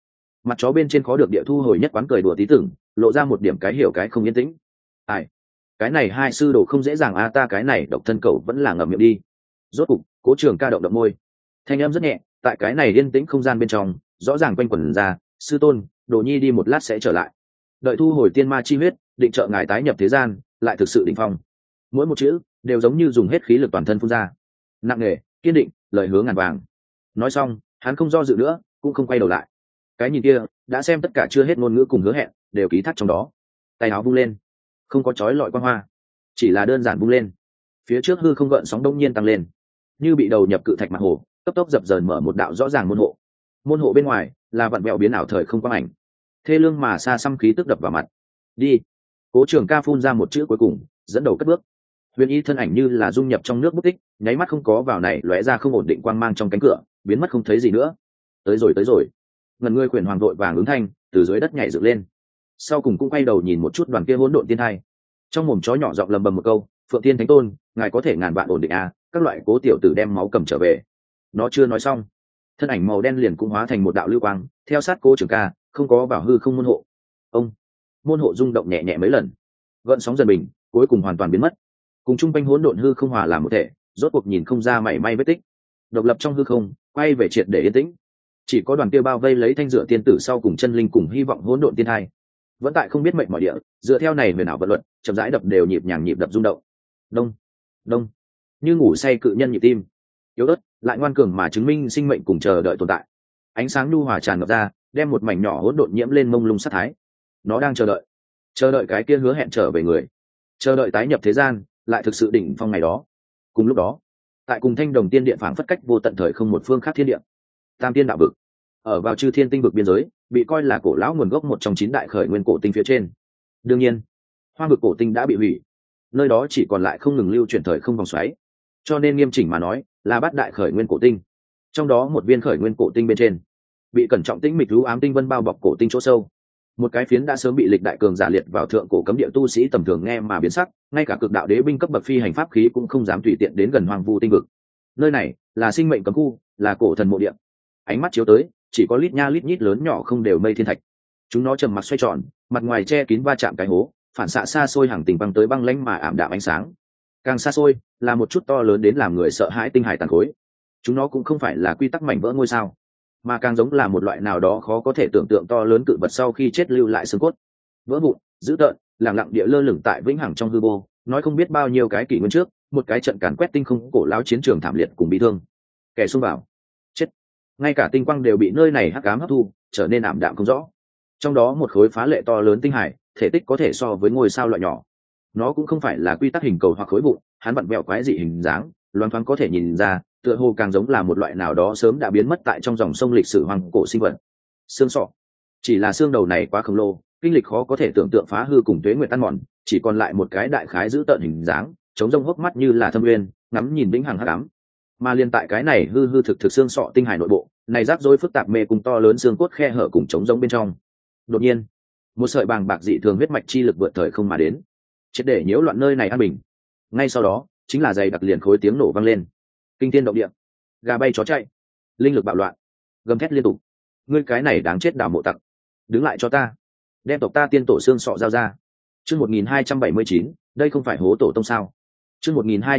Mặt chó bên trên khó được địa thu hồi nhất quán cười đùa tí tưởng, lộ ra một điểm cái hiểu cái không yên tĩnh. Ai, cái này hai sư đồ không dễ dàng a, ta cái này độc thân cậu vẫn là ngậm miệng đi. Rốt cục Cố Trường Ca động động môi, thanh âm rất nhẹ, tại cái này yên tĩnh không gian bên trong rõ ràng quanh quẩn ra, sư tôn, Đồ Nhi đi một lát sẽ trở lại. Đợi thu hồi tiên ma chi huyết, định trợ ngài tái nhập thế gian, lại thực sự đỉnh phong. Mỗi một chữ đều giống như dùng hết khí lực toàn thân phun ra, nặng nề, kiên định, lời hứa ngàn vàng. Nói xong, hắn không do dự nữa, cũng không quay đầu lại. Cái nhìn kia đã xem tất cả chưa hết ngôn ngữ cùng hứa hẹn đều ký thác trong đó. Tay áo vung lên, không có chói lọi quang hoa, chỉ là đơn giản vung lên, phía trước hư không gợn sóng đông nhiên tăng lên, như bị đầu nhập cự thạch mặt hồ, cấp tốc dập dờn mở một đạo rõ ràng môn hộ. Môn hộ bên ngoài là vặn vẹo biến ảo thời không quang ảnh, thê lương mà xa xăm khí tức đập vào mặt. Đi. Cố Trường Ca phun ra một chữ cuối cùng, dẫn đầu cất bước. Huyền Y thân ảnh như là dung nhập trong nước bút tích, nháy mắt không có vào này lóe ra không ổn định quang mang trong cánh cửa, biến mất không thấy gì nữa. Tới rồi. Ngần ngươi quyển hoàng vội vàng ứng thanh, từ dưới đất nhảy dựng lên. Sau cùng cũng quay đầu nhìn một chút đoàn kia hỗn độn tiên thai. Trong mồm chó nhỏ giọng lầm bầm một câu, "Phượng Tiên Thánh Tôn, ngài có thể ngàn vạn ổn định à, các loại Cố tiểu tử đem máu cầm trở về." Nó chưa nói xong, thân ảnh màu đen liền cũng hóa thành một đạo lưu quang, theo sát Cố Trường Ca, không có vào hư không môn hộ. Ông, môn hộ rung động nhẹ nhẹ mấy lần, gợn sóng dần bình, cuối cùng hoàn toàn biến mất. Cùng chung quanh hỗn độn hư không hòa làm một thể, rốt cuộc nhìn không ra mảy may vết tích. Độc lập trong hư không, quay về triệt để yên tĩnh. Chỉ có đoàn kia bao vây lấy thanh dựa tiên tử sau cùng chân linh cùng hy vọng hỗn độn tiên hai, vẫn tại không biết mệnh mọi địa, dựa theo này huyền ảo vận luật, chậm rãi đập đều nhịp nhàng nhịp đập rung động. Đông, đông, như ngủ say cự nhân nhịp tim, yếu ớt lại ngoan cường mà chứng minh sinh mệnh cùng chờ đợi tồn tại. Ánh sáng nhu hòa tràn ngập ra, đem một mảnh nhỏ hỗn độn nhiễm lên mông lung sát thái. Nó đang chờ đợi cái kia hứa hẹn trở về người, chờ đợi tái nhập thế gian, lại thực sự đỉnh phong ngày đó. Cùng lúc đó, tại cùng Thanh Đồng Tiên Điện phảng phất cách vô tận thời không một phương khác thiên địa, Tam Tiên đạo vực, ở vào Chư Thiên tinh vực biên giới, bị coi là cổ lão nguồn gốc một trong 9 đại khởi nguyên cổ tinh phía trên. Đương nhiên, Hoang vực cổ tinh đã bị hủy, nơi đó chỉ còn lại không ngừng lưu chuyển thời không vòng xoáy, cho nên nghiêm chỉnh mà nói là 8 đại khởi nguyên cổ tinh. Trong đó một viên khởi nguyên cổ tinh bên trên, bị cẩn trọng tĩnh mịch lũ ám tinh vân bao bọc cổ tinh chỗ sâu, một cái phiến đã sớm bị lịch đại cường giả liệt vào thượng cổ cấm địa tu sĩ tầm thường nghe mà biến sắc, ngay cả cực đạo đế binh cấp bậc phi hành pháp khí cũng không dám tùy tiện đến gần hoang vu tinh vực. Nơi này là sinh mệnh cấm khu, là cổ thần mộ địa. Ánh mắt chiếu tới, chỉ có lít nha lít nhít lớn nhỏ không đều mây thiên thạch. Chúng nó trầm mặc xoay tròn, mặt ngoài che kín va chạm cái hố, phản xạ xa xôi hàng tình băng tới băng lãnh mà ảm đạm ánh sáng. Càng xa xôi là một chút to lớn đến làm người sợ hãi tinh hải tàn khối. Chúng nó cũng không phải là quy tắc mảnh vỡ ngôi sao, mà càng giống là một loại nào đó khó có thể tưởng tượng to lớn cự vật sau khi chết lưu lại xương cốt vỡ vụn, dữ tợn, lẳng lặng địa lơ lửng tại vĩnh hằng trong hư vô, nói không biết bao nhiêu cái kỷ nguyên trước, một cái trận càn quét tinh không cổ lão chiến trường thảm liệt cùng bị thương. Kẻ xông vào, chết. Ngay cả tinh quang đều bị nơi này hắc ám hấp thu, trở nên ảm đạm không rõ. Trong đó một khối phá lệ to lớn tinh hải, thể tích có thể so với ngôi sao loại nhỏ. Nó cũng không phải là quy tắc hình cầu hoặc khối vụn, hắn vặn vẹo quái dị hình dáng, loáng thoáng có thể nhìn ra, tựa hồ càng giống là một loại nào đó sớm đã biến mất tại trong dòng sông lịch sử hoang cổ sinh vật. Xương sọ, chỉ là xương đầu này quá khổng lồ, kinh lịch khó có thể tưởng tượng phá hư cùng tuế nguyệt tan mòn, chỉ còn lại một cái đại khái giữ tợn hình dáng, chống rông hốc mắt như là thâm uyên, ngắm nhìn vĩnh hằng hắc ám. Mà liên tại cái này hư hư thực thực xương sọ tinh hải nội bộ, này rắc rối phức tạp mê cùng to lớn xương cốt khe hở cùng chống rông bên trong. Đột nhiên, một sợi bàng bạc dị thường huyết mạch chi lực vượt thời không mà đến, triệt để nhiễu loạn nơi này an bình. Ngay sau đó, chính là dày đặc liền khối tiếng nổ vang lên, kinh thiên động địa, gà bay chó chạy, linh lực bạo loạn, gầm thét liên tục. Ngươi cái này đáng chết đào mộ tặc, đứng lại cho ta, đem tộc ta tiên tổ xương sọ giao ra. Chương 1279, đây không phải hố tổ tông sao? Chương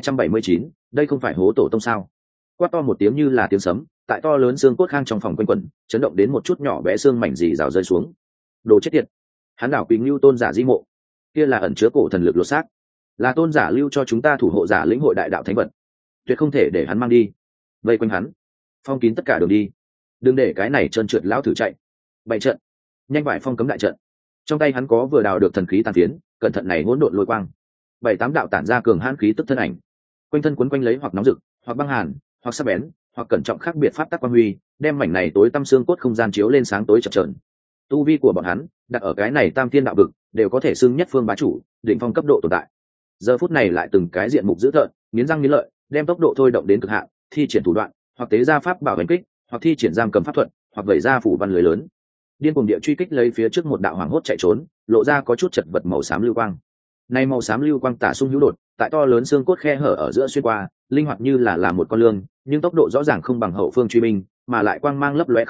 1279, đây không phải hố tổ tông sao? Quát to một tiếng như là tiếng sấm, tại to lớn xương cốt khang trong phòng quanh quẩn, chấn động đến một chút nhỏ bé xương mảnh dì rào rơi xuống. Đồ chết tiệt! Hắn đảo Quỳnh Lưu tôn giả di mộ, kia là ẩn chứa cổ thần lực lột xác, là tôn giả lưu cho chúng ta thủ hộ giả lĩnh hội đại đạo thánh vật, tuyệt không thể để hắn mang đi. Vây quanh hắn, phong kín tất cả đường đi, đừng để cái này trơn trượt lão thử chạy. Bày trận, nhanh vải phong cấm đại trận. Trong tay hắn có vừa đào được thần khí tàn phiến, cẩn thận này hỗn độn lôi quang, 7-8 đạo tản ra cường hãn khí tức thân ảnh, quanh thân quấn quanh lấy hoặc nóng rực, hoặc băng hàn, hoặc sắc bén, hoặc cẩn trọng khác biệt pháp tắc quang huy, đem mảnh này tối tăm xương cốt không gian chiếu lên sáng tối chập chờn. Tu vi của bọn hắn đặt ở cái này tam tiên đạo vực, đều có thể xưng nhất phương bá chủ, đỉnh phong cấp độ tồn tại. Giờ phút này lại từng cái diện mục dữ tợn, nghiến răng nghiến lợi, đem tốc độ thôi động đến cực hạn, thi triển thủ đoạn, hoặc tế ra pháp bảo đánh kích, hoặc thi triển giam cầm pháp thuật, hoặc vẩy ra phủ văn lưới lớn, điên cuồng địa truy kích lấy phía trước một đạo hoàng hốt chạy trốn, lộ ra có chút chật vật màu xám lưu quang. Nay màu xám lưu quang tả xung hữu đột, tại to lớn xương cốt khe hở ở giữa xuyên qua, linh hoạt như là một con lương, nhưng tốc độ rõ ràng không bằng hậu phương truy binh, mà lại quang mang lấp loe không yên,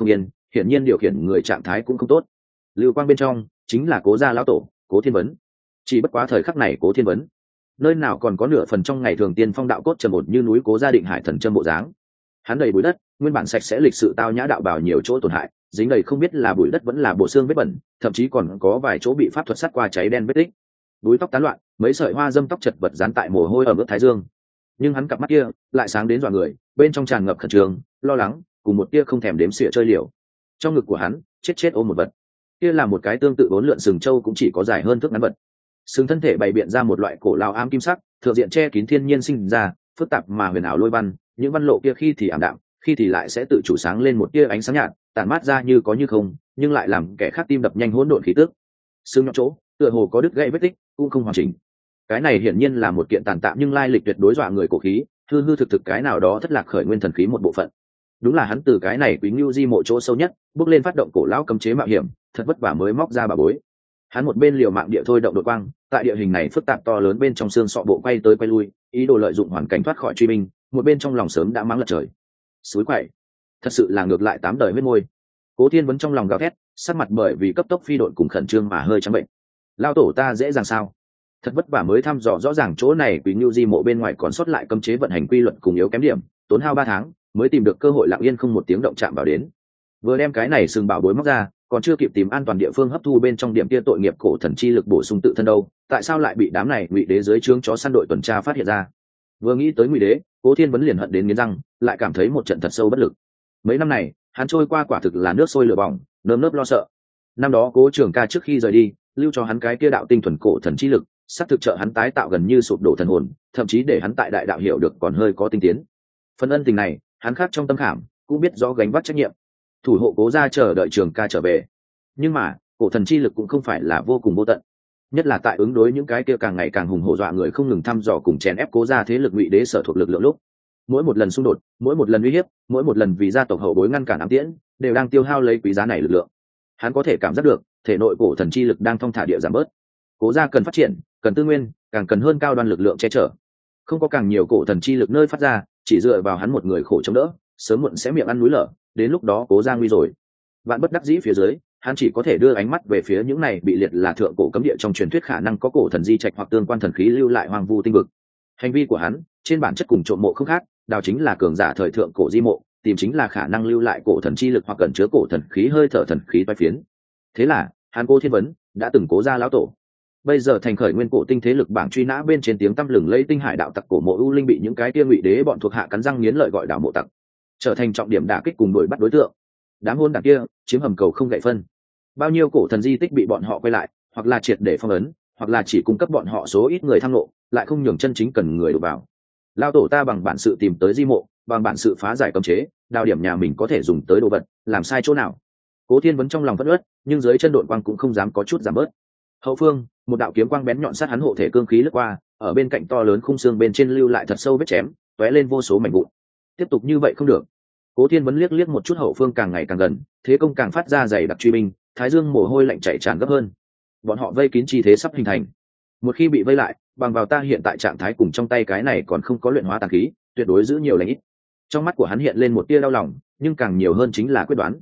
hiển nhiên điều khiển người trạng thái cũng không tốt. Lưu quang bên trong chính là Cố gia lão tổ Cố Thiên Vấn. Chỉ bất quá thời khắc này Cố Thiên Vấn nơi nào còn có nửa phần trong ngày thường tiên phong đạo cốt trầm ổn như núi Cố gia Định Hải thần châm bộ dáng. Hắn đầy bụi đất, nguyên bản sạch sẽ lịch sự tao nhã đạo bào nhiều chỗ tổn hại, dính đầy không biết là bụi đất vẫn là bộ xương vết bẩn, thậm chí còn có vài chỗ bị pháp thuật sắt qua cháy đen vết tích. Búi tóc tán loạn, mấy sợi hoa dâm tóc chật vật dán tại mồ hôi ở mức thái dương. Nhưng hắn cặp mắt kia lại sáng đến dọa người, bên trong tràn ngập khẩn trương, lo lắng, cùng một tia không thèm đếm xỉa chơi liều. Trong ngực của hắn chết ôm một vật, kia là một cái tương tự bốn lượn sừng trâu cũng chỉ có dài hơn thước ngắn vật. Sừng thân thể bày biện ra một loại cổ lao ám kim sắc, thượng diện che kín thiên nhiên sinh ra, phức tạp mà huyền ảo lôi văn, những văn lộ kia khi thì ảm đạm, khi thì lại sẽ tự chủ sáng lên một tia ánh sáng nhạt, tản mát ra như có như không, nhưng lại làm kẻ khác tim đập nhanh hỗn độn khí tức. Sừng nhọn chỗ, tựa hồ có đứt gãy vết tích, cũng không hoàn chỉnh. Cái này hiển nhiên là một kiện tàn tạm nhưng lai lịch tuyệt đối dọa người cổ khí, hư hư thực thực cái nào đó thất lạc khởi nguyên thần khí một bộ phận. Đúng là hắn từ cái này Quý Ngưu Di mộ chỗ sâu nhất, bước lên phát động cổ lão cấm chế mạo hiểm, thật vất vả mới móc ra bà bối. Hắn một bên liều mạng địa thôi động đột quang, tại địa hình này phức tạp to lớn bên trong xương sọ bộ quay tới quay lui, ý đồ lợi dụng hoàn cảnh thoát khỏi truy binh, một bên trong lòng sớm đã mắng lật trời. Suối quậy, thật sự là ngược lại tám đời huyết môi. Cố Thiên Vấn trong lòng gào thét, sắc mặt bởi vì cấp tốc phi độn cùng khẩn trương mà hơi trắng bệnh. Lao tổ ta dễ dàng sao? Thật vất vả mới thăm dò rõ ràng chỗ này Quý Ngưu Di mộ bên ngoài còn sót lại cấm chế vận hành quy luật cùng yếu kém điểm, tốn hao 3 tháng mới tìm được cơ hội lặng yên không một tiếng động chạm vào đến. Vừa đem cái này sừng bảo bối móc ra, còn chưa kịp tìm an toàn địa phương hấp thu bên trong điểm kia tội nghiệp cổ thần chi lực bổ sung tự thân đâu, tại sao lại bị đám này Ngụy Đế dưới trướng chó săn đội tuần tra phát hiện ra? Vừa nghĩ tới Ngụy Đế, Cố Thiên Vấn liền hận đến nghiến răng, lại cảm thấy một trận thật sâu bất lực. Mấy năm này, hắn trôi qua quả thực là nước sôi lửa bỏng, nơm nớp lo sợ. Năm đó Cố Trường Ca trước khi rời đi, lưu cho hắn cái kia đạo tinh thuần cổ thần chi lực, sắp thực trợ hắn tái tạo gần như sụp đổ thần hồn, thậm chí để hắn tại đại đạo hiểu được còn hơi có tinh tiến. Phần ân tình này, hắn khắc trong tâm khảm, cũng biết rõ gánh vác trách nhiệm, thủ hộ Cố gia chờ đợi Trường Ca trở về. Nhưng mà cổ thần chi lực cũng không phải là vô cùng vô tận, nhất là tại ứng đối những cái kia càng ngày càng hùng hổ dọa người không ngừng thăm dò cùng chèn ép Cố gia thế lực Ngụy Đế sở thuộc lực lượng lúc, mỗi một lần xung đột, mỗi một lần uy hiếp, mỗi một lần vì gia tộc hậu bối ngăn cản ám tiễn, đều đang tiêu hao lấy quý giá này lực lượng. Hắn có thể cảm giác được thể nội cổ thần chi lực đang thong thả địa giảm bớt. Cố gia cần phát triển, cần tư nguyên, càng cần hơn cao đoan lực lượng che chở. Không có càng nhiều cổ thần chi lực nơi phát ra, chỉ dựa vào hắn một người khổ chống đỡ, sớm muộn sẽ miệng ăn núi lở, đến lúc đó Cố gia nguy rồi. Vạn bất đắc dĩ phía dưới, hắn chỉ có thể đưa ánh mắt về phía những này bị liệt là thượng cổ cấm địa trong truyền thuyết khả năng có cổ thần di trạch hoặc tương quan thần khí lưu lại hoang vu tinh vực. Hành vi của hắn trên bản chất cùng trộm mộ không khác, đào chính là cường giả thời thượng cổ di mộ, tìm chính là khả năng lưu lại cổ thần chi lực hoặc cần chứa cổ thần khí hơi thở thần khí toái phiến. Thế là hắn Cố Thiên Vấn đã từng Cố gia lão tổ, bây giờ thành khởi nguyên cổ tinh thế lực bảng truy nã bên trên tiếng tăm lừng lẫy tinh hải đạo tặc cổ mộ u linh bị những cái kia Ngụy Đế bọn thuộc hạ cắn răng nghiến lợi gọi đảo mộ tặc, trở thành trọng điểm đả kích cùng đuổi bắt đối tượng. Đám hôn đảng kia chiếm hầm cầu không gậy phân, bao nhiêu cổ thần di tích bị bọn họ quay lại, hoặc là triệt để phong ấn, hoặc là chỉ cung cấp bọn họ số ít người tham lộ, lại không nhường chân chính cần người đụng vào. Lao tổ ta bằng bản sự tìm tới di mộ, bằng bản sự phá giải cấm chế, đào điểm nhà mình có thể dùng tới đồ vật, làm sai chỗ nào? Cố Thiên Vấn trong lòng phẫn uất, nhưng dưới chân đội quang cũng không dám có chút giảm bớt. Hậu phương, một đạo kiếm quang bén nhọn sát hắn hộ thể cương khí lướt qua, ở bên cạnh to lớn khung xương bên trên lưu lại thật sâu vết chém, tóe lên vô số mảnh vụn. Tiếp tục như vậy không được. Cố Thiên Vấn liếc một chút hậu phương càng ngày càng gần, thế công càng phát ra dày đặc truy binh, thái dương mồ hôi lạnh chảy tràn gấp hơn. Bọn họ vây kín chi thế sắp hình thành. Một khi bị vây lại, bằng vào ta hiện tại trạng thái cùng trong tay cái này còn không có luyện hóa tàn khí, tuyệt đối giữ nhiều lãnh ít. Trong mắt của hắn hiện lên một tia đau lòng, nhưng càng nhiều hơn chính là quyết đoán.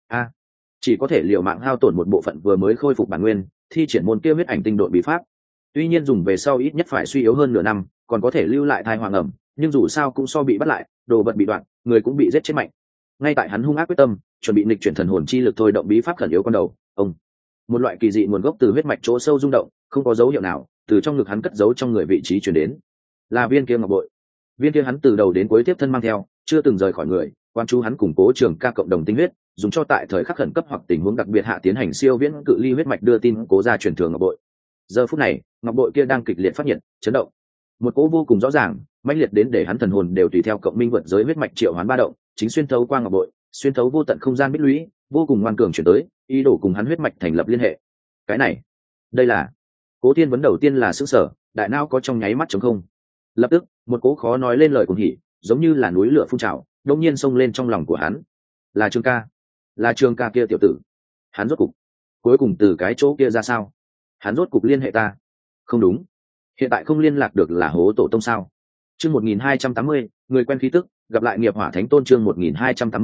Chỉ có thể liều mạng hao tổn một bộ phận vừa mới khôi phục bản nguyên, thi triển môn kia huyết ảnh tinh độn bí pháp. Tuy nhiên dùng về sau ít nhất phải suy yếu hơn nửa năm, còn có thể lưu lại thai hoàng ẩm, nhưng dù sao cũng so bị bắt lại, đồ vật bị đoạn, người cũng bị giết chết mạnh. Ngay tại hắn hung ác quyết tâm, chuẩn bị nghịch chuyển thần hồn chi lực thôi động bí pháp khẩn yếu con đầu, một loại kỳ dị nguồn gốc từ huyết mạch chỗ sâu rung động, không có dấu hiệu nào, từ trong ngực hắn cất giấu trong người vị trí chuyển đến, là viên kia ngọc bội. Viên kia hắn từ đầu đến cuối tiếp thân mang theo, chưa từng rời khỏi người, quan chú hắn củng cố Trường Ca cộng đồng tinh huyết, dùng cho tại thời khắc khẩn cấp hoặc tình huống đặc biệt hạ tiến hành siêu viễn cự ly huyết mạch đưa tin Cố gia truyền thừa ngọc bội. Giờ phút này, ngọc bội kia đang kịch liệt phát nhiệt, chấn động. Một cỗ vô cùng rõ ràng, mãnh liệt đến để hắn thần hồn đều tùy theo cộng minh vượt giới huyết mạch triệu hoán ba động, chính xuyên thấu qua ngọc bội, xuyên thấu vô tận không gian bích lũy, vô cùng ngoan cường chuyển tới, ý đồ cùng hắn huyết mạch thành lập liên hệ. Cái này, đây là... Cố Thiên Vấn đầu tiên là sững sờ, đại não có trong nháy mắt trống không. Lập tức, một cỗ khó nói lên lời cuồng hỉ, giống như là núi lửa phun trào, đột nhiên xông lên trong lòng của hắn. Là Trường Ca, là Trường Ca kia tiểu tử. Hắn rốt cục, cuối cùng từ cái chỗ kia ra sao? Hắn rốt cục liên hệ ta. Không đúng, hiện tại không liên lạc được là hố tổ tông sao? Chương 1280, người quen khí tức, gặp lại nghiệp hỏa thánh tôn chương 1280,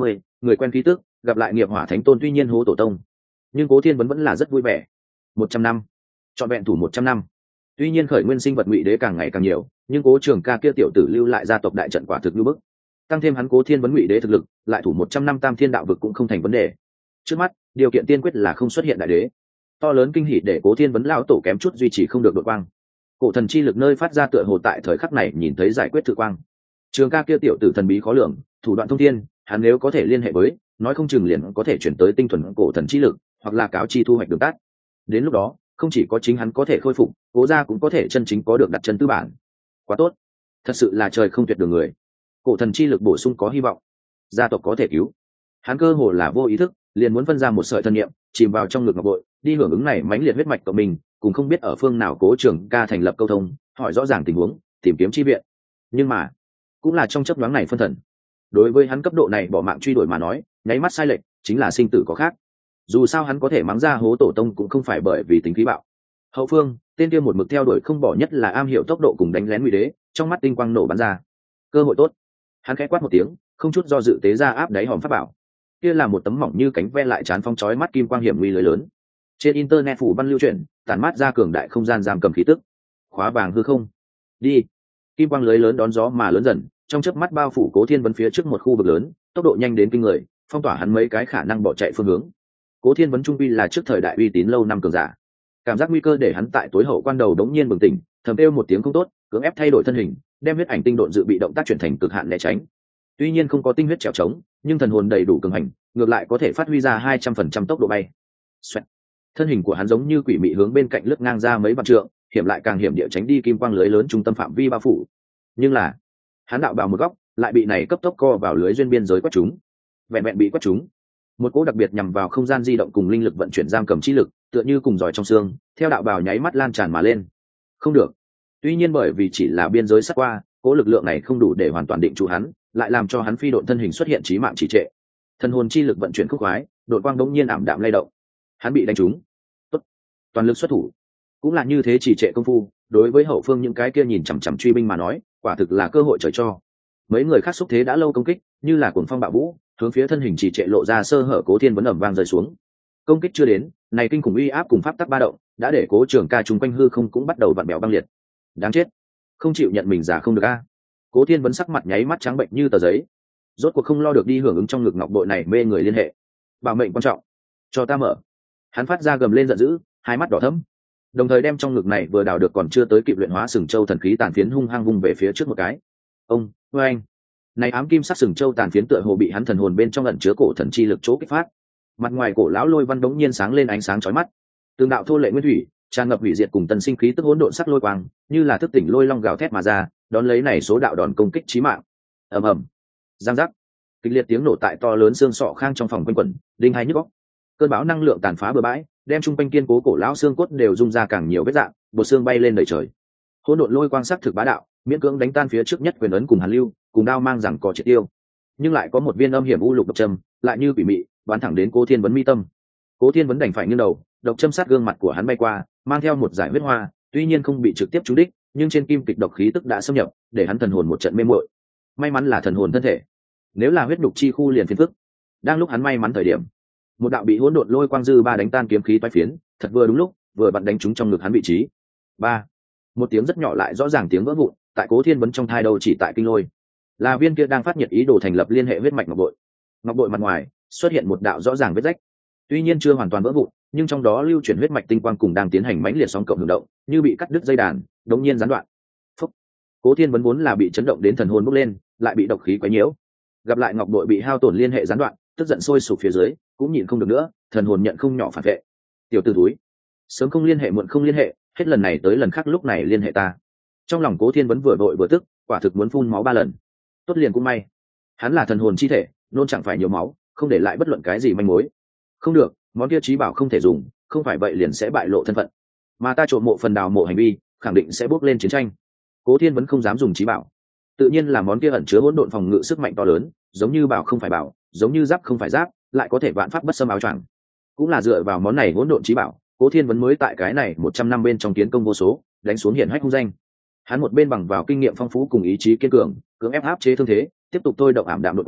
người quen khí tức, gặp lại nghiệp hỏa thánh tôn tuy nhiên hố tổ tông, nhưng Cố Thiên vẫn là rất vui vẻ. 100 năm, trọn vẹn thủ 100 năm. Tuy nhiên khởi nguyên sinh vật ngụy đế càng ngày càng nhiều, nhưng Cố Trường Ca kia tiểu tử lưu lại gia tộc đại trận quả thực như bức. Tăng thêm hắn Cố Thiên vấn ngụy đế thực lực, lại thủ 100 năm Tam Thiên đạo vực cũng không thành vấn đề. Trước mắt, điều kiện tiên quyết là không xuất hiện đại đế. To lớn kinh hỉ để Cố Thiên vấn lão tổ kém chút duy trì không được đột quang. Cổ thần chi lực nơi phát ra tựa hồ tại thời khắc này nhìn thấy giải quyết thử quang. Trường Ca kia tiểu tử thần bí khó lường, thủ đoạn thông thiên, hắn nếu có thể liên hệ với, nói không chừng liền có thể chuyển tới tinh thuần cổ thần chi lực, hoặc là cáo chi thu hoạch đường tắt. Đến lúc đó, không chỉ có chính hắn có thể khôi phục, Cố gia cũng có thể chân chính có được đặt chân tư bản. Quá tốt, thật sự là trời không tuyệt đường người. Cổ thần chi lực bổ sung có hy vọng, gia tộc có thể cứu. Hắn cơ hồ là vô ý thức, liền muốn phân ra một sợi thân niệm, chìm vào trong ngực ngọc bội, đi hưởng ứng này mãnh liệt huyết mạch của mình, cùng không biết ở phương nào Cố Trường Ca thành lập câu thông, hỏi rõ ràng tình huống, tìm kiếm chi viện. Nhưng mà, cũng là trong chớp nhoáng này phân thần. Đối với hắn cấp độ này bỏ mạng truy đuổi mà nói, nháy mắt sai lệch chính là sinh tử có khác. Dù sao hắn có thể mắng ra hố tổ tông cũng không phải bởi vì tính khí bạo. Hậu phương, tên kia một mực theo đuổi không bỏ nhất là am hiểu tốc độ cùng đánh lén ngụy đế, trong mắt tinh quang nổ bắn ra. Cơ hội tốt. Hắn khẽ quát một tiếng, không chút do dự tế ra áp đáy hòm pháp bảo. Kia là một tấm mỏng như cánh ve lại chán phong chói mắt kim quang hiểm nguy lưới lớn. Trên internet phủ văn lưu truyền, tản mát ra cường đại không gian giam cầm khí tức. Khóa vàng hư không. Đi. Kim quang lưới lớn đón gió mà lớn dần, trong chớp mắt bao phủ Cố Thiên vấn phía trước một khu vực lớn, tốc độ nhanh đến kinh người, phong tỏa hắn mấy cái khả năng bỏ chạy phương hướng. Cố Thiên vấn trung quy là trước thời đại uy tín lâu năm cường giả, cảm giác nguy cơ để hắn tại tối hậu quan đầu đống nhiên bừng tỉnh, thầm kêu một tiếng không tốt, cưỡng ép thay đổi thân hình, đem huyết ảnh tinh độn dự bị động tác chuyển thành cực hạn né tránh. Tuy nhiên không có tinh huyết trèo trống, nhưng thần hồn đầy đủ cường hành, ngược lại có thể phát huy ra 200% tốc độ bay. Xoẹt. Thân hình của hắn giống như quỷ mị hướng bên cạnh lướt ngang ra mấy vạn trượng, hiểm lại càng hiểm địa tránh đi kim quang lưới lớn trung tâm phạm vi bao phủ. Nhưng là, hắn đạo vào một góc, lại bị này cấp tốc co vào lưới duyên biên giới quét chúng. Vẹn vẹn bị quét chúng, một cỗ đặc biệt nhằm vào không gian di động cùng linh lực vận chuyển giam cầm chi lực, tựa như cùng giỏi trong xương, theo đạo bào nháy mắt lan tràn mà lên. Không được. Tuy nhiên bởi vì chỉ là biên giới sắt qua, cỗ lực lượng này không đủ để hoàn toàn định trụ hắn, lại làm cho hắn phi độn thân hình xuất hiện chí mạng trì trệ. Thần hồn chi lực vận chuyển khúc khoái, đột quang đống nhiên ảm đạm lay động. Hắn bị đánh trúng. Tốt, toàn lực xuất thủ. Cũng là như thế trì trệ công phu, đối với hậu phương những cái kia nhìn chằm chằm truy binh mà nói, quả thực là cơ hội trời cho. Mấy người khác xúc thế đã lâu công kích, như là cuồng phong bạo vũ, hướng phía thân hình trì trệ lộ ra sơ hở Cố Thiên vẫn ầm vang rơi xuống. Công kích chưa đến, này kinh khủng uy áp cùng pháp tắc ba động, đã để Cố Trường Ca chung quanh hư không cũng bắt đầu vặn bèo băng liệt. Đáng chết, không chịu nhận mình giả không được a. Cố Thiên vẫn sắc mặt nháy mắt trắng bệnh như tờ giấy. Rốt cuộc không lo được đi hưởng ứng trong ngực ngọc bội này mê người liên hệ. Bảo mệnh quan trọng, cho ta mở. Hắn phát ra gầm lên giận dữ, hai mắt đỏ thẫm, đồng thời đem trong ngực này vừa đào được còn chưa tới kịp luyện hóa sừng châu thần khí tàn phiến hung hăng vung về phía trước một cái. Ông, anh, này ám kim sắc sừng châu tàn phiến tựa hồ bị hắn thần hồn bên trong ẩn chứa cổ thần chi lực chỗ kích phát. Mặt ngoài cổ lão lôi văn đống nhiên sáng lên ánh sáng chói mắt. Từng đạo thô lệ nguyên thủy, tràn ngập hủy diệt cùng tần sinh khí tức hỗn độn sắc lôi quang, như là thức tỉnh lôi long gào thét mà ra, đón lấy này số đạo đòn công kích chí mạng. Ầm ầm, giang giác, kịch liệt tiếng nổ tại to lớn xương sọ khang trong phòng quanh quẩn, đinh hai nhức óc. Cơn bão năng lượng tàn phá bừa bãi, đem trung quanh kiên cố cổ lão xương cốt đều rung ra càng nhiều vết dạng, bộ xương bay lên đầy trời. Hỗn độn lôi quang sắc thực bá đạo, miễn cưỡng đánh tan phía trước nhất quyền ấn cùng hàn lưu, cùng đao mang rằng cò triệt tiêu. Nhưng lại có một viên âm hiểm u lục độc châm, lại như quỷ mị, bắn thẳng đến Cố Thiên vấn mi tâm. Cố Thiên vấn đành phải nghiêng đầu, độc châm sát gương mặt của hắn bay qua, mang theo một giải huyết hoa, tuy nhiên không bị trực tiếp trúng đích, nhưng trên kim kịch độc khí tức đã xâm nhập, để hắn thần hồn một trận mê muội. May mắn là thần hồn thân thể, nếu là huyết đục chi khu liền phiền phức. Đang lúc hắn may mắn thời điểm, một đạo bị hỗn độn lôi quang dư ba đánh tan kiếm khí toái phiến, thật vừa đúng lúc, vừa vặn đánh trúng trong ngực hắn vị trí. Ba, một tiếng rất nhỏ lại rõ ràng tiếng vỡ vụn, tại Cố Thiên vấn trong thai đầu chỉ tại kinh lôi. Là viên kia đang phát nhiệt ý đồ thành lập liên hệ huyết mạch ngọc bội. Ngọc bội mặt ngoài xuất hiện một đạo rõ ràng vết rách, tuy nhiên chưa hoàn toàn vỡ vụn, nhưng trong đó lưu chuyển huyết mạch tinh quang cùng đang tiến hành mãnh liệt sóng cộng hưởng động, như bị cắt đứt dây đàn, đống nhiên gián đoạn. Phúc. Cố Thiên vấn vốn là bị chấn động đến thần hồn bốc lên, lại bị độc khí quấy nhiễu. Gặp lại ngọc bội bị hao tổn liên hệ gián đoạn, tức giận sôi sục phía dưới, cũng nhịn không được nữa, thần hồn nhận không nhỏ phản vệ. Tiểu tử túi, sớm không liên hệ muộn không liên hệ, hết lần này tới lần khác lúc này liên hệ ta. Trong lòng Cố Thiên vấn vừa vội vừa tức, quả thực muốn phun máu 3 lần. Tốt liền cũng may, hắn là thần hồn chi thể, nôn chẳng phải nhiều máu, không để lại bất luận cái gì manh mối. Không được, món kia trí bảo không thể dùng, không phải vậy liền sẽ bại lộ thân phận, mà ta trộm mộ phần đào mộ hành vi, khẳng định sẽ bốc lên chiến tranh. Cố Thiên vẫn không dám dùng trí bảo, tự nhiên là món kia ẩn chứa hỗn độn phòng ngự sức mạnh to lớn, giống như bảo không phải bảo, giống như giáp không phải giáp, lại có thể vạn pháp bất xâm áo choàng. Cũng là dựa vào món này hỗn độn trí bảo, Cố Thiên vẫn mới tại cái này 100 năm bên trong tiến công vô số, đánh xuống hiển hách hung danh. Hắn một bên bằng vào kinh nghiệm phong phú cùng ý chí kiên cường, cưỡng ép áp chế thương thế, tiếp tục thôi động ảm đạm đột quang,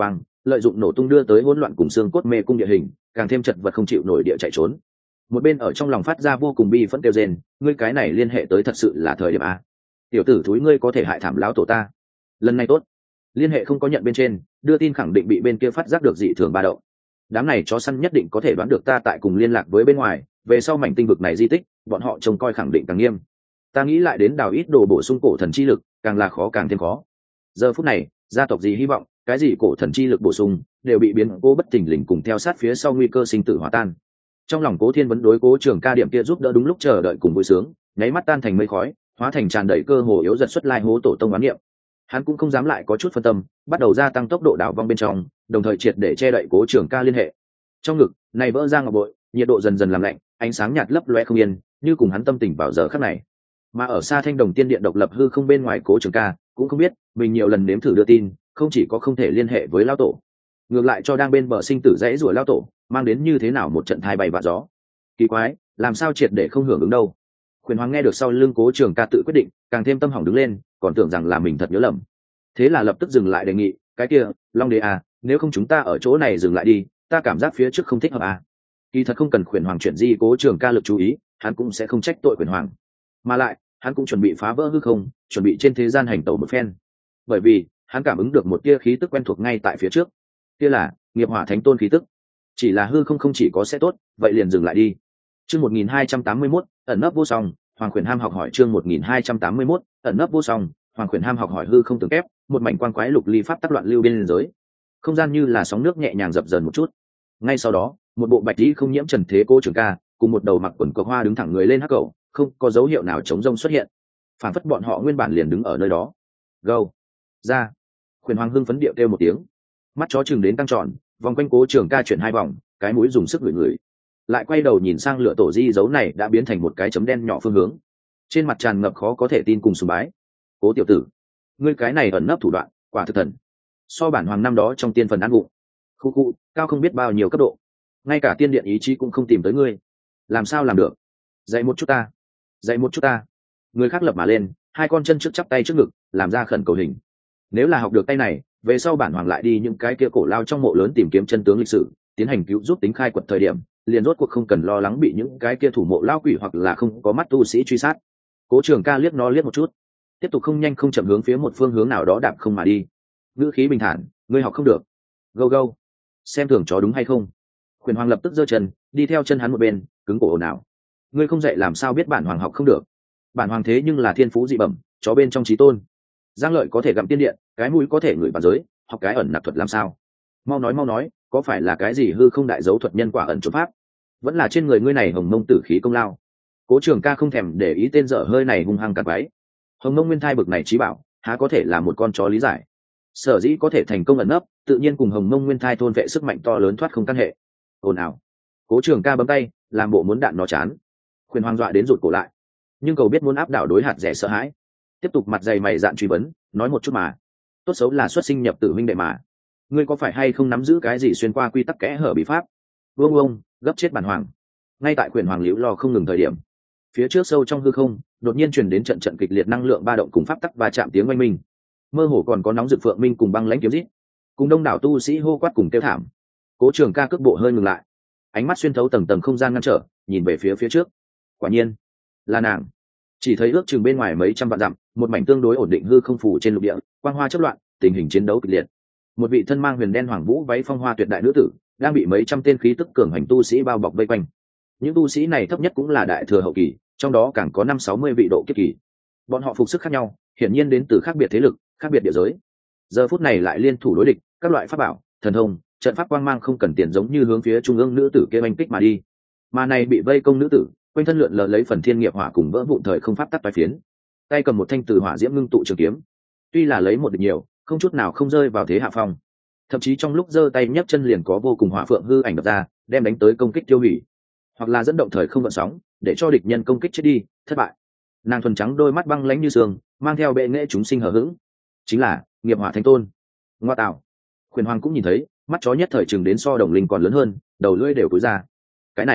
lợi dụng nổ tung đưa tới hỗn loạn cùng xương cốt mê cung địa hình, càng thêm chật vật không chịu nổi địa chạy trốn. Một bên ở trong lòng phát ra vô cùng bi phẫn kêu rên, ngươi cái này liên hệ tới thật sự là thời điểm a. Tiểu tử thúi ngươi có thể hại thảm lão tổ ta. Lần này tốt, liên hệ không có nhận bên trên, đưa tin khẳng định bị bên kia phát giác được dị thường ba động. Đám này chó săn nhất định có thể đoán được ta tại cùng liên lạc với bên ngoài, về sau mảnh tinh vực này di tích, bọn họ trông coi khẳng định càng nghiêm. Ta nghĩ lại đến đào ít đồ bổ sung cổ thần chi lực, càng là khó càng thêm khó. Giờ phút này, gia tộc gì hy vọng, cái gì cổ thần chi lực bổ sung, đều bị biến cố bất thình lình cùng theo sát phía sau nguy cơ sinh tử hòa tan. Trong lòng Cố Thiên vấn đối Cố Trường Ca điểm kia giúp đỡ đúng lúc chờ đợi cùng vui sướng, nháy mắt tan thành mây khói, hóa thành tràn đầy cơ hồ yếu dần xuất lai hố tổ tông bán niệm. Hắn cũng không dám lại có chút phân tâm, bắt đầu gia tăng tốc độ đảo vong bên trong, đồng thời triệt để che đậy Cố Trường Ca liên hệ. Trong ngực này vỡ ra ngọc bội, nhiệt độ dần dần làm lạnh, ánh sáng nhạt lấp loe không yên, như cùng hắn tâm tình vào giờ khắc này. Mà ở xa Thanh Đồng Tiên Điện độc lập hư không bên ngoài Cố Trường Ca cũng không biết, mình nhiều lần nếm thử đưa tin, không chỉ có không thể liên hệ với lão tổ, ngược lại cho đang bên bờ sinh tử dãy rủa lão tổ mang đến như thế nào một trận thai bay vạ gió. Kỳ quái, làm sao triệt để không hưởng ứng đâu. Khuyển Hoàng nghe được sau lưng Cố Trường Ca tự quyết định, càng thêm tâm hỏng đứng lên, còn tưởng rằng là mình thật nhớ lầm. Thế là lập tức dừng lại đề nghị, cái kia, Long Đế à, nếu không chúng ta ở chỗ này dừng lại đi, ta cảm giác phía trước không thích hợp à. Kỳ thật không cần Khuyển Hoàng chuyển di Cố Trường Ca lực chú ý, hắn cũng sẽ không trách tội Khuyển Hoàng. Mà lại, hắn cũng chuẩn bị phá vỡ hư không, chuẩn bị trên thế gian hành tẩu một phen. Bởi vì, hắn cảm ứng được một tia khí tức quen thuộc ngay tại phía trước. Kia là nghiệp hỏa thánh tôn khí tức. Chỉ là hư không chỉ có sẽ tốt, vậy liền dừng lại đi. Chương 1281, ẩn nấp vô song, Hoàng Khuyển Ham học hỏi chương 1281, ẩn nấp vô song, Hoàng Khuyển Ham học hỏi hư không tường kép, một mảnh quang quái lục ly pháp tắc loạn lưu bên giới. Không gian như là sóng nước nhẹ nhàng dập dờn một chút. Ngay sau đó, một bộ bạch y không nhiễm trần thế Cố Trường Ca, cùng một đầu mặc quần cộc hoa đứng thẳng người lên hắc cầu, không có dấu hiệu nào chống rông xuất hiện. Phản phất bọn họ nguyên bản liền đứng ở nơi đó. Go! Ra! Khuyển Hoàng hưng phấn điệu kêu một tiếng, mắt chó chừng đến tăng tròn, vòng quanh Cố Trường Ca chuyển hai vòng, cái mũi dùng sức ngửi, lại quay đầu nhìn sang lửa tổ di dấu này đã biến thành một cái chấm đen nhỏ phương hướng, trên mặt tràn ngập khó có thể tin cùng sùng bái. Cố tiểu tử, ngươi cái này ẩn nấp thủ đoạn quả thực thần, so bản hoàng năm đó trong tiên phần ăn vụng, khu khu cao không biết bao nhiêu cấp độ, ngay cả tiên điện ý chí cũng không tìm tới ngươi, làm sao làm được? Dạy một chút ta, dạy một chút ta. Người khác lập mà lên, hai con chân trước chắp tay trước ngực, làm ra khẩn cầu hình. Nếu là học được tay này, về sau bản hoàng lại đi những cái kia cổ lao trong mộ lớn tìm kiếm chân tướng lịch sử, tiến hành cứu giúp tính khai quật thời điểm, liền rốt cuộc không cần lo lắng bị những cái kia thủ mộ lao quỷ hoặc là không có mắt tu sĩ truy sát. Cố Trường Ca liếc nó liếc một chút, tiếp tục không nhanh không chậm hướng phía một phương hướng nào đó đạp không mà đi. Ngữ khí bình thản, ngươi học không được. Go go. Xem thường chó đúng hay không? Khuyển Hoàng lập tức giơ chân, đi theo chân hắn một bên, cứng cổ ồn ào. Ngươi không dạy làm sao biết bản hoàng học không được? Bản hoàng thế nhưng là thiên phú dị bẩm, chó bên trong chí tôn. Giang lợi có thể gặm tiên điện, cái mũi có thể ngửi bản giới, học cái ẩn nạp thuật làm sao? Mau nói, có phải là cái gì hư không đại dấu thuật nhân quả ẩn trốn pháp? Vẫn là trên người ngươi này hồng mông tử khí công lao. Cố Trường Ca không thèm để ý tên dở hơi này hung hăng cặn bái. Hồng mông nguyên thai bực này trí bảo, há có thể là một con chó lý giải? Sở dĩ có thể thành công ẩn nấp, tự nhiên cùng hồng mông nguyên thai thôn vệ sức mạnh to lớn thoát không căn hệ. Ồn ào. Cố Trường Ca bấm tay, làm bộ muốn đạn nó chán. Khuyển Hoàng dọa đến rụt cổ lại, nhưng cầu biết muốn áp đảo đối hạt rẻ sợ hãi, tiếp tục mặt dày mày dạn truy vấn, nói một chút mà, tốt xấu là xuất sinh nhập tử huynh đệ mà, ngươi có phải hay không nắm giữ cái gì xuyên qua quy tắc kẽ hở bí pháp? Vương gấp chết bản hoàng. Ngay tại Khuyển Hoàng liễu lo không ngừng thời điểm, phía trước sâu trong hư không đột nhiên truyền đến trận trận kịch liệt năng lượng ba động cùng pháp tắc và chạm tiếng oanh minh, mơ hồ còn có nóng rực phượng minh cùng băng lãnh kiếm rít, cùng đông đảo tu sĩ hô quát cùng kêu thảm. Cố Trường Ca cước bộ hơi ngừng lại, ánh mắt xuyên thấu tầng tầng không gian ngăn trở, nhìn về phía trước. Quả nhiên là nàng. Chỉ thấy ước chừng bên ngoài mấy trăm vạn dặm, một mảnh tương đối ổn định hư không phủ trên lục địa, quang hoa chớp loạn, tình hình chiến đấu kịch liệt. Một vị thân mang huyền đen hoàng vũ váy phong hoa tuyệt đại nữ tử đang bị mấy trăm tên khí tức cường hành tu sĩ bao bọc vây quanh. Những tu sĩ này thấp nhất cũng là đại thừa hậu kỳ, trong đó càng có 50-60 vị độ kiếp kỳ. Bọn họ phục sức khác nhau, hiển nhiên đến từ khác biệt thế lực, khác biệt địa giới. Giờ phút này lại liên thủ đối địch, các loại pháp bảo, thần thông, trận pháp quang mang không cần tiền giống như hướng phía trung ương nữ tử kia oanh kích mà đi. Mà này bị vây công nữ tử, quanh thân lượn lờ lấy phần thiên nghiệp hỏa cùng vỡ vụn thời không pháp tắc toái phiến, tay cầm một thanh từ hỏa diễm ngưng tụ trường kiếm. Tuy là lấy một địch nhiều, không chút nào không rơi vào thế hạ phong, thậm chí trong lúc giơ tay nhấc chân liền có vô cùng hỏa phượng hư ảnh đập ra, đem đánh tới công kích tiêu hủy, hoặc là dẫn động thời không gợn sóng, để cho địch nhân công kích chết đi, thất bại. Nàng thuần trắng đôi mắt băng lãnh như sương, mang theo bệ nghệ chúng sinh hờ hững, chính là nghiệp hỏa thánh tôn. Ngoa tạo. Khuyển Hoàng cũng nhìn thấy, mắt chó nhất thời chừng đến so đồng linh còn lớn hơn, đầu lưỡi đều cúi ra. Cái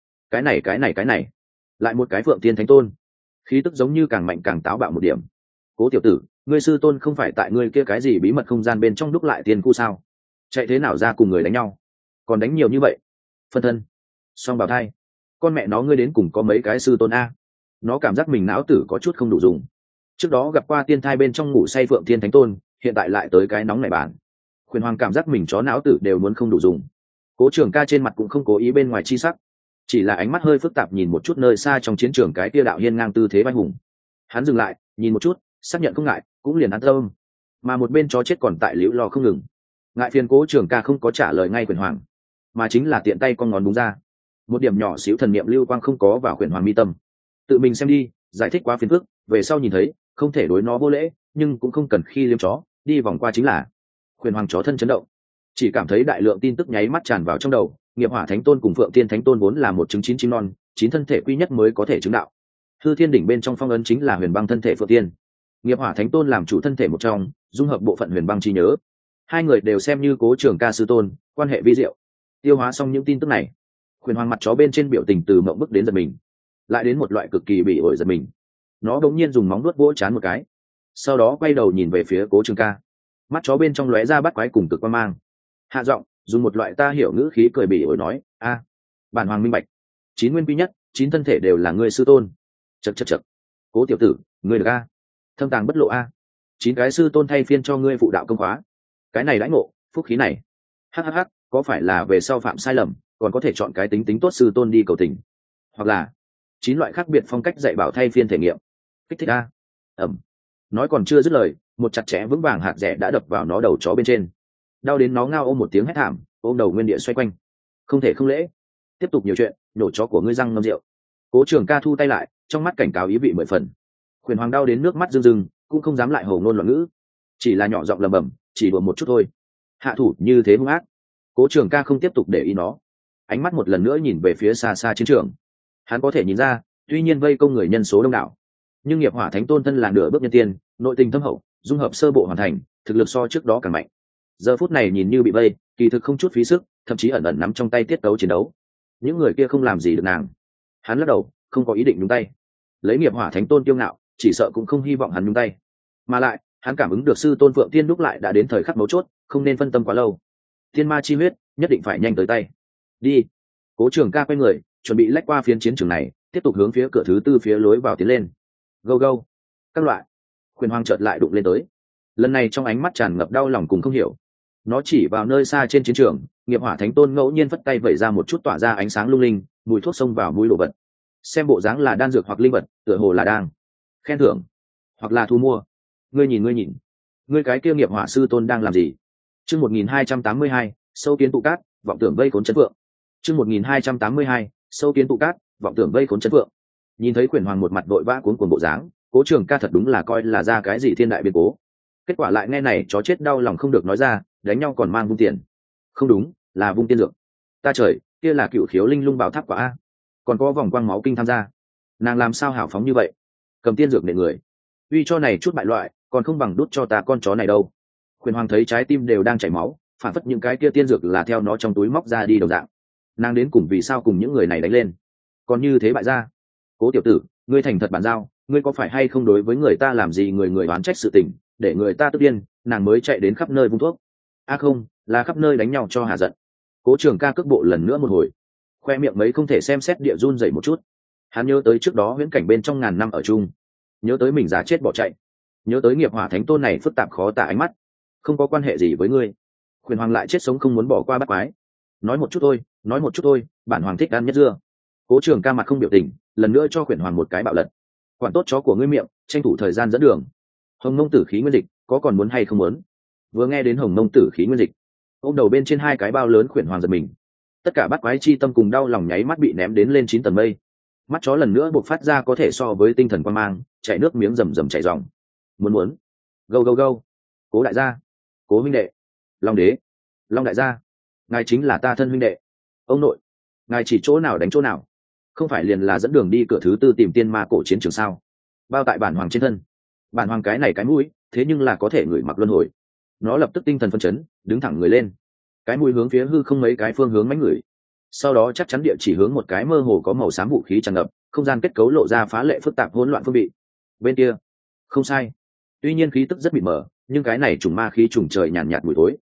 này, lại một cái phượng tiên thánh tôn, khí tức giống như càng mạnh càng táo bạo một điểm. Cố tiểu tử, ngươi sư tôn không phải tại ngươi kia cái gì bí mật không gian bên trong đúc lại tiên khu sao? chạy thế nào ra cùng người đánh nhau, còn đánh nhiều như vậy. Phân thân, song bào thai, con mẹ nó ngươi đến cùng có mấy cái sư tôn a. Nó cảm giác mình não tử có chút không đủ dùng. Trước đó gặp qua tiên thai bên trong ngủ say Phượng Thiên Thánh Tôn, hiện tại lại tới cái nóng này bản. Khuyển Hoàng cảm giác mình chó não tử đều muốn không đủ dùng. Cố Trường Ca trên mặt cũng không cố ý bên ngoài chi sắc, chỉ là ánh mắt hơi phức tạp nhìn một chút nơi xa trong chiến trường cái kia đạo hiên ngang tư thế vai hùng. Hắn dừng lại nhìn một chút, xác nhận không ngại cũng liền an tâm. Mà một bên chó chết còn tại liễu lo không ngừng. Ngại phiền Cố Trường Ca không có trả lời ngay Khuyển Hoàng, mà chính là tiện tay con ngón búng ra, một điểm nhỏ xíu thần niệm lưu quang không có vào Khuyển Hoàng mi tâm. Tự mình xem đi, giải thích quá phiền phức, về sau nhìn thấy không thể đối nó vô lễ, nhưng cũng không cần khi liếm chó đi vòng qua chính là. Khuyển Hoàng chó thân chấn động, chỉ cảm thấy đại lượng tin tức nháy mắt tràn vào trong đầu. Nghiệp Hỏa Thánh Tôn cùng Phượng Tiên Thánh Tôn vốn là một trứng chín chim non, chín thân thể quy nhất mới có thể chứng đạo. Hư Thiên đỉnh bên trong phong ấn chính là Huyền Băng thân thể Phượng Tiên. Nghiệp Hỏa Thánh Tôn làm chủ thân thể một trong, dung hợp bộ phận Huyền Băng trí nhớ. Hai người đều xem như Cố Trường Ca sư tôn, quan hệ vi diệu. Tiêu hóa xong những tin tức này, Khuyển Hoàng mặt chó bên trên biểu tình từ mộng bức đến giật mình, lại đến một loại cực kỳ bị ổi giật mình. Nó đống nhiên dùng móng vuốt vỗ chán một cái, sau đó quay đầu nhìn về phía Cố Trường Ca, mắt chó bên trong lóe ra bắt quái cùng cực quan mang, hạ giọng dùng một loại ta hiểu ngữ khí cười bỉ ổi nói: a, bản hoàng minh bạch, chín nguyên quy nhất, chín thân thể đều là ngươi sư tôn. Chậc chậc chậc, Cố tiểu tử, ngươi được a, thâm tàng bất lộ a, chín cái sư tôn thay phiên cho ngươi phụ đạo công khóa, cái này đãi ngộ, phúc khí này, hhh, có phải là về sau phạm sai lầm còn có thể chọn cái tính tính tốt sư tôn đi cầu tình, hoặc là chín loại khác biệt phong cách dạy bảo thay phiên thể nghiệm, kích thích a. Ẩm, nói còn chưa dứt lời, một chặt chẽ vững vàng hạt rẻ đã đập vào nó đầu chó bên trên, đau đến nó ngao ôm một tiếng hét thảm, ôm đầu nguyên địa xoay quanh. Không thể không lễ, tiếp tục nhiều chuyện, nhổ chó của ngươi răng ngâm rượu. Cố Trường Ca thu tay lại, trong mắt cảnh cáo ý vị mười phần. Khuyển Hoàng đau đến nước mắt rưng rưng, cũng không dám lại hồ ngôn loạn ngữ, chỉ là nhỏ giọng lẩm bẩm, chỉ đùa một chút thôi. Hạ thủ như thế hung ác. Cố Trường Ca không tiếp tục để ý nó, ánh mắt một lần nữa nhìn về phía xa xa chiến trường. Hắn có thể nhìn ra, tuy nhiên vây công người nhân số đông đảo, nhưng Nghiệp Hỏa Thánh Tôn thân là nửa bước nhân tiên, nội tình thâm hậu, dung hợp sơ bộ hoàn thành, thực lực so trước đó càng mạnh. Giờ phút này nhìn như bị vây, kỳ thực không chút phí sức, thậm chí ẩn ẩn nắm trong tay tiết tấu chiến đấu. Những người kia không làm gì được nàng. Hắn lắc đầu, không có ý định nhúng tay. Lấy Nghiệp Hỏa Thánh Tôn kiêu ngạo, chỉ sợ cũng không hy vọng hắn nhúng tay. Mà lại, hắn cảm ứng được sư tôn Phượng Tiên lúc lại đã đến thời khắc mấu chốt, không nên phân tâm quá lâu. Thiên ma chi huyết, nhất định phải nhanh tới tay. Đi. Cố Trường Ca quay người, chuẩn bị lách qua phiến chiến trường này, tiếp tục hướng phía cửa thứ tư phía lối vào tiến lên. Go go. Các loại. Khuyển Hoàng chợt lại đụng lên tới. Lần này trong ánh mắt tràn ngập đau lòng cùng không hiểu. Nó chỉ vào nơi xa trên chiến trường, Nghiệp Hỏa Thánh Tôn ngẫu nhiên phất tay vẩy ra một chút tỏa ra ánh sáng lung linh, mùi thuốc xông vào mũi đồ vật. Xem bộ dáng là đan dược hoặc linh vật, tựa hồ là đang khen thưởng, hoặc là thu mua. Ngươi nhìn, ngươi cái kia Nghiệp Hỏa sư tôn đang làm gì? Chương 1282, sâu kiến tụ cát, vọng tưởng vây khốn chân vượng. Chương 1282, sâu kiến tụ cát, vọng tưởng vây khốn chân vượng. Nhìn thấy Khuyển Hoàng một mặt vội vã cuống cuồng bộ dáng, Cố Trường Ca thật đúng là coi là ra cái gì thiên đại biến cố. Kết quả lại nghe này chó chết đau lòng không được nói ra, đánh nhau còn mang vung tiền. Không đúng, là vung tiên dược. Ta trời, kia là Cựu Khiếu Linh Lung Bảo Tháp quả a. Còn có vòng quang máu kinh tham gia. Nàng làm sao hảo phóng như vậy? Cầm tiên dược nệ người. Uy cho này chút bại loại, còn không bằng đút cho ta con chó này đâu. Khuyển Hoàng thấy trái tim đều đang chảy máu, phản phất những cái kia tiên dược là theo nó trong túi móc ra đi đồng dạng. Nàng đến cùng vì sao cùng những người này đánh lên? Còn như thế bại gia. Cố tiểu tử, ngươi thành thật bản giao, ngươi có phải hay không đối với người ta làm gì người oán trách sự tình, để người ta tức điên, nàng mới chạy đến khắp nơi vung thuốc. Không, là khắp nơi đánh nhau cho hà giận. Cố Trường Ca cước bộ lần nữa một hồi, khoe miệng mấy không thể xem xét địa run dậy một chút. Hắn nhớ tới trước đó huyễn cảnh bên trong ngàn năm ở chung, nhớ tới mình già chết bỏ chạy, nhớ tới Nghiệp Hỏa Thánh Tôn này phức tạp khó tả ánh mắt. Không có quan hệ gì với ngươi. Khuyển Hoàng lại chết sống không muốn bỏ qua bắt quái. Nói một chút thôi, bản hoàng thích ăn nhất dưa. Cố Trường Ca mặt không biểu tình, lần nữa cho Khuyển Hoàng một cái bạo lật. Quản tốt chó của ngươi miệng, tranh thủ thời gian dẫn đường. Hồng Mông Tử khí nguyên dịch, có còn muốn hay không muốn? Vừa nghe đến Hồng Mông Tử khí nguyên dịch, ôm đầu bên trên hai cái bao lớn Khuyển Hoàng giật mình. Tất cả bắt quái chi tâm cùng đau lòng nháy mắt bị ném đến lên 9 tầng mây. Mắt chó lần nữa bộc phát ra có thể so với tinh thần quang mang, chảy nước miếng rầm rầm chảy ròng. Muốn. Go. Cố đại gia, Cố huynh đệ, Long đế, Long đại gia, ngài chính là ta thân huynh đệ. Ông nội, ngài chỉ chỗ nào đánh chỗ nào, không phải liền là dẫn đường đi cửa thứ tư tìm tiên ma cổ chiến trường sao? Bao tại bản hoàng trên thân, bản hoàng cái này cái mũi, thế nhưng là có thể ngửi mặc luân hồi. Nó lập tức tinh thần phân chấn, đứng thẳng người lên, cái mũi hướng phía hư không mấy cái phương hướng mánh ngửi, sau đó chắc chắn địa chỉ hướng một cái mơ hồ có màu xám vũ khí tràn ngập, không gian kết cấu lộ ra phá lệ phức tạp hỗn loạn phương vị. Bên kia, không sai, tuy nhiên khí tức rất mịt mờ, nhưng cái này trùng ma khí trùng trời nhàn nhạt mùi tối.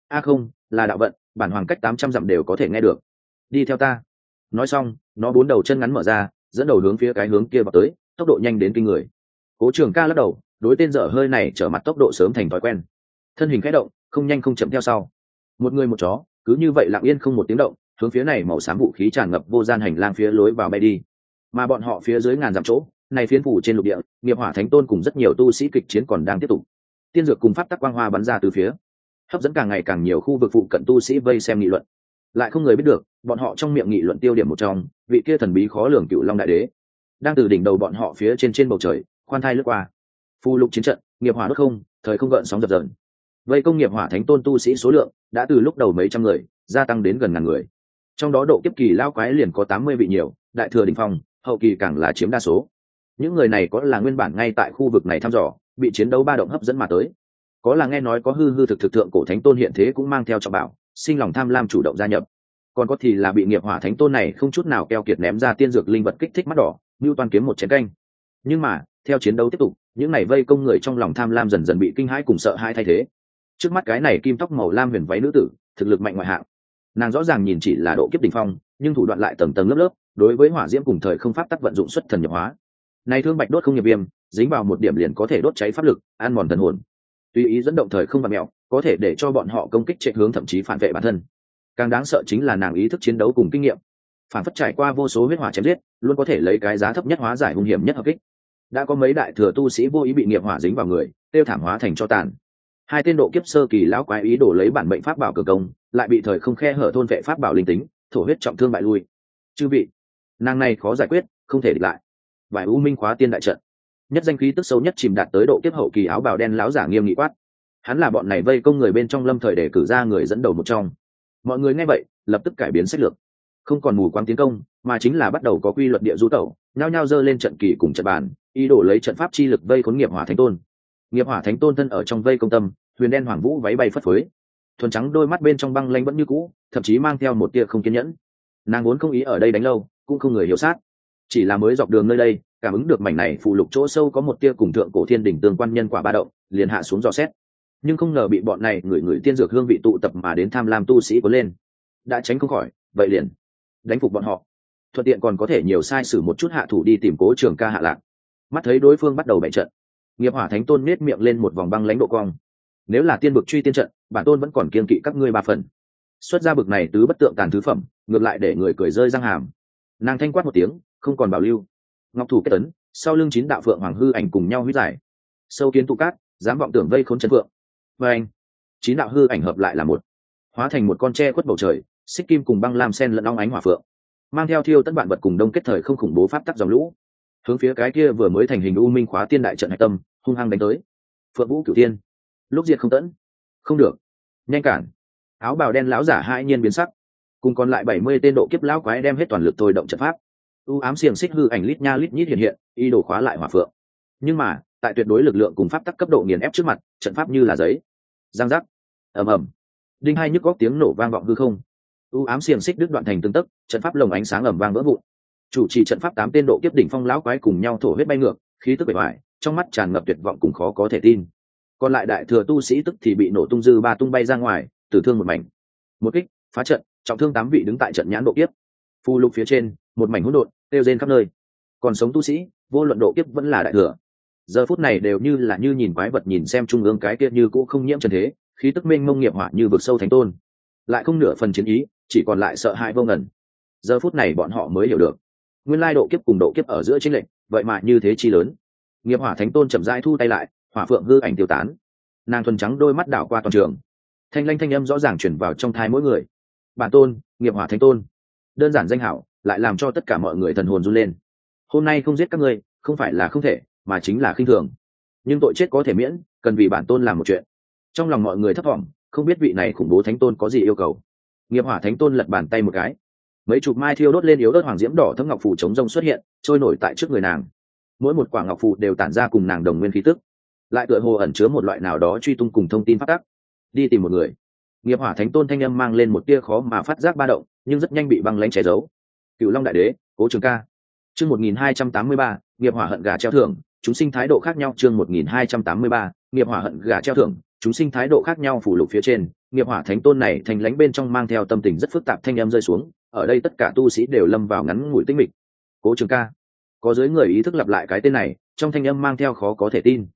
Không, là đạo vận, bản hoàng cách 800 dặm đều có thể nghe được. Đi theo ta. Nói xong, nó 4 đầu chân ngắn mở ra, dẫn đầu hướng phía cái hướng kia vào tới, tốc độ nhanh đến kinh người. Cố Trường Ca lắc đầu, đối tên dở hơi này trở mặt tốc độ sớm thành thói quen. Thân hình khẽ động, không nhanh không chậm theo sau. Một người một chó, cứ như vậy lặng yên không một tiếng động, hướng phía này màu xám vũ khí tràn ngập vô gian hành lang phía lối vào bay đi. Mà bọn họ phía dưới ngàn dặm chỗ, này phiến phủ trên lục địa, Nghiệp Hỏa Thánh Tôn cùng rất nhiều tu sĩ kịch chiến còn đang tiếp tục. Tiên dược cùng pháp tắc quang hoa bắn ra từ phía, hấp dẫn càng ngày càng nhiều khu vực phụ cận tu sĩ vây xem nghị luận. Lại không người biết được, bọn họ trong miệng nghị luận tiêu điểm một trong, vị kia thần bí khó lường Cựu Long đại đế, đang từ đỉnh đầu bọn họ phía trên bầu trời, khoan thai lướt qua. Phù lục chiến trận, nghiệp hỏa đốt không, thời không gợn sóng dập dờn. Vây công Nghiệp Hỏa Thánh Tôn tu sĩ số lượng đã từ lúc đầu mấy trăm người, gia tăng đến gần ngàn người. Trong đó độ kiếp kỳ lao quái liền có 80 vị nhiều, đại thừa đỉnh phong, hậu kỳ càng là chiếm đa số. Những người này có là nguyên bản ngay tại khu vực này thăm dò, bị chiến đấu ba động hấp dẫn mà tới, có là nghe nói có hư hư thực thực thượng cổ thánh tôn hiện thế cũng mang theo trọng bảo, sinh lòng tham lam chủ động gia nhập, còn có thì là bị Nghiệp Hỏa Thánh Tôn này không chút nào keo kiệt ném ra tiên dược linh vật kích thích mắt đỏ, như toàn kiếm một chén canh. Nhưng mà theo chiến đấu tiếp tục, những này vây công người trong lòng tham lam dần dần bị kinh hãi cùng sợ hãi thay thế. Trước mắt cái này kim tóc màu lam huyền váy nữ tử, thực lực mạnh ngoại hạng. Nàng rõ ràng nhìn chỉ là độ kiếp đỉnh phong, nhưng thủ đoạn lại tầng tầng lớp lớp, đối với hỏa diễm cùng thời không pháp tắc vận dụng xuất thần nhập hóa. Này thương bạch đốt không nghiệp viêm, dính vào một điểm liền có thể đốt cháy pháp lực, ăn mòn thần hồn. Tùy ý dẫn động thời không và mẹo, có thể để cho bọn họ công kích chạy hướng thậm chí phản vệ bản thân. Càng đáng sợ chính là nàng ý thức chiến đấu cùng kinh nghiệm, phản phất trải qua vô số huyết hỏa chém giết, luôn có thể lấy cái giá thấp nhất hóa giải hung hiểm nhất hợp kích. Đã có mấy đại thừa tu sĩ vô ý bị nghiệp hỏa dính vào người, tiêu thảm hóa thành cho tàn. Hai tên độ kiếp sơ kỳ lão quái ý đồ lấy bản mệnh pháp bảo cường công, lại bị thời không khe hở thôn vệ pháp bảo linh tính, thổ huyết trọng thương bại lui. Chư vị, nàng này khó giải quyết, không thể địch lại. Vài u minh khóa tiên đại trận, nhất danh khí tức xấu nhất chìm đạt tới độ kiếp hậu kỳ áo bào đen lão giả nghiêm nghị quát. Hắn là bọn này vây công người bên trong lâm thời để cử ra người dẫn đầu một trong. Mọi người nghe vậy, lập tức cải biến sách lược, không còn mù quáng tiến công, mà chính là bắt đầu có quy luật địa du tẩu, nhao nhao dơ lên trận kỳ cùng trận bàn, ý đồ lấy trận pháp chi lực vây khốn Nghiệp Hỏa Thánh Tôn. Nghiệp Hỏa Thánh Tôn thân ở trong vây công tâm, huyền đen hoàng vũ váy bay phất phới, thuần trắng đôi mắt bên trong băng lanh vẫn như cũ, thậm chí mang theo một tia không kiên nhẫn. Nàng vốn không ý ở đây đánh lâu, cũng không người hiểu sát, chỉ là mới dọc đường nơi đây, cảm ứng được mảnh này phụ lục chỗ sâu có một tia cùng thượng cổ thiên đỉnh tương quan nhân quả ba động, liền hạ xuống dò xét. Nhưng không ngờ bị bọn này người tiên dược hương vị tụ tập mà đến tham lam tu sĩ cuốn lên, đã tránh không khỏi, vậy liền đánh phục bọn họ, thuận tiện còn có thể nhiều sai sử một chút hạ thủ đi tìm Cố Trường Ca hạ lạc. Mắt thấy đối phương bắt đầu bày trận, Nghiệp Hỏa Thánh Tôn nết miệng lên một vòng băng lãnh độ cong. Nếu là tiên bực truy tiên trận, bản tôn vẫn còn kiên kỵ các ngươi ba phần. Xuất ra bực này tứ bất tượng tàn thứ phẩm, ngược lại để người cười rơi răng hàm. Nàng thanh quát một tiếng, không còn bảo lưu. Ngọc thủ kết tấn, sau lưng 9 đạo phượng hoàng hư ảnh cùng nhau huyết giải. Sâu kiến tụ cát, dám vọng tưởng vây khốn chân phượng. Và anh, 9 đạo hư ảnh hợp lại là một, hóa thành một con tre khuất bầu trời, xích kim cùng băng lam sen lẫn óng ánh hỏa phượng, mang theo thiêu tất bạn vật cùng đông kết thời không khủng bố pháp tắc dòng lũ, hướng phía cái kia vừa mới thành hình u minh khóa tiên đại trận hạch tâm hung hăng đánh tới. Phượng vũ cửu tiên, lúc diệt không tẫn, không được, nhanh cản. Áo bào đen lão giả hai nhiên biến sắc, cùng còn lại 70 tên độ kiếp lão quái đem hết toàn lực thôi động trận pháp. U ám xiềng xích hư ảnh lít nha lít nhít hiện hiện, ý đồ khóa lại hỏa phượng. Nhưng mà tại tuyệt đối lực lượng cùng pháp tắc cấp độ nghiền ép trước mặt, trận pháp như là giấy. Giang giác, ầm ầm, đinh hai nhức góc tiếng nổ vang vọng hư không. U ám xiềng xích đứt đoạn thành tương tấc, trận pháp lồng ánh sáng ầm vang vỡ vụn. Chủ trì trận pháp 8 tên độ kiếp đỉnh phong lão quái cùng nhau thổ huyết bay ngược, khí tức bề ngoài, trong mắt tràn ngập tuyệt vọng cùng khó có thể tin. Còn lại đại thừa tu sĩ tức thì bị nổ tung dư ba tung bay ra ngoài, tử thương một mảnh. Một kích phá trận, trọng thương 8 vị đứng tại trận nhãn độ kiếp. Phù lục phía trên, một mảnh hỗn độn, tiêu rên khắp nơi. Còn sống tu sĩ, vô luận độ kiếp vẫn là đại thừa, giờ phút này đều như là như nhìn quái vật nhìn xem trung ương cái kia như cũ không nhiễm trần thế, khí tức mênh mông nghiệp hỏa như vực sâu thánh tôn, lại không nửa phần chiến ý, chỉ còn lại sợ hãi vô ngần. Giờ phút này bọn họ mới hiểu được, nguyên lai độ kiếp cùng độ kiếp ở giữa chênh lệch, vậy mà như thế chi lớn. Nghiệp hỏa thánh tôn chậm rãi thu tay lại, hỏa phượng hư ảnh tiêu tán, nàng thuần trắng đôi mắt đảo qua toàn trường, thanh lanh thanh âm rõ ràng truyền vào trong thai mỗi người. Bản tôn, nghiệp hỏa thánh tôn, đơn giản danh hảo, lại làm cho tất cả mọi người thần hồn run lên. Hôm nay không giết các ngươi, không phải là không thể, mà chính là khinh thường. Nhưng tội chết có thể miễn, cần vì bản tôn làm một chuyện. Trong lòng mọi người thấp thỏm, không biết vị này khủng bố thánh tôn có gì yêu cầu. Nghiệp hỏa thánh tôn lật bàn tay một cái, mấy chục mai thiêu đốt lên yếu ớt hoàng diễm đỏ thấm ngọc phù chống rông xuất hiện, trôi nổi tại trước người nàng. Mỗi một quả ngọc phù đều tản ra cùng nàng đồng nguyên khí tức, lại tựa hồ ẩn chứa một loại nào đó truy tung cùng thông tin phát tác. Đi tìm một người. Nghiệp hỏa thánh tôn thanh âm mang lên một tia khó mà phát giác ba động, nhưng rất nhanh bị băng lãnh che giấu. Cửu Long đại đế, Cố Trường Ca. Chương 1283, nghiệp hỏa hận gà treo thưởng, chúng sinh thái độ khác nhau. Chương 1283, nghiệp hỏa hận gà treo thưởng, chúng sinh thái độ khác nhau phủ lục phía trên, nghiệp hỏa thánh tôn này thành lánh bên trong mang theo tâm tình rất phức tạp thanh âm rơi xuống. Ở đây tất cả tu sĩ đều lâm vào ngắn ngủi tĩnh mịch. Cố Trường Ca. Có dưới người ý thức lặp lại cái tên này, trong thanh âm mang theo khó có thể tin.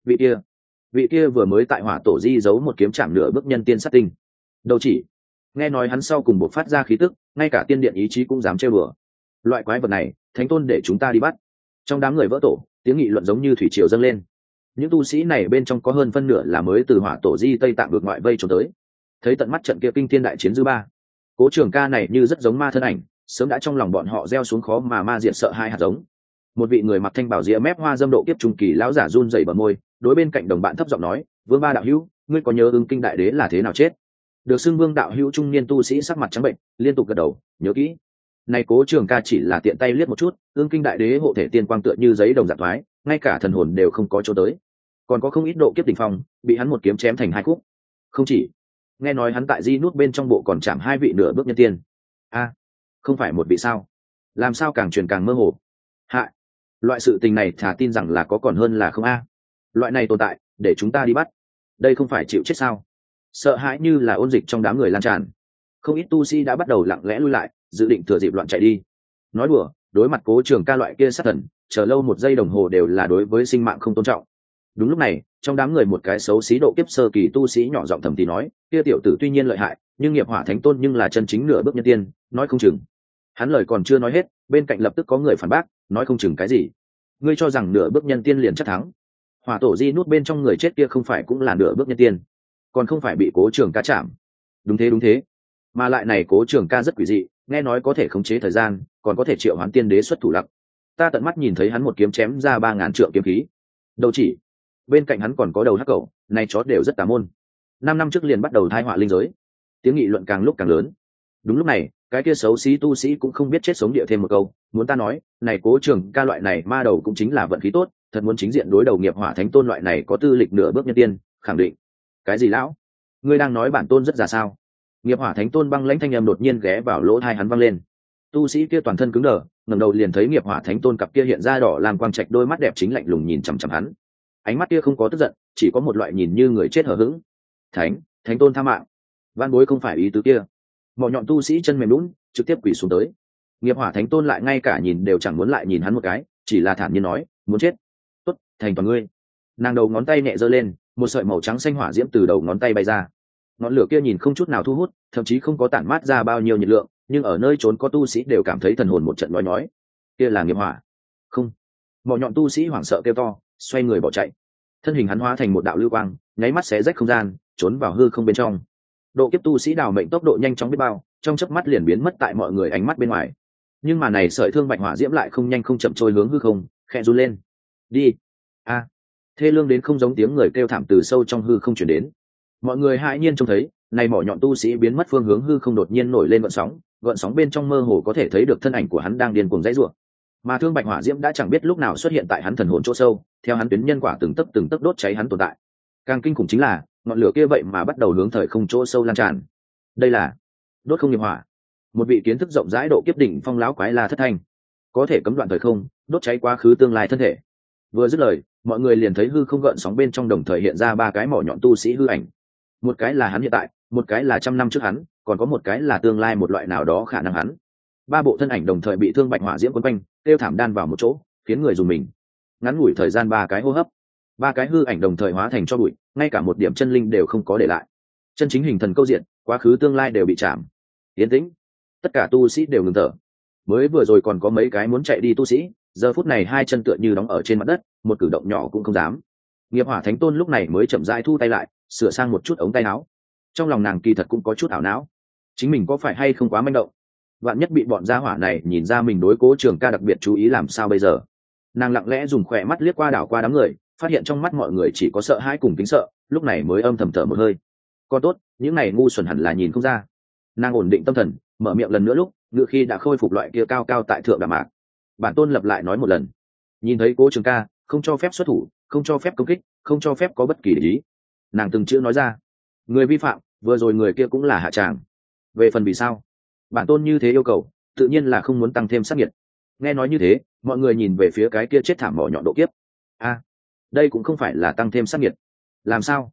Vị kia vừa mới tại hỏa tổ di giấu một kiếm chạm nửa bước nhân tiên sát tinh. Đầu chỉ. Nghe nói hắn sau cùng bộc phát ra khí tức, ngay cả tiên điện ý chí cũng dám trêu đùa. Loại quái vật này, thánh tôn để chúng ta đi bắt. Trong đám người vỡ tổ, tiếng nghị luận giống như thủy triều dâng lên. Những tu sĩ này bên trong có hơn phân nửa là mới từ hỏa tổ di tây tạng vượt ngoại vây trốn tới. Thấy tận mắt trận kia kinh thiên đại chiến dư ba, Cố Trường Ca này như rất giống ma thân ảnh, sớm đã trong lòng bọn họ gieo xuống khó mà ma diệt sợ hai hạt giống. Một vị người mặc thanh bảo rìa mép hoa dâm độ kiếp trung kỳ lão giả run rẩy bờ môi, đối bên cạnh đồng bạn thấp giọng nói: "Vương Ba đạo hữu, ngươi có nhớ Ưng Kinh đại đế là thế nào chết?" Được xưng Vương đạo hữu trung niên tu sĩ sắc mặt trắng bệnh, liên tục gật đầu, nhớ kỹ. Này Cố Trường Ca chỉ là tiện tay liếc một chút, Ưng Kinh đại đế hộ thể tiên quang tựa như giấy đồng dạng thoái, ngay cả thần hồn đều không có chỗ tới. Còn có không ít độ kiếp đỉnh phong, bị hắn một kiếm chém thành hai khúc. Không chỉ, nghe nói hắn tại di nút bên trong bộ còn chạm hai vị nửa bước nhân tiên. A, không phải một vị sao? Làm sao càng truyền càng mơ hồ? Hạ, loại sự tình này thà tin rằng là có còn hơn là không a. Loại này tồn tại, để chúng ta đi bắt. Đây không phải chịu chết sao? Sợ hãi như là ôn dịch trong đám người lan tràn. Không ít tu sĩ đã bắt đầu lặng lẽ lui lại, dự định thừa dịp loạn chạy đi. Nói đùa, đối mặt Cố Trường Ca loại kia sát thần, chờ lâu một giây đồng hồ đều là đối với sinh mạng không tôn trọng. Đúng lúc này, trong đám người một cái xấu xí độ kiếp sơ kỳ tu sĩ nhỏ giọng thầm thì nói: "Kia tiểu tử tuy nhiên lợi hại, nhưng nghiệp hỏa thánh tôn nhưng là chân chính nửa bước nhân tiên, nói không chừng." Hắn lời còn chưa nói hết, bên cạnh lập tức có người phản bác: "Nói không chừng cái gì? Ngươi cho rằng nửa bước nhân tiên liền chắc thắng? Hỏa tổ di nút bên trong người chết kia không phải cũng là nửa bước nhân tiên, còn không phải bị Cố Trường Ca chạm?" Đúng thế. Mà lại này Cố Trường Ca rất quỷ dị, nghe nói có thể khống chế thời gian, còn có thể triệu hoán tiên đế xuất thủ lặc. Ta tận mắt nhìn thấy hắn một kiếm chém ra 3000 trượng kiếm khí. Đầu chỉ, bên cạnh hắn còn có đầu hắc cẩu, này chó đều rất tà môn. 5 năm trước liền bắt đầu thai họa linh giới. Tiếng nghị luận càng lúc càng lớn. Đúng lúc này, cái kia xấu xí tu sĩ cũng không biết chết sống địa thêm một câu, muốn ta nói, này Cố Trường Ca loại này ma đầu cũng chính là vận khí tốt, thật muốn chính diện đối đầu nghiệp hỏa thánh tôn loại này có tư lịch nửa bước nhân tiên, khẳng định. Cái gì lão? Ngươi đang nói bản tôn rất già sao? Nghiệp hỏa thánh tôn băng lãnh thanh âm đột nhiên ghé vào lỗ tai hắn vang lên. Tu sĩ kia toàn thân cứng đờ, ngẩng đầu liền thấy nghiệp hỏa thánh tôn cặp kia hiện ra đỏ làm quang trạch đôi mắt đẹp chính lạnh lùng nhìn chằm chằm hắn. Ánh mắt kia không có tức giận, chỉ có một loại nhìn như người chết hờ hững. Thánh tôn tha mạng. Van bối không phải ý tứ kia. Mỏ nhọn tu sĩ chân mềm lún, trực tiếp quỳ xuống tới. Nghiệp hỏa thánh tôn lại ngay cả nhìn đều chẳng muốn lại nhìn hắn một cái, chỉ là thản nhiên nói: "Muốn chết? Tốt, thành toàn ngươi." Nàng đầu ngón tay nhẹ giơ lên, một sợi màu trắng xanh hỏa diễm từ đầu ngón tay bay ra. Ngọn lửa kia nhìn không chút nào thu hút, thậm chí không có tản mát ra bao nhiêu nhiệt lượng, nhưng ở nơi trốn có tu sĩ đều cảm thấy thần hồn một trận nói: "Kia là nghiệp hỏa." Không. Mỏ nhọn tu sĩ hoảng sợ kêu to, xoay người bỏ chạy. Thân hình hắn hóa thành một đạo lưu quang, nháy mắt xé rách không gian, trốn vào hư không bên trong. Độ kiếp tu sĩ đào mệnh tốc độ nhanh chóng biết bao, trong chớp mắt liền biến mất tại mọi người ánh mắt bên ngoài. Nhưng mà này sợi thương bạch hỏa diễm lại không nhanh không chậm trôi hướng hư không, khẽ run lên. Đi. A. Thê lương đến không giống tiếng người kêu thảm từ sâu trong hư không truyền đến. Mọi người hãi nhiên trông thấy, này mỏ nhọn tu sĩ biến mất phương hướng hư không đột nhiên nổi lên gợn sóng bên trong mơ hồ có thể thấy được thân ảnh của hắn đang điên cuồng dãy rủa. Mà thương bạch hỏa diễm đã chẳng biết lúc nào xuất hiện tại hắn thần hồn chỗ sâu, theo hắn tuyến nhân quả từng tấc đốt cháy hắn tồn tại. Càng kinh khủng chính là, ngọn lửa kia vậy mà bắt đầu hướng thời không chỗ sâu lan tràn. Đây là đốt không nghiệp hỏa. Một vị kiến thức rộng rãi độ kiếp đỉnh phong lão quái là thất thanh, có thể cấm đoạn thời không, đốt cháy quá khứ tương lai thân thể. Vừa dứt lời, mọi người liền thấy hư không gợn sóng bên trong đồng thời hiện ra 3 cái mỏ nhọn tu sĩ hư ảnh. Một cái là hắn hiện tại, một cái là 100 năm trước hắn, còn có một cái là tương lai một loại nào đó khả năng hắn. 3 bộ thân ảnh đồng thời bị thương bạch hỏa diễm quấn quanh, tiêu thảm đan vào một chỗ, khiến người dùng mình. Ngắn ngủi thời gian 3 cái hô hấp, 3 cái hư ảnh đồng thời hóa thành cho bụi, ngay cả một điểm chân linh đều không có để lại. Chân chính hình thần câu diện, quá khứ tương lai đều bị chạm. Yên tĩnh, tất cả tu sĩ đều ngừng thở. Mới vừa rồi còn có mấy cái muốn chạy đi tu sĩ, giờ phút này 2 chân tựa như đóng ở trên mặt đất, một cử động nhỏ cũng không dám. Nghiệp hỏa thánh tôn lúc này mới chậm rãi thu tay lại, sửa sang một chút ống tay áo. Trong lòng nàng kỳ thật cũng có chút ảo não, chính mình có phải hay không quá manh động, vạn nhất bị bọn gia hỏa này nhìn ra mình đối Cố Trường Ca đặc biệt chú ý làm sao bây giờ. Nàng lặng lẽ dùng khỏe mắt liếc qua đảo qua đám người, phát hiện trong mắt mọi người chỉ có sợ hãi cùng kính sợ, lúc này mới âm thầm thở một hơi. Còn tốt, những này ngu xuẩn hẳn là nhìn không ra. Nàng ổn định tâm thần, mở miệng lần nữa lúc ngựa khi đã khôi phục loại kia cao cao tại thượng đàm mạc. Bản tôn lặp lại nói một lần, nhìn thấy Cố Trường Ca không cho phép xuất thủ, không cho phép công kích, không cho phép có bất kỳ để ý. Nàng từng chữ nói ra, người vi phạm vừa rồi người kia cũng là hạ tràng. Về phần vì sao bản tôn như thế yêu cầu, tự nhiên là không muốn tăng thêm sát nhiệt. Nghe nói như thế, mọi người nhìn về phía cái kia chết thảm mỏ nhọn độ kiếp. A, đây cũng không phải là tăng thêm sát nhiệt. Làm sao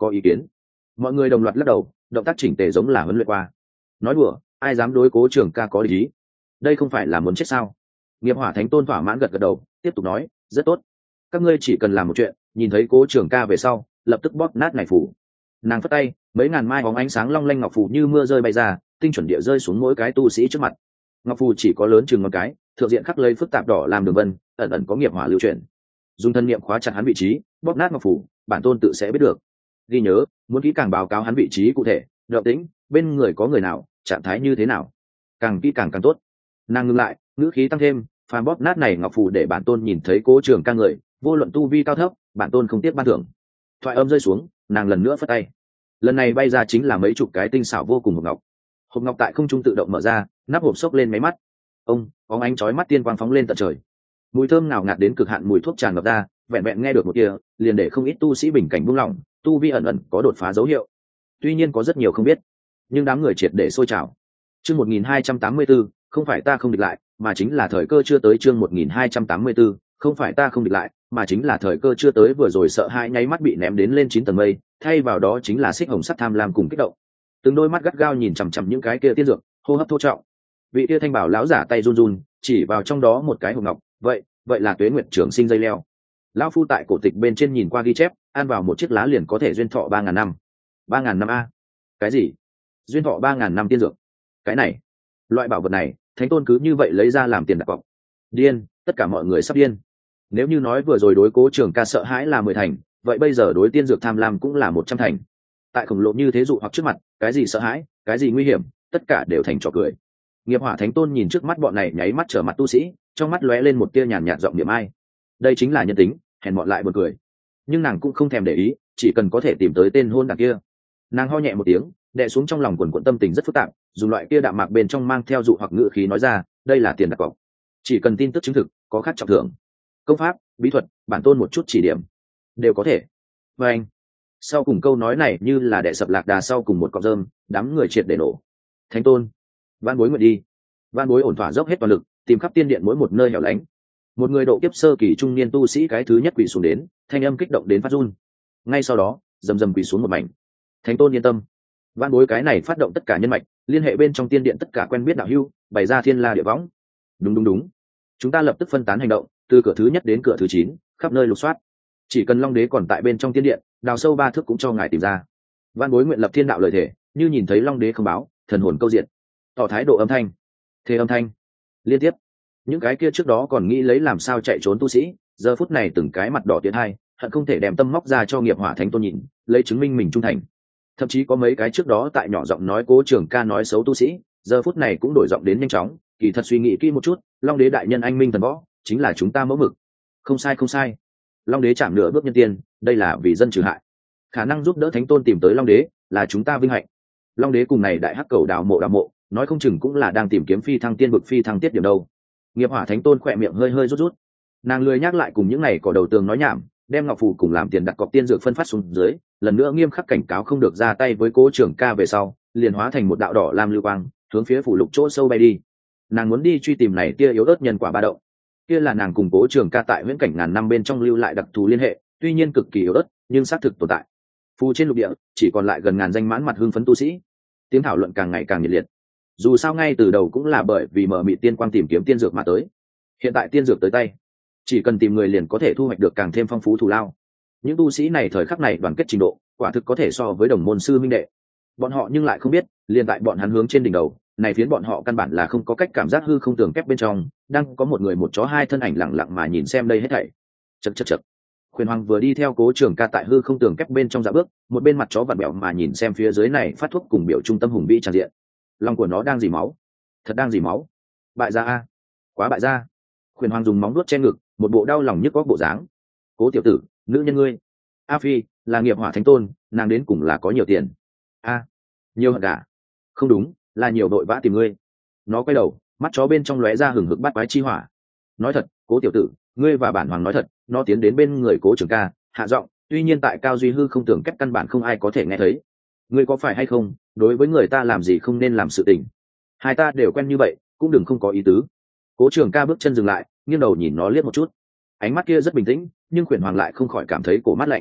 có ý kiến. Mọi người đồng loạt lắc đầu, động tác chỉnh tề giống là huấn luyện qua. Nói đùa, ai dám đối Cố Trường Ca có ý? Đây không phải là muốn chết sao? Nghiệp Hỏa Thánh Tôn thỏa mãn gật gật đầu, tiếp tục nói, rất tốt. Các ngươi chỉ cần làm một chuyện, nhìn thấy Cố Trường Ca về sau, lập tức bóp nát này phủ. Nàng phất tay, mấy ngàn mai bóng ánh sáng long lanh ngọc phù như mưa rơi bay ra, tinh chuẩn địa rơi xuống mỗi cái tu sĩ trước mặt. Ngọc phù chỉ có lớn chừng ngón cái, thượng diện khắc lấy phức tạp đỏ làm đường vân, ẩn ẩn có nghiệp hỏa lưu chuyển. Dùng thân niệm khóa chặt hắn vị trí, bóp nát ngọc phù, bản tôn tự sẽ biết được. Ghi nhớ, muốn kỹ càng báo cáo hắn vị trí cụ thể, động tĩnh, bên người có người nào, trạng thái như thế nào, càng kỹ càng càng tốt. Nàng ngừng lại, ngữ khí tăng thêm, phàm bóp nát này ngọc phù để bản tôn nhìn thấy Cố Trường Ca người, vô luận tu vi cao thấp, bản tôn không tiếc ban thưởng. Thoại âm rơi xuống, nàng lần nữa phất tay. Lần này bay ra chính là mấy chục cái tinh xảo vô cùng hộp ngọc. Hộp ngọc tại không trung tự động mở ra, nắp hộp xốc lên máy mắt. Ông, bóng ánh chói mắt tiên quang phóng lên tận trời. Mùi thơm nào ngạt đến cực hạn, mùi thuốc tràn ngập ra, vẹn vẹn nghe được một kia, liền để không ít tu sĩ bình cảnh buông lỏng, tu vi ẩn ẩn có đột phá dấu hiệu. Tuy nhiên có rất nhiều không biết, nhưng đám người triệt để sôi trào. Chương 1284, không phải ta không địch lại, mà chính là thời cơ chưa tới. Chương 1284, không phải ta không địch lại, mà chính là thời cơ chưa tới. Vừa rồi sợ hãi nháy mắt bị ném đến lên 9 tầng mây, thay vào đó chính là xích hồng sắc tham lam cùng kích động. Từng đôi mắt gắt gao nhìn chằm chằm những cái kia tiên dược, hô hấp thô trọng. Vị kia thanh bảo lão giả tay run run, chỉ vào trong đó một cái hộp ngọc, vậy là Tuế Nguyệt Trường Sinh dây leo. Lão phu tại cổ tịch bên trên nhìn qua ghi chép, ăn vào một chiếc lá liền có thể duyên thọ 3000 năm. 3000 năm a? Cái gì? Duyên thọ 3000 năm tiên dược? Cái này, loại bảo vật này, Thánh Tôn cứ như vậy lấy ra làm tiền đặt cọc. Điên, tất cả mọi người sắp điên. Nếu như nói vừa rồi đối Cố Trường Ca sợ hãi là 10 thành, vậy bây giờ đối tiên dược tham lam cũng là 100 thành. Tại khổng lồ như thế dụ hoặc trước mặt, cái gì sợ hãi, cái gì nguy hiểm, tất cả đều thành trò cười. Nghiệp Hỏa Thánh Tôn nhìn trước mắt bọn này nháy mắt trở mặt tu sĩ, trong mắt lóe lên một tia nhàn nhạt giọng niệm ai. Đây chính là nhân tính, hèn mọn lại buồn cười. Nhưng nàng cũng không thèm để ý, chỉ cần có thể tìm tới tên hôn đảng kia. Nàng ho nhẹ một tiếng, đè xuống trong lòng quần quẫn tâm tình rất phức tạp, dùng loại kia đạm mạc bên trong mang theo dụ hoặc ngữ khí nói ra, đây là tiền đặt cọc. Chỉ cần tin tức chứng thực, có khác trọng thưởng. Công pháp, bí thuật, bản tôn một chút chỉ điểm, đều có thể. Và anh, sau cùng câu nói này như là đè sập lạc đà sau cùng một cọng rơm, đám người triệt để nổ. Thánh Tôn, van bối nguyện đi. Van bối ổn thỏa dốc hết toàn lực, tìm khắp tiên điện mỗi một nơi hẻo lánh. Một người độ kiếp sơ kỳ trung niên tu sĩ cái thứ nhất quỳ xuống đến, thanh âm kích động đến phát run. Ngay sau đó, rầm rầm quỳ xuống một mảnh. Thánh Tôn yên tâm, van bối cái này phát động tất cả nhân mạch, liên hệ bên trong tiên điện tất cả quen biết đạo hữu, bày ra thiên la địa võng. Đúng, chúng ta lập tức phân tán hành động, từ cửa thứ nhất đến cửa thứ 9, khắp nơi lục soát. Chỉ cần Long Đế còn tại bên trong tiên điện, đào sâu 3 thước cũng cho ngài tìm ra. Van bối nguyện lập thiên đạo lời thể, như nhìn thấy Long Đế không báo, thần hồn câu diện. Tỏ thái độ âm thanh, thế âm thanh liên tiếp. Những cái kia trước đó còn nghĩ lấy làm sao chạy trốn tu sĩ, giờ phút này từng cái mặt đỏ tiến hai, hận không thể đem tâm móc ra cho Nghiệp Hỏa Thánh Tôn nhìn, lấy chứng minh mình trung thành. Thậm chí có mấy cái trước đó tại nhỏ giọng nói Cố Trường Ca nói xấu tu sĩ, giờ phút này cũng đổi giọng đến nhanh chóng, kỳ thật suy nghĩ kỹ một chút, Long Đế đại nhân anh minh thần võ, chính là chúng ta mẫu mực. Không sai, Long Đế chạm nửa bước nhân tiên, đây là vì dân trừ hại. Khả năng giúp đỡ Thánh Tôn tìm tới Long Đế, là chúng ta vinh hạnh. Long Đế cùng này đại hắc cầu đào mộ, nói không chừng cũng là đang tìm kiếm phi thăng tiên bực phi thăng tiết điểm đâu. Nghiệp Hỏa Thánh Tôn khỏe miệng hơi rút. Nàng lười nhắc lại cùng những này cỏ đầu tường nói nhảm, đem ngọc phù cùng làm tiền đặt cọc tiên dược phân phát xuống dưới, lần nữa nghiêm khắc cảnh cáo không được ra tay với Cố Trường Ca về sau, liền hóa thành một đạo đỏ lam lưu quang, hướng phía phủ lục chỗ sâu bay đi. Nàng muốn đi truy tìm này tia yếu ớt nhân quả ba động. Kia là nàng cùng Cố Trường Ca tại huyễn cảnh ngàn năm bên trong lưu lại đặc thù liên hệ, tuy nhiên cực kỳ yếu ớt, nhưng xác thực tồn tại. Phù trên lục địa chỉ còn lại gần ngàn danh mãn mặt hưng phấn tu sĩ. Tiếng thảo luận càng ngày càng nhiệt liệt. Dù sao ngay từ đầu cũng là bởi vì mở mịt tiên quang tìm kiếm tiên dược mà tới. Hiện tại tiên dược tới tay, chỉ cần tìm người liền có thể thu hoạch được càng thêm phong phú thù lao. Những tu sĩ này thời khắc này đoàn kết trình độ, quả thực có thể so với đồng môn sư minh đệ. Bọn họ nhưng lại không biết, liền tại bọn hắn hướng trên đỉnh đầu, này phiến bọn họ căn bản là không có cách cảm giác hư không tường kép bên trong, đang có một người một chó hai thân ảnh lặng lặng mà nhìn xem đây hết thảy. Chậc. Khuyển Hoàng vừa đi theo Cố Trường Ca tại hư không tường kép bên trong dạo bước, một bên mặt chó vặn bẹo mà nhìn xem phía dưới này phát thuốc cùng biểu trung tâm hùng vĩ tràn diện. Lòng của nó đang dì máu, thật đang dì máu. Bại gia a, quá bại gia. Khuyển Hoàng dùng móng vuốt che ngực, một bộ đau lòng nhức góc bộ dáng. Cố tiểu tử, nữ nhân ngươi, a phi là Nghiệp Hỏa Thánh Tôn, nàng đến cùng là có nhiều tiền. A, nhiều hận cả. Không đúng, là nhiều đội vã tìm ngươi. Nó quay đầu, mắt chó bên trong lóe ra hừng hực bắt quái chi hỏa. Nói thật, Cố tiểu tử, ngươi và bản hoàng nói thật. Nó tiến đến bên người Cố Trường Ca, hạ giọng, tuy nhiên tại cao duy hư không tưởng cách căn bản không ai có thể nghe thấy. Ngươi có phải hay không, đối với người ta làm gì không nên làm sự tình. Hai ta đều quen như vậy, cũng đừng không có ý tứ. Cố Trường Ca bước chân dừng lại, nghiêng đầu nhìn nó liếc một chút. Ánh mắt kia rất bình tĩnh, nhưng Khuyển Hoàng lại không khỏi cảm thấy cổ mát lạnh.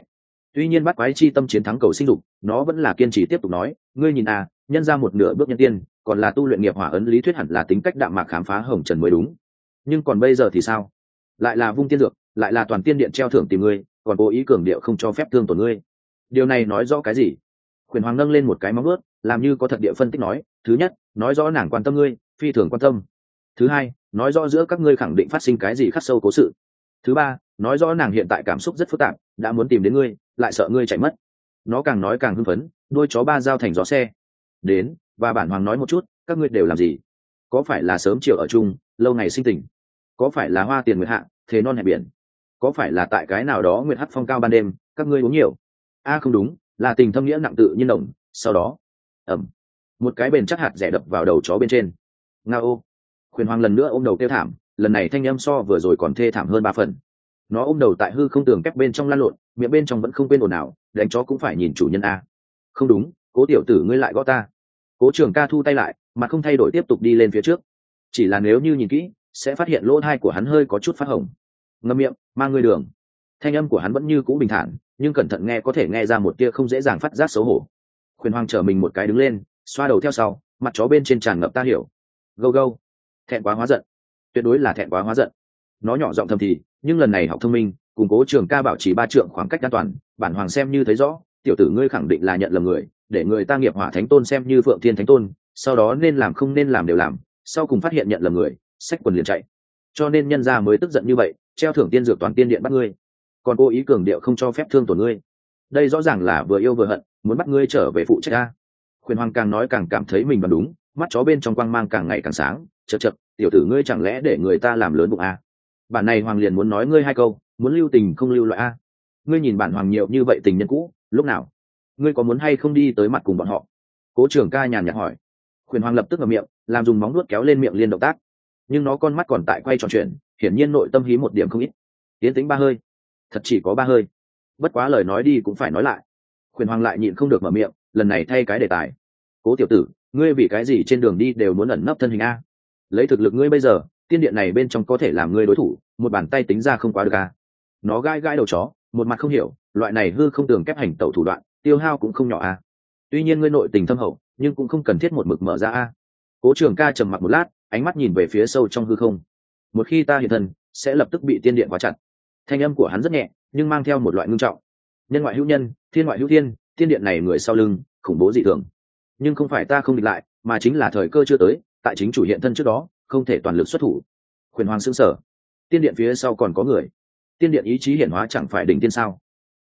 Tuy nhiên bắt quái chi tâm chiến thắng cầu sinh dục, nó vẫn là kiên trì tiếp tục nói, ngươi nhìn à, nhân ra một nửa bước nhân tiên, còn là tu luyện nghiệp hỏa ấn lý thuyết hẳn là tính cách đạm mạc khám phá hồng trần mới đúng. Nhưng còn bây giờ thì sao? Lại là vung tiên dược, lại là toàn tiên điện treo thưởng tìm ngươi, còn cố ý cường điệu không cho phép thương tổn ngươi. Điều này nói rõ cái gì? Quyền Hoàng nâng lên một cái móng vuốt, làm như có thật địa phân tích nói, thứ nhất, nói rõ nàng quan tâm ngươi, phi thường quan tâm. Thứ hai, nói rõ giữa các ngươi khẳng định phát sinh cái gì khắc sâu cố sự. Thứ ba, nói rõ nàng hiện tại cảm xúc rất phức tạp, đã muốn tìm đến ngươi, lại sợ ngươi chạy mất. Nó càng nói càng hưng phấn, đôi chó ba giao thành gió xe. Đến, và bản hoàng nói một chút, các ngươi đều làm gì? Có phải là sớm chiều ở chung, lâu ngày sinh tình? Có phải là hoa tiền nguyệt hạ, thế non hẹn biển? Có phải là tại cái nào đó nguyệt hắt phong cao ban đêm, các ngươi uống nhiều? Không đúng, là tình thâm nghĩa nặng tự nhiên động. Sau đó, một cái bền chắc hạt rẻ đập vào đầu chó bên trên. Ngao. Khuyển Hoàng lần nữa ôm đầu kêu thảm, lần này thanh âm so vừa rồi còn thê thảm hơn 3 phần. Nó ôm đầu tại hư không tường kép bên trong lăn lộn, miệng bên trong vẫn không quên ồn ào, đánh chó cũng phải nhìn chủ nhân a. Không đúng, Cố tiểu tử ngươi lại gõ ta. Cố Trường Ca thu tay lại, mặt không thay đổi tiếp tục đi lên phía trước. Chỉ là nếu như nhìn kỹ, sẽ phát hiện lỗ tai của hắn hơi có chút phát hồng. Ngậm miệng, mang ngươi đường. Thanh âm của hắn vẫn như cũ bình thản, nhưng cẩn thận nghe có thể nghe ra một tia không dễ dàng phát giác xấu hổ. Khuyển Hoàng trở mình một cái đứng lên, xoa đầu theo sau, mặt chó bên trên tràn ngập ta hiểu. Gâu gâu. Thẹn quá hóa giận, tuyệt đối là thẹn quá hóa giận. Nó nhỏ giọng thầm thì, nhưng lần này học thông minh, cùng Cố Trường Ca bảo trì 3 trượng khoảng cách an toàn, bản hoàng xem như thấy rõ, tiểu tử ngươi khẳng định là nhận lầm người, để người ta nghiệp hỏa thánh tôn xem như phượng thiên thánh tôn, sau đó nên làm không nên làm đều làm, sau cùng phát hiện nhận lầm người, xách quần liền chạy. Cho nên nhân gia mới tức giận như vậy, treo thưởng tiên dược toàn tiên điện bắt ngươi, còn cố ý cường điệu không cho phép thương tổn ngươi. Đây rõ ràng là vừa yêu vừa hận, muốn bắt ngươi trở về phụ trách a. Khuyển Hoàng càng nói càng cảm thấy mình đoán đúng, mắt chó bên trong quang mang càng ngày càng sáng. Chậc chậc, tiểu tử ngươi chẳng lẽ để người ta làm lớn bụng a? Bản này Hoàng liền muốn nói ngươi 2 câu, muốn lưu tình không lưu loại a. Ngươi nhìn bản Hoàng nhiều như vậy tình nhân cũ, lúc nào ngươi có muốn hay không đi tới mặt cùng bọn họ? Cố Trường Ca nhàn nhạt hỏi. Khuyển Hoàng lập tức ngậm miệng, làm dùng móng vuốt kéo lên miệng liên động tác, nhưng nó con mắt còn tại quay tròn chuyện, hiển nhiên nội tâm hí một điểm không ít. Tiến tĩnh 3 hơi, thật chỉ có 3 hơi. Bất quá lời nói đi cũng phải nói lại. Khuyển Hoàng lại nhịn không được mở miệng, lần này thay cái đề tài. Cố tiểu tử, ngươi vì cái gì trên đường đi đều muốn ẩn nấp thân hình a? Lấy thực lực ngươi bây giờ, tiên điện này bên trong có thể làm ngươi đối thủ, một bàn tay tính ra không quá được a. Nó gai gai đầu chó, một mặt không hiểu, loại này hư không tường kép hành tẩu thủ đoạn, tiêu hao cũng không nhỏ a. Tuy nhiên ngươi nội tình thâm hậu, nhưng cũng không cần thiết một mực mở ra a. Cố Trường Ca trầm mặc một lát, ánh mắt nhìn về phía sâu trong hư không. Một khi ta hiện thân, sẽ lập tức bị tiên điện khóa chặt. Thanh âm của hắn rất nhẹ, nhưng mang theo một loại ngưng trọng. Nhân ngoại hữu nhân, thiên ngoại hữu thiên, tiên điện này người sau lưng khủng bố dị thường. Nhưng không phải ta không địch lại, mà chính là thời cơ chưa tới, tại chính chủ hiện thân trước đó, không thể toàn lực xuất thủ. Khuyển Hoàng sững sờ. Tiên điện phía sau còn có người. Tiên điện ý chí hiển hóa chẳng phải đỉnh tiên sao?